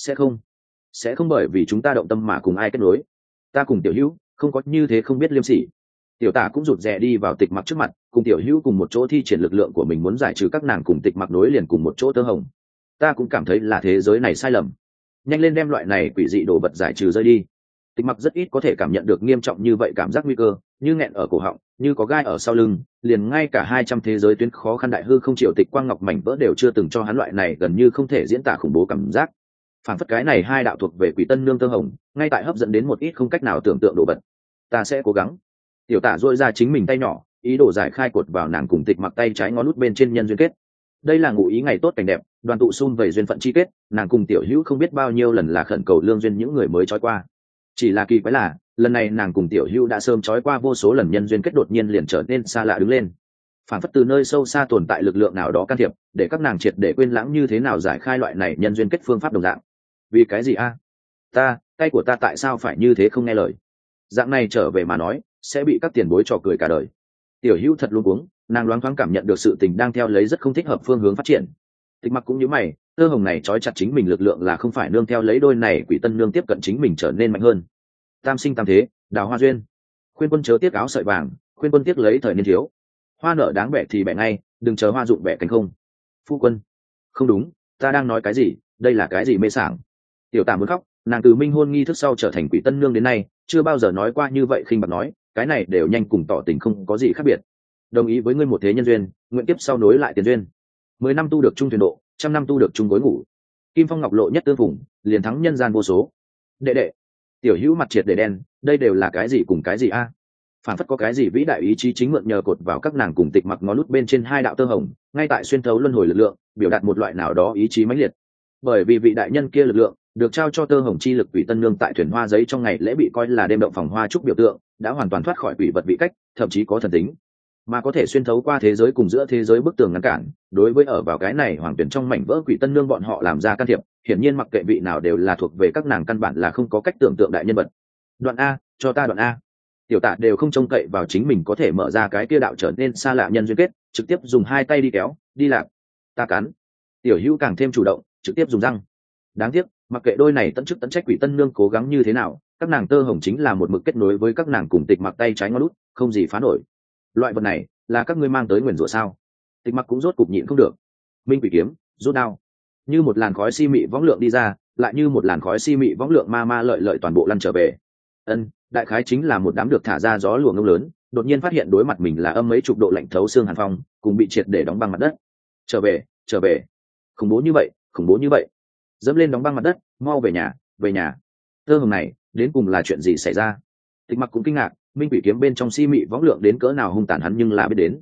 sẽ không bởi vì chúng ta động tâm mà cùng ai kết nối. Ta cùng tiểu hữu không có như thế không biết liêm sỉ. Tiểu tả cũng rụt rè đi vào Tịch Mặc trước mặt, cùng tiểu hữu cùng một chỗ thi triển lực lượng của mình muốn giải trừ các nàng cùng Tịch Mặc nối liền cùng một chỗ tơ hồng. Ta cũng cảm thấy là thế giới này sai lầm, nhanh lên đem loại này quỷ dị đồ vật giải trừ rơi đi. Tịch Mặc rất ít có thể cảm nhận được nghiêm trọng như vậy cảm giác nguy cơ, như nghẹn ở cổ họng, như có gai ở sau lưng, liền ngay cả 200 thế giới tuyến khó khăn đại hư không chịu Tịch Quang Ngọc mảnh vỡ đều chưa từng cho hắn loại này gần như không thể diễn tả khủng bố cảm giác. Phản phất cái này hai đạo thuộc về Quỷ Tân Nương tơ hồng, ngay tại hấp dẫn đến một ít không cách nào tưởng tượng đồ vật. Ta sẽ cố gắng. Tiểu tả duỗi ra chính mình tay nhỏ, ý đồ giải khai cột vào nàng cùng Tịch Mặc tay trái ngón nút bên trên nhân duyên kết. Đây là ngụ ý ngày tốt cảnh đẹp, đoàn tụ sum vầy duyên phận chi kết, nàng cùng tiểu hữu không biết bao nhiêu lần là khẩn cầu lương duyên những người mới trói qua. Chỉ là kỳ quái là, lần này nàng cùng tiểu hữu đã sớm trói qua vô số lần, nhân duyên kết đột nhiên liền trở nên xa lạ đứng lên. Phản phất từ nơi sâu xa tồn tại lực lượng nào đó can thiệp, để các nàng triệt để quên lãng như thế nào giải khai loại này nhân duyên kết phương pháp đồng dạng. Vì cái gì a? Tay của ta tại sao phải như thế không nghe lời? Dạng này trở về mà nói, sẽ bị các tiền bối trò cười cả đời. Tiểu hữu thật luống cuống, nàng loáng thoáng cảm nhận được sự tình đang theo lấy rất không thích hợp phương hướng phát triển. Tịch Mặc cũng như mày, tơ hồng này trói chặt chính mình lực lượng là không phải nương theo lấy đôi này Quỷ Tân Nương tiếp cận chính mình trở nên mạnh hơn. Tam sinh tam thế, đào hoa duyên. Khuyên quân chớ tiếc áo sợi vàng, khuyên quân tiếc lấy thời niên thiếu. Hoa nở đáng bẻ thì bẻ ngay, đừng chờ hoa rụng bẻ cánh không. Phu quân, không đúng, ta đang nói cái gì, đây là cái gì mê sảng? Tiểu tả muốn khóc, nàng từ minh hôn nghi thức sau trở thành Quỷ Tân Nương đến nay, chưa bao giờ nói qua như vậy khinh bạc nói, cái này đều nhanh cùng tỏ tình không có gì khác biệt. Đồng ý với ngươi một thế nhân duyên, nguyện tiếp sau nối lại tiền duyên. 10 năm tu được chung thuyền độ, 100 năm tu được chung gối ngủ. Kim phong ngọc lộ nhất tương phùng, liền thắng nhân gian vô số. Đệ, tiểu hữu mặt triệt để đen, đây đều là cái gì cùng cái gì a? Phản phất có cái gì vĩ đại ý chí chính mượn nhờ cột vào các nàng cùng Tịch Mặc ngón lút bên trên hai đạo tơ hồng, ngay tại xuyên thấu luân hồi lực lượng, biểu đạt một loại nào đó ý chí mãnh liệt. Bởi vì vị đại nhân kia lực lượng được trao cho tơ hồng chi lực, Quỷ Tân Nương tại thuyền hoa giấy trong ngày lễ bị coi là đêm động phòng hoa trúc biểu tượng, đã hoàn toàn thoát khỏi quỷ vật vị cách, thậm chí có thần tính, mà có thể xuyên thấu qua thế giới cùng giữa thế giới bức tường ngăn cản. Đối với ở vào cái này hoàng tuyển trong mảnh vỡ Quỷ Tân Nương bọn họ làm ra can thiệp, hiển nhiên mặc kệ vị nào đều là thuộc về các nàng căn bản là không có cách tưởng tượng đại nhân vật. Đoạn a, cho ta đoạn a. Tiểu tạ đều không trông cậy vào chính mình có thể mở ra cái kia đạo trở nên xa lạ nhân duyên kết, trực tiếp dùng hai tay đi kéo, đi lạc. Ta cắn. Tiểu hữu càng thêm chủ động, trực tiếp dùng răng. Đáng tiếc, mặc kệ đôi này tận chức tận trách Quỷ Tân Nương cố gắng như thế nào, các nàng tơ hồng chính là một mực kết nối với các nàng cùng Tịch Mặc tay trái ngón lút, không gì phá nổi. Loại vật này là các ngươi mang tới nguyền rủa sao? Tịch Mặc cũng rốt cục nhịn không được. Minh quỷ kiếm, rút đao, như một làn khói si mị võng lượng đi ra, lại như một làn khói si mị võng lượng ma lợi lợi toàn bộ lăn trở về. Đại khái chính là một đám được thả ra gió luồng ngông lớn, đột nhiên phát hiện đối mặt mình là âm mấy chục độ lạnh thấu xương hàn phong, cùng bị triệt để đóng băng mặt đất. Trở về, khủng bố như vậy, dẫm lên đóng băng mặt đất, mau về nhà. Tơ hồng này đến cùng là chuyện gì xảy ra? Tịch Mặc cũng kinh ngạc, Minh quỷ kiếm bên trong si mị võng lượng đến cỡ nào hung tàn hắn nhưng là biết đến.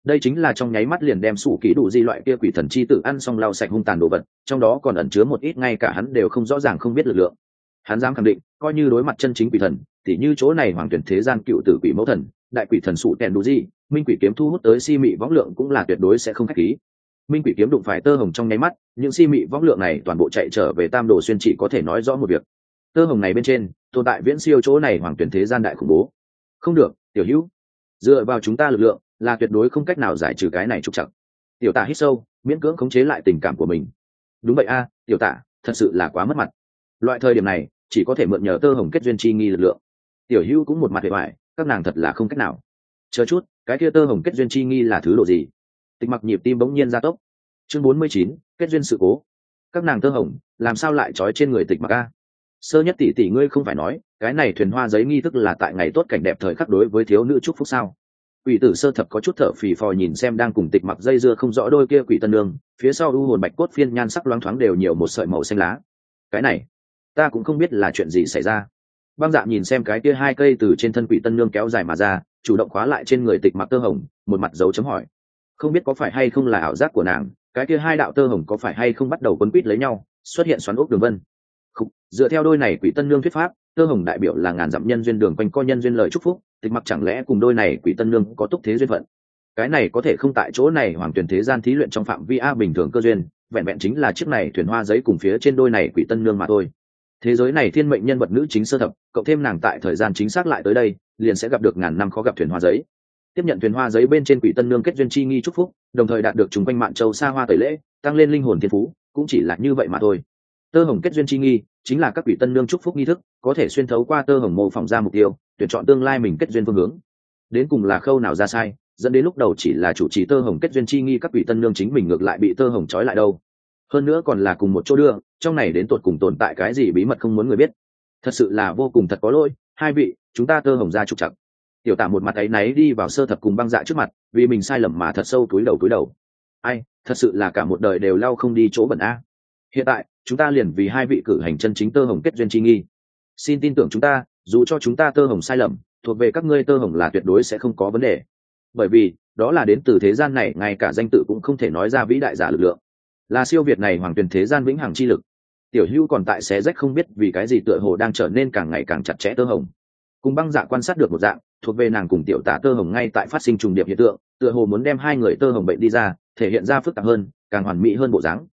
đây chính là trong nháy mắt liền đem sủ kỹ đủ di loại kia quỷ thần chi tử ăn xong lau sạch hung tàn đồ vật, trong đó còn ẩn chứa một ít ngay cả hắn đều không rõ ràng không biết lực lượng. Hắn dám khẳng định, coi như đối mặt chân chính quỷ thần, thì như chỗ này hoàng tuyển thế gian cựu tử quỷ mẫu thần, đại quỷ thần sủ tèn đủ di, minh quỷ kiếm thu hút tới si mị võng lượng cũng là tuyệt đối sẽ không khách khí. Minh quỷ kiếm đụng phải tơ hồng trong nháy mắt, những si mị võng lượng này toàn bộ chạy trở về Tam Đồ Xuyên, chỉ có thể nói rõ một việc: tơ hồng này bên trên tồn tại viễn siêu chỗ này hoàng tuyển thế gian đại khủng bố. Không được, tiểu hữu, dựa vào chúng ta lực lượng là tuyệt đối không cách nào giải trừ cái này trục trặc. Tiểu Tả hít sâu, miễn cưỡng khống chế lại tình cảm của mình. Đúng vậy a, Tiểu Tả, thật sự là quá mất mặt. Loại thời điểm này chỉ có thể mượn nhờ tơ hồng kết duyên chi nghi lực lượng. Tiểu hữu cũng một mặt hệ hoại, các nàng thật là không cách nào. Chờ chút, cái kia tơ hồng kết duyên chi nghi là thứ độ gì? Tịch Mặc nhịp tim bỗng nhiên gia tốc. Chương 49, kết duyên sự cố. Các nàng tơ hồng làm sao lại trói trên người Tịch Mặc a? Sơ Nhất tỷ tỷ, ngươi không phải nói cái này thuyền hoa giấy nghi thức là tại ngày tốt cảnh đẹp thời khắc đối với thiếu nữ chúc phúc sao? Quỷ tử Sơ Thập có chút thở phì phò nhìn xem đang cùng Tịch Mặc dây dưa không rõ đôi kia quỷ tân nương, phía sau u hồn bạch cốt phiên nhan sắc loáng thoáng đều nhiều một sợi màu xanh lá. Cái này, ta cũng không biết là chuyện gì xảy ra. Băng Dạ nhìn xem cái kia hai cây từ trên thân quỷ tân nương kéo dài mà ra, chủ động khóa lại trên người Tịch Mặc tơ hồng, một mặt dấu chấm hỏi. Không biết có phải hay không là ảo giác của nàng, cái kia hai đạo tơ hồng có phải hay không bắt đầu quấn quýt lấy nhau, xuất hiện xoắn ốc đường vân. Không, dựa theo đôi này quỷ tân nương thuyết pháp, tơ hồng đại biểu là ngàn dặm nhân duyên đường quanh co nhân duyên lời chúc phúc, Tịch Mặc chẳng lẽ cùng đôi này quỷ tân nương có túc thế duyên phận? Cái này có thể không tại chỗ này hoàng tuyển thế gian thí luyện trong phạm vi a bình thường cơ duyên, vẹn vẹn chính là chiếc này thuyền hoa giấy cùng phía trên đôi này quỷ tân nương mà thôi. Thế giới này thiên mệnh nhân vật nữ chính Sơ Thập, cộng thêm nàng tại thời gian chính xác lại tới đây, liền sẽ gặp được ngàn năm khó gặp thuyền hoa giấy. Tiếp nhận thuyền hoa giấy bên trên quỷ tân nương kết duyên chi nghi chúc phúc, đồng thời đạt được chúng quanh mạn châu xa hoa tẩy lễ, tăng lên linh hồn thiên phú, cũng chỉ là như vậy mà thôi. Tơ hồng kết duyên chi nghi chính là các quỷ tân nương chúc phúc nghi thức, có thể xuyên thấu qua tơ hồng mô phỏng ra mục tiêu, tuyển chọn tương lai mình kết duyên phương hướng. Đến cùng là khâu nào ra sai, dẫn đến lúc đầu chỉ là chủ trì tơ hồng kết duyên chi nghi các quỷ tân nương chính mình ngược lại bị tơ hồng trói lại đâu. Hơn nữa còn là cùng một chỗ đưa, trong này đến tột cùng tồn tại cái gì bí mật không muốn người biết. Thật sự là vô cùng thật có lỗi, hai vị, chúng ta tơ hồng ra trục trặc. Tiểu Tả một mặt áy náy đi vào Sơ Thập cùng Băng Dạ trước mặt, vì mình sai lầm mà thật sâu túi đầu. Ai, thật sự là cả một đời đều lau không đi chỗ bẩn a. Hiện tại chúng ta liền vì hai vị cử hành chân chính tơ hồng kết duyên chi nghi. Xin tin tưởng chúng ta, dù cho chúng ta tơ hồng sai lầm, thuộc về các ngươi tơ hồng là tuyệt đối sẽ không có vấn đề. Bởi vì đó là đến từ thế gian này ngay cả danh tự cũng không thể nói ra vĩ đại giả lực lượng, là siêu việt này hoàng tuyển thế gian vĩnh hằng chi lực. Tiểu Hữu còn tại xé rách không biết vì cái gì tựa hồ đang trở nên càng ngày càng chặt chẽ tơ hồng. Cùng Băng Dạ quan sát được một dạng, thuộc về nàng cùng Tiểu Tả tơ hồng ngay tại phát sinh trùng điệp hiện tượng, tựa hồ muốn đem hai người tơ hồng bệnh đi ra, thể hiện ra phức tạp hơn, càng hoàn mỹ hơn bộ dáng.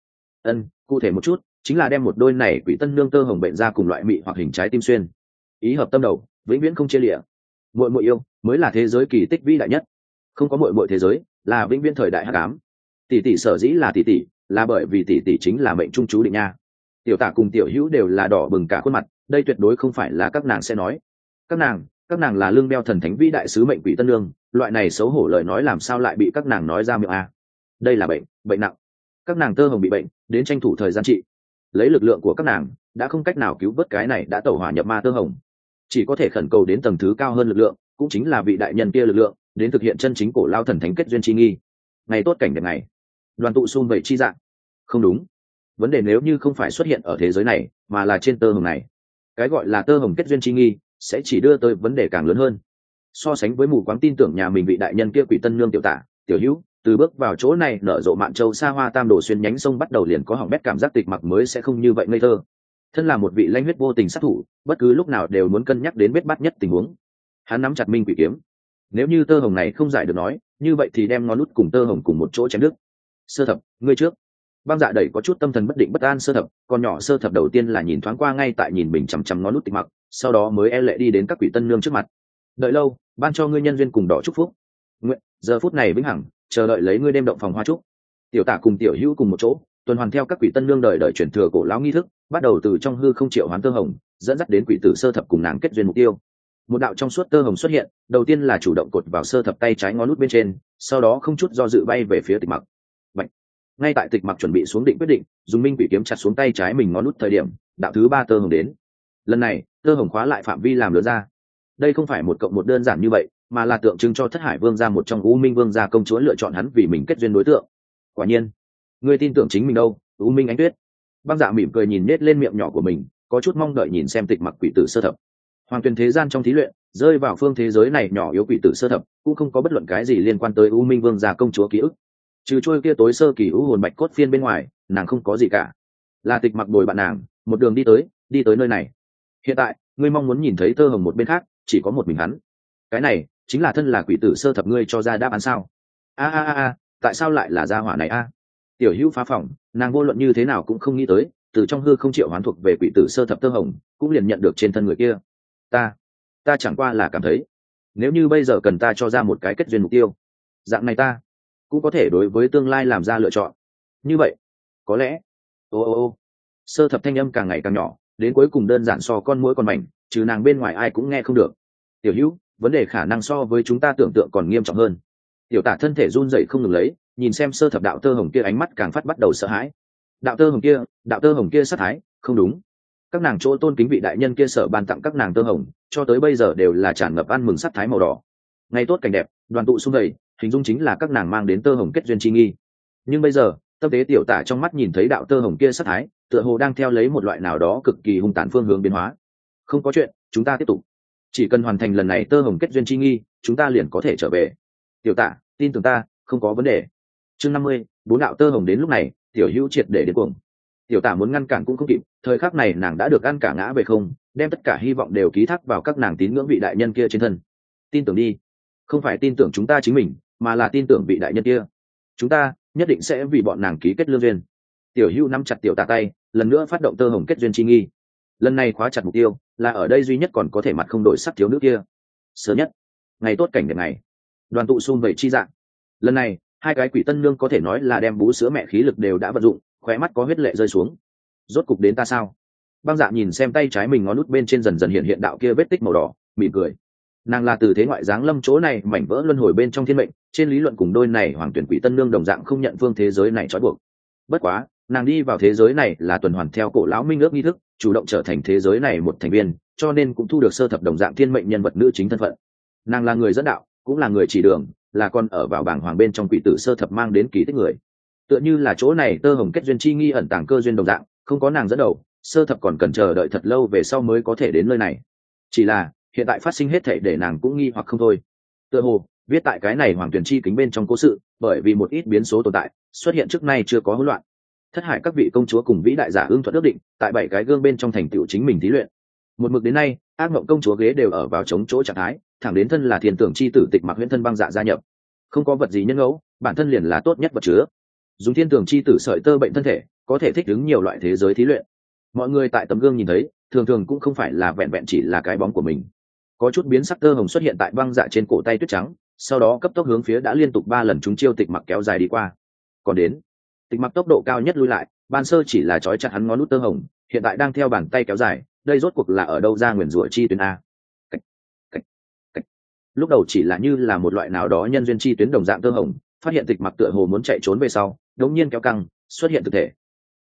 Cụ thể một chút, chính là đem một đôi này quỷ tân nương tơ hồng bệnh ra cùng loại mị hoặc hình trái tim xuyên. Ý hợp tâm đầu, vĩnh viễn không chia lịa. Muội muội yêu mới là thế giới kỳ tích vĩ đại nhất. Không có muội muội thế giới, là vĩnh viễn thời đại hắc ám. Tỷ tỷ sở dĩ là tỷ tỷ, là bởi vì tỷ tỷ chính là mệnh trung chú định nha. Tiểu Tả cùng Tiểu Hữu đều là đỏ bừng cả khuôn mặt, đây tuyệt đối không phải là các nàng sẽ nói. Các nàng là lưng đeo thần thánh vĩ đại sứ mệnh quỷ tân nương, loại này xấu hổ lời nói làm sao lại bị các nàng nói ra miệng a? Đây là bệnh nặng. Các nàng tơ hồng bị bệnh, đến tranh thủ thời gian trị. Lấy lực lượng của các nàng, đã không cách nào cứu vớt cái này đã tẩu hỏa nhập ma tơ hồng, chỉ có thể khẩn cầu đến tầng thứ cao hơn lực lượng, cũng chính là vị đại nhân kia lực lượng, đến thực hiện chân chính cổ lao thần thánh kết duyên chi nghi. Ngày tốt cảnh đẹp ngày, đoàn tụ xung vầy chi dạng. Không đúng, vấn đề nếu như không phải xuất hiện ở thế giới này, mà là trên tơ hồng này, cái gọi là tơ hồng kết duyên chi nghi sẽ chỉ đưa tới vấn đề càng lớn hơn. So sánh với mù quáng tin tưởng nhà mình vị đại nhân kia quỷ tân nương Tiểu Tả, Tiểu Hữu từ bước vào chỗ này nở rộ mạn châu xa hoa Tam Đồ Xuyên nhánh sông bắt đầu liền có hỏng bét cảm giác. Tịch Mặc mới sẽ không như vậy ngây thơ. Thân là một vị lanh huyết vô tình sát thủ, bất cứ lúc nào đều muốn cân nhắc đến bết bát nhất tình huống. Hắn nắm chặt minh quỷ kiếm, nếu như tơ hồng này không giải được nói, như vậy thì đem ngón nút cùng tơ hồng cùng một chỗ chém đứt. Sơ Thập, ngươi trước. Băng Dạ đẩy có chút tâm thần bất định bất an Sơ Thập, còn nhỏ Sơ Thập đầu tiên là nhìn thoáng qua ngay tại nhìn mình chằm chằm ngón nút Tịch Mặc, sau đó mới e lệ đi đến các quỷ tân nương trước mặt. Đợi lâu, ban cho ngươi nhân duyên cùng đỏ chúc phúc. Nguyện giờ phút này vĩnh hằng, chờ đợi lấy ngươi đêm động phòng hoa trúc. Tiểu Tả cùng Tiểu Hữu cùng một chỗ, tuần hoàn theo các quỷ tân nương đời đời truyền thừa cổ lão nghi thức, bắt đầu từ trong hư không triệu hoán tơ hồng, dẫn dắt đến quỷ tử Sơ Thập cùng nàng kết duyên mục tiêu. Một đạo trong suốt tơ hồng xuất hiện, đầu tiên là chủ động cột vào Sơ Thập tay trái ngón nút bên trên, sau đó không chút do dự bay về phía Tịch Mặc. Bạch. Ngay tại Tịch Mặc chuẩn bị xuống định quyết định, dùng minh quỷ kiếm chặt xuống tay trái mình ngón nút thời điểm, đạo thứ ba tơ hồng đến. Lần này, tơ hồng khóa lại phạm vi làm lớn ra. Đây không phải một cộng một đơn giản như vậy, mà là tượng trưng cho Thất Hải Vương gia một trong U Minh Vương gia công chúa lựa chọn hắn vì mình kết duyên đối tượng. Quả nhiên, ngươi tin tưởng chính mình đâu, U Minh Ánh Tuyết. Băng Dạ mỉm cười nhìn nết lên miệng nhỏ của mình, có chút mong đợi nhìn xem Tịch Mặc quỷ tử Sơ Thập. Hoàng tuyển thế gian trong thí luyện rơi vào phương thế giới này nhỏ yếu quỷ tử sơ thập cũng không có bất luận cái gì liên quan tới U Minh Vương gia công chúa ký ức, trừ trôi kia tối sơ kỳ u hồn bạch cốt phiên bên ngoài, nàng không có gì cả. Là Tịch Mặc bồi bạn nàng một đường đi tới nơi này. Hiện tại ngươi mong muốn nhìn thấy Tơ Hồng một bên khác chỉ có một mình hắn, cái này chính là thân là quỷ tử sơ thập ngươi cho ra đáp án sao? Tại sao lại là gia hỏa này a? Tiểu Hữu phá phòng, nàng vô luận như thế nào cũng không nghĩ tới, từ trong hư không triệu hoán thuộc về quỷ tử sơ thập Tơ Hồng cũng liền nhận được trên thân người kia. Ta chẳng qua là cảm thấy, nếu như bây giờ cần ta cho ra một cái kết duyên mục tiêu, dạng này ta cũng có thể đối với tương lai làm ra lựa chọn. Như vậy có lẽ ô sơ thập thanh âm càng ngày càng nhỏ, đến cuối cùng đơn giản so con muỗi còn mảnh, trừ nàng bên ngoài ai cũng nghe không được. Tiểu Hữu, vấn đề khả năng so với chúng ta tưởng tượng còn nghiêm trọng hơn. Tiểu Tả thân thể run rẩy không ngừng lấy, nhìn xem sơ thập đạo Tơ Hồng kia, ánh mắt càng phát bắt đầu sợ hãi. Đạo Tơ Hồng kia sát thái không đúng. Các nàng chỗ tôn kính vị đại nhân kia sở ban tặng các nàng Tơ Hồng cho tới bây giờ đều là tràn ngập ăn mừng sát thái màu đỏ. Ngày tốt cảnh đẹp, đoàn tụ xung vầy, hình dung chính là các nàng mang đến Tơ Hồng kết duyên chi nghi. Nhưng bây giờ tâm tế Tiểu Tả trong mắt nhìn thấy đạo Tơ Hồng kia sát thái, tựa hồ đang theo lấy một loại nào đó cực kỳ hung tàn phương hướng biến hóa. Không có chuyện, chúng ta tiếp tục, chỉ cần hoàn thành lần này Tơ Hồng kết duyên chi nghi, chúng ta liền có thể trở về. Tiểu Tả, tin tưởng ta, không có vấn đề. Chương 50, bốn đạo Tơ Hồng đến lúc này, Tiểu Hữu triệt để điên cuồng. Tiểu Tả muốn ngăn cản cũng không kịp, thời khắc này nàng đã được ăn cả ngã về không, đem tất cả hy vọng đều ký thác vào các nàng tín ngưỡng vị đại nhân kia trên thân. Tin tưởng đi, không phải tin tưởng chúng ta chính mình, mà là tin tưởng vị đại nhân kia. Chúng ta nhất định sẽ vì bọn nàng ký kết lương duyên. Tiểu Hữu nắm chặt Tiểu Tả tay, lần nữa phát động Tơ Hồng kết duyên chi nghi. Lần này khóa chặt mục tiêu là ở đây duy nhất còn có thể mặt không đổi sắc thiếu nữ kia. Sớm nhất, ngày tốt cảnh đẹp này, đoàn tụ xung vầy chi dạng. Lần này hai cái quỷ tân nương có thể nói là đem bú sữa mẹ khí lực đều đã vận dụng, khóe mắt có huyết lệ rơi xuống. Rốt cục đến ta sao? Băng Dạ nhìn xem tay trái mình ngón nút bên trên dần dần hiện đạo kia vết tích màu đỏ, mỉm cười. Nàng là từ thế ngoại giáng lâm chỗ này mảnh vỡ luân hồi bên trong thiên mệnh, trên lý luận cùng đôi này hoàng tuyển quỷ tân nương đồng dạng không nhận phương thế giới này trói buộc. Bất quá nàng đi vào thế giới này là tuần hoàn theo cổ lão minh ước nghi thức, chủ động trở thành thế giới này một thành viên, cho nên cũng thu được sơ thập đồng dạng thiên mệnh nhân vật nữ chính thân phận. Nàng là người dẫn đạo, cũng là người chỉ đường, là con ở vào bảng hoàng bên trong quỷ tử sơ thập mang đến kỳ tích người. Tựa như là chỗ này Tơ Hồng kết duyên chi nghi ẩn tàng cơ duyên đồng dạng, không có nàng dẫn đầu, sơ thập còn cần chờ đợi thật lâu về sau mới có thể đến nơi này. Chỉ là hiện tại phát sinh hết thảy để nàng cũng nghi hoặc không thôi. Tựa hồ viết tại cái này hoàng tuyển chi kính bên trong cố sự, bởi vì một ít biến số tồn tại, xuất hiện trước nay chưa có hỗn loạn. Thất hải các vị công chúa cùng vĩ đại giả ưng thuận ước định, tại 7 cái gương bên trong thành tựu chính mình thí luyện. Một mực đến nay, ác mộng công chúa ghế đều ở vào chống chỗ trạng thái, thẳng đến thân là thiên tưởng chi tử Tịch Mặc huyễn thân Băng Dạ gia nhập. Không có vật gì nhân ngẫu, bản thân liền là tốt nhất vật chứa. Dùng thiên tưởng chi tử sợi tơ bệnh thân thể, có thể thích ứng nhiều loại thế giới thí luyện. Mọi người tại tấm gương nhìn thấy, thường thường cũng không phải là vẹn vẹn chỉ là cái bóng của mình. Có chút biến sắc tơ hồng xuất hiện tại Băng Dạ trên cổ tay tuyết trắng, sau đó cấp tốc hướng phía đã liên tục 3 lần chúng chiêu Tịch Mặc kéo dài đi qua. Còn đến, Tịch Mặc tốc độ cao nhất lui lại, ban sơ chỉ là trói chặt hắn ngón nút tơ hồng, hiện tại đang theo bàn tay kéo dài, đây rốt cuộc là ở đâu ra nguyền rủa chi tuyến a? Cách, cách, cách. Lúc đầu chỉ là như là một loại nào đó nhân duyên chi tuyến đồng dạng tơ hồng, phát hiện Tịch Mặc tựa hồ muốn chạy trốn về sau, đống nhiên kéo căng, xuất hiện thực thể.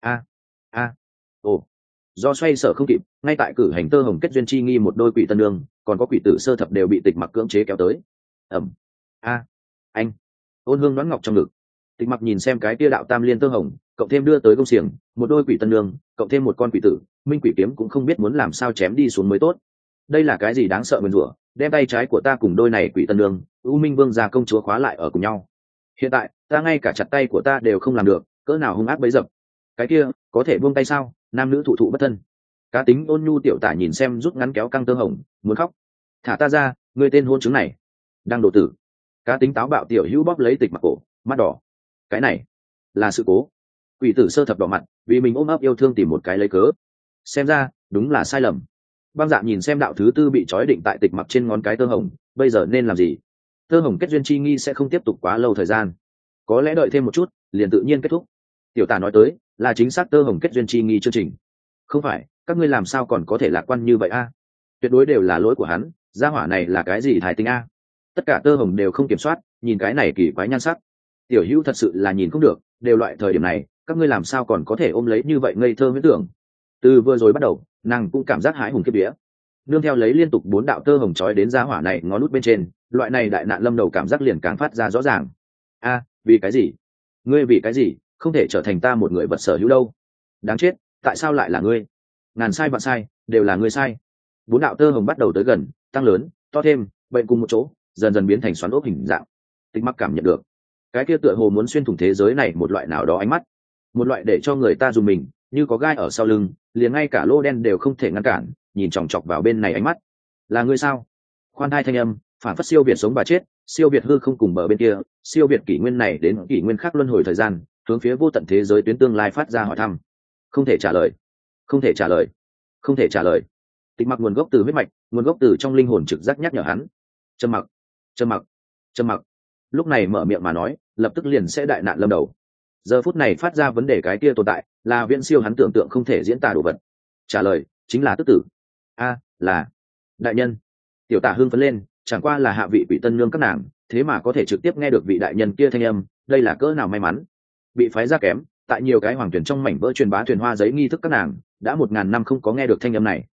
Ồ, do xoay sở không kịp, ngay tại cử hành tơ hồng kết duyên chi nghi một đôi quỷ tân nương, còn có quỷ tử sơ thập đều bị Tịch Mặc cưỡng chế kéo tới. Anh, ôn hương đoán ngọc trong ngực. Tịch Mặc nhìn xem cái tia đạo tam liên tơ hồng, cộng thêm đưa tới công xiềng, một đôi quỷ tân nương, cộng thêm một con quỷ tử, minh quỷ kiếm cũng không biết muốn làm sao chém đi xuống mới tốt. Đây là cái gì đáng sợ nguyền rủa, đem tay trái của ta cùng đôi này quỷ tân nương, U Minh Vương gia công chúa khóa lại ở cùng nhau. Hiện tại ta ngay cả chặt tay của ta đều không làm được, cỡ nào hung ác bấy dập. Cái kia có thể buông tay sao? Nam nữ thụ thụ bất thân. Cá tính ôn nhu tiểu tả nhìn xem rút ngắn kéo căng tơ hồng, muốn khóc. Thả ta ra, ngươi tên hôn chứng này đang đổ tử. Cá tính táo bạo tiểu hữu bóp lấy Tịch Mặc cổ, mắt đỏ. Cái này là sự cố. Quỷ tử sơ thập đỏ mặt, vì mình ôm ấp yêu thương tìm một cái lấy cớ. Xem ra đúng là sai lầm. Băng Dạ nhìn xem đạo thứ tư bị trói định tại Tịch Mặc trên ngón cái tơ hồng, bây giờ nên làm gì? Tơ hồng kết duyên chi nghi sẽ không tiếp tục quá lâu thời gian, có lẽ đợi thêm một chút liền tự nhiên kết thúc. Tiểu tả nói tới là chính xác tơ hồng kết duyên chi nghi chương trình. Không phải, các ngươi làm sao còn có thể lạc quan như vậy a? Tuyệt đối đều là lỗi của hắn, gia hỏa này là cái gì thái tinh a? Tất cả tơ hồng đều không kiểm soát, nhìn cái này kỳ quái nhan sắc. Tiểu hữu thật sự là nhìn không được, đều loại thời điểm này các ngươi làm sao còn có thể ôm lấy như vậy ngây thơ huyễn tưởng. Từ vừa rồi bắt đầu nàng cũng cảm giác hãi hùng kiếp vía, nương theo lấy liên tục 4 đạo tơ hồng trói đến gia hỏa này ngón nút bên trên, loại này đại nạn lâm đầu cảm giác liền càng phát ra rõ ràng. Vì cái gì? Ngươi vì cái gì không thể trở thành ta một người vật sở hữu đâu? Đáng chết, tại sao lại là ngươi? Ngàn sai vạn sai đều là ngươi sai. Bốn đạo tơ hồng bắt đầu tới gần, tăng lớn, to thêm, bệnh cùng một chỗ, dần dần biến thành xoắn ốc hình dạng. Tịch Mặc cảm nhận được cái kia tựa hồ muốn xuyên thủng thế giới này một loại nào đó ánh mắt, một loại để cho người ta dùng mình, như có gai ở sau lưng, liền ngay cả lô đen đều không thể ngăn cản, nhìn chòng chọc vào bên này ánh mắt. Là ngươi sao? Khoan thai thanh âm, phản phất siêu việt sống và chết, siêu việt hư không cùng bờ bên kia, siêu việt kỷ nguyên này đến kỷ nguyên khác luân hồi thời gian, hướng phía vô tận thế giới tuyến tương lai phát ra hỏi thăm. Không thể trả lời, không thể trả lời, không thể trả lời. Tịch Mặc nguồn gốc từ huyết mạch, nguồn gốc từ trong linh hồn trực giác nhắc nhở hắn. Trầm mặc, trầm mặc, trầm mặc. Lúc này mở miệng mà nói, lập tức liền sẽ đại nạn lâm đầu. Giờ phút này phát ra vấn đề cái kia tồn tại, là viễn siêu hắn tưởng tượng không thể diễn tả đồ vật. Trả lời chính là tức tử. Là đại nhân. Tiểu Tả hưng phấn lên, chẳng qua là hạ vị quỷ tân nương các nàng, thế mà có thể trực tiếp nghe được vị đại nhân kia thanh âm, đây là cỡ nào may mắn. Bị phái ra kém, tại nhiều cái hoàng tuyển trong mảnh vỡ truyền bá thuyền hoa giấy nghi thức các nàng, đã 1000 năm không có nghe được thanh âm này.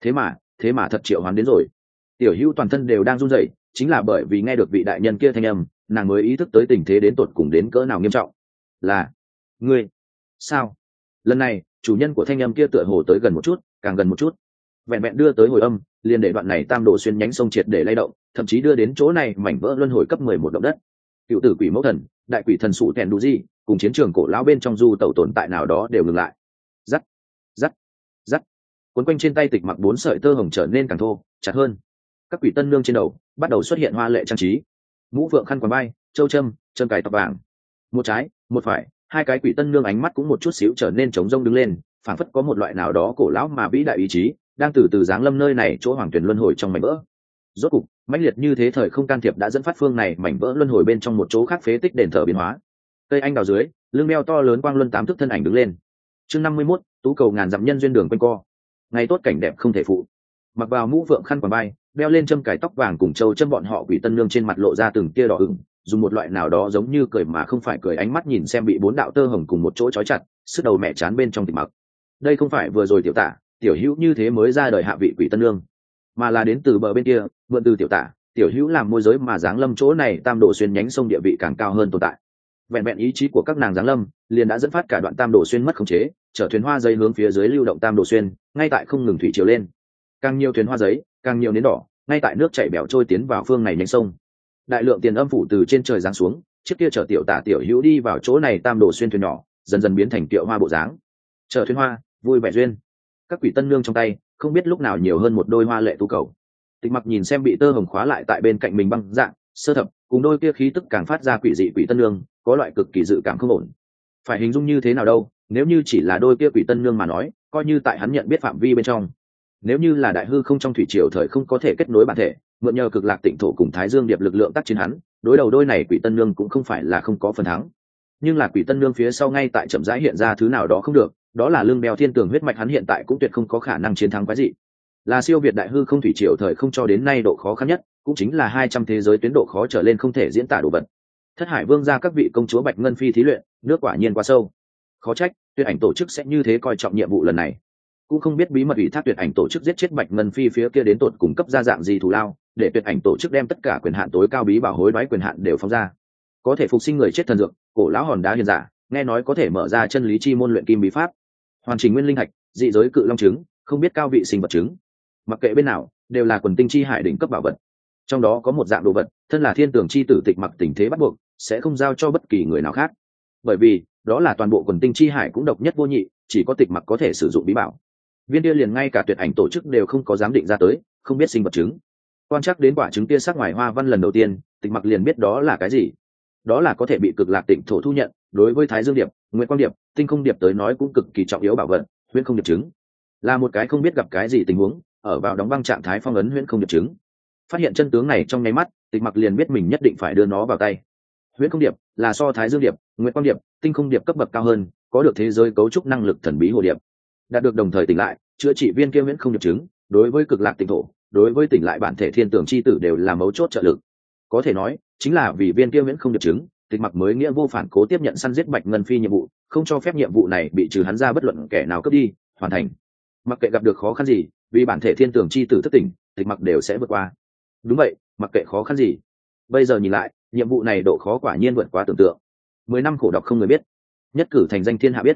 Thế mà thật triệu hoán đến rồi. Tiểu Hữu toàn thân đều đang run rẩy, chính là bởi vì nghe được vị đại nhân kia thanh âm, nàng mới ý thức tới tình thế đến tột cùng đến cỡ nào nghiêm trọng. Là ngươi? Sao? Lần này, chủ nhân của thanh âm kia tựa hồ tới gần một chút, càng gần một chút. Vẹn vẹn đưa tới hồi âm, liền để đoạn này tam độ xuyên nhánh sông triệt để lay động, thậm chí đưa đến chỗ này mảnh vỡ luân hồi cấp 11 động đất. Cựu tử quỷ mẫu thần, đại quỷ thần sụ tèn đủ gì, cùng chiến trường cổ lão bên trong du tẩu tồn tại nào đó đều ngừng lại. Rắc, rắc, rắc. Cuốn quanh trên tay Tịch Mặc 4 sợi tơ hồng trở nên càng thô, chặt hơn. Các quỷ tân nương trên đầu bắt đầu xuất hiện hoa lệ trang trí, mũ phượng khăn quàng bay, châu châm, châm cài tóc vàng. Một trái, một phải, hai cái quỷ tân nương ánh mắt cũng một chút xíu trở nên trống rông đứng lên, phảng phất có một loại nào đó cổ lão mà vĩ đại ý chí đang từ từ giáng lâm nơi này chỗ hoàng tuyển luân hồi trong mảnh vỡ. Rốt cục mãnh liệt như thế thời không can thiệp đã dẫn phát phương này mảnh vỡ luân hồi bên trong một chỗ khác phế tích đền thờ biến hóa. Cây anh đào dưới, lưng đeo to lớn quang luân 8 thước thân ảnh đứng lên. Chương 51, tú cầu ngàn dặm nhân duyên đường quanh co. Ngày tốt cảnh đẹp không thể phụ. Mặc vào mũ vượng khăn quàng bay, đeo lên châm cài tóc vàng cùng châu châm, bọn họ quỷ tân nương trên mặt lộ ra từng tia đỏ ửng, dùng một loại nào đó giống như cười mà không phải cười ánh mắt nhìn xem bị 4 đạo tơ hồng cùng một chỗ trói chặt, sức đầu mẹ chán bên trong Tịch Mặc. Đây không phải vừa rồi Tiểu Tả, Tiểu Hữu như thế mới ra đời hạ vị quỷ tân nương, mà là đến từ bờ bên kia, mượn từ Tiểu Tả, Tiểu Hữu làm môi giới mà giáng lâm chỗ này tam độ xuyên nhánh sông địa vị càng cao hơn tồn tại. Vẹn vẹn ý chí của các nàng giáng lâm, liền đã dẫn phát cả đoạn tam độ xuyên mất khống chế, chở thuyền hoa giấy hướng phía dưới lưu động tam độ xuyên, ngay tại không ngừng thủy chiều lên. Càng nhiều thuyền hoa giấy, càng nhiều nến đỏ, ngay tại nước chảy bẻo trôi tiến vào phương này nhánh sông. Đại lượng tiền âm phủ từ trên trời giáng xuống, chiếc kia chở Tiểu Tả Tiểu Hữu đi vào chỗ này tam độ xuyên thuyền nhỏ, dần dần biến thành kiệu hoa bộ dáng. Chở thuyền hoa, vui vẻ duyên. Các quỷ tân nương trong tay không biết lúc nào nhiều hơn một đôi hoa lệ tu cầu. Tịch Mặc nhìn xem bị tơ hồng khóa lại tại bên cạnh mình băng dạng sơ thập cùng đôi kia khí tức càng phát ra quỷ dị quỷ tân nương, có loại cực kỳ dự cảm không ổn. Phải hình dung như thế nào đâu, nếu như chỉ là đôi kia quỷ tân nương mà nói, coi như tại hắn nhận biết phạm vi bên trong. Nếu như là đại hư không trong thủy triều thời không có thể kết nối bản thể, mượn nhờ cực lạc tịnh thổ cùng thái dương điệp lực lượng tác chiến hắn, đối đầu đôi này quỷ tân nương cũng không phải là không có phần thắng. Nhưng là quỷ tân nương phía sau ngay tại chậm rãi hiện ra thứ nào đó không được, đó là lưng bèo thiên tường huyết mạch, hắn hiện tại cũng tuyệt không có khả năng chiến thắng quái dị. Là siêu việt đại hư không thủy triều thời không cho đến nay độ khó khăn nhất, cũng chính là 200 thế giới tuyến độ khó trở lên không thể diễn tả đồ vật. Thất Hải Vương gia các vị công chúa Bạch Ngân Phi thí luyện, nước quả nhiên quá sâu. Khó trách Tuyệt Ảnh tổ chức sẽ như thế coi trọng nhiệm vụ lần này. Cũng không biết bí mật ủy thác Tuyệt Ảnh tổ chức giết chết Bạch Ngân Phi phía kia đến tột cùng cấp ra dạng gì thù lao, để Tuyệt Ảnh tổ chức đem tất cả quyền hạn tối cao bí bảo hối đoái quyền hạn đều phóng ra. Có thể phục sinh người chết thần dược, cổ lão hòn đá hiền giả, nghe nói có thể mở ra chân lý chi môn luyện kim bí pháp, hoàn chỉnh nguyên linh hạch, dị giới cự long trứng, không biết cao vị sinh vật trứng. Mặc kệ bên nào, đều là quần tinh chi hải đỉnh cấp bảo vật. Trong đó có một dạng đồ vật, thân là thiên tường chi tử Tịch Mặc tình thế bắt buộc, sẽ không giao cho bất kỳ người nào khác. Bởi vì, đó là toàn bộ quần tinh chi hải cũng độc nhất vô nhị, chỉ có Tịch Mặc có thể sử dụng bí bảo. Viên kia liền ngay cả Tuyệt Ảnh tổ chức đều không có dám định ra tới, không biết sinh vật trứng. Quan chắc đến quả trứng kia sắc ngoài hoa văn lần đầu tiên, Tịch Mặc liền biết đó là cái gì. Đó là có thể bị cực lạc tịnh thổ thu nhận, đối với thái dương điệp, nguyệt quang điệp, tinh không điệp tới nói cũng cực kỳ trọng yếu bảo vật. Huyễn không điệp trứng là một cái không biết gặp cái gì tình huống, ở vào đóng băng trạng thái phong ấn huyễn không điệp trứng. Phát hiện chân tướng này trong nháy mắt, Tịch Mặc liền biết mình nhất định phải đưa nó vào tay. Huyễn không điệp là so thái dương điệp, nguyệt quang điệp, tinh không điệp cấp bậc cao hơn, có được thế giới cấu trúc năng lực thần bí hồ điệp, đạt được đồng thời tỉnh lại, chữa trị viên kia huyễn không điệp trứng, đối với cực lạc tịnh thổ, đối với tỉnh lại bản thể thiên tường chi tử đều là mấu chốt trợ lực. Có thể nói, chính là vì viên kia huyễn không điệp trứng, Tịch Mặc mới nghĩa vô phản cố tiếp nhận săn giết Bạch Ngân Phi nhiệm vụ, không cho phép nhiệm vụ này bị trừ hắn ra bất luận kẻ nào cướp đi, hoàn thành. Mặc kệ gặp được khó khăn gì, vì bản thể thiên tường chi tử thức tỉnh, Tịch Mặc đều sẽ vượt qua. Đúng vậy, mặc kệ khó khăn gì. Bây giờ nhìn lại, nhiệm vụ này độ khó quả nhiên vượt quá tưởng tượng. 10 năm khổ độc không người biết, nhất cử thành danh thiên hạ biết.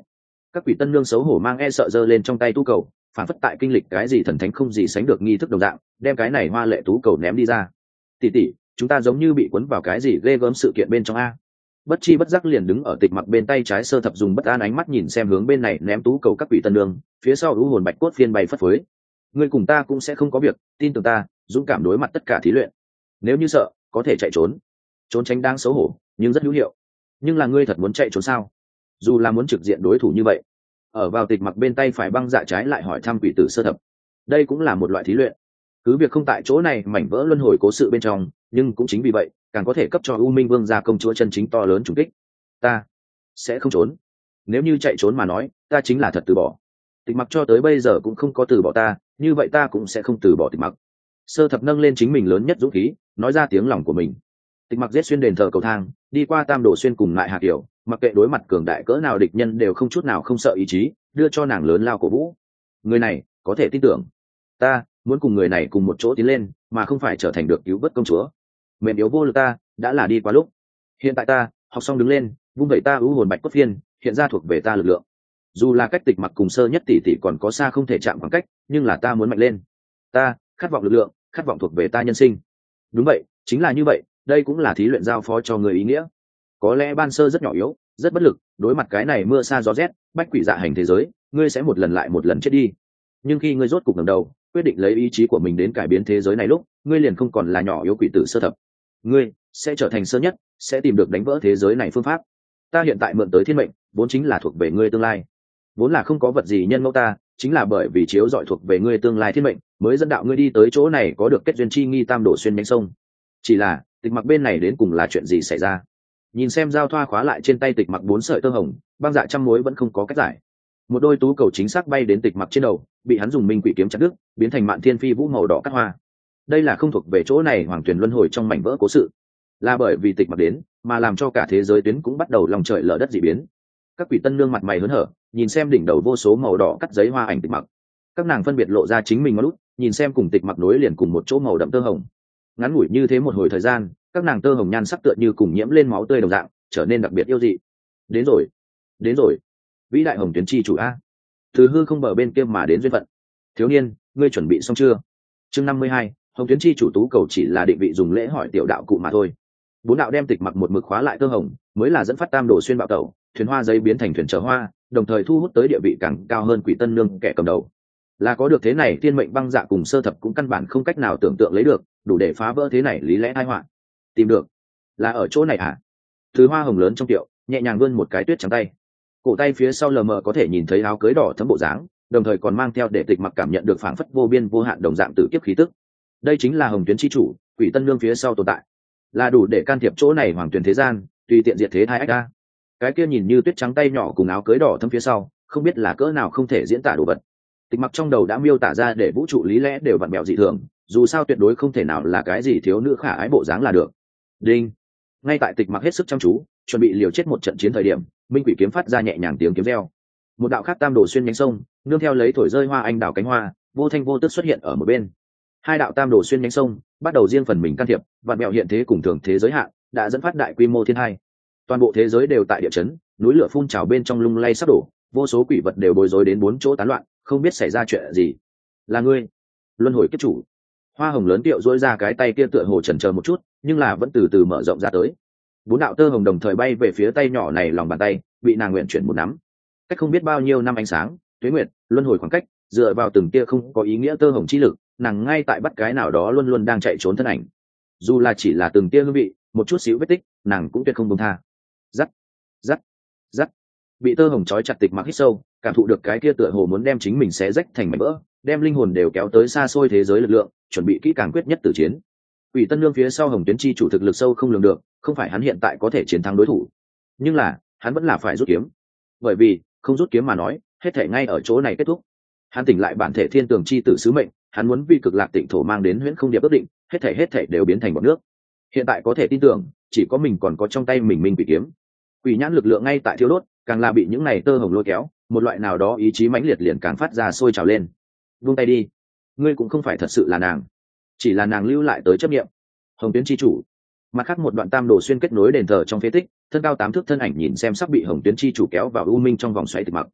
Các quỷ tân nương xấu hổ mang e sợ giơ lên trong tay tú cầu, phản phất tại kinh lịch cái gì thần thánh không gì sánh được nghi thức đồng dạng, đem cái này hoa lệ tú cầu ném đi ra. Tỷ tỷ, chúng ta giống như bị cuốn vào cái gì ghê gớm sự kiện bên trong a. Bất chi bất giác liền đứng ở Tịch Mặc bên tay trái, Sơ Thập dùng bất an ánh mắt nhìn xem hướng bên này ném tú cầu các quỷ tân nương, phía sau u hồn bạch cốt phiên bay phất phới. Ngươi cùng ta cũng sẽ không có việc, tin tưởng ta, dũng cảm đối mặt tất cả thí luyện. Nếu như sợ, có thể chạy trốn. Trốn tránh đang xấu hổ, nhưng rất hữu hiệu. Nhưng là ngươi thật muốn chạy trốn sao? Dù là muốn trực diện đối thủ như vậy. Ở vào Tịch Mặc bên tay phải băng dạ trái lại hỏi thăm quỷ tử Sơ Thập. Đây cũng là một loại thí luyện. Cứ việc không tại chỗ này mảnh vỡ luân hồi cố sự bên trong, nhưng cũng chính vì vậy, càng có thể cấp cho U Minh Vương gia công chúa chân chính to lớn trùng kích. Ta sẽ không trốn. Nếu như chạy trốn mà nói, ta chính là thật từ bỏ. Tịch Mặc cho tới bây giờ cũng không có từ bỏ ta, như vậy ta cũng sẽ không từ bỏ Tịch Mặc. Sơ Thập nâng lên chính mình lớn nhất dũng khí, nói ra tiếng lòng của mình. Tịch Mặc giết xuyên đền thờ cầu thang, đi qua Tam Đồ xuyên cùng lại Hạ Kiều, mặc kệ đối mặt cường đại cỡ nào địch nhân đều không chút nào không sợ ý chí, đưa cho nàng lớn lao cổ vũ. Người này có thể tin tưởng. Ta muốn cùng người này cùng một chỗ tiến lên, mà không phải trở thành được cứu vớt công chúa. Mềm yếu vô lực ta đã là đi qua lúc. Hiện tại ta học xong đứng lên, vung vẩy ta ưu hồn bạch cốt phiên, hiện ra thuộc về ta lực lượng. Dù là cách Tịch Mặc cùng Sơ Nhất tỷ tỷ còn có xa không thể chạm khoảng cách, nhưng là ta muốn mạnh lên. Ta khát vọng lực lượng, khát vọng thuộc về ta nhân sinh. Đúng vậy, chính là như vậy, đây cũng là thí luyện giao phó cho người ý nghĩa. Có lẽ ban sơ rất nhỏ yếu, rất bất lực, đối mặt cái này mưa sa gió rét, bách quỷ dạ hành thế giới, ngươi sẽ một lần lại một lần chết đi. Nhưng khi ngươi rốt cục ngẩng đầu, quyết định lấy ý chí của mình đến cải biến thế giới này lúc, ngươi liền không còn là nhỏ yếu quỷ tử Sơ Thập. Ngươi sẽ trở thành Sơ Nhất, sẽ tìm được đánh vỡ thế giới này phương pháp. Ta hiện tại mượn tới thiên mệnh, vốn chính là thuộc về ngươi tương lai. Vốn là không có vật gì nhân mẫu ta, chính là bởi vì chiếu dọi thuộc về ngươi tương lai thiên mệnh, mới dẫn đạo ngươi đi tới chỗ này có được kết duyên chi nghi Tam Đổ xuyên nhánh sông. Chỉ là, Tịch Mặc bên này đến cùng là chuyện gì xảy ra? Nhìn xem giao thoa khóa lại trên tay Tịch Mặc 4 sợi tơ hồng, băng dạ trăm mối vẫn không có cách giải. Một đôi tú cầu chính xác bay đến Tịch Mặc trên đầu, bị hắn dùng minh quỷ kiếm chặt đứt, biến thành mạn thiên phi vũ màu đỏ cắt hoa. Đây là không thuộc về chỗ này hoàng tuyển luân hồi trong mảnh vỡ cố sự, là bởi vì Tịch Mặc đến, mà làm cho cả thế giới tuyến cũng bắt đầu lòng trời lở đất dị biến. Các quỷ tân nương mặt mày hớn hở, nhìn xem đỉnh đầu vô số màu đỏ cắt giấy hoa ảnh Tịch Mặc. Các nàng phân biệt lộ ra chính mình ngón út, nhìn xem cùng Tịch Mặc nối liền cùng một chỗ màu đậm tơ hồng. Ngắn ngủi như thế một hồi thời gian, các nàng tơ hồng nhan sắc tựa như cùng nhiễm lên máu tươi đồng dạng, trở nên đặc biệt yêu dị. Đến rồi, đến rồi, vĩ đại hồng tuyến chi chủ a, từ hư không bờ bên kia mà đến duyên phận. Thiếu niên, ngươi chuẩn bị xong chưa? Chương 52, hồng tuyến chi chủ tú cầu chỉ là định vị dùng lễ hỏi tiểu đạo cụ mà thôi. Bốn đạo đem Tịch Mặc một mực khóa lại tơ hồng, mới là dẫn phát Tam Đồ xuyên bạo tẩu, thuyền hoa giấy biến thành thuyền chở hoa, đồng thời thu hút tới địa vị càng cao hơn quỷ tân nương kẻ cầm đầu. Là có được thế này, thiên mệnh băng dạ cùng Sơ Thập cũng căn bản không cách nào tưởng tượng lấy được, đủ để phá vỡ thế này lý lẽ tai họa. Tìm được, là ở chỗ này à? Thứ hoa hồng lớn trong tiệu, nhẹ nhàng vươn một cái tuyết trắng tay, cổ tay phía sau lờ mờ có thể nhìn thấy áo cưới đỏ thấm bộ dáng, đồng thời còn mang theo để Tịch Mặc cảm nhận được phảng phất vô biên vô hạn đồng dạng tử kiếp khí tức. Đây chính là hồng tuyến chi chủ, quỷ tân nương phía sau tồn tại, là đủ để can thiệp chỗ này hoàng tuyển thế gian, tùy tiện diệt thế thai ách ra. Cái kia nhìn như tuyết trắng tay nhỏ cùng áo cưới đỏ thấm phía sau, không biết là cỡ nào không thể diễn tả đồ vật. Tịch Mặc trong đầu đã miêu tả ra để vũ trụ lý lẽ đều vặn vẹo dị thường, dù sao tuyệt đối không thể nào là cái gì thiếu nữ khả ái bộ dáng là được. Đinh. Ngay tại Tịch Mặc hết sức chăm chú, chuẩn bị liều chết một trận chiến thời điểm, minh quỷ kiếm phát ra nhẹ nhàng tiếng kiếm reo. Một đạo khác Tam Đồ xuyên nhánh sông, nương theo lấy thổi rơi hoa anh đào cánh hoa, vô thanh vô tức xuất hiện ở một bên. Hai đạo Tam Đồ xuyên nhánh sông bắt đầu riêng phần mình can thiệp, vặn vẹo hiện thế cùng thường thế giới hạn, đã dẫn phát đại quy mô thiên hai. Toàn bộ thế giới đều tại địa chấn, núi lửa phun trào bên trong lung lay sắp đổ, vô số quỷ vật đều bối rối đến bốn chỗ tán loạn, không biết xảy ra chuyện gì. Là ngươi, luân hồi kiếp chủ. Hoa hồng lớn tiệu dỗi ra cái tay kia tựa hồ chần chờ một chút, nhưng là vẫn từ từ mở rộng ra tới. Bốn đạo tơ hồng đồng thời bay về phía tay nhỏ này lòng bàn tay, bị nàng nguyện chuyển một nắm. Cách không biết bao nhiêu năm ánh sáng, tuế nguyệt, luân hồi khoảng cách, dựa vào từng tia không có ý nghĩa tơ hồng chi lực, nàng ngay tại bắt cái nào đó luôn luôn đang chạy trốn thân ảnh. Dù là chỉ là từng tia hương vị, một chút xíu vết tích, nàng cũng tuyệt không buông tha. Dắt, dắt, dắt. Bị tơ hồng trói chặt Tịch Mặc hít sâu, cảm thụ được cái kia tựa hồ muốn đem chính mình xé rách thành mảnh vỡ, đem linh hồn đều kéo tới xa xôi thế giới lực lượng, chuẩn bị kỹ càng quyết nhất tử chiến. Quỷ tân nương phía sau hồng tuyến chi chủ thực lực sâu không lường được, không phải hắn hiện tại có thể chiến thắng đối thủ, nhưng là hắn vẫn là phải rút kiếm, bởi vì không rút kiếm mà nói, hết thể ngay ở chỗ này kết thúc. Hắn tỉnh lại bản thể thiên tường chi tử sứ mệnh, hắn muốn vi cực lạc tịnh thổ mang đến huyễn không điệp ước định, hết thể đều biến thành bọt nước. Hiện tại có thể tin tưởng, chỉ có mình còn có trong tay mình minh quỷ kiếm. Quỷ nhãn lực lượng ngay tại thiếu đốt, càng là bị những này tơ hồng lôi kéo, một loại nào đó ý chí mãnh liệt liền càng phát ra sôi trào lên. Buông tay đi, ngươi cũng không phải thật sự là nàng, chỉ là nàng lưu lại tới chấp niệm. Hồng tuyến chi chủ. Mặt khác một đoạn Tam Đồ xuyên kết nối đền thờ trong phế tích, thân cao 8 thước thân ảnh nhìn xem sắp bị hồng tuyến chi chủ kéo vào u minh trong vòng xoáy Tịch Mặc.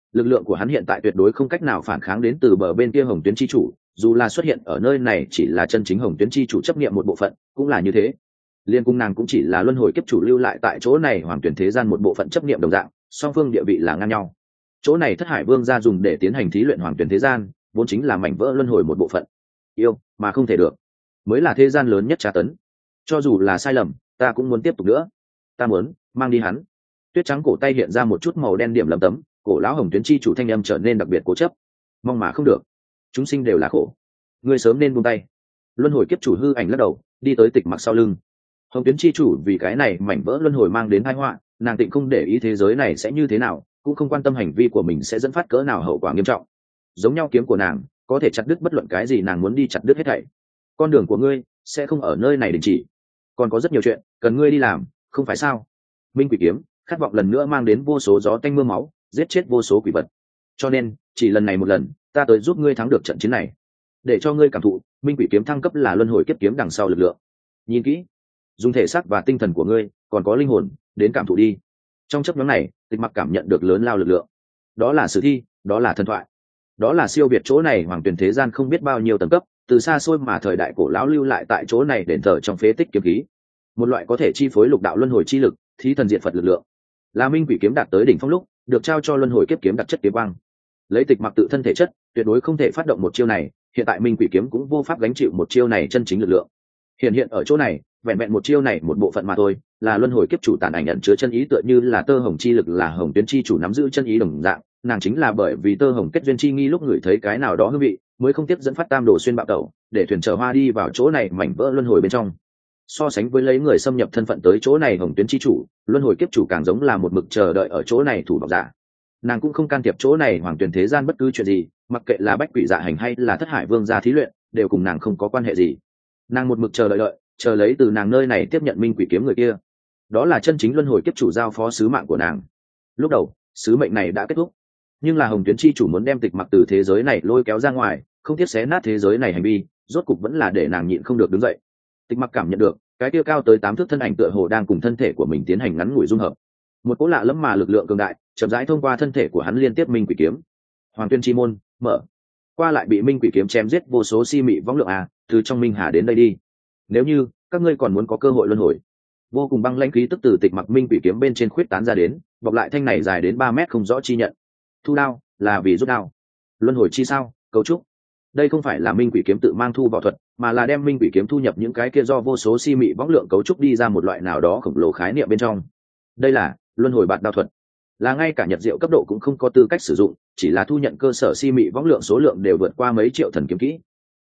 lực lượng của hắn hiện tại tuyệt đối không cách nào phản kháng đến từ bờ bên kia hồng tuyến chi chủ, dù là xuất hiện ở nơi này chỉ là chân chính hồng tuyến chi chủ chấp niệm một bộ phận cũng là như thế. Liên cung nàng cũng chỉ là luân hồi kiếp chủ lưu lại tại chỗ này hoàng tuyển thế gian một bộ phận chấp niệm đồng dạng, song phương địa vị là ngang nhau. Chỗ này thất hải vương gia dùng để tiến hành thí luyện hoàng tuyển thế gian vốn chính là mảnh vỡ luân hồi một bộ phận. Yêu mà không thể được mới là thế gian lớn nhất tra tấn. Cho dù là sai lầm ta cũng muốn tiếp tục nữa, ta muốn mang đi hắn. Tuyết trắng cổ tay hiện ra một chút màu đen điểm lấm tấm, cổ lão hồng tuyến chi chủ thanh âm trở nên đặc biệt cố chấp. Mong mà không được, chúng sinh đều là khổ, ngươi sớm nên buông tay. Luân hồi kiếp chủ hư ảnh lắc đầu đi tới Tịch Mặc sau lưng. Hồng tuyến chi chủ vì cái này mảnh vỡ luân hồi mang đến tai họa, nàng tịnh không để ý thế giới này sẽ như thế nào, cũng không quan tâm hành vi của mình sẽ dẫn phát cỡ nào hậu quả nghiêm trọng. Giống nhau kiếm của nàng có thể chặt đứt bất luận cái gì nàng muốn đi chặt đứt hết thảy. Con đường của ngươi sẽ không ở nơi này đình chỉ, còn có rất nhiều chuyện cần ngươi đi làm, không phải sao? Minh quỷ kiếm khát vọng lần nữa mang đến vô số gió tanh mưa máu, giết chết vô số quỷ vật. Cho nên chỉ lần này một lần, ta tới giúp ngươi thắng được trận chiến này, để cho ngươi cảm thụ minh quỷ kiếm thăng cấp là luân hồi kiếp kiếm đằng sau lực lượng. Nhìn kỹ, dùng thể xác và tinh thần của ngươi còn có linh hồn đến cảm thụ đi. Trong chấp nhóm này Tịch Mặc cảm nhận được lớn lao lực lượng. Đó là sử thi, đó là thần thoại, đó là siêu việt chỗ này hoàng tuyển thế gian không biết bao nhiêu tầng cấp, từ xa xôi mà thời đại cổ lão lưu lại tại chỗ này đền thờ trong phế tích kiếm khí. Một loại có thể chi phối lục đạo luân hồi chi lực, thí thần diệt Phật lực lượng. Là minh quỷ kiếm đạt tới đỉnh phong lúc được trao cho luân hồi kiếp kiếm đặc chất kiếm băng. Lấy Tịch Mặc tự thân thể chất tuyệt đối không thể phát động một chiêu này, hiện tại minh quỷ kiếm cũng vô pháp gánh chịu một chiêu này chân chính lực lượng. Hiện ở chỗ này vẹn vẹn một chiêu này một bộ phận mà thôi, là luân hồi kiếp chủ tàn ảnh ẩn chứa chân ý, tựa như là tơ hồng chi lực là hồng tuyến chi chủ nắm giữ chân ý đồng dạng. Nàng chính là bởi vì tơ hồng kết duyên chi nghi lúc ngửi thấy cái nào đó hương vị, mới không tiếp dẫn phát tam đồ xuyên bạo tẩu, để thuyền chở hoa đi vào chỗ này mảnh vỡ luân hồi bên trong. So sánh với lấy người xâm nhập thân phận tới chỗ này hồng tuyến chi chủ, luân hồi kiếp chủ càng giống là một mực chờ đợi ở chỗ này thủ bảo giả. Nàng cũng không can thiệp chỗ này hoàng tuyển thế gian bất cứ chuyện gì, mặc kệ là bách quỷ dạ hành hay là thất hải vương gia thí luyện, đều cùng nàng không có quan hệ gì. Nàng một mực chờ đợi, chờ lấy từ nàng nơi này tiếp nhận minh quỷ kiếm người kia. Đó là chân chính luân hồi kiếp chủ giao phó sứ mạng của nàng. Lúc đầu sứ mệnh này đã kết thúc, nhưng là hồng tuyến chi chủ muốn đem Tịch Mặc từ thế giới này lôi kéo ra ngoài, không tiếc xé nát thế giới này hành vi, rốt cục vẫn là để nàng nhịn không được đứng dậy. Tịch Mặc cảm nhận được cái kia cao tới 8 thước thân ảnh tựa hồ đang cùng thân thể của mình tiến hành ngắn ngủi dung hợp. Một cỗ lạ lẫm mà lực lượng cường đại chậm rãi thông qua thân thể của hắn liên tiếp minh quỷ kiếm. Hoàng tuyên chi môn mở, qua lại bị minh quỷ kiếm chém giết vô số si mị võng lượng từ trong minh hà đến đây đi. Nếu như các ngươi còn muốn có cơ hội luân hồi. Vô cùng băng lãnh khí tức từ Tịch Mặc minh quỷ kiếm bên trên khuyết tán ra đến, bọc lại thanh này dài đến 3 mét không rõ chi nhận. Thu đao là vì rút đao, luân hồi chi sao cấu trúc. Đây không phải là minh quỷ kiếm tự mang thu vào thuật, mà là đem minh quỷ kiếm thu nhập những cái kia do vô số si mị võng lượng cấu trúc đi ra một loại nào đó khổng lồ khái niệm bên trong. Đây là luân hồi bạt đao thuật, là ngay cả nhật diệu cấp độ cũng không có tư cách sử dụng, chỉ là thu nhận cơ sở si mị võng lượng số lượng đều vượt qua mấy triệu thần kiếm kỹ.